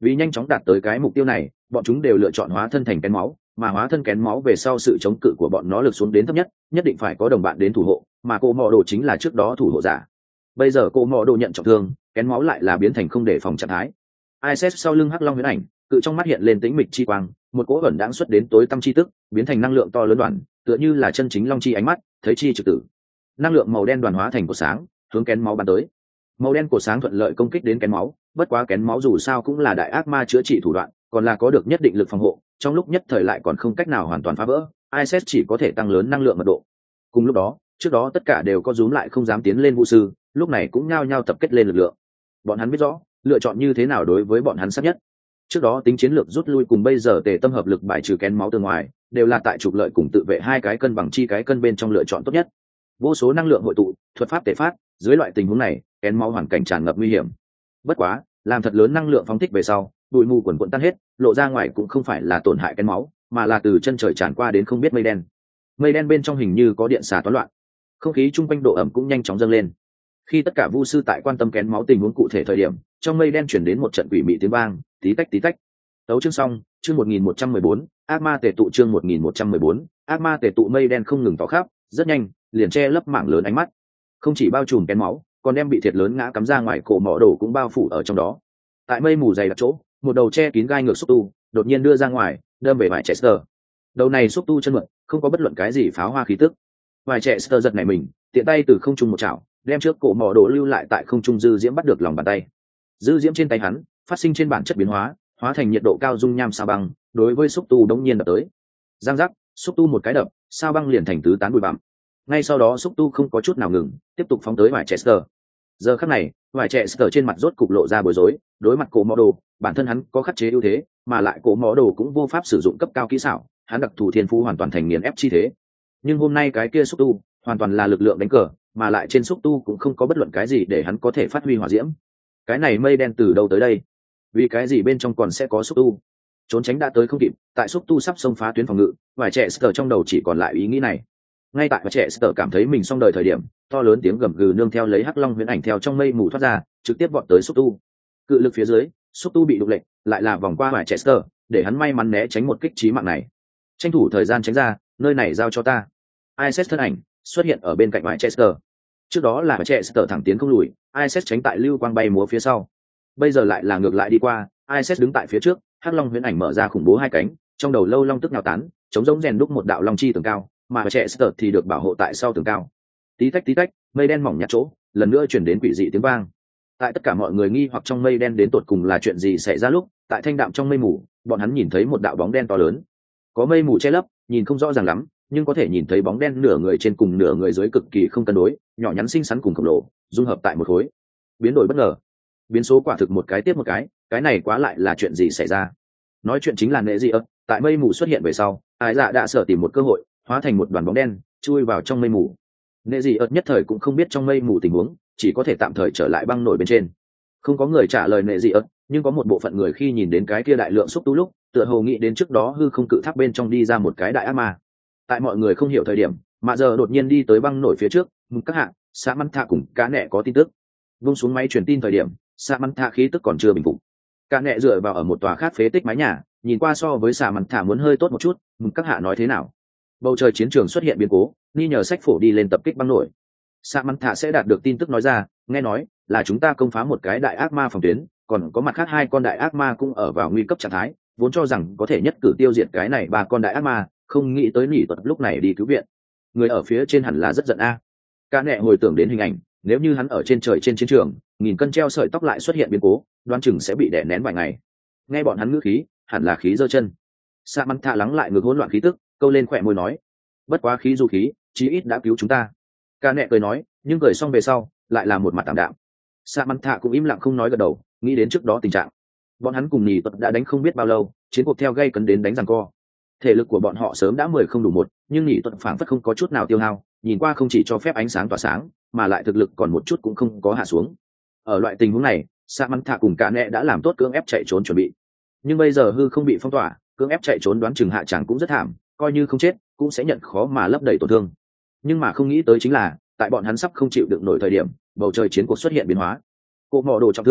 Vì nhanh chóng đạt tới cái mục tiêu này, bọn chúng đều lựa chọn hóa thân thành kén máu, mà hóa thân kén máu về sau sự chống cự của bọn nó lực xuống đến thấp nhất, nhất định phải có đồng bạn đến thủ hộ, mà cô mọ đồ chính là trước đó thủ hộ giả. Bây giờ cô mọ đồ nhận trọng thương, kén máu lại là biến thành không để phòng trạng thái. Iset sau lưng hắc long huyễn ảnh, cự trong mắt hiện lên tĩnh mịch chi quang, một cỗ ẩn đãng xuất đến tối tâm chi tức, biến thành năng lượng to lớn đoàn, tựa như là chân chính long chi ánh mắt, thấy chi trực tử. Năng lượng màu đen đoàn hóa thành cột sáng, hướng kén máu bắn tới. Màu đen cột sáng thuận lợi công kích đến kén máu, bất quá kén máu dù sao cũng là đại ác ma chữa trị thủ đoạn, còn là có được nhất định lực phòng hộ, trong lúc nhất thời lại còn không cách nào hoàn toàn phá vỡ, Iset chỉ có thể tăng lớn năng lượng mật độ. Cùng lúc đó, trước đó tất cả đều có rúm lại không dám tiến lên vũ sư, lúc này cũng nhao nhao tập kết lên lực lượng. Bọn hắn biết rõ, lựa chọn như thế nào đối với bọn hắn sát nhất. Trước đó tính chiến lược rút lui cùng bây giờ tề tâm hợp lực bài trừ kén máu từ ngoài, đều là tại trục lợi cùng tự vệ hai cái cân bằng chi cái cân bên trong lựa chọn tốt nhất. Vô số năng lượng hội tụ, thuật pháp tề phát, dưới loại tình huống này, kén máu hoàn cảnh tràn ngập nguy hiểm. Bất quá, làm thật lớn năng lượng phóng thích về sau, bụi mù quần quần tan hết, lộ ra ngoài cũng không phải là tổn hại kén máu, mà là từ chân trời tràn qua đến không biết mây đen. Mây đen bên trong hình như có điện xà toán loạn, không khí chung quanh độ ẩm cũng nhanh chóng dâng lên. Khi tất cả vu sư tại quan tâm kén máu tình huống cụ thể thời điểm, trong mây đen chuyển đến một trận quỷ mị tiếng vang, tí tách tí tách. Tấu chương xong, chương một nghìn một trăm mười bốn, ác ma tề tụ chương một nghìn một trăm mười bốn, ác ma tề tụ mây đen không ngừng tỏ khắp, rất nhanh, liền che lấp mảng lớn ánh mắt. Không chỉ bao trùm kén máu, còn đem bị thiệt lớn ngã cắm ra ngoài cổ mỏ đổ cũng bao phủ ở trong đó. Tại mây mù dày đặc chỗ, một đầu che kín gai ngược xúc tu, đột nhiên đưa ra ngoài, đâm về vải Chester. Đầu này xúc tu chân mượt, không có bất luận cái gì pháo hoa khí tức. Vải Chester giật nảy mình, tiện tay từ không trung một chảo, đem trước cổ mỏ đổ lưu lại tại không trung dư diễm bắt được lòng bàn tay. Dư diễm trên tay hắn, phát sinh trên bản chất biến hóa, hóa thành nhiệt độ cao dung nham sao băng, đối với xúc tu đống nhiên đập tới. Giang giác, xúc tu một cái đập, sao băng liền thành tứ tán bụi bặm. Ngay sau đó xúc tu không có chút nào ngừng, tiếp tục phóng tới vải Chester. Giờ khắc này, vải Chester trên mặt rốt cục lộ ra bối rối, đối mặt cổ mỏ đồ, bản thân hắn có khắc chế ưu thế, mà lại cổ mỏ đồ cũng vô pháp sử dụng cấp cao kỹ xảo, hắn đặc thù thiên phú hoàn toàn thành nghiền ép chi thế. Nhưng hôm nay cái kia xúc tu, hoàn toàn là lực lượng đánh cờ, mà lại trên xúc tu cũng không có bất luận cái gì để hắn có thể phát huy hỏa diễm. Cái này mây đen từ đâu tới đây? Vì cái gì bên trong còn sẽ có xúc tu? Trốn tránh đã tới không kịp, tại xúc tu sắp xông phá tuyến phòng ngự, vài trẻ sờ trong đầu chỉ còn lại ý nghĩ này. Ngay tại vài trẻ sờ cảm thấy mình xong đời thời điểm, to lớn tiếng gầm gừ nương theo lấy hắc long huyễn ảnh theo trong mây mù thoát ra, trực tiếp vọt tới xúc tu. Cự lực phía dưới, xúc tu bị đục lệch, lại là vòng qua vài trẻ sờ, để hắn may mắn né tránh một kích chí mạng này. Tranh thủ thời gian tránh ra, nơi này giao cho ta. Iset thân ảnh xuất hiện ở bên cạnh vài Chester. Trước đó là Chester thẳng tiến không lùi, Iset tránh tại lưu quang bay múa phía sau. Bây giờ lại là ngược lại đi qua, Iset đứng tại phía trước, hắc long huyễn ảnh mở ra khủng bố hai cánh, trong đầu lâu long tức nhào tán, chống giống rèn đúc một đạo long chi tường cao, mà Chester thì được bảo hộ tại sau tường cao. Tí tách tí tách, mây đen mỏng nhạt chỗ, lần nữa truyền đến quỷ dị tiếng vang. Tại tất cả mọi người nghi hoặc trong mây đen đến tột cùng là chuyện gì xảy ra lúc, tại thanh đạm trong mây mù, bọn hắn nhìn thấy một đạo bóng đen to lớn. Có mây mù che lấp, nhìn không rõ ràng lắm, nhưng có thể nhìn thấy bóng đen nửa người trên cùng nửa người dưới cực kỳ không cân đối, nhỏ nhắn xinh xắn cùng khổng lồ, dung hợp tại một khối. Biến đổi bất ngờ, biến số quả thực một cái tiếp một cái, cái này quá lại là chuyện gì xảy ra? Nói chuyện chính là nệ gì ấp, tại mây mù xuất hiện về sau, Ái Dạ đã sở tìm một cơ hội, hóa thành một đoàn bóng đen, chui vào trong mây mù. Nệ gì ấp nhất thời cũng không biết trong mây mù tình huống, chỉ có thể tạm thời trở lại băng nổi bên trên. Không có người trả lời nệ gì ấp, nhưng có một bộ phận người khi nhìn đến cái kia đại lượng xúc tu lúc, tựa hồ nghĩ đến trước đó hư không cự tháp bên trong đi ra một cái đại ác ma. Tại mọi người không hiểu thời điểm, mạ giờ đột nhiên đi tới băng nổi phía trước, mừng các hạ, xã mắn thạ cùng cá nẹ có tin tức. Vung xuống máy truyền tin thời điểm, xã mắn thạ khí tức còn chưa bình phục. Cá nẹ dựa vào ở một tòa khác phế tích mái nhà, nhìn qua so với xã mắn thạ muốn hơi tốt một chút, mừng các hạ nói thế nào? Bầu trời chiến trường xuất hiện biến cố, nghi nhờ sách phổ đi lên tập kích băng nổi. Xã mắn thạ sẽ đạt được tin tức nói ra, nghe nói là chúng ta công phá một cái đại ác ma phòng tuyến, còn có mặt khác hai con đại ác ma cũng ở vào nguy cấp trạng thái, vốn cho rằng có thể nhất cử tiêu diệt cái này ba con đại ác ma, không nghĩ tới nỉ tuật lúc này đi cứu viện. Người ở phía trên hẳn là rất giận a. À. Cả nẹ hồi tưởng đến hình ảnh, nếu như hắn ở trên trời trên chiến trường, nghìn cân treo sợi tóc lại xuất hiện biến cố, đoán chừng sẽ bị đè nén vài ngày. Nghe bọn hắn ngữ khí, hẳn là khí giơ chân. Sa mắn thạ lắng lại ngược hỗn loạn khí tức, câu lên khỏe môi nói: bất quá khí du khí, chí ít đã cứu chúng ta. Cả nẹ cười nói, nhưng cười xong về sau, lại là một mặt tạm đạm. Sa mắn thạ cũng im lặng không nói gật đầu, nghĩ đến trước đó tình trạng. Bọn hắn cùng nhì tuật đã đánh không biết bao lâu, chiến cuộc theo gây cấn đến đánh giằng co. Thể lực của bọn họ sớm đã mười không đủ một, nhưng nhị tuật phảng phất không có chút nào tiêu hao, nhìn qua không chỉ cho phép ánh sáng tỏa sáng, mà lại thực lực còn một chút cũng không có hạ xuống. Ở loại tình huống này, Sa mắn thạ cùng cả nẹ đã làm tốt cưỡng ép chạy trốn chuẩn bị. Nhưng bây giờ hư không bị phong tỏa, cưỡng ép chạy trốn đoán chừng hạ chẳng cũng rất thảm, coi như không chết, cũng sẽ nhận khó mà lấp đầy tổn thương. Nhưng mà không nghĩ tới chính là, tại bọn hắn sắp không chịu đựng nổi thời điểm, bầu trời chiến cuộc xuất hiện biến hóa. Cổ mỏ đồ trọng thương,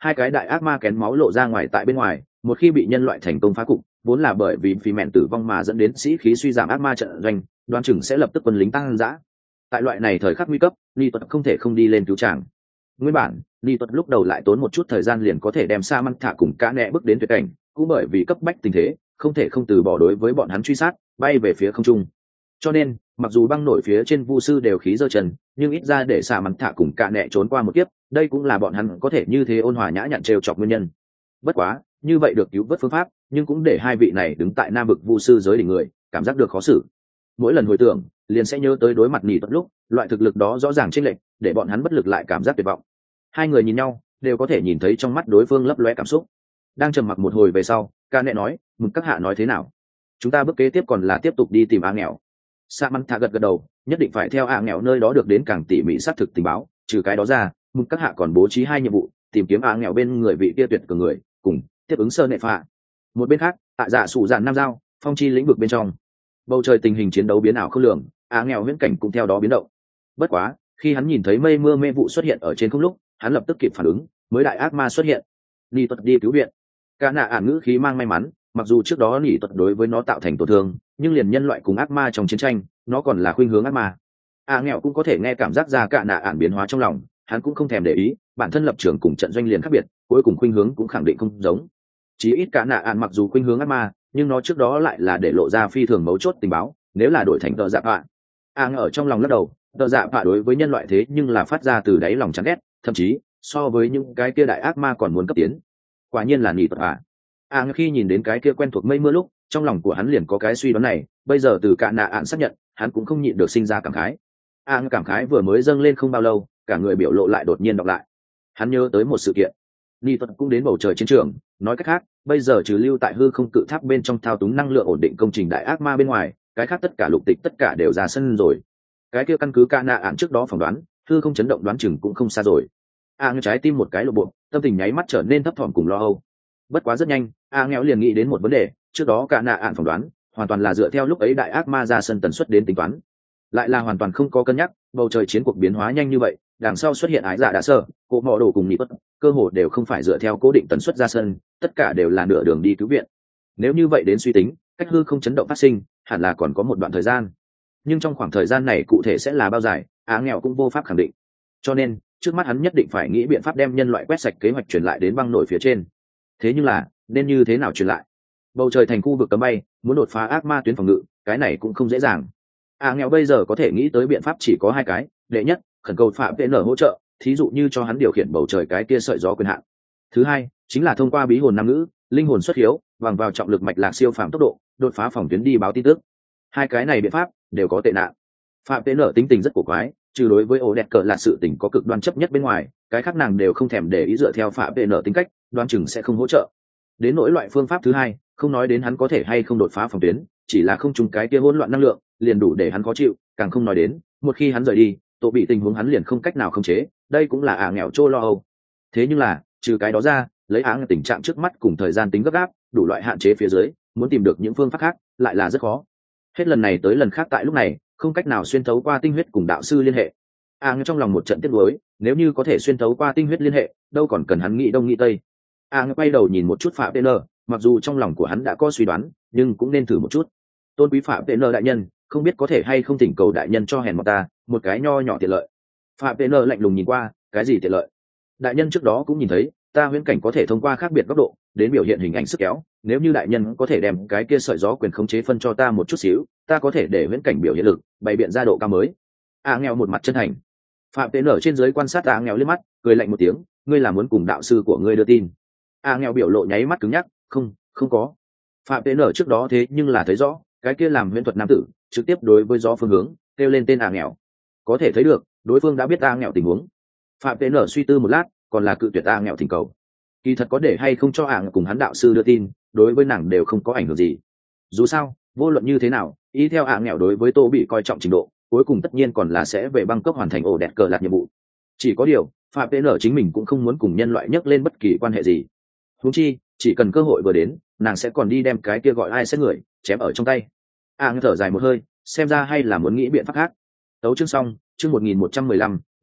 hai cái đại ác ma kén máu lộ ra ngoài tại bên ngoài, một khi bị nhân loại thành công phá cục, vốn là bởi vì phì mẹn tử vong mà dẫn đến sĩ khí suy giảm ác ma trận doanh, đoán chừng sẽ lập tức quân lính tăng dã. Tại loại này thời khắc nguy cấp, Ni Tuật không thể không đi lên cứu chàng. Nguyên bản, Ni Tuật lúc đầu lại tốn một chút thời gian liền có thể đem Sa Măng Thả cùng Cá Nẹ bước đến tuyệt cảnh, cũng bởi vì cấp bách tình thế, không thể không từ bỏ đối với bọn hắn truy sát, bay về phía không trung. Cho nên, mặc dù băng nổi phía trên vu sư đều khí giơ chân, nhưng ít ra để Sa Măng Thả cùng Cá Nẹ trốn qua một kiếp, đây cũng là bọn hắn có thể như thế ôn hòa nhã nhặn trêu chọc nguyên nhân. Bất quá, như vậy được cứu vớt phương pháp, nhưng cũng để hai vị này đứng tại nam vực vu sư giới đỉnh người, cảm giác được khó xử. Mỗi lần hồi tưởng, liền sẽ nhớ tới đối mặt Nỉ Tuật lúc, loại thực lực đó rõ ràng chênh lệch, để bọn hắn bất lực lại cảm giác tuyệt vọng. Hai người nhìn nhau, đều có thể nhìn thấy trong mắt đối phương lấp lóe cảm xúc. Đang trầm mặc một hồi về sau, Ca Nẹ nói, "Mừng các hạ nói thế nào? Chúng ta bước kế tiếp còn là tiếp tục đi tìm A nghèo." Sa Măng Thả gật gật đầu, nhất định phải theo A nghèo nơi đó được đến càng tỉ mỉ xác thực tình báo, trừ cái đó ra, Mừng các hạ còn bố trí hai nhiệm vụ, tìm kiếm A nghèo bên người vị kia tuyệt cường người, cùng tiếp ứng Sơ Nệ Phạ. Một bên khác, tại Dạ Sủ Dạn Nam Giao, phong chi lĩnh vực bên trong, bầu trời tình hình chiến đấu biến ảo không lường, A nghèo huyễn cảnh cũng theo đó biến động. Bất quá, khi hắn nhìn thấy mây mưa mê vụ xuất hiện ở trên không lúc, hắn lập tức kịp phản ứng, mới đại ác ma xuất hiện. Nỉ Tuật đi cứu viện. Cả nạ ản ngữ khí mang may mắn, mặc dù trước đó Nỉ Tuật đối với nó tạo thành tổn thương, nhưng liền nhân loại cùng ác ma trong chiến tranh, nó còn là khuynh hướng ác ma. A nghèo cũng có thể nghe cảm giác ra cả nạ ản biến hóa trong lòng, hắn cũng không thèm để ý, bản thân lập trường cùng trận doanh liền khác biệt, cuối cùng khuynh hướng cũng khẳng định không giống. Chí ít cả nạ ản mặc dù khuynh hướng ác ma, nhưng nó trước đó lại là để lộ ra phi thường mấu chốt tình báo, nếu là đổi thành tờ dạ vạ. A ở trong lòng lắc đầu, tờ dạ vạ đối với nhân loại thế nhưng là phát ra từ đáy lòng chán ghét, thậm chí so với những cái kia đại ác ma còn muốn cấp tiến. Quả nhiên là Nỉ Tuật à. A khi nhìn đến cái kia quen thuộc mây mưa lúc, trong lòng của hắn liền có cái suy đoán này, bây giờ từ cả nạ ản xác nhận, hắn cũng không nhịn được sinh ra cảm khái. A cảm khái vừa mới dâng lên không bao lâu, cả người biểu lộ lại đột nhiên đọc lại. Hắn nhớ tới một sự kiện. Nỉ Tuật cũng đến bầu trời chiến trường, nói cách khác, bây giờ trừ lưu tại hư không cự tháp bên trong thao túng năng lượng ổn định công trình đại ác ma bên ngoài, cái khác tất cả lục tịch tất cả đều ra sân rồi. Cái kia căn cứ cả nạ ản trước đó phỏng đoán, hư không chấn động đoán chừng cũng không xa rồi. A à, trái tim một cái lộ bộ, tâm tình nháy mắt trở nên thấp thỏm cùng lo âu. Bất quá rất nhanh, A nghèo liền nghĩ đến một vấn đề, trước đó cả nạ ản phỏng đoán, hoàn toàn là dựa theo lúc ấy đại ác ma ra sân tần suất đến tính toán, lại là hoàn toàn không có cân nhắc bầu trời chiến cuộc biến hóa nhanh như vậy, đằng sau xuất hiện ái giả đã sơ, cộ mọ đồ cùng Nỉ Tuật, cơ hồ đều không phải dựa theo cố định tần suất ra sân, tất cả đều là nửa đường đi cứu viện. Nếu như vậy đến suy tính, cách hư không chấn động phát sinh, hẳn là còn có một đoạn thời gian. Nhưng trong khoảng thời gian này cụ thể sẽ là bao dài, Á nghèo cũng vô pháp khẳng định. Cho nên, trước mắt hắn nhất định phải nghĩ biện pháp đem nhân loại quét sạch kế hoạch truyền lại đến băng nổi phía trên. Thế nhưng là, nên như thế nào truyền lại? Bầu trời thành khu vực cấm bay, muốn đột phá ác ma tuyến phòng ngự, cái này cũng không dễ dàng. Á nghèo bây giờ có thể nghĩ tới biện pháp chỉ có hai cái, đệ nhất, khẩn cầu Phạm vê en hỗ trợ, thí dụ như cho hắn điều khiển bầu trời cái kia sợi gió quyền hạn. Thứ hai, chính là thông qua bí hồn nam ngữ, linh hồn xuất hiếu, bằng vào trọng lực mạch lạc siêu phàm tốc độ, đột phá phòng tuyến đi báo tin tức. Hai cái này biện pháp đều có tệ nạn. Phạm vê en tính tình rất cổ quái, trừ đối với ổ đẹp cờ là sự tình có cực đoan chấp nhất bên ngoài, cái khác nàng đều không thèm để ý dựa theo Phạm vê en tính cách, đoán chừng sẽ không hỗ trợ. Đến nỗi loại phương pháp thứ hai, không nói đến hắn có thể hay không đột phá phòng tuyến, chỉ là không trùng cái kia hỗn loạn năng lượng, liền đủ để hắn khó chịu, càng không nói đến, một khi hắn rời đi, tổ bị tình huống hắn liền không cách nào khống chế, đây cũng là ả nghèo trô lo âu. Thế nhưng là, trừ cái đó ra, lấy áng tình trạng trước mắt cùng thời gian tính gấp gáp, đủ loại hạn chế phía dưới, muốn tìm được những phương pháp khác, lại là rất khó. Hết lần này tới lần khác tại lúc này, không cách nào xuyên thấu qua tinh huyết cùng đạo sư liên hệ. Áng trong lòng một trận tiếc nuối, nếu như có thể xuyên thấu qua tinh huyết liên hệ, đâu còn cần hắn nghĩ đông nghĩ tây. Áng quay đầu nhìn một chút Phạm vê en, mặc dù trong lòng của hắn đã có suy đoán, nhưng cũng nên thử một chút. Tôn quý Phạm vê en đại nhân, không biết có thể hay không thỉnh cầu đại nhân cho hèn một ta một cái nho nhỏ tiện lợi. Phạm vê en lạnh lùng nhìn qua, cái gì tiện lợi? Đại nhân trước đó cũng nhìn thấy, ta huyễn cảnh có thể thông qua khác biệt góc độ đến biểu hiện hình ảnh sức kéo, nếu như đại nhân có thể đem cái kia sợi gió quyền khống chế phân cho ta một chút xíu, ta có thể để huyễn cảnh biểu hiện lực bày biện ra độ cao mới. A nghèo một mặt chân thành. Phạm vê en trên dưới quan sát A nghèo liếc mắt, cười lạnh một tiếng, ngươi là muốn cùng đạo sư của ngươi đưa tin? A nghèo biểu lộ nháy mắt cứng nhắc, không, không có. Phạm vê en trước đó thế nhưng là thấy rõ, cái kia làm huyễn thuật nam tử trực tiếp đối với gió phương hướng kêu lên tên A nghèo, có thể thấy được đối phương đã biết A nghèo tình huống. Phạm vê en suy tư một lát, còn là cự tuyệt A nghèo thỉnh cầu. Kỳ thật có để hay không cho A nghèo cùng hắn đạo sư đưa tin, đối với nàng đều không có ảnh hưởng gì. Dù sao, vô luận như thế nào, ý theo A nghèo đối với Tô bị coi trọng trình độ, cuối cùng tất nhiên còn là sẽ về Bangkok hoàn thành ổ đẹp cờ lạc nhiệm vụ. Chỉ có điều, Phạm vê en chính mình cũng không muốn cùng nhân loại nhắc lên bất kỳ quan hệ gì. Huống chi, chỉ cần cơ hội vừa đến, nàng sẽ còn đi đem cái kia gọi ai xét người chém ở trong tay. A nghèo thở dài một hơi, xem ra hay là muốn nghĩ biện pháp khác. Tấu chương xong, chương một nghìn một trăm mười lăm,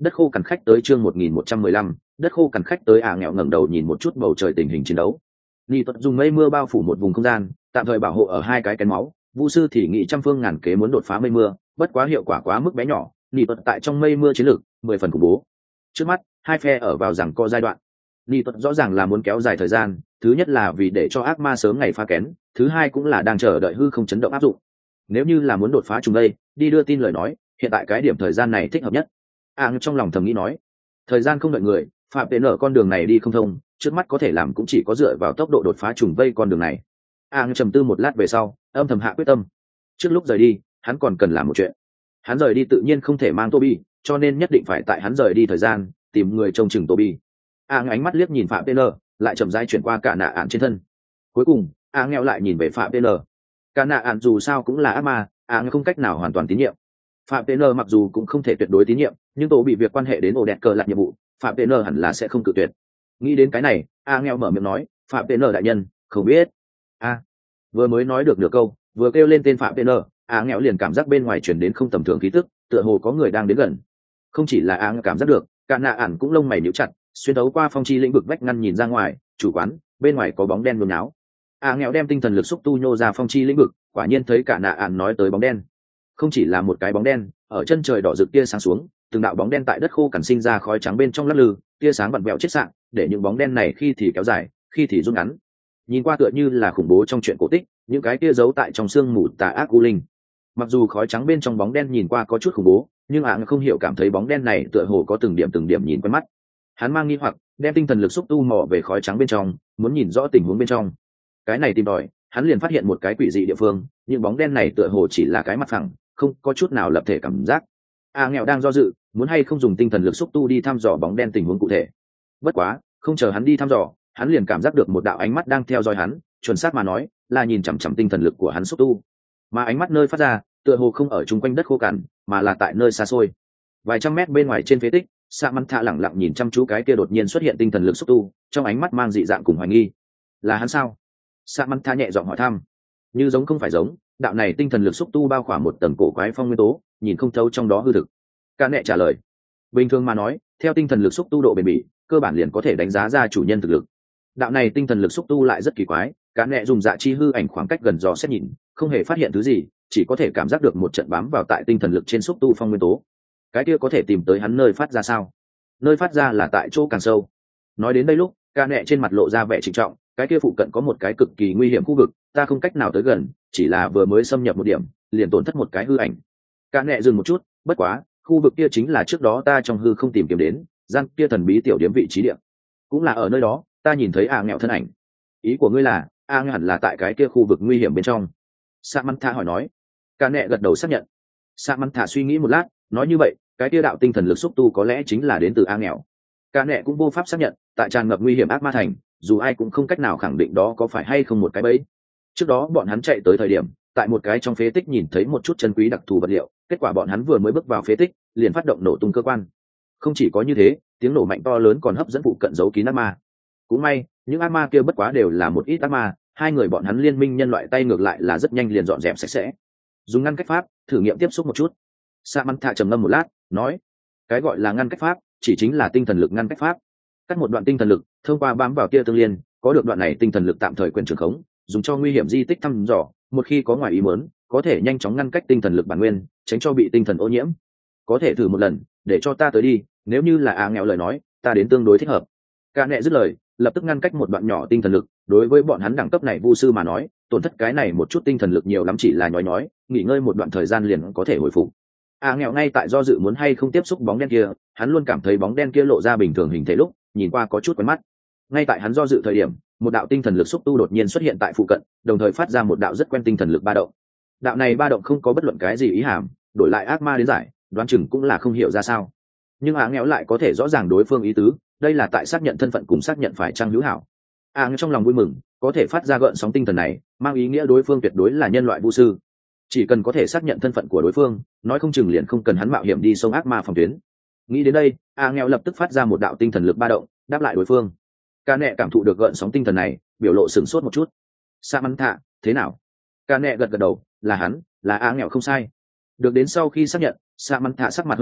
Đất khô cằn khách tới chương một nghìn một trăm mười lăm, đất khô cằn khách tới à nghèo ngẩng đầu nhìn một chút bầu trời tình hình chiến đấu. Nị tuật dùng mây mưa bao phủ một vùng không gian, tạm thời bảo hộ ở hai cái kén máu. Vu sư thì nghị trăm phương ngàn kế muốn đột phá mây mưa, bất quá hiệu quả quá mức bé nhỏ. Nị tuật tại trong mây mưa chiến lược mười phần khủng bố. Trước mắt hai phe ở vào rằng co giai đoạn. Nị tuật rõ ràng là muốn kéo dài thời gian, thứ nhất là vì để cho ác ma sớm ngày phá kén, thứ hai cũng là đang chờ đợi hư không chấn động áp dụng. Nếu như là muốn đột phá trùng đây, đi đưa tin lời nói, hiện tại cái điểm thời gian này thích hợp nhất. À trong lòng thầm nghĩ nói, thời gian không đợi người, phạm tên ở con đường này đi không thông, trước mắt có thể làm cũng chỉ có dựa vào tốc độ đột phá trùng vây con đường này. À trầm tư một lát về sau, âm thầm hạ quyết tâm. Trước lúc rời đi, hắn còn cần làm một chuyện. Hắn rời đi tự nhiên không thể mang Toby, cho nên nhất định phải tại hắn rời đi thời gian tìm người trông chừng Toby. À ánh mắt liếc nhìn phạm tên ở, lại chậm rãi chuyển qua cả nạ ạn trên thân. Cuối cùng, À nghèo lại nhìn về phạm tên ở. Cả nạ ạn dù sao cũng là ác ma, À không cách nào hoàn toàn tín nhiệm. Phạm Tên mặc dù cũng không thể tuyệt đối tín nhiệm, nhưng tổ bị việc quan hệ đến ổ đẹp cờ lạc nhiệm vụ, Phạm Tên hẳn là sẽ không cự tuyệt. Nghĩ đến cái này, A nghèo mở miệng nói, Phạm Tên đại nhân, không biết. A vừa mới nói được nửa câu, vừa kêu lên tên Phạm Tên, A nghèo liền cảm giác bên ngoài chuyển đến không tầm thường khí tức, tựa hồ có người đang đến gần. Không chỉ là A cảm giác được, cả nạ ản cũng lông mày nhíu chặt, xuyên thấu qua phong chi lĩnh vực vách ngăn nhìn ra ngoài, chủ quán, bên ngoài có bóng đen nôn náo. A nghèo đem tinh thần lực xúc tu nhô ra phong chi lĩnh vực, quả nhiên thấy cả nạ ản nói tới bóng đen. Không chỉ là một cái bóng đen, ở chân trời đỏ rực tia sáng xuống, từng đạo bóng đen tại đất khô cằn sinh ra khói trắng bên trong lắc lư, tia sáng vặn vẹo chết sạng, để những bóng đen này khi thì kéo dài, khi thì rút ngắn. Nhìn qua tựa như là khủng bố trong chuyện cổ tích, những cái kia giấu tại trong xương mù tà ác u linh. Mặc dù khói trắng bên trong bóng đen nhìn qua có chút khủng bố, nhưng Áng không hiểu cảm thấy bóng đen này tựa hồ có từng điểm từng điểm nhìn quen mắt. Hắn mang nghi hoặc, đem tinh thần lực xúc tu mò về khói trắng bên trong, muốn nhìn rõ tình huống bên trong. Cái này tìm tòi, hắn liền phát hiện một cái quỷ dị địa phương, những bóng đen này tựa hồ chỉ là cái mặt phẳng, không có chút nào lập thể cảm giác. A nghèo đang do dự, muốn hay không dùng tinh thần lực xúc tu đi thăm dò bóng đen tình huống cụ thể. Bất quá, không chờ hắn đi thăm dò, hắn liền cảm giác được một đạo ánh mắt đang theo dõi hắn, chuẩn xác mà nói, là nhìn chằm chằm tinh thần lực của hắn xúc tu. Mà ánh mắt nơi phát ra, tựa hồ không ở chung quanh đất khô cằn, mà là tại nơi xa xôi. Vài trăm mét bên ngoài trên phế tích, Sa Măn Thạ lẳng lặng nhìn chăm chú cái kia đột nhiên xuất hiện tinh thần lực xúc tu, trong ánh mắt mang dị dạng cùng hoài nghi. Là hắn sao? Sa Măn Thạ nhẹ giọng hỏi thăm. Như giống không phải giống, đạo này tinh thần lực xúc tu bao khỏa một tầng cổ quái phong nguyên tố, nhìn không thấu trong đó hư thực. Cả nệ trả lời, bình thường mà nói, theo tinh thần lực xúc tu độ bền bỉ, cơ bản liền có thể đánh giá ra chủ nhân thực lực. Đạo này tinh thần lực xúc tu lại rất kỳ quái, cả nệ dùng dạ chi hư ảnh khoảng cách gần dò xét nhìn, không hề phát hiện thứ gì, chỉ có thể cảm giác được một trận bám vào tại tinh thần lực trên xúc tu phong nguyên tố. Cái kia có thể tìm tới hắn nơi phát ra sao? Nơi phát ra là tại chỗ càng sâu. Nói đến đây lúc, cả nệ trên mặt lộ ra vẻ trịnh trọng, cái kia phụ cận có một cái cực kỳ nguy hiểm khu vực, ta không cách nào tới gần, chỉ là vừa mới xâm nhập một điểm, liền tổn thất một cái hư ảnh. Cả nệ dừng một chút, bất quá, khu vực kia chính là trước đó ta trong hư không tìm kiếm đến, gian kia thần bí tiểu điểm vị trí địa. Cũng là ở nơi đó, ta nhìn thấy A nghèo thân ảnh. Ý của ngươi là, A nghèo hẳn là tại cái kia khu vực nguy hiểm bên trong. Sa Măn Thạ hỏi nói. Cả nệ gật đầu xác nhận. Sa Măn Thạ suy nghĩ một lát, nói như vậy, cái kia đạo tinh thần lực xúc tu có lẽ chính là đến từ A nghèo. Cả nệ cũng vô pháp xác nhận, tại tràn ngập nguy hiểm ác ma thành, dù ai cũng không cách nào khẳng định đó có phải hay không một cái bẫy. Trước đó bọn hắn chạy tới thời điểm, tại một cái trong phế tích nhìn thấy một chút chân quý đặc thù vật liệu, kết quả bọn hắn vừa mới bước vào phế tích, liền phát động nổ tung cơ quan. Không chỉ có như thế, tiếng nổ mạnh to lớn còn hấp dẫn phụ cận giấu kín ác ma. Cũng may, những ác ma kia bất quá đều là một ít ác ma, hai người bọn hắn liên minh nhân loại tay ngược lại là rất nhanh liền dọn dẹp sạch sẽ. Dùng ngăn cách pháp, thử nghiệm tiếp xúc một chút. Sa Măn Thạ trầm ngâm một lát, nói: cái gọi là ngăn cách pháp, chỉ chính là tinh thần lực ngăn cách pháp. Cắt một đoạn tinh thần lực, thông qua bám vào tia tương liên, có được đoạn này tinh thần lực tạm thời quyền trường khống, dùng cho nguy hiểm di tích thăm dò, một khi có ngoài ý muốn, có thể nhanh chóng ngăn cách tinh thần lực bản nguyên, tránh cho bị tinh thần ô nhiễm. Có thể thử một lần, để cho ta tới đi, nếu như là A nghèo lời nói, ta đến tương đối thích hợp. Cả nệ dứt lời, lập tức ngăn cách một đoạn nhỏ tinh thần lực, đối với bọn hắn đẳng cấp này vu sư mà nói, tổn thất cái này một chút tinh thần lực nhiều lắm chỉ là nhói nhói, nghỉ ngơi một đoạn thời gian liền có thể hồi phục. A nghèo ngay tại do dự muốn hay không tiếp xúc bóng đen kia, hắn luôn cảm thấy bóng đen kia lộ ra bình thường hình thể lúc, nhìn qua có chút quen mắt. Ngay tại hắn do dự thời điểm, một đạo tinh thần lực xúc tu đột nhiên xuất hiện tại phụ cận, đồng thời phát ra một đạo rất quen tinh thần lực ba động. Đạo này ba động không có bất luận cái gì ý hàm, đổi lại ác ma đến giải, đoán chừng cũng là không hiểu ra sao. Nhưng A nghèo lại có thể rõ ràng đối phương ý tứ, đây là tại xác nhận thân phận cùng xác nhận phải trang hữu hảo. A nghèo trong lòng vui mừng, có thể phát ra gợn sóng tinh thần này, mang ý nghĩa đối phương tuyệt đối là nhân loại vu sư. Chỉ cần có thể xác nhận thân phận của đối phương, nói không chừng liền không cần hắn mạo hiểm đi sông ác ma phòng tuyến. Nghĩ đến đây, A nghèo lập tức phát ra một đạo tinh thần lực ba động, đáp lại đối phương. Ca nệ cảm thụ được gợn sóng tinh thần này, biểu lộ sửng sốt một chút. Sa Măn Thạ, thế nào? Ca nệ gật gật đầu, là hắn, là A nghèo không sai. Được đến sau khi xác nhận, Sa Măn Thạ sắc mặt hơi nguội,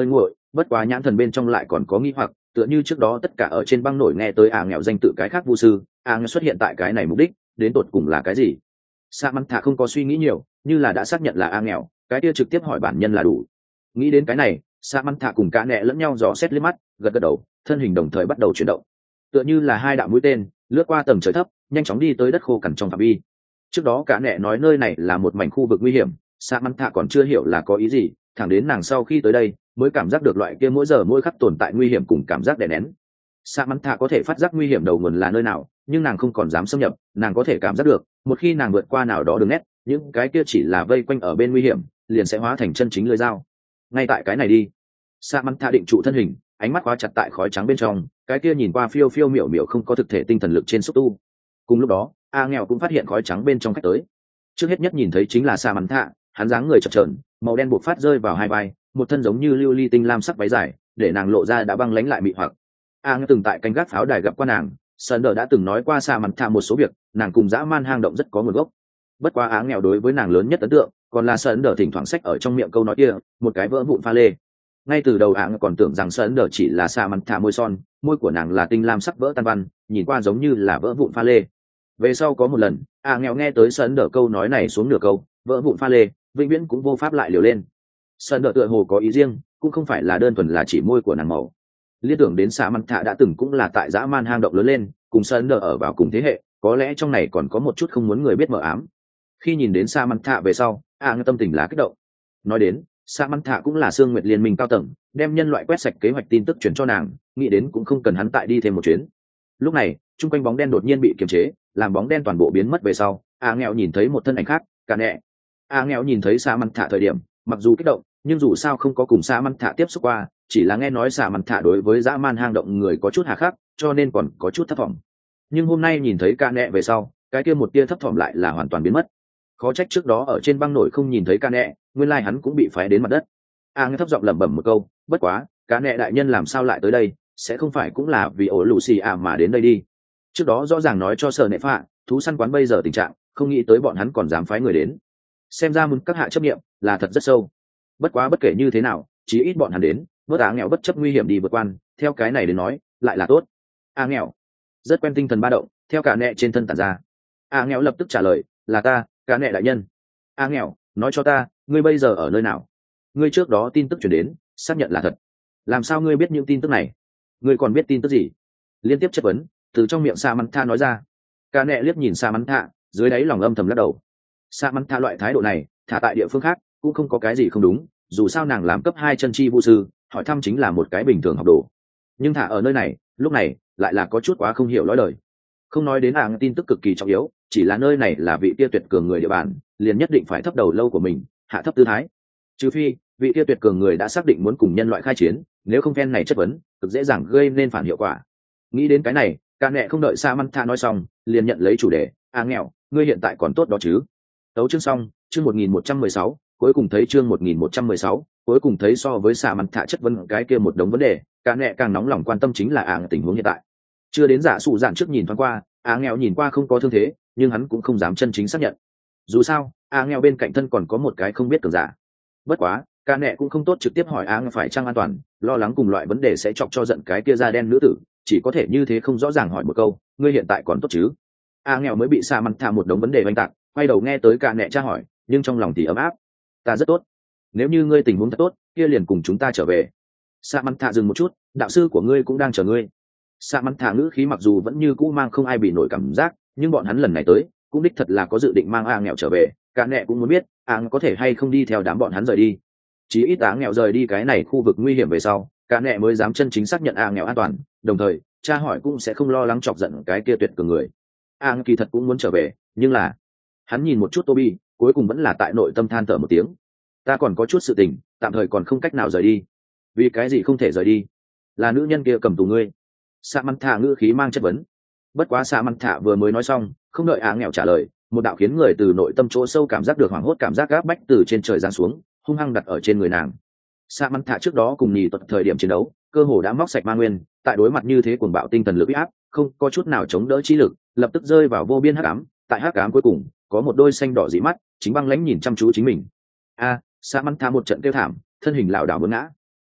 bất quá nhãn thần bên trong lại còn có nghi hoặc, tựa như trước đó tất cả ở trên băng nổi nghe tới a nghèo danh tự cái khác vu sư, a nghèo xuất hiện tại cái này mục đích đến tột cùng là cái gì. Sa mắn thạ không có suy nghĩ nhiều, như là đã xác nhận là a nghèo, cái kia trực tiếp hỏi bản nhân là đủ. Nghĩ đến cái này, Sa mắn thạ cùng cả nẹ lẫn nhau dò xét liếc mắt, gật gật đầu, thân hình đồng thời bắt đầu chuyển động, tựa như là hai đạo mũi tên lướt qua tầng trời thấp, nhanh chóng đi tới đất khô cằn trong phạm vi. Trước đó cả nẹ nói nơi này là một mảnh khu vực nguy hiểm, Sa mắn thạ còn chưa hiểu là có ý gì, thẳng đến nàng sau khi tới đây mới cảm giác được loại kia mỗi giờ mỗi khắc tồn tại nguy hiểm cùng cảm giác đè nén. Sa mắn thạ có thể phát giác nguy hiểm đầu nguồn là nơi nào, nhưng nàng không còn dám xâm nhập. Nàng có thể cảm giác được, một khi nàng vượt qua nào đó đường nét, những cái kia chỉ là vây quanh ở bên nguy hiểm liền sẽ hóa thành chân chính lưỡi dao. Ngay tại cái này đi. Sa mắn thạ định trụ thân hình, ánh mắt khóa chặt tại khói trắng bên trong, cái kia nhìn qua phiêu phiêu miểu miểu không có thực thể tinh thần lực trên xúc tu. Cùng lúc đó, a nghèo cũng phát hiện khói trắng bên trong khách tới. Trước hết nhất nhìn thấy chính là Sa mắn thạ, hắn dáng người chập chờn, màu đen buộc phát rơi vào hai vai, một thân giống như lưu ly tinh lam sắc váy dài, để nàng lộ ra đã băng lãnh lại mị hoặc. a nghèo từng tại canh gác pháo đài gặp qua nàng, Sơn Đờ đã từng nói qua Sa mắn thạ một số việc, nàng cùng dã man hang động rất có nguồn gốc. Bất quá á nghèo đối với nàng lớn nhất ấn tượng còn là Sơn Đờ thỉnh thoảng sách ở trong miệng câu nói kia, một cái vỡ vụn pha lê. Ngay từ đầu á còn tưởng rằng Sơn Đờ chỉ là Sa mắn thạ môi son, môi của nàng là tinh lam sắc vỡ tan văn, nhìn qua giống như là vỡ vụn pha lê. Về sau có một lần, á nghèo nghe tới Sơn Đờ câu nói này xuống nửa câu, vỡ vụn pha lê, vĩnh viễn cũng vô pháp lại liều lên. Sơn Đờ tựa hồ có ý riêng, cũng không phải là đơn thuần là chỉ môi của nàng màu. Liên tưởng đến Sa mắn thạ đã từng cũng là tại dã man hang động lớn lên, cùng Sơn Đờ ở vào cùng thế hệ, có lẽ trong này còn có một chút không muốn người biết mờ ám. Khi nhìn đến Sa mắn thạ về sau, a ngư tâm tình là kích động. Nói đến, Sa mắn thạ cũng là Sương Nguyệt Liên minh cao tầng, đem nhân loại quét sạch kế hoạch tin tức truyền cho nàng, nghĩ đến cũng không cần hắn tại đi thêm một chuyến. Lúc này, trung quanh bóng đen đột nhiên bị kiềm chế, làm bóng đen toàn bộ biến mất về sau, a nghèo nhìn thấy một thân ảnh khác, cả nẹ. a nghèo nhìn thấy Sa mắn thạ thời điểm, mặc dù kích động, nhưng dù sao không có cùng Sa mắn thạ tiếp xúc qua, chỉ là nghe nói Sa mắn thạ đối với dã man hang động người có chút hà khắc, cho nên còn có chút thấp thỏm. Nhưng hôm nay nhìn thấy ca nẹ về sau, cái kia một tia thấp thỏm lại là hoàn toàn biến mất. Khó trách trước đó ở trên băng nổi không nhìn thấy ca nẹ, nguyên lai hắn cũng bị phái đến mặt đất. a nghe thấp giọng lẩm bẩm một câu, bất quá ca nẹ đại nhân làm sao lại tới đây, sẽ không phải cũng là vì ổ lù xì à mà đến đây đi. Trước đó rõ ràng nói cho sở nệ phạ thú săn quán bây giờ tình trạng, không nghĩ tới bọn hắn còn dám phái người đến. Xem ra muốn các hạ chấp nghiệm là thật rất sâu. Bất quá bất kể như thế nào, chí ít bọn hắn đến vớt á nghèo bất chấp nguy hiểm đi vượt quan, theo cái này đến nói lại là tốt. a nghèo rất quen tinh thần ba động theo cả nẹ trên thân tản ra. a nghèo lập tức trả lời, là ta, cả nẹ đại nhân. a nghèo nói cho ta, ngươi bây giờ ở nơi nào? Ngươi trước đó tin tức chuyển đến, xác nhận là thật. Làm sao ngươi biết những tin tức này? Ngươi còn biết tin tức gì? Liên tiếp chất vấn từ trong miệng Sa mắn thạ nói ra. Cả nẹ liếc nhìn Sa mắn thạ, dưới đáy lòng âm thầm lắc đầu. Sa mắn thạ loại thái độ này thả tại địa phương khác cũng không có cái gì không đúng, dù sao nàng làm cấp hai chân chi vu sư, hỏi thăm chính là một cái bình thường học đồ. Nhưng thả ở nơi này lúc này lại là có chút quá không hiểu nói lời. Không nói đến ảng tin tức cực kỳ trọng yếu, chỉ là nơi này là vị tia tuyệt cường người địa bàn, liền nhất định phải thấp đầu lâu của mình, hạ thấp tư thái. Trừ phi vị tia tuyệt cường người đã xác định muốn cùng nhân loại khai chiến, nếu không phen này chất vấn cực dễ dàng gây nên phản hiệu quả. Nghĩ đến cái này, ca nẹ không đợi Sa mắn thạ nói xong liền nhận lấy chủ đề, a nghèo ngươi hiện tại còn tốt đó chứ? Tấu chương xong, chương một nghìn một trăm mười sáu, cuối cùng thấy chương một nghìn một trăm mười sáu, cuối cùng thấy so với Sa mắn thạ chất vấn cái kia một đống vấn đề, ca nẹ càng nóng lòng quan tâm chính là ảng tình huống hiện tại. Chưa đến giả sụ dạn trước nhìn thoáng qua, a nghèo nhìn qua không có thương thế, nhưng hắn cũng không dám chân chính xác nhận. Dù sao a nghèo bên cạnh thân còn có một cái không biết cường giả. Bất quá ca nẹ cũng không tốt trực tiếp hỏi a nghèo phải chăng an toàn, lo lắng cùng loại vấn đề sẽ chọc cho giận cái kia da đen nữ tử, chỉ có thể như thế không rõ ràng hỏi một câu, ngươi hiện tại còn tốt chứ? a nghèo mới bị Sa mắn thạ một đống vấn đề oanh tạc, quay đầu nghe tới ca nẹ tra hỏi, nhưng trong lòng thì ấm áp. Ta rất tốt, nếu như ngươi tình huống thật tốt kia liền cùng chúng ta trở về. Sa mắn thạ dừng một chút, đạo sư của ngươi cũng đang chờ ngươi. Sa mắn thạ ngữ khí mặc dù vẫn như cũ mang không ai bị nổi cảm giác, nhưng bọn hắn lần này tới cũng đích thật là có dự định mang a nghèo trở về. Cả nẹ cũng muốn biết a có thể hay không đi theo đám bọn hắn rời đi. Chí ít a nghèo rời đi cái này khu vực nguy hiểm về sau, cả nẹ mới dám chân chính xác nhận a nghèo an toàn, đồng thời cha hỏi cũng sẽ không lo lắng chọc giận cái kia tuyệt cường người. A kỳ thật cũng muốn trở về, nhưng là hắn nhìn một chút Toby, cuối cùng vẫn là tại nội tâm than thở một tiếng. Ta còn có chút sự tình, tạm thời còn không cách nào rời đi. Vì cái gì không thể rời đi? Là nữ nhân kia cầm tù ngươi. Sa mắn thạ ngữ khí mang chất vấn. Bất quá Sa mắn thạ vừa mới nói xong, không đợi á nghèo trả lời, một đạo khiến người từ nội tâm chỗ sâu cảm giác được hoảng hốt cảm giác gáp bách từ trên trời giáng xuống, hung hăng đặt ở trên người nàng. Sa mắn thạ trước đó cùng nhì tuật thời điểm chiến đấu, cơ hồ đã móc sạch ma nguyên, tại đối mặt như thế cuồng bạo tinh thần lực uy áp, không có chút nào chống đỡ trí lực, lập tức rơi vào vô biên hắc ám. Tại hắc ám cuối cùng, có một đôi xanh đỏ dị mắt, chính băng lãnh nhìn chăm chú chính mình. A, Sa mắn thạ một trận kêu thảm, thân hình lảo đảo muốn ngã.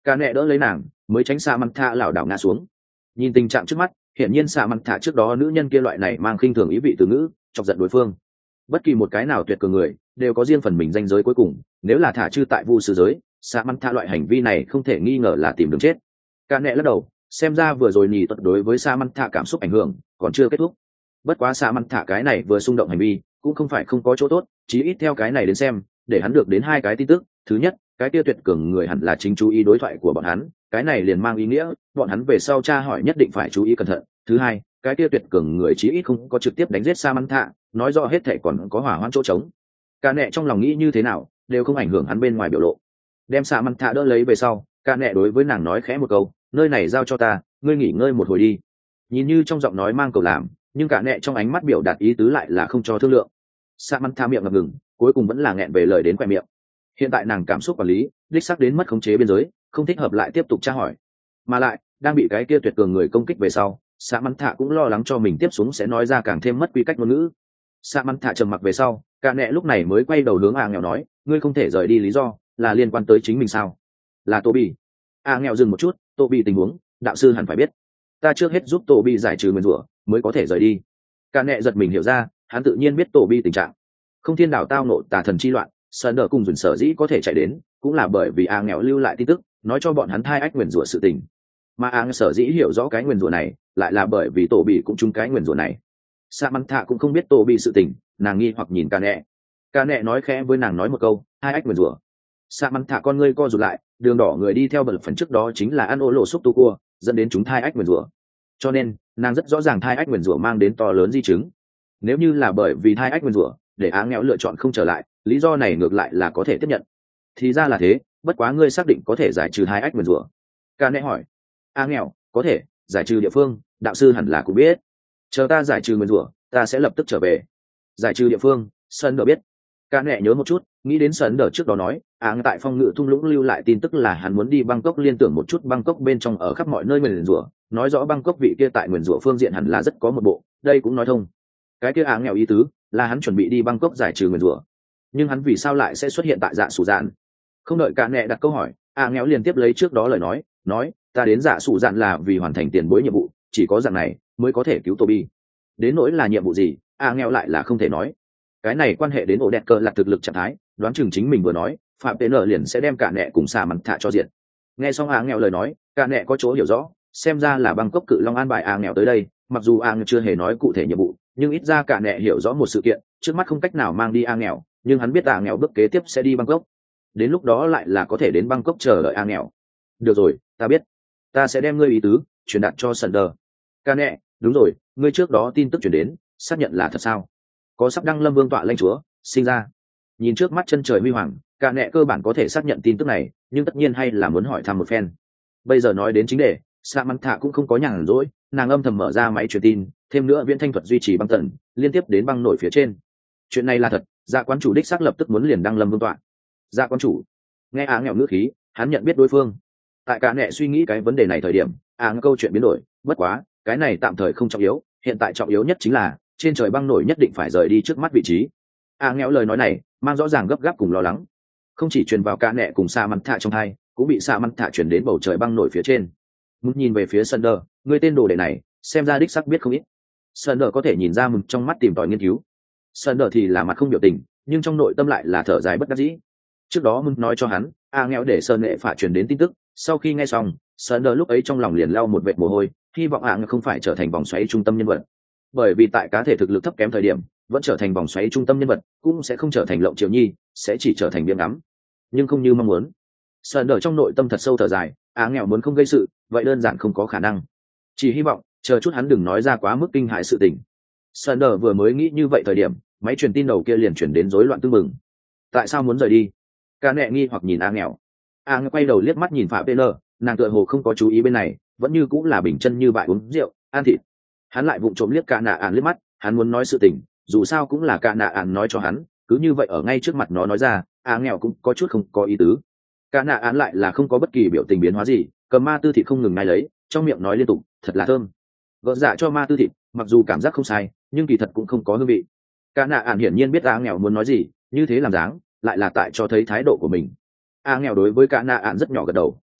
Cả nẹ đỡ lấy nàng mới tránh xa mặn thạ lảo đảo ngã xuống. Nhìn tình trạng trước mắt, hiển nhiên xa mặn thạ trước đó nữ nhân kia loại này mang khinh thường ý vị từ ngữ chọc giận đối phương. Bất kỳ một cái nào tuyệt cường người đều có riêng phần mình danh giới cuối cùng, nếu là thả chư tại vu sư giới, xa mặn thạ loại hành vi này không thể nghi ngờ là tìm đường chết. Cả nẹ lắc đầu, xem ra vừa rồi nhì tuật đối với xa mặn thạ cảm xúc ảnh hưởng còn chưa kết thúc. Bất quá xa mặn thạ cái này vừa xung động hành vi cũng không phải không có chỗ tốt, chí ít theo cái này đến xem, để hắn được đến hai cái tin tức. Thứ nhất, cái kia tuyệt cường người hẳn là chính chú ý đối thoại của bọn hắn, cái này liền mang ý nghĩa bọn hắn về sau tra hỏi nhất định phải chú ý cẩn thận. Thứ hai, cái kia tuyệt cường người chí ít không có trực tiếp đánh giết Samantha, nói rõ hết thể còn có hỏa hoãn chỗ trống. Cả nẹ trong lòng nghĩ như thế nào đều không ảnh hưởng hắn bên ngoài biểu lộ. Đem Samantha đỡ lấy về sau, cả nẹ đối với nàng nói khẽ một câu, nơi này giao cho ta, ngươi nghỉ ngơi một hồi đi. Nhìn như trong giọng nói mang cầu làm, nhưng cả nẹ trong ánh mắt biểu đạt ý tứ lại là không cho thương lượng. Samantha miệng ngập ngừng, cuối cùng vẫn là nghẹn về lời đến quẹt miệng. Hiện tại nàng cảm xúc quản lý đích xác đến mất khống chế biên giới, không thích hợp lại tiếp tục tra hỏi. Mà lại đang bị cái kia tuyệt cường người công kích về sau, Sa Mắn Thạ cũng lo lắng cho mình tiếp xuống sẽ nói ra càng thêm mất quy cách ngôn ngữ. Sa Mắn Thạ trầm mặc về sau, cả nẹ lúc này mới quay đầu hướng A nghèo nói, ngươi không thể rời đi lý do là liên quan tới chính mình sao? Là Toby. A nghèo dừng một chút, Toby tình huống đạo sư hẳn phải biết, ta trước hết giúp Toby giải trừ nguyên rủa mới có thể rời đi. Cả nẹ giật mình hiểu ra, hắn tự nhiên biết Toby tình trạng. Không thiên đảo tao nộ tà thần chi loạn, Sơn Đờ cùng dùn sở dĩ có thể chạy đến cũng là bởi vì A nghèo lưu lại tin tức nói cho bọn hắn thai ách nguyền rủa sự tình, mà A sở dĩ hiểu rõ cái nguyền rủa này lại là bởi vì tổ bị cũng trúng cái nguyền rủa này. Sa Mắn Thạ cũng không biết tổ bị sự tình, nàng nghi hoặc nhìn Ca Nẹ. Ca Nẹ nói khẽ với nàng nói một câu, hai ách nguyền rủa. Sa Mắn Thạ con ngươi co rụt lại, đường đỏ người đi theo bậc phần trước đó chính là ăn ô lộ xúc tu cua, dẫn đến chúng thai ách nguyền rủa. Cho nên nàng rất rõ ràng thai ách nguyền rủa mang đến to lớn di chứng. Nếu như là bởi vì thai ách nguyền rủa để Á nghèo lựa chọn không trở lại, lý do này ngược lại là có thể tiếp nhận. Thì ra là thế, bất quá ngươi xác định có thể giải trừ hai ách nguyền rủa? Ca Nẹ hỏi. A nghèo, có thể giải trừ địa phương, đạo sư hẳn là cũng biết. Chờ ta giải trừ nguyền rủa, ta sẽ lập tức trở về. Giải trừ địa phương, Sơn Đờ biết. Ca Nẹ nhớ một chút, nghĩ đến Sơn Đờ trước đó nói, Á tại phong ngự thung lũng lưu lại tin tức là hắn muốn đi Bangkok, liên tưởng một chút Bangkok bên trong ở khắp mọi nơi nguyền rủa, nói rõ Bangkok vị kia tại nguyền rủa phương diện hẳn là rất có một bộ, đây cũng nói thông. Cái kia Á nghèo ý tứ là hắn chuẩn bị đi Bangkok giải trừ nguyền rủa, nhưng hắn vì sao lại sẽ xuất hiện tại dạ sủ dạn? Không đợi Ca Nẹ đặt câu hỏi, A nghèo liền tiếp lấy trước đó lời nói, nói ta đến dạ sủ dạn là vì hoàn thành tiền bối nhiệm vụ, chỉ có dạng này mới có thể cứu Toby. Đến nỗi là nhiệm vụ gì, A nghèo lại là không thể nói. Cái này quan hệ đến ổ đẹp cờ là thực lực trạng thái, đoán chừng chính mình vừa nói phạm tê nợ liền sẽ đem Ca Nẹ cùng Sa Mắn Thạ cho diện. Nghe xong A nghèo lời nói, Ca Nẹ có chỗ hiểu rõ, xem ra là Bangkok cự long an bài A nghèo tới đây. Mặc dù A nghèo chưa hề nói cụ thể nhiệm vụ, nhưng ít ra Ca Nẹ hiểu rõ một sự kiện, trước mắt không cách nào mang đi A nghèo, nhưng hắn biết A nghèo bước kế tiếp sẽ đi Bangkok. Đến lúc đó lại là có thể đến Bangkok chờ đợi A nghèo. Được rồi, ta biết, ta sẽ đem ngươi ý tứ truyền đạt cho Sơn Đờ. Ca Nẹ, đúng rồi, ngươi trước đó tin tức truyền đến, xác nhận là thật sao? Có sắp đăng lâm vương tọa lãnh chúa sinh ra. Nhìn trước mắt chân trời huy hoàng, Ca Nẹ cơ bản có thể xác nhận tin tức này, nhưng tất nhiên hay là muốn hỏi thăm một phen. Bây giờ nói đến chính đề, Sa Mắn Thạ cũng không có nhàn rỗi, nàng âm thầm mở ra máy truyền tin, thêm nữa viễn thanh thuật duy trì băng tần, liên tiếp đến băng nổi phía trên. Chuyện này là thật, dạ quán chủ đích xác lập tức muốn liền đăng lâm vương tọa. Dạ quán chủ nghe Á nghèo ngữ khí, hắn nhận biết đối phương. Tại Ca Nẹ suy nghĩ cái vấn đề này thời điểm, Á câu chuyện biến đổi, bất quá cái này tạm thời không trọng yếu, hiện tại trọng yếu nhất chính là trên trời băng nổi nhất định phải rời đi trước mắt vị trí. Á nghèo lời nói này mang rõ ràng gấp gáp cùng lo lắng, không chỉ truyền vào Ca Nẹ cùng Sa Mắn Thạ trong hai, cũng bị Sa Mắn Thạ truyền đến bầu trời băng nổi phía trên. Muốn nhìn về phía Sơn Đờ, người tên đồ đệ này xem ra đích xác biết không ít. Sơn Đờ có thể nhìn ra mừng trong mắt tìm tòi nghiên cứu. Sơn Đờ thì là mặt không biểu tình, nhưng trong nội tâm lại là thở dài bất đắc dĩ. Trước đó mừng nói cho hắn, A nghèo để Sơn Nệ phả truyền đến tin tức, sau khi nghe xong, Sơn Đờ lúc ấy trong lòng liền lau một vệt mồ hôi, hy vọng A không phải trở thành vòng xoáy trung tâm nhân vật. Bởi vì tại cá thể thực lực thấp kém thời điểm, vẫn trở thành vòng xoáy trung tâm nhân vật, cũng sẽ không trở thành Lộng Triều Nhi, sẽ chỉ trở thành biếng ngắm. Nhưng không như mong muốn. Sơn Đờ trong nội tâm thật sâu thở dài, A nghèo muốn không gây sự, vậy đơn giản không có khả năng. Chỉ hy vọng chờ chút hắn đừng nói ra quá mức kinh hại sự tình. Sơn Đờ vừa mới nghĩ như vậy thời điểm, máy truyền tin đầu kia liền chuyển đến rối loạn tương mừng. Tại sao muốn rời đi? Ca Nẹ nghi hoặc nhìn A nghèo. A nghèo quay đầu liếc mắt nhìn Phạm Pê Nơ, nàng tựa hồ không có chú ý bên này, vẫn như cũng là bình chân như bại uống rượu ăn thịt. Hắn lại vụng trộm liếc Ca Nạ Ản liếc mắt, hắn muốn nói sự tình, dù sao cũng là Ca Nạ Ản nói cho hắn, cứ như vậy ở ngay trước mặt nó nói ra, A nghèo cũng có chút không có ý tứ. Ca Nạ Ản lại là không có bất kỳ biểu tình biến hóa gì, cầm ma tư thịt không ngừng ngay lấy, trong miệng nói liên tục, thật là thơm. Gỡ dạ cho ma tư thịt, mặc dù cảm giác không sai, nhưng kỳ thật cũng không có hương vị. Ca Nạ Ản hiển nhiên biết A nghèo muốn nói gì, như thế làm dáng lại là tại cho thấy thái độ của mình. A nghèo đối với Ca Nạ Ản rất nhỏ gật đầu,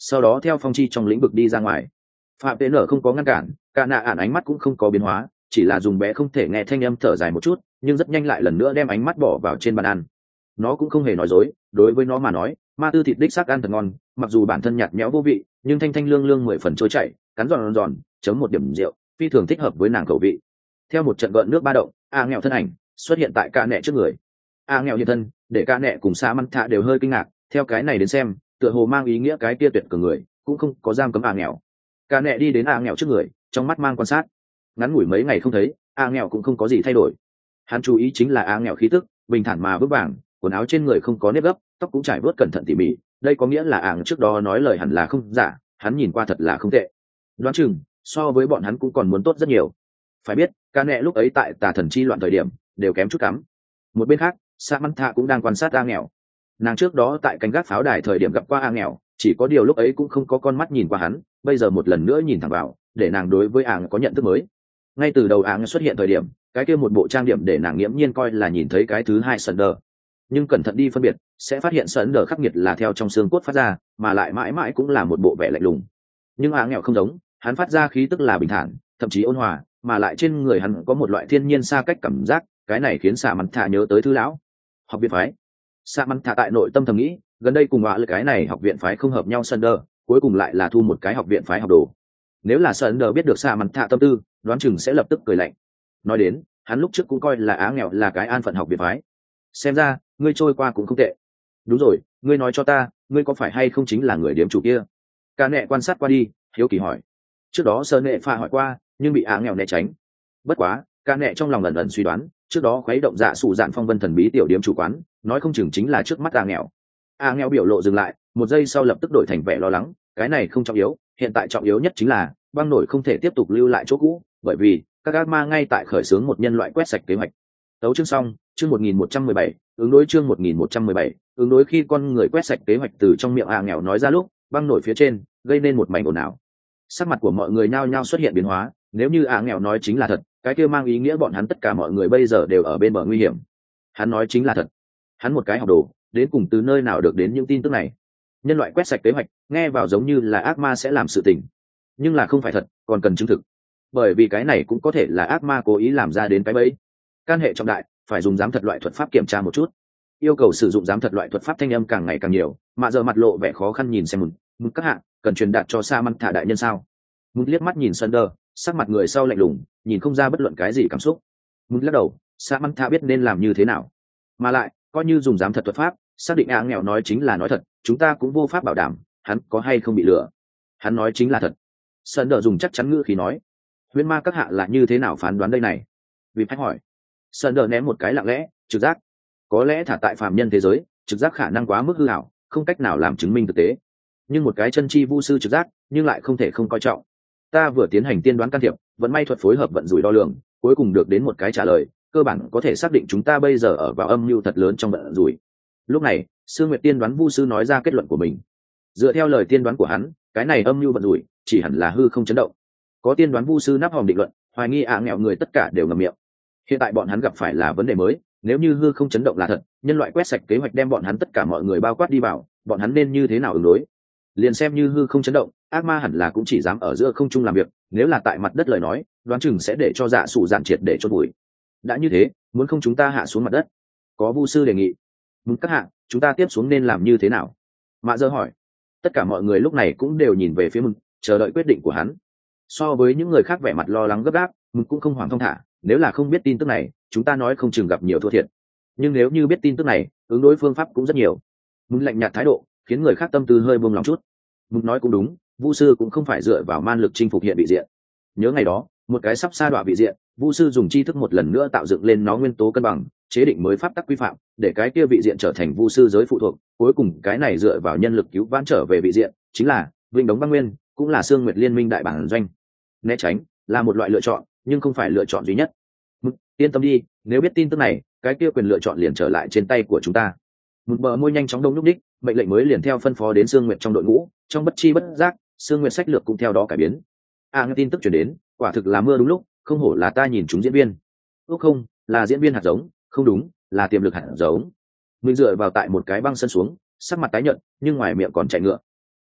sau đó theo phong chi trong lĩnh vực đi ra ngoài. Phạm Tế Nở không có ngăn cản, cả nạ ản ánh mắt cũng không có biến hóa, chỉ là dùng bé không thể nghe thanh âm thở dài một chút, nhưng rất nhanh lại lần nữa đem ánh mắt bỏ vào trên bàn ăn. Nó cũng không hề nói dối, đối với nó mà nói, ma tư thịt đích xác ăn thật ngon, mặc dù bản thân nhạt nhẽo vô vị, nhưng thanh thanh lương lương mười phần trôi chảy, cắn giòn giòn, chấm một điểm rượu, phi thường thích hợp với nàng khẩu vị. Theo một trận gợn nước ba động, a nghèo thân ảnh xuất hiện tại ca nẹ trước người. A nghèo hiện thân, để ca nẹ cùng Sa Măn Thạ đều hơi kinh ngạc, theo cái này đến xem, tựa hồ mang ý nghĩa cái kia tuyệt cường người, cũng không có giam cấm a nghèo. Ca nẹ đi đến a nghèo trước người, trong mắt mang quan sát. Ngắn ngủi mấy ngày không thấy, a nghèo cũng không có gì thay đổi. Hắn chú ý chính là a nghèo khí tức, bình thản mà vững vàng, quần áo trên người không có nếp gấp, tóc cũng trải vớt cẩn thận tỉ mỉ, đây có nghĩa là ảng trước đó nói lời hẳn là không giả, hắn nhìn qua thật là không tệ. Đoán chừng so với bọn hắn cũng còn muốn tốt rất nhiều. Phải biết ca nẹ lúc ấy tại tà thần chi loạn thời điểm đều kém chút cắm. Một bên khác, Sa Măn Thạ cũng đang quan sát a nghèo. Nàng trước đó tại canh gác pháo đài thời điểm gặp qua a nghèo, chỉ có điều lúc ấy cũng không có con mắt nhìn qua hắn, bây giờ một lần nữa nhìn thẳng vào, để nàng đối với ảng có nhận thức mới. Ngay từ đầu ảng xuất hiện thời điểm, cái kia một bộ trang điểm để nàng nghiễm nhiên coi là nhìn thấy cái thứ hai Sunder, nhưng cẩn thận đi phân biệt sẽ phát hiện Sunder khắc nghiệt là theo trong xương cốt phát ra, mà lại mãi mãi cũng là một bộ vẻ lạnh lùng. Nhưng ảng nghèo không giống, hắn phát ra khí tức là bình thản, thậm chí ôn hòa, mà lại trên người hắn có một loại thiên nhiên xa cách cảm giác, cái này khiến Sa Măn Thạ nhớ tới Thư lão học viện phái. Sa Măn Thạ tại nội tâm thầm nghĩ, gần đây cùng họa lực cái này học viện phái không hợp nhau Sunder, cuối cùng lại là thu một cái học viện phái học đồ. Nếu là Sunder biết được Sa Măn Thạ tâm tư, đoán chừng sẽ lập tức cười lạnh. Nói đến, hắn lúc trước cũng coi là á nghèo là cái an phận học viện phái. Xem ra, ngươi trôi qua cũng không tệ. Đúng rồi, ngươi nói cho ta, ngươi có phải hay không chính là người điếm chủ kia? Ca nẹ quan sát qua đi, hiếu kỳ hỏi. Trước đó Sơn Nệ pha hỏi qua, nhưng bị á nghèo né tránh. Bất quá, ca nẹ trong lòng ẩn ẩn suy đoán, trước đó khuấy động dạ sủ dạn phong vân thần bí tiểu điếm chủ quán, nói không chừng chính là trước mắt á nghèo. Á nghèo biểu lộ dừng lại, một giây sau lập tức đổi thành vẻ lo lắng, cái này không trọng yếu, hiện tại trọng yếu nhất chính là băng nổi không thể tiếp tục lưu lại chỗ cũ, bởi vì các ác ma ngay tại khởi xướng một nhân loại quét sạch kế hoạch. Tấu chương xong, chương một nghìn một trăm mười bảy, ứng đối chương một nghìn một trăm mười bảy, ứng đối khi con người quét sạch kế hoạch từ trong miệng a nghèo nói ra lúc, băng nổi phía trên gây nên một mảnh ồn ào. Sắc mặt của mọi người nhao nhao xuất hiện biến hóa, nếu như a nghèo nói chính là thật, cái kia mang ý nghĩa bọn hắn tất cả mọi người bây giờ đều ở bên bờ nguy hiểm. Hắn nói chính là thật. Hắn một cái học đồ, đến cùng từ nơi nào được đến những tin tức này? Nhân loại quét sạch kế hoạch, nghe vào giống như là ác ma sẽ làm sự tình, nhưng là không phải thật, còn cần chứng thực. Bởi vì cái này cũng có thể là ác ma cố ý làm ra đến cái bẫy. Can hệ trọng đại, phải dùng giám thật loại thuật pháp kiểm tra một chút. Yêu cầu sử dụng giám thật loại thuật pháp thanh âm càng ngày càng nhiều, mà giờ mặt lộ vẻ khó khăn nhìn xem mừng, mừng các hạng cần truyền đạt cho Sa Măn Thạ đại nhân sao? Mừng liếc mắt nhìn Sunder, sắc mặt người sau lạnh lùng, nhìn không ra bất luận cái gì cảm xúc. Mừng lắc đầu, Sa Măn Thạ biết nên làm như thế nào. Mà lại, coi như dùng giám thật thuật pháp, xác định á nghèo nói chính là nói thật, chúng ta cũng vô pháp bảo đảm hắn có hay không bị lừa. Hắn nói chính là thật. Sunder dùng chắc chắn ngữ khí nói. Huyễn ma các hạ là như thế nào phán đoán đây này? Vì khách hỏi. Sunder ném một cái lặng lẽ, trực giác. Có lẽ thả tại phàm nhân thế giới, trực giác khả năng quá mức hư ảo, không cách nào làm chứng minh thực tế. Nhưng một cái chân chi vu sư trực giác, nhưng lại không thể không coi trọng. Ta vừa tiến hành tiên đoán can thiệp, vận may thuật phối hợp vận rủi đo lường, cuối cùng được đến một cái trả lời, cơ bản có thể xác định chúng ta bây giờ ở vào âm mưu thật lớn trong vận rủi. Lúc này, Sương Nguyệt tiên đoán vu sư nói ra kết luận của mình. Dựa theo lời tiên đoán của hắn, cái này âm mưu vận rủi chỉ hẳn là hư không chấn động. Có tiên đoán vu sư nắp hòm định luận, hoài nghi ạ nghèo người tất cả đều ngậm miệng. Hiện tại bọn hắn gặp phải là vấn đề mới, nếu như hư không chấn động là thật, nhân loại quét sạch kế hoạch đem bọn hắn tất cả mọi người bao quát đi vào, bọn hắn nên như thế nào ứng đối? Liền xem như hư không chấn động, ác ma hẳn là cũng chỉ dám ở giữa không trung làm việc, nếu là tại mặt đất lời nói, đoán chừng sẽ để cho dạ sủ dạn triệt để chôn bụi. Đã như thế, muốn không chúng ta hạ xuống mặt đất? Có vu sư đề nghị. Muốn các hạ, chúng ta tiếp xuống nên làm như thế nào? Mạ Dơ hỏi. Tất cả mọi người lúc này cũng đều nhìn về phía Mừng, chờ đợi quyết định của hắn. So với những người khác vẻ mặt lo lắng gấp gáp, Mừng cũng không hoảng thông thả, nếu là không biết tin tức này, chúng ta nói không chừng gặp nhiều thua thiệt. Nhưng nếu như biết tin tức này, ứng đối phương pháp cũng rất nhiều. Mừng lạnh nhạt thái độ, khiến người khác tâm tư hơi buông lòng chút. Mừng nói cũng đúng, vu sư cũng không phải dựa vào man lực chinh phục hiện vị diện. Nhớ ngày đó, một cái sắp sa đọa vị diện, vu sư dùng tri thức một lần nữa tạo dựng lên nó nguyên tố cân bằng, chế định mới pháp tắc quy phạm, để cái kia vị diện trở thành vu sư giới phụ thuộc. Cuối cùng cái này dựa vào nhân lực cứu vãn trở về vị diện, chính là Vinh Đống Băng Nguyên, cũng là Sương Nguyệt Liên minh đại bản doanh. Né tránh là một loại lựa chọn, nhưng không phải lựa chọn duy nhất. Mực, yên tâm đi, nếu biết tin tức này, cái kia quyền lựa chọn liền trở lại trên tay của chúng ta. Một bờ môi nhanh chóng đông nhúc đích, mệnh lệnh mới liền theo phân phó đến Sương Nguyệt trong đội ngũ, trong bất chi bất giác, Sương Nguyệt sách lược cũng theo đó cải biến. À, nghe tin tức truyền đến, quả thực là mưa đúng lúc, không hổ là ta nhìn chúng diễn viên. Ước không, là diễn viên hạt giống, không đúng, là tiềm lực hạt giống. Mình dựa vào tại một cái băng sân xuống, sắc mặt tái nhợt, nhưng ngoài miệng còn chạy ngựa.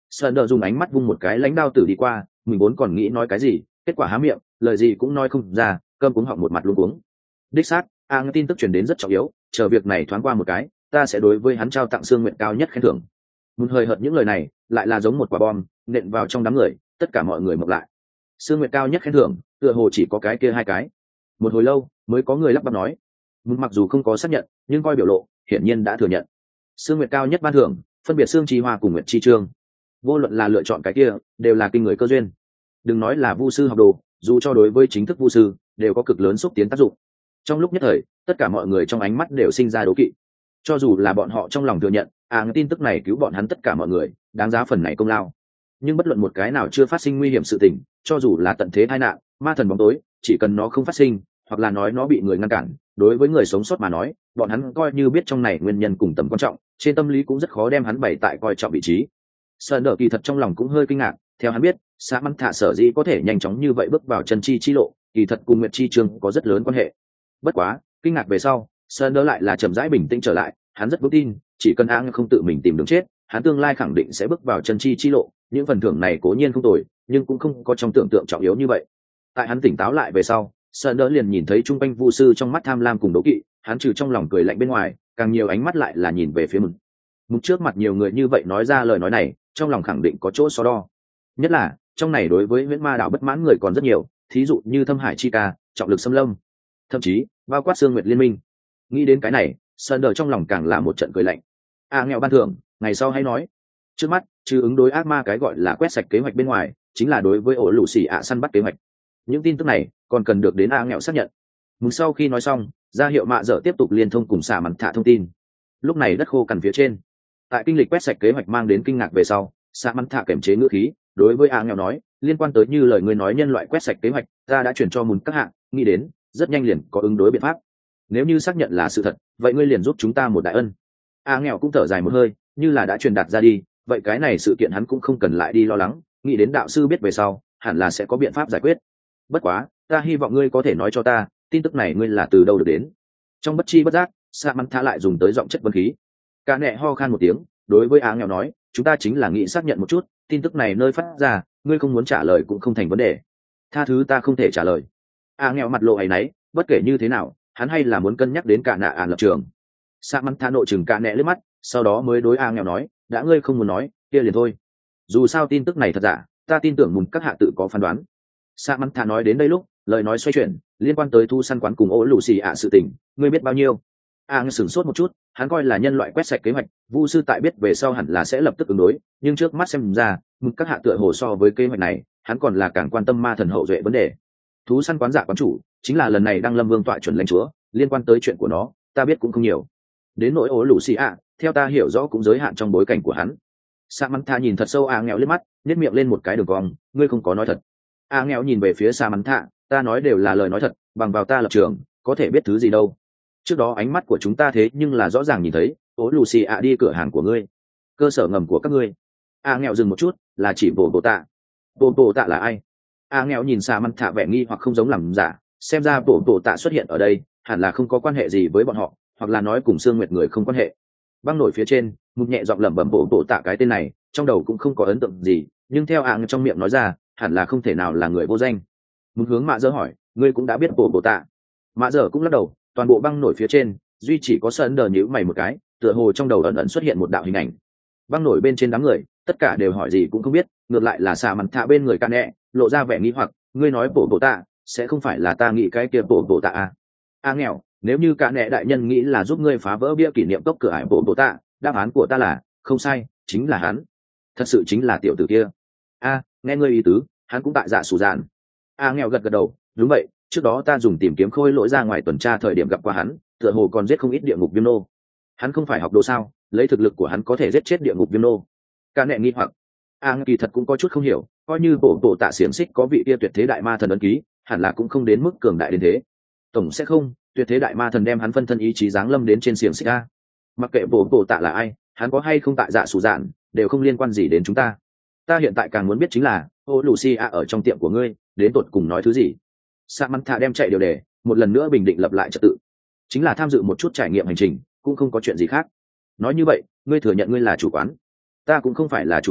Sơn đờ dùng ánh mắt vung một cái lãnh đao tử đi qua, mình vốn còn nghĩ nói cái gì, kết quả há miệng lời gì cũng nói không ra, cơm cuống họng một mặt luống cuống. Đích xác, a nghe tin tức truyền đến rất trọng yếu, chờ việc này thoáng qua một cái, ta sẽ đối với hắn trao tặng xương nguyện cao nhất khen thưởng. Muốn hơi hợt những lời này lại là giống một quả bom nện vào trong đám người, tất cả mọi người mộng lại. Xương nguyện cao nhất khen thưởng tựa hồ chỉ có cái kia hai cái. Một hồi lâu mới có người lắp bắp nói, muốn mặc dù không có xác nhận nhưng coi biểu lộ hiển nhiên đã thừa nhận. Xương nguyện cao nhất ban thưởng phân biệt xương chi hoa cùng nguyện chi trương, vô luận là lựa chọn cái kia đều là kinh người cơ duyên. Đừng nói là vu sư học đồ, dù cho đối với chính thức vu sư đều có cực lớn xúc tiến tác dụng. Trong lúc nhất thời tất cả mọi người trong ánh mắt đều sinh ra đố kỵ, cho dù là bọn họ trong lòng thừa nhận à tin tức này cứu bọn hắn tất cả mọi người, đáng giá phần này công lao, nhưng bất luận một cái nào chưa phát sinh nguy hiểm sự tình, cho dù là tận thế tai nạn, ma thần bóng tối, chỉ cần nó không phát sinh hoặc là nói nó bị người ngăn cản, đối với người sống sót mà nói, bọn hắn coi như biết trong này nguyên nhân cùng tầm quan trọng, trên tâm lý cũng rất khó đem hắn bày tại coi trọng vị trí. Sơn đỡ kỳ thật trong lòng cũng hơi kinh ngạc, theo hắn biết xã mắn thạ sở dĩ có thể nhanh chóng như vậy bước vào chân chi chi lộ, kỳ thật cùng nguyệt chi trường có rất lớn quan hệ. Bất quá kinh ngạc về sau, Sơn đỡ lại là chậm rãi bình tĩnh trở lại, hắn rất vững tin chỉ cần a không tự mình tìm đường chết, hắn tương lai khẳng định sẽ bước vào chân chi chi lộ. Những phần thưởng này cố nhiên không tồi, nhưng cũng không có trong tưởng tượng trọng yếu như vậy. Tại hắn tỉnh táo lại về sau, Sơn đỡ liền nhìn thấy trung quanh vu sư trong mắt tham lam cùng đố kỵ, hắn trừ trong lòng cười lạnh bên ngoài, càng nhiều ánh mắt lại là nhìn về phía mình. Mục trước mặt nhiều người như vậy nói ra lời nói này, trong lòng khẳng định có chỗ so đo. Nhất là trong này đối với Huyễn Ma đạo bất mãn người còn rất nhiều, thí dụ như Thâm Hải Chi Ca, Trọng Lực Xâm Lâm, thậm chí bao quát Sương Nguyệt Liên Minh. Nghĩ đến cái này, Sơn đỡ trong lòng càng là một trận cười lạnh. À nghèo ban thưởng, ngày sau hãy nói. Trước mắt, trừ ứng đối ác ma cái gọi là quét sạch kế hoạch bên ngoài, chính là đối với ổ lũ xỉ ạ săn bắt kế hoạch. Những tin tức này còn cần được đến a nghèo xác nhận. Mừng sau khi nói xong, ra hiệu mạ dở tiếp tục liên thông cùng xả mặn thả thông tin. Lúc này đất khô cằn phía trên, tại kinh lịch quét sạch kế hoạch mang đến kinh ngạc về sau, xả mặn thả kiềm chế ngữ khí đối với a nghèo nói, liên quan tới như lời người nói nhân loại quét sạch kế hoạch, ta đã chuyển cho mùn các hạng, nghĩ đến rất nhanh liền có ứng đối biện pháp. Nếu như xác nhận là sự thật, vậy ngươi liền giúp chúng ta một đại ân. A nghèo cũng thở dài một hơi, như là đã truyền đạt ra đi, vậy cái này sự kiện hắn cũng không cần lại đi lo lắng, nghĩ đến đạo sư biết về sau hẳn là sẽ có biện pháp giải quyết. Bất quá ta hy vọng ngươi có thể nói cho ta, tin tức này ngươi là từ đâu được đến. Trong bất chi bất giác, sa mắn tha lại dùng tới giọng chất vấn khí. Cả nẹ ho khan một tiếng, đối với á nghèo nói, chúng ta chính là nghĩ xác nhận một chút tin tức này nơi phát ra, ngươi không muốn trả lời cũng không thành vấn đề. Tha thứ ta không thể trả lời. Á nghèo mặt lộ áy náy, bất kể như thế nào hắn hay là muốn cân nhắc đến cả nạ ản lập trường. Sa mắn tha nội chừng cả nẹ lướt mắt, sau đó mới đối á nghèo nói, đã ngươi không muốn nói kia liền thôi, dù sao tin tức này thật giả, ta tin tưởng mùn các hạ tự có phán đoán. Sa mắn thà nói đến đây lúc lời nói xoay chuyển, liên quan tới thu săn quán cùng ố lù xì ạ sự tình, ngươi biết bao nhiêu? A ngư sửng sốt một chút, hắn coi là nhân loại quét sạch kế hoạch, vu sư tại biết về sau hẳn là sẽ lập tức ứng đối, nhưng trước mắt xem ra mùn các hạ tựa hồ so với kế hoạch này hắn còn là càng quan tâm ma thần hậu duệ vấn đề. Thú săn quán giả quán chủ chính là lần này đang lâm vương tọa chuẩn lãnh chúa, liên quan tới chuyện của nó ta biết cũng không nhiều. Đến nỗi ố lù xì ạ, theo ta hiểu rõ cũng giới hạn trong bối cảnh của hắn. Sa mắn thà nhìn thật sâu a nghèo lên mắt, nhếch miệng lên một cái đường cong, ngươi không có nói thật. A nghèo nhìn về phía Sa mắn thà, ta nói đều là lời nói thật, bằng vào ta lập trường có thể biết thứ gì đâu. Trước đó ánh mắt của chúng ta thế nhưng là rõ ràng nhìn thấy ố lù xì ạ đi cửa hàng của ngươi, cơ sở ngầm của các ngươi. A nghèo dừng một chút, là chỉ bồ bồ tạ. Bồ bồ tạ là ai? A nghèo nhìn Sa mắn thà vẻ nghi hoặc không giống làm giả, xem ra bồ bồ tạ xuất hiện ở đây hẳn là không có quan hệ gì với bọn họ, hoặc là nói cùng Sương Nguyệt người không quan hệ. Băng nổi phía trên một nhẹ giọng lẩm bẩm bổ bổ tạ cái tên này, trong đầu cũng không có ấn tượng gì, nhưng theo ạng trong miệng nói ra hẳn là không thể nào là người vô danh. Muốn hướng mạ dơ hỏi, ngươi cũng đã biết bổ bổ tạ? Mạ dơ cũng lắc đầu, toàn bộ băng nổi phía trên duy chỉ có sơn đờ nhíu mày một cái, tựa hồ trong đầu ẩn ẩn xuất hiện một đạo hình ảnh. Băng nổi bên trên đám người tất cả đều hỏi gì cũng không biết, ngược lại là xà mặt thạ bên người ca nẹ lộ ra vẻ nghi hoặc, ngươi nói bổ bổ tạ sẽ không phải là ta nghĩ cái kia bổ bổ tạ à? A nghèo, nếu như cả nẹ đại nhân nghĩ là giúp ngươi phá vỡ bia kỷ niệm cốc cửa ải bộ bộ tạ, đáp án của ta là không sai, chính là hắn, thật sự chính là tiểu tử kia. A, nghe ngươi ý tứ, hắn cũng tại dạ sủ dạn. A nghèo gật gật đầu, đúng vậy, trước đó ta dùng tìm kiếm khôi lỗi ra ngoài tuần tra thời điểm gặp qua hắn, tựa hồ còn giết không ít địa ngục viêm nô. Hắn không phải học đồ sao, lấy thực lực của hắn có thể giết chết địa ngục viêm nô. Cả nẹ nghi hoặc, A kỳ thật cũng có chút không hiểu, coi như bộ bộ tạ xiềng xích có vị kia tuyệt thế đại ma thần ấn ký, hẳn là cũng không đến mức cường đại đến thế. Tổng sẽ không tuyệt thế đại ma thần đem hắn phân thân ý chí giáng lâm đến trên xiềng xích a. Mặc kệ bộ bộ tạ là ai, hắn có hay không tại dạ sủ dạn đều không liên quan gì đến chúng ta. Ta hiện tại càng muốn biết chính là ô lucia ở trong tiệm của ngươi đến tột cùng nói thứ gì. Samantha đem chạy điều đề một lần nữa bình định lập lại trật tự, chính là tham dự một chút trải nghiệm hành trình, cũng không có chuyện gì khác. Nói như vậy ngươi thừa nhận ngươi là chủ quán? Ta cũng không phải là chủ quán,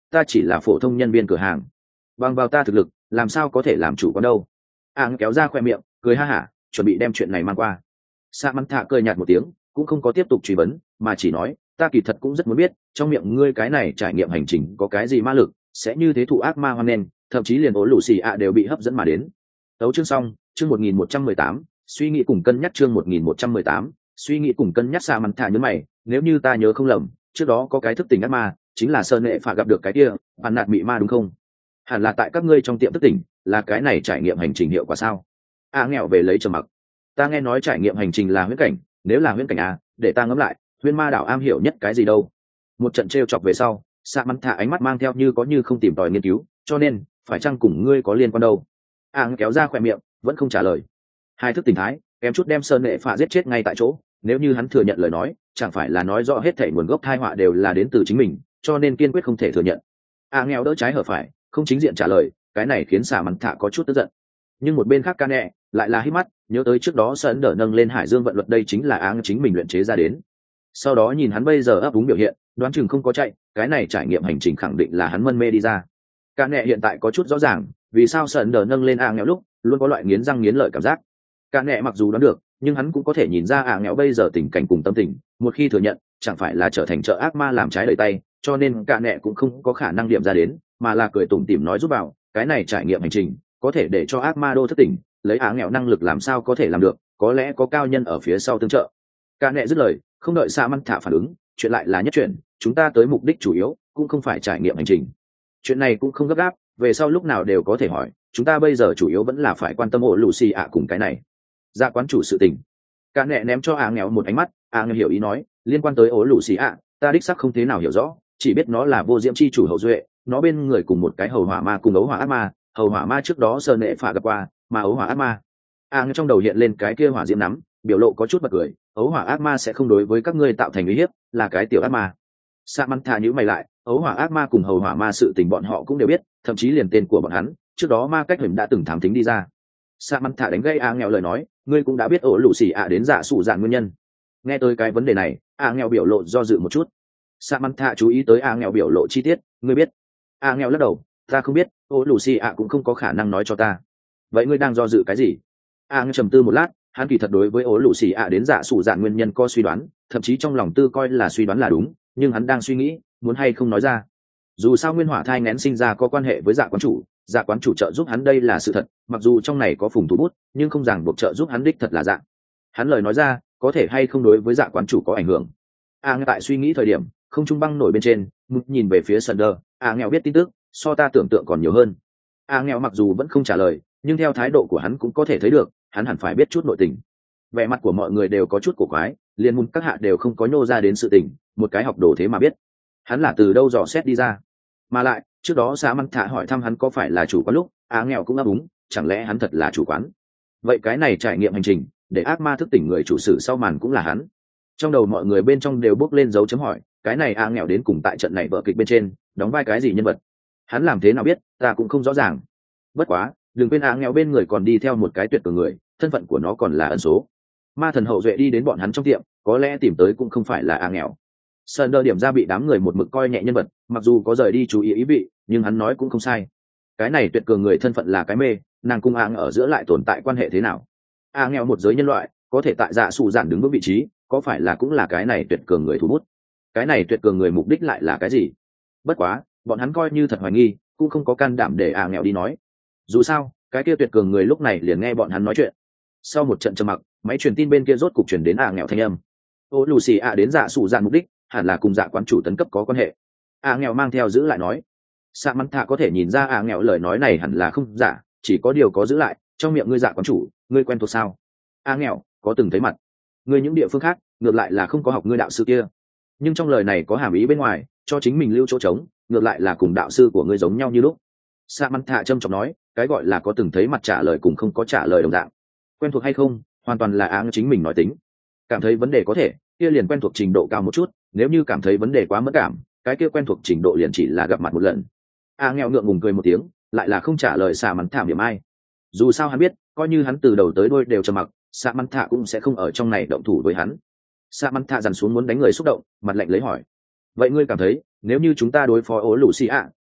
ta chỉ là phổ thông nhân viên cửa hàng, bằng vào ta thực lực làm sao có thể làm chủ quán đâu. Áng kéo ra khoe miệng cười ha hả, chuẩn bị đem chuyện này mang qua. Sa mắn thạ cười nhạt một tiếng, cũng không có tiếp tục truy vấn, mà chỉ nói, ta kỳ thật cũng rất muốn biết trong miệng ngươi cái này trải nghiệm hành trình có cái gì ma lực sẽ như thế thụ ác ma hoan nghênh, thậm chí liền ố lù xì ạ đều bị hấp dẫn mà đến. Tấu chương xong, chương một nghìn một trăm mười tám, suy nghĩ cùng cân nhắc chương một nghìn một trăm mười tám, suy nghĩ cùng cân nhắc. Sa mắn thạ nhớ mày, nếu như ta nhớ không lầm, trước đó có cái thức tỉnh ác ma, chính là Sơn Nệ Phạ gặp được cái kia bạn nạt mị ma đúng không? Hẳn là tại các ngươi trong tiệm thức tỉnh, là cái này trải nghiệm hành trình hiệu quả sao? A nghèo về lấy trầm mặc. Ta nghe nói trải nghiệm hành trình là huyễn cảnh, nếu là huyễn cảnh à, để ta ngẫm lại, huyễn ma đảo am hiểu nhất cái gì đâu? Một trận trêu chọc về sau, Sa mắn thạ ánh mắt mang theo như có như không tìm tòi nghiên cứu, cho nên phải chăng cùng ngươi có liên quan đâu? A kéo ra khỏe miệng, vẫn không trả lời. Hai thức tình thái, kém chút đem Sơn Nệ Phạ giết chết ngay tại chỗ. Nếu như hắn thừa nhận lời nói, chẳng phải là nói rõ hết thảy nguồn gốc tai họa đều là đến từ chính mình, cho nên kiên quyết không thể thừa nhận. A nghèo đỡ trái hở phải, không chính diện trả lời, cái này khiến Sa mắn thạ có chút tức giận. Nhưng một bên khác Ca Nẹ lại là hít mắt, nhớ tới trước đó Sơn Đỡ nâng lên Hải Dương vận luật, đây chính là áng chính mình luyện chế ra đến. Sau đó nhìn hắn bây giờ ấp úng biểu hiện, đoán chừng không có chạy, cái này trải nghiệm hành trình khẳng định là hắn mân mê đi ra. Ca Nẹ hiện tại có chút rõ ràng, vì sao Sơn Đỡ nâng lên A nghèo lúc luôn có loại nghiến răng nghiến lợi cảm giác. Ca Nẹ mặc dù đoán được, nhưng hắn cũng có thể nhìn ra A nghèo bây giờ tình cảnh cùng tâm tình, một khi thừa nhận, chẳng phải là trở thành trợ ác ma làm trái lời tay, cho nên Ca Nẹ cũng không có khả năng điểm ra đến, mà là cười tủm tỉm nói giúp vào, cái này trải nghiệm hành trình có thể để cho ác ma đô thức tỉnh, lấy á nghèo năng lực làm sao có thể làm được, có lẽ có cao nhân ở phía sau tương trợ. Ca Nẹ dứt lời, không đợi Sa mắn thạ phản ứng, chuyện lại là nhất chuyện, chúng ta tới mục đích chủ yếu cũng không phải trải nghiệm hành trình, chuyện này cũng không gấp gáp, về sau lúc nào đều có thể hỏi, chúng ta bây giờ chủ yếu vẫn là phải quan tâm ổ lù xì ạ cùng cái này dạ quán chủ sự tình. Ca Nẹ ném cho á nghèo một ánh mắt, á nghèo hiểu ý nói, liên quan tới ổ lù xì ạ, ta đích xác không thế nào hiểu rõ, chỉ biết nó là vô diễm chi chủ hậu duệ, nó bên người cùng một cái hầu hỏa ma cùng ấu hỏa ác ma, hầu hỏa ma trước đó Sơn Nệ Phạ gặp qua, mà ấu hỏa ác ma a à, trong đầu hiện lên cái kia hỏa diễm nắm, biểu lộ có chút bật cười, ấu hỏa ác ma sẽ không đối với các ngươi tạo thành uy hiếp, là cái tiểu ác ma. Sa mắn thạ nhíu mày lại, ấu hỏa ác ma cùng hầu hỏa ma sự tình bọn họ cũng đều biết, thậm chí liền tên của bọn hắn trước đó ma cách hình đã từng thám tính đi ra. Sa mắn thạ đánh gây a nghèo lời nói, ngươi cũng đã biết ổ lũ xì ạ đến dạ sụ dạn nguyên nhân. Nghe tới cái vấn đề này, a nghèo biểu lộ do dự một chút. Sa mắn thạ chú ý tới a nghèo biểu lộ chi tiết, ngươi biết? A nghèo lắc đầu, ta không biết, ổ lũ xì ạ cũng không có khả năng nói cho ta. Vậy ngươi đang do dự cái gì? A ngư trầm tư một lát, hắn kỳ thật đối với ố lũ xì ạ đến dạ sụ dạn nguyên nhân có suy đoán, thậm chí trong lòng tư coi là suy đoán là đúng, nhưng hắn đang suy nghĩ muốn hay không nói ra. Dù sao nguyên hỏa thai nén sinh ra có quan hệ với dạ quán chủ, dạ quán chủ trợ giúp hắn đây là sự thật, mặc dù trong này có phùng thủ bút, nhưng không ràng buộc trợ giúp hắn đích thật là dạ. Hắn lời nói ra có thể hay không đối với dạ quán chủ có ảnh hưởng. A ngư tại suy nghĩ thời điểm, không trung băng nổi bên trên, mục nhìn về phía Sunder. A nghèo biết tin tức so ta tưởng tượng còn nhiều hơn. A nghèo mặc dù vẫn không trả lời, nhưng theo thái độ của hắn cũng có thể thấy được hắn hẳn phải biết chút nội tình. Vẻ mặt của mọi người đều có chút cổ quái, liền môn các hạ đều không có nhô ra đến sự tình, một cái học đồ thế mà biết hắn là từ đâu dò xét đi ra. Mà lại trước đó Sa mắn thạ hỏi thăm hắn có phải là chủ quán lúc, Á nghèo cũng ấp úng, chẳng lẽ hắn thật là chủ quán? Vậy cái này trải nghiệm hành trình để ác ma thức tỉnh người chủ sử sau màn cũng là hắn. Trong đầu mọi người bên trong đều bước lên dấu chấm hỏi, cái này Á nghèo đến cùng tại trận này vở kịch bên trên đóng vai cái gì nhân vật? Hắn làm thế nào biết, ta cũng không rõ ràng. Bất quá đừng quên Á nghèo bên người còn đi theo một cái tuyệt cường người, thân phận của nó còn là ẩn số. Ma thần hậu duệ đi đến bọn hắn trong tiệm, có lẽ tìm tới cũng không phải là Á nghèo. Sơn đơ điểm ra bị đám người một mực coi nhẹ nhân vật, mặc dù có rời đi chú ý ý vị, nhưng hắn nói cũng không sai. Cái này tuyệt cường người thân phận là cái mê, nàng cung Á ở giữa lại tồn tại quan hệ thế nào? Á nghèo một giới nhân loại, có thể tại dạ sụ giản đứng vững vị trí, có phải là cũng là cái này tuyệt cường người thủ bút? Cái này tuyệt cường người mục đích lại là cái gì? Bất quá bọn hắn coi như thật hoài nghi, cũng không có can đảm để Á nghèo đi nói. Dù sao cái kia tuyệt cường người lúc này liền nghe bọn hắn nói chuyện. Sau một trận trầm mặc, máy truyền tin bên kia rốt cục truyền đến Á nghèo thanh âm. Ô Lucy ạ đến dạ sụ giản mục đích hẳn là cùng dạ quán chủ tấn cấp có quan hệ. Á nghèo mang theo giữ lại nói. Sa mắn thạ có thể nhìn ra Á nghèo lời nói này hẳn là không giả, chỉ có điều có giữ lại, trong miệng ngươi dạ quán chủ, ngươi quen thuộc sao? Á nghèo có từng thấy mặt. Ngươi những địa phương khác ngược lại là không có học ngươi đạo sư kia, nhưng trong lời này có hàm ý bên ngoài, cho chính mình lưu chỗ trống, ngược lại là cùng đạo sư của ngươi giống nhau như lúc. Sa mắn thạ trâm trọng nói, cái gọi là có từng thấy mặt trả lời cùng không có trả lời đồng dạng. Quen thuộc hay không hoàn toàn là Á chính mình nói tính. Cảm thấy vấn đề có thể, kia liền quen thuộc trình độ cao một chút, nếu như cảm thấy vấn đề quá mất cảm, cái kia quen thuộc trình độ liền chỉ là gặp mặt một lần. Á nghèo ngượng ngùng cười một tiếng, lại là không trả lời Sa mắn thạ điểm ai. Dù sao hắn biết, coi như hắn từ đầu tới đuôi đều trầm mặc, Sa mắn thạ cũng sẽ không ở trong này động thủ với hắn. Sa mắn thạ dằn xuống muốn đánh người xúc động, mặt lạnh lấy hỏi, vậy ngươi cảm thấy nếu như chúng ta đối phó ố lù xì ạ,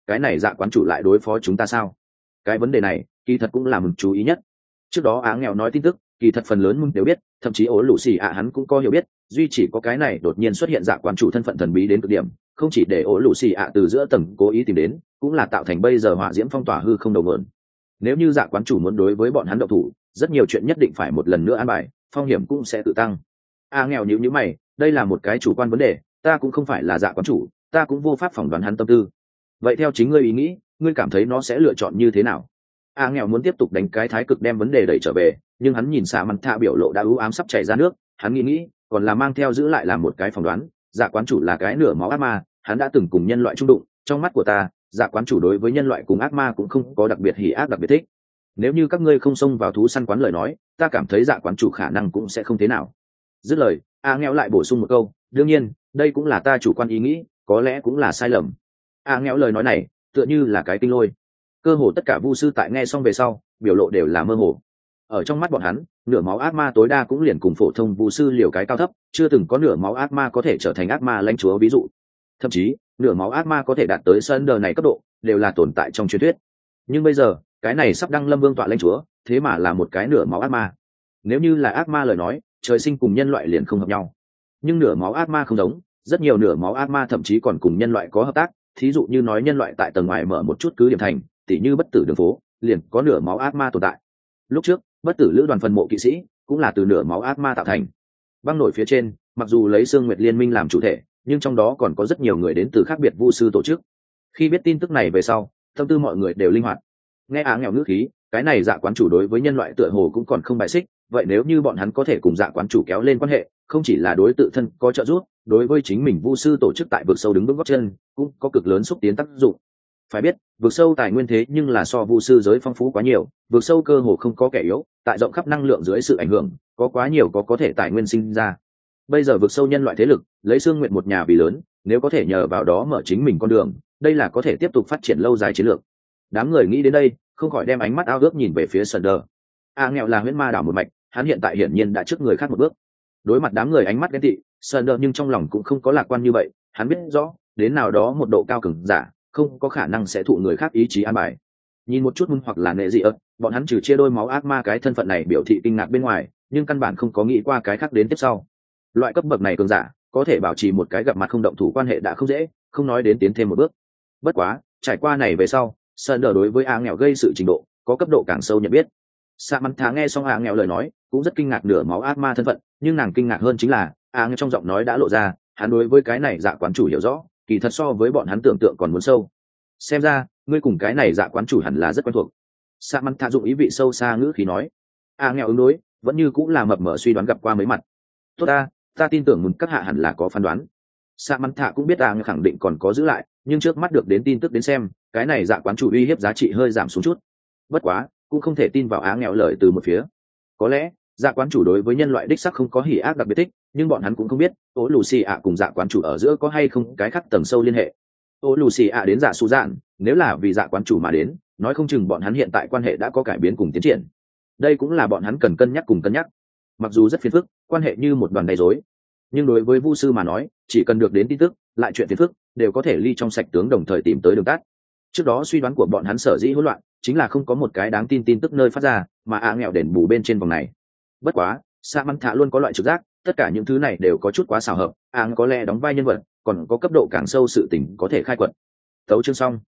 cái này dạ quán chủ lại đối phó chúng ta sao? Cái vấn đề này kỳ thật cũng là mừng chú ý nhất. Trước đó Á Nghèo nói tin tức kỳ thật phần lớn mừng đều biết, thậm chí ố lũ xì ạ hắn cũng có hiểu biết, duy chỉ có cái này đột nhiên xuất hiện dạ quán chủ thân phận thần bí đến cực điểm, không chỉ để ố lũ xì ạ từ giữa tầng cố ý tìm đến, cũng là tạo thành bây giờ hỏa diễm phong tỏa hư không đầu mượn. Nếu như dạ quán chủ muốn đối với bọn hắn động thủ, rất nhiều chuyện nhất định phải một lần nữa an bài, phong hiểm cũng sẽ tự tăng. Á Nghèo nhíu nhíu mày, đây là một cái chủ quan vấn đề, ta cũng không phải là dạ quán chủ, ta cũng vô pháp phỏng đoán hắn tâm tư. Vậy theo chính ngươi ý nghĩ, ngươi cảm thấy nó sẽ lựa chọn như thế nào? A Nghèo muốn tiếp tục đánh cái thái cực đem vấn đề đẩy trở về, nhưng hắn nhìn xạ mặn thạ biểu lộ đã ưu ám sắp chảy ra nước, hắn nghĩ nghĩ còn là mang theo giữ lại làm một cái phỏng đoán. Dạ quán chủ là cái nửa máu ác ma, hắn đã từng cùng nhân loại chung đụng, trong mắt của ta dạ quán chủ đối với nhân loại cùng ác ma cũng không có đặc biệt hỉ ác đặc biệt thích. Nếu như các ngươi không xông vào thú săn quán lời nói, ta cảm thấy dạ quán chủ khả năng cũng sẽ không thế nào. Dứt lời, A Nghèo lại bổ sung một câu, đương nhiên đây cũng là ta chủ quan ý nghĩ, có lẽ cũng là sai lầm. A Nghèo lời nói này tựa như là cái kinh lôi, cơ hồ tất cả vu sư tại nghe xong về sau biểu lộ đều là mơ hồ. Ở trong mắt bọn hắn, nửa máu ác ma tối đa cũng liền cùng phổ thông vu sư liều cái cao thấp, chưa từng có nửa máu ác ma có thể trở thành ác ma lãnh chúa ví dụ. Thậm chí nửa máu ác ma có thể đạt tới sân đờ này cấp độ đều là tồn tại trong truyền thuyết. Nhưng bây giờ cái này sắp đăng lâm vương tọa lãnh chúa thế mà là một cái nửa máu ác ma. Nếu như là ác ma lời nói, trời sinh cùng nhân loại liền không hợp nhau, nhưng nửa máu ác ma không giống, rất nhiều nửa máu ác ma thậm chí còn cùng nhân loại có hợp tác. Thí dụ như nói nhân loại tại tầng ngoài mở một chút cứ điểm thành, tỉ như bất tử đường phố, liền có nửa máu ác ma tồn tại. Lúc trước bất tử lữ đoàn phần mộ kỵ sĩ cũng là từ nửa máu ác ma tạo thành. Băng nổi phía trên mặc dù lấy Sương Nguyệt Liên minh làm chủ thể, nhưng trong đó còn có rất nhiều người đến từ khác biệt vu sư tổ chức. Khi biết tin tức này về sau, tâm tư mọi người đều linh hoạt. Nghe Á Nghèo ngữ khí, cái này dạ quán chủ đối với nhân loại tựa hồ cũng còn không bài xích, vậy nếu như bọn hắn có thể cùng dạ quán chủ kéo lên quan hệ, không chỉ là đối tự thân có trợ giúp, đối với chính mình vu sư tổ chức tại vực sâu đứng bước gót chân cũng có cực lớn xúc tiến tác dụng. Phải biết vực sâu tài nguyên thế nhưng là so vu sư giới phong phú quá nhiều, vực sâu cơ hồ không có kẻ yếu, tại rộng khắp năng lượng dưới sự ảnh hưởng có quá nhiều có có thể tài nguyên sinh ra. Bây giờ vực sâu nhân loại thế lực lấy Sương Nguyệt một nhà vì lớn, nếu có thể nhờ vào đó mở chính mình con đường, đây là có thể tiếp tục phát triển lâu dài chiến lược. Đám người nghĩ đến đây không khỏi đem ánh mắt ao ước nhìn về phía Sunder. A Nghèo là huyễn ma đảo một mạch, hắn hiện tại hiển nhiên đã trước người khác một bước. Đối mặt đám người ánh mắt ghen tị, Sunder nhưng trong lòng cũng không có lạc quan như vậy, hắn biết rõ đến nào đó một độ cao cường giả không có khả năng sẽ thụ người khác ý chí an bài. Nhìn một chút Mun hoặc là Nệ Dị ớt, bọn hắn trừ chia đôi máu ác ma cái thân phận này biểu thị kinh ngạc bên ngoài, nhưng căn bản không có nghĩ qua cái khác đến tiếp sau. Loại cấp bậc này cường giả có thể bảo trì một cái gặp mặt không động thủ quan hệ đã không dễ, không nói đến tiến thêm một bước. Bất quá trải qua này về sau, Sunder đối với A Nghèo gây sự trình độ có cấp độ càng sâu nhận biết. Samantha nghe xong A Nghèo lời nói cũng rất kinh ngạc nửa máu ác ma thân phận, nhưng nàng kinh ngạc hơn chính là A Nghèo trong giọng nói đã lộ ra hắn đối với cái này dạ quán chủ hiểu rõ, kỳ thật so với bọn hắn tưởng tượng còn muốn sâu. Xem ra ngươi cùng cái này dạ quán chủ hẳn là rất quen thuộc. Samantha dụng ý vị sâu xa ngữ khí nói. A Nghèo ứng đối vẫn như cũng là mập mờ suy đoán gặp qua mấy mặt. Tốt ta, ta tin tưởng muốn các hạ hẳn là có phán đoán. Samantha cũng biết A Nghèo khẳng định còn có giữ lại, nhưng trước mắt được đến tin tức đến xem, cái này dạ quán chủ uy hiếp giá trị hơi giảm xuống chút. Bất quá cũng không thể tin vào Á Nghèo lời từ một phía. Có lẽ dạ quán chủ đối với nhân loại đích sắc không có hỉ ác đặc biệt thích, nhưng bọn hắn cũng không biết ô lù xì ạ cùng dạ quán chủ ở giữa có hay không cái khác tầng sâu liên hệ. Ô lù xì ạ đến dạ su dạn, nếu là vì dạ quán chủ mà đến, nói không chừng bọn hắn hiện tại quan hệ đã có cải biến cùng tiến triển. Đây cũng là bọn hắn cần cân nhắc cùng cân nhắc. Mặc dù rất phiền phức, quan hệ như một đoàn đầy rối, nhưng đối với vu sư mà nói, chỉ cần được đến tin tức, lại chuyện phiền phức đều có thể ly trong sạch tướng đồng thời tìm tới đường tắt. Trước đó suy đoán của bọn hắn sở dĩ hỗn loạn, chính là không có một cái đáng tin tin tức nơi phát ra, mà A Nghèo đền bù bên trên vòng này. Bất quá Samantha luôn có loại trực giác, tất cả những thứ này đều có chút quá xảo hợp, A Nghèo có lẽ đóng vai nhân vật, còn có cấp độ càng sâu sự tình có thể khai quật. Tấu chương xong.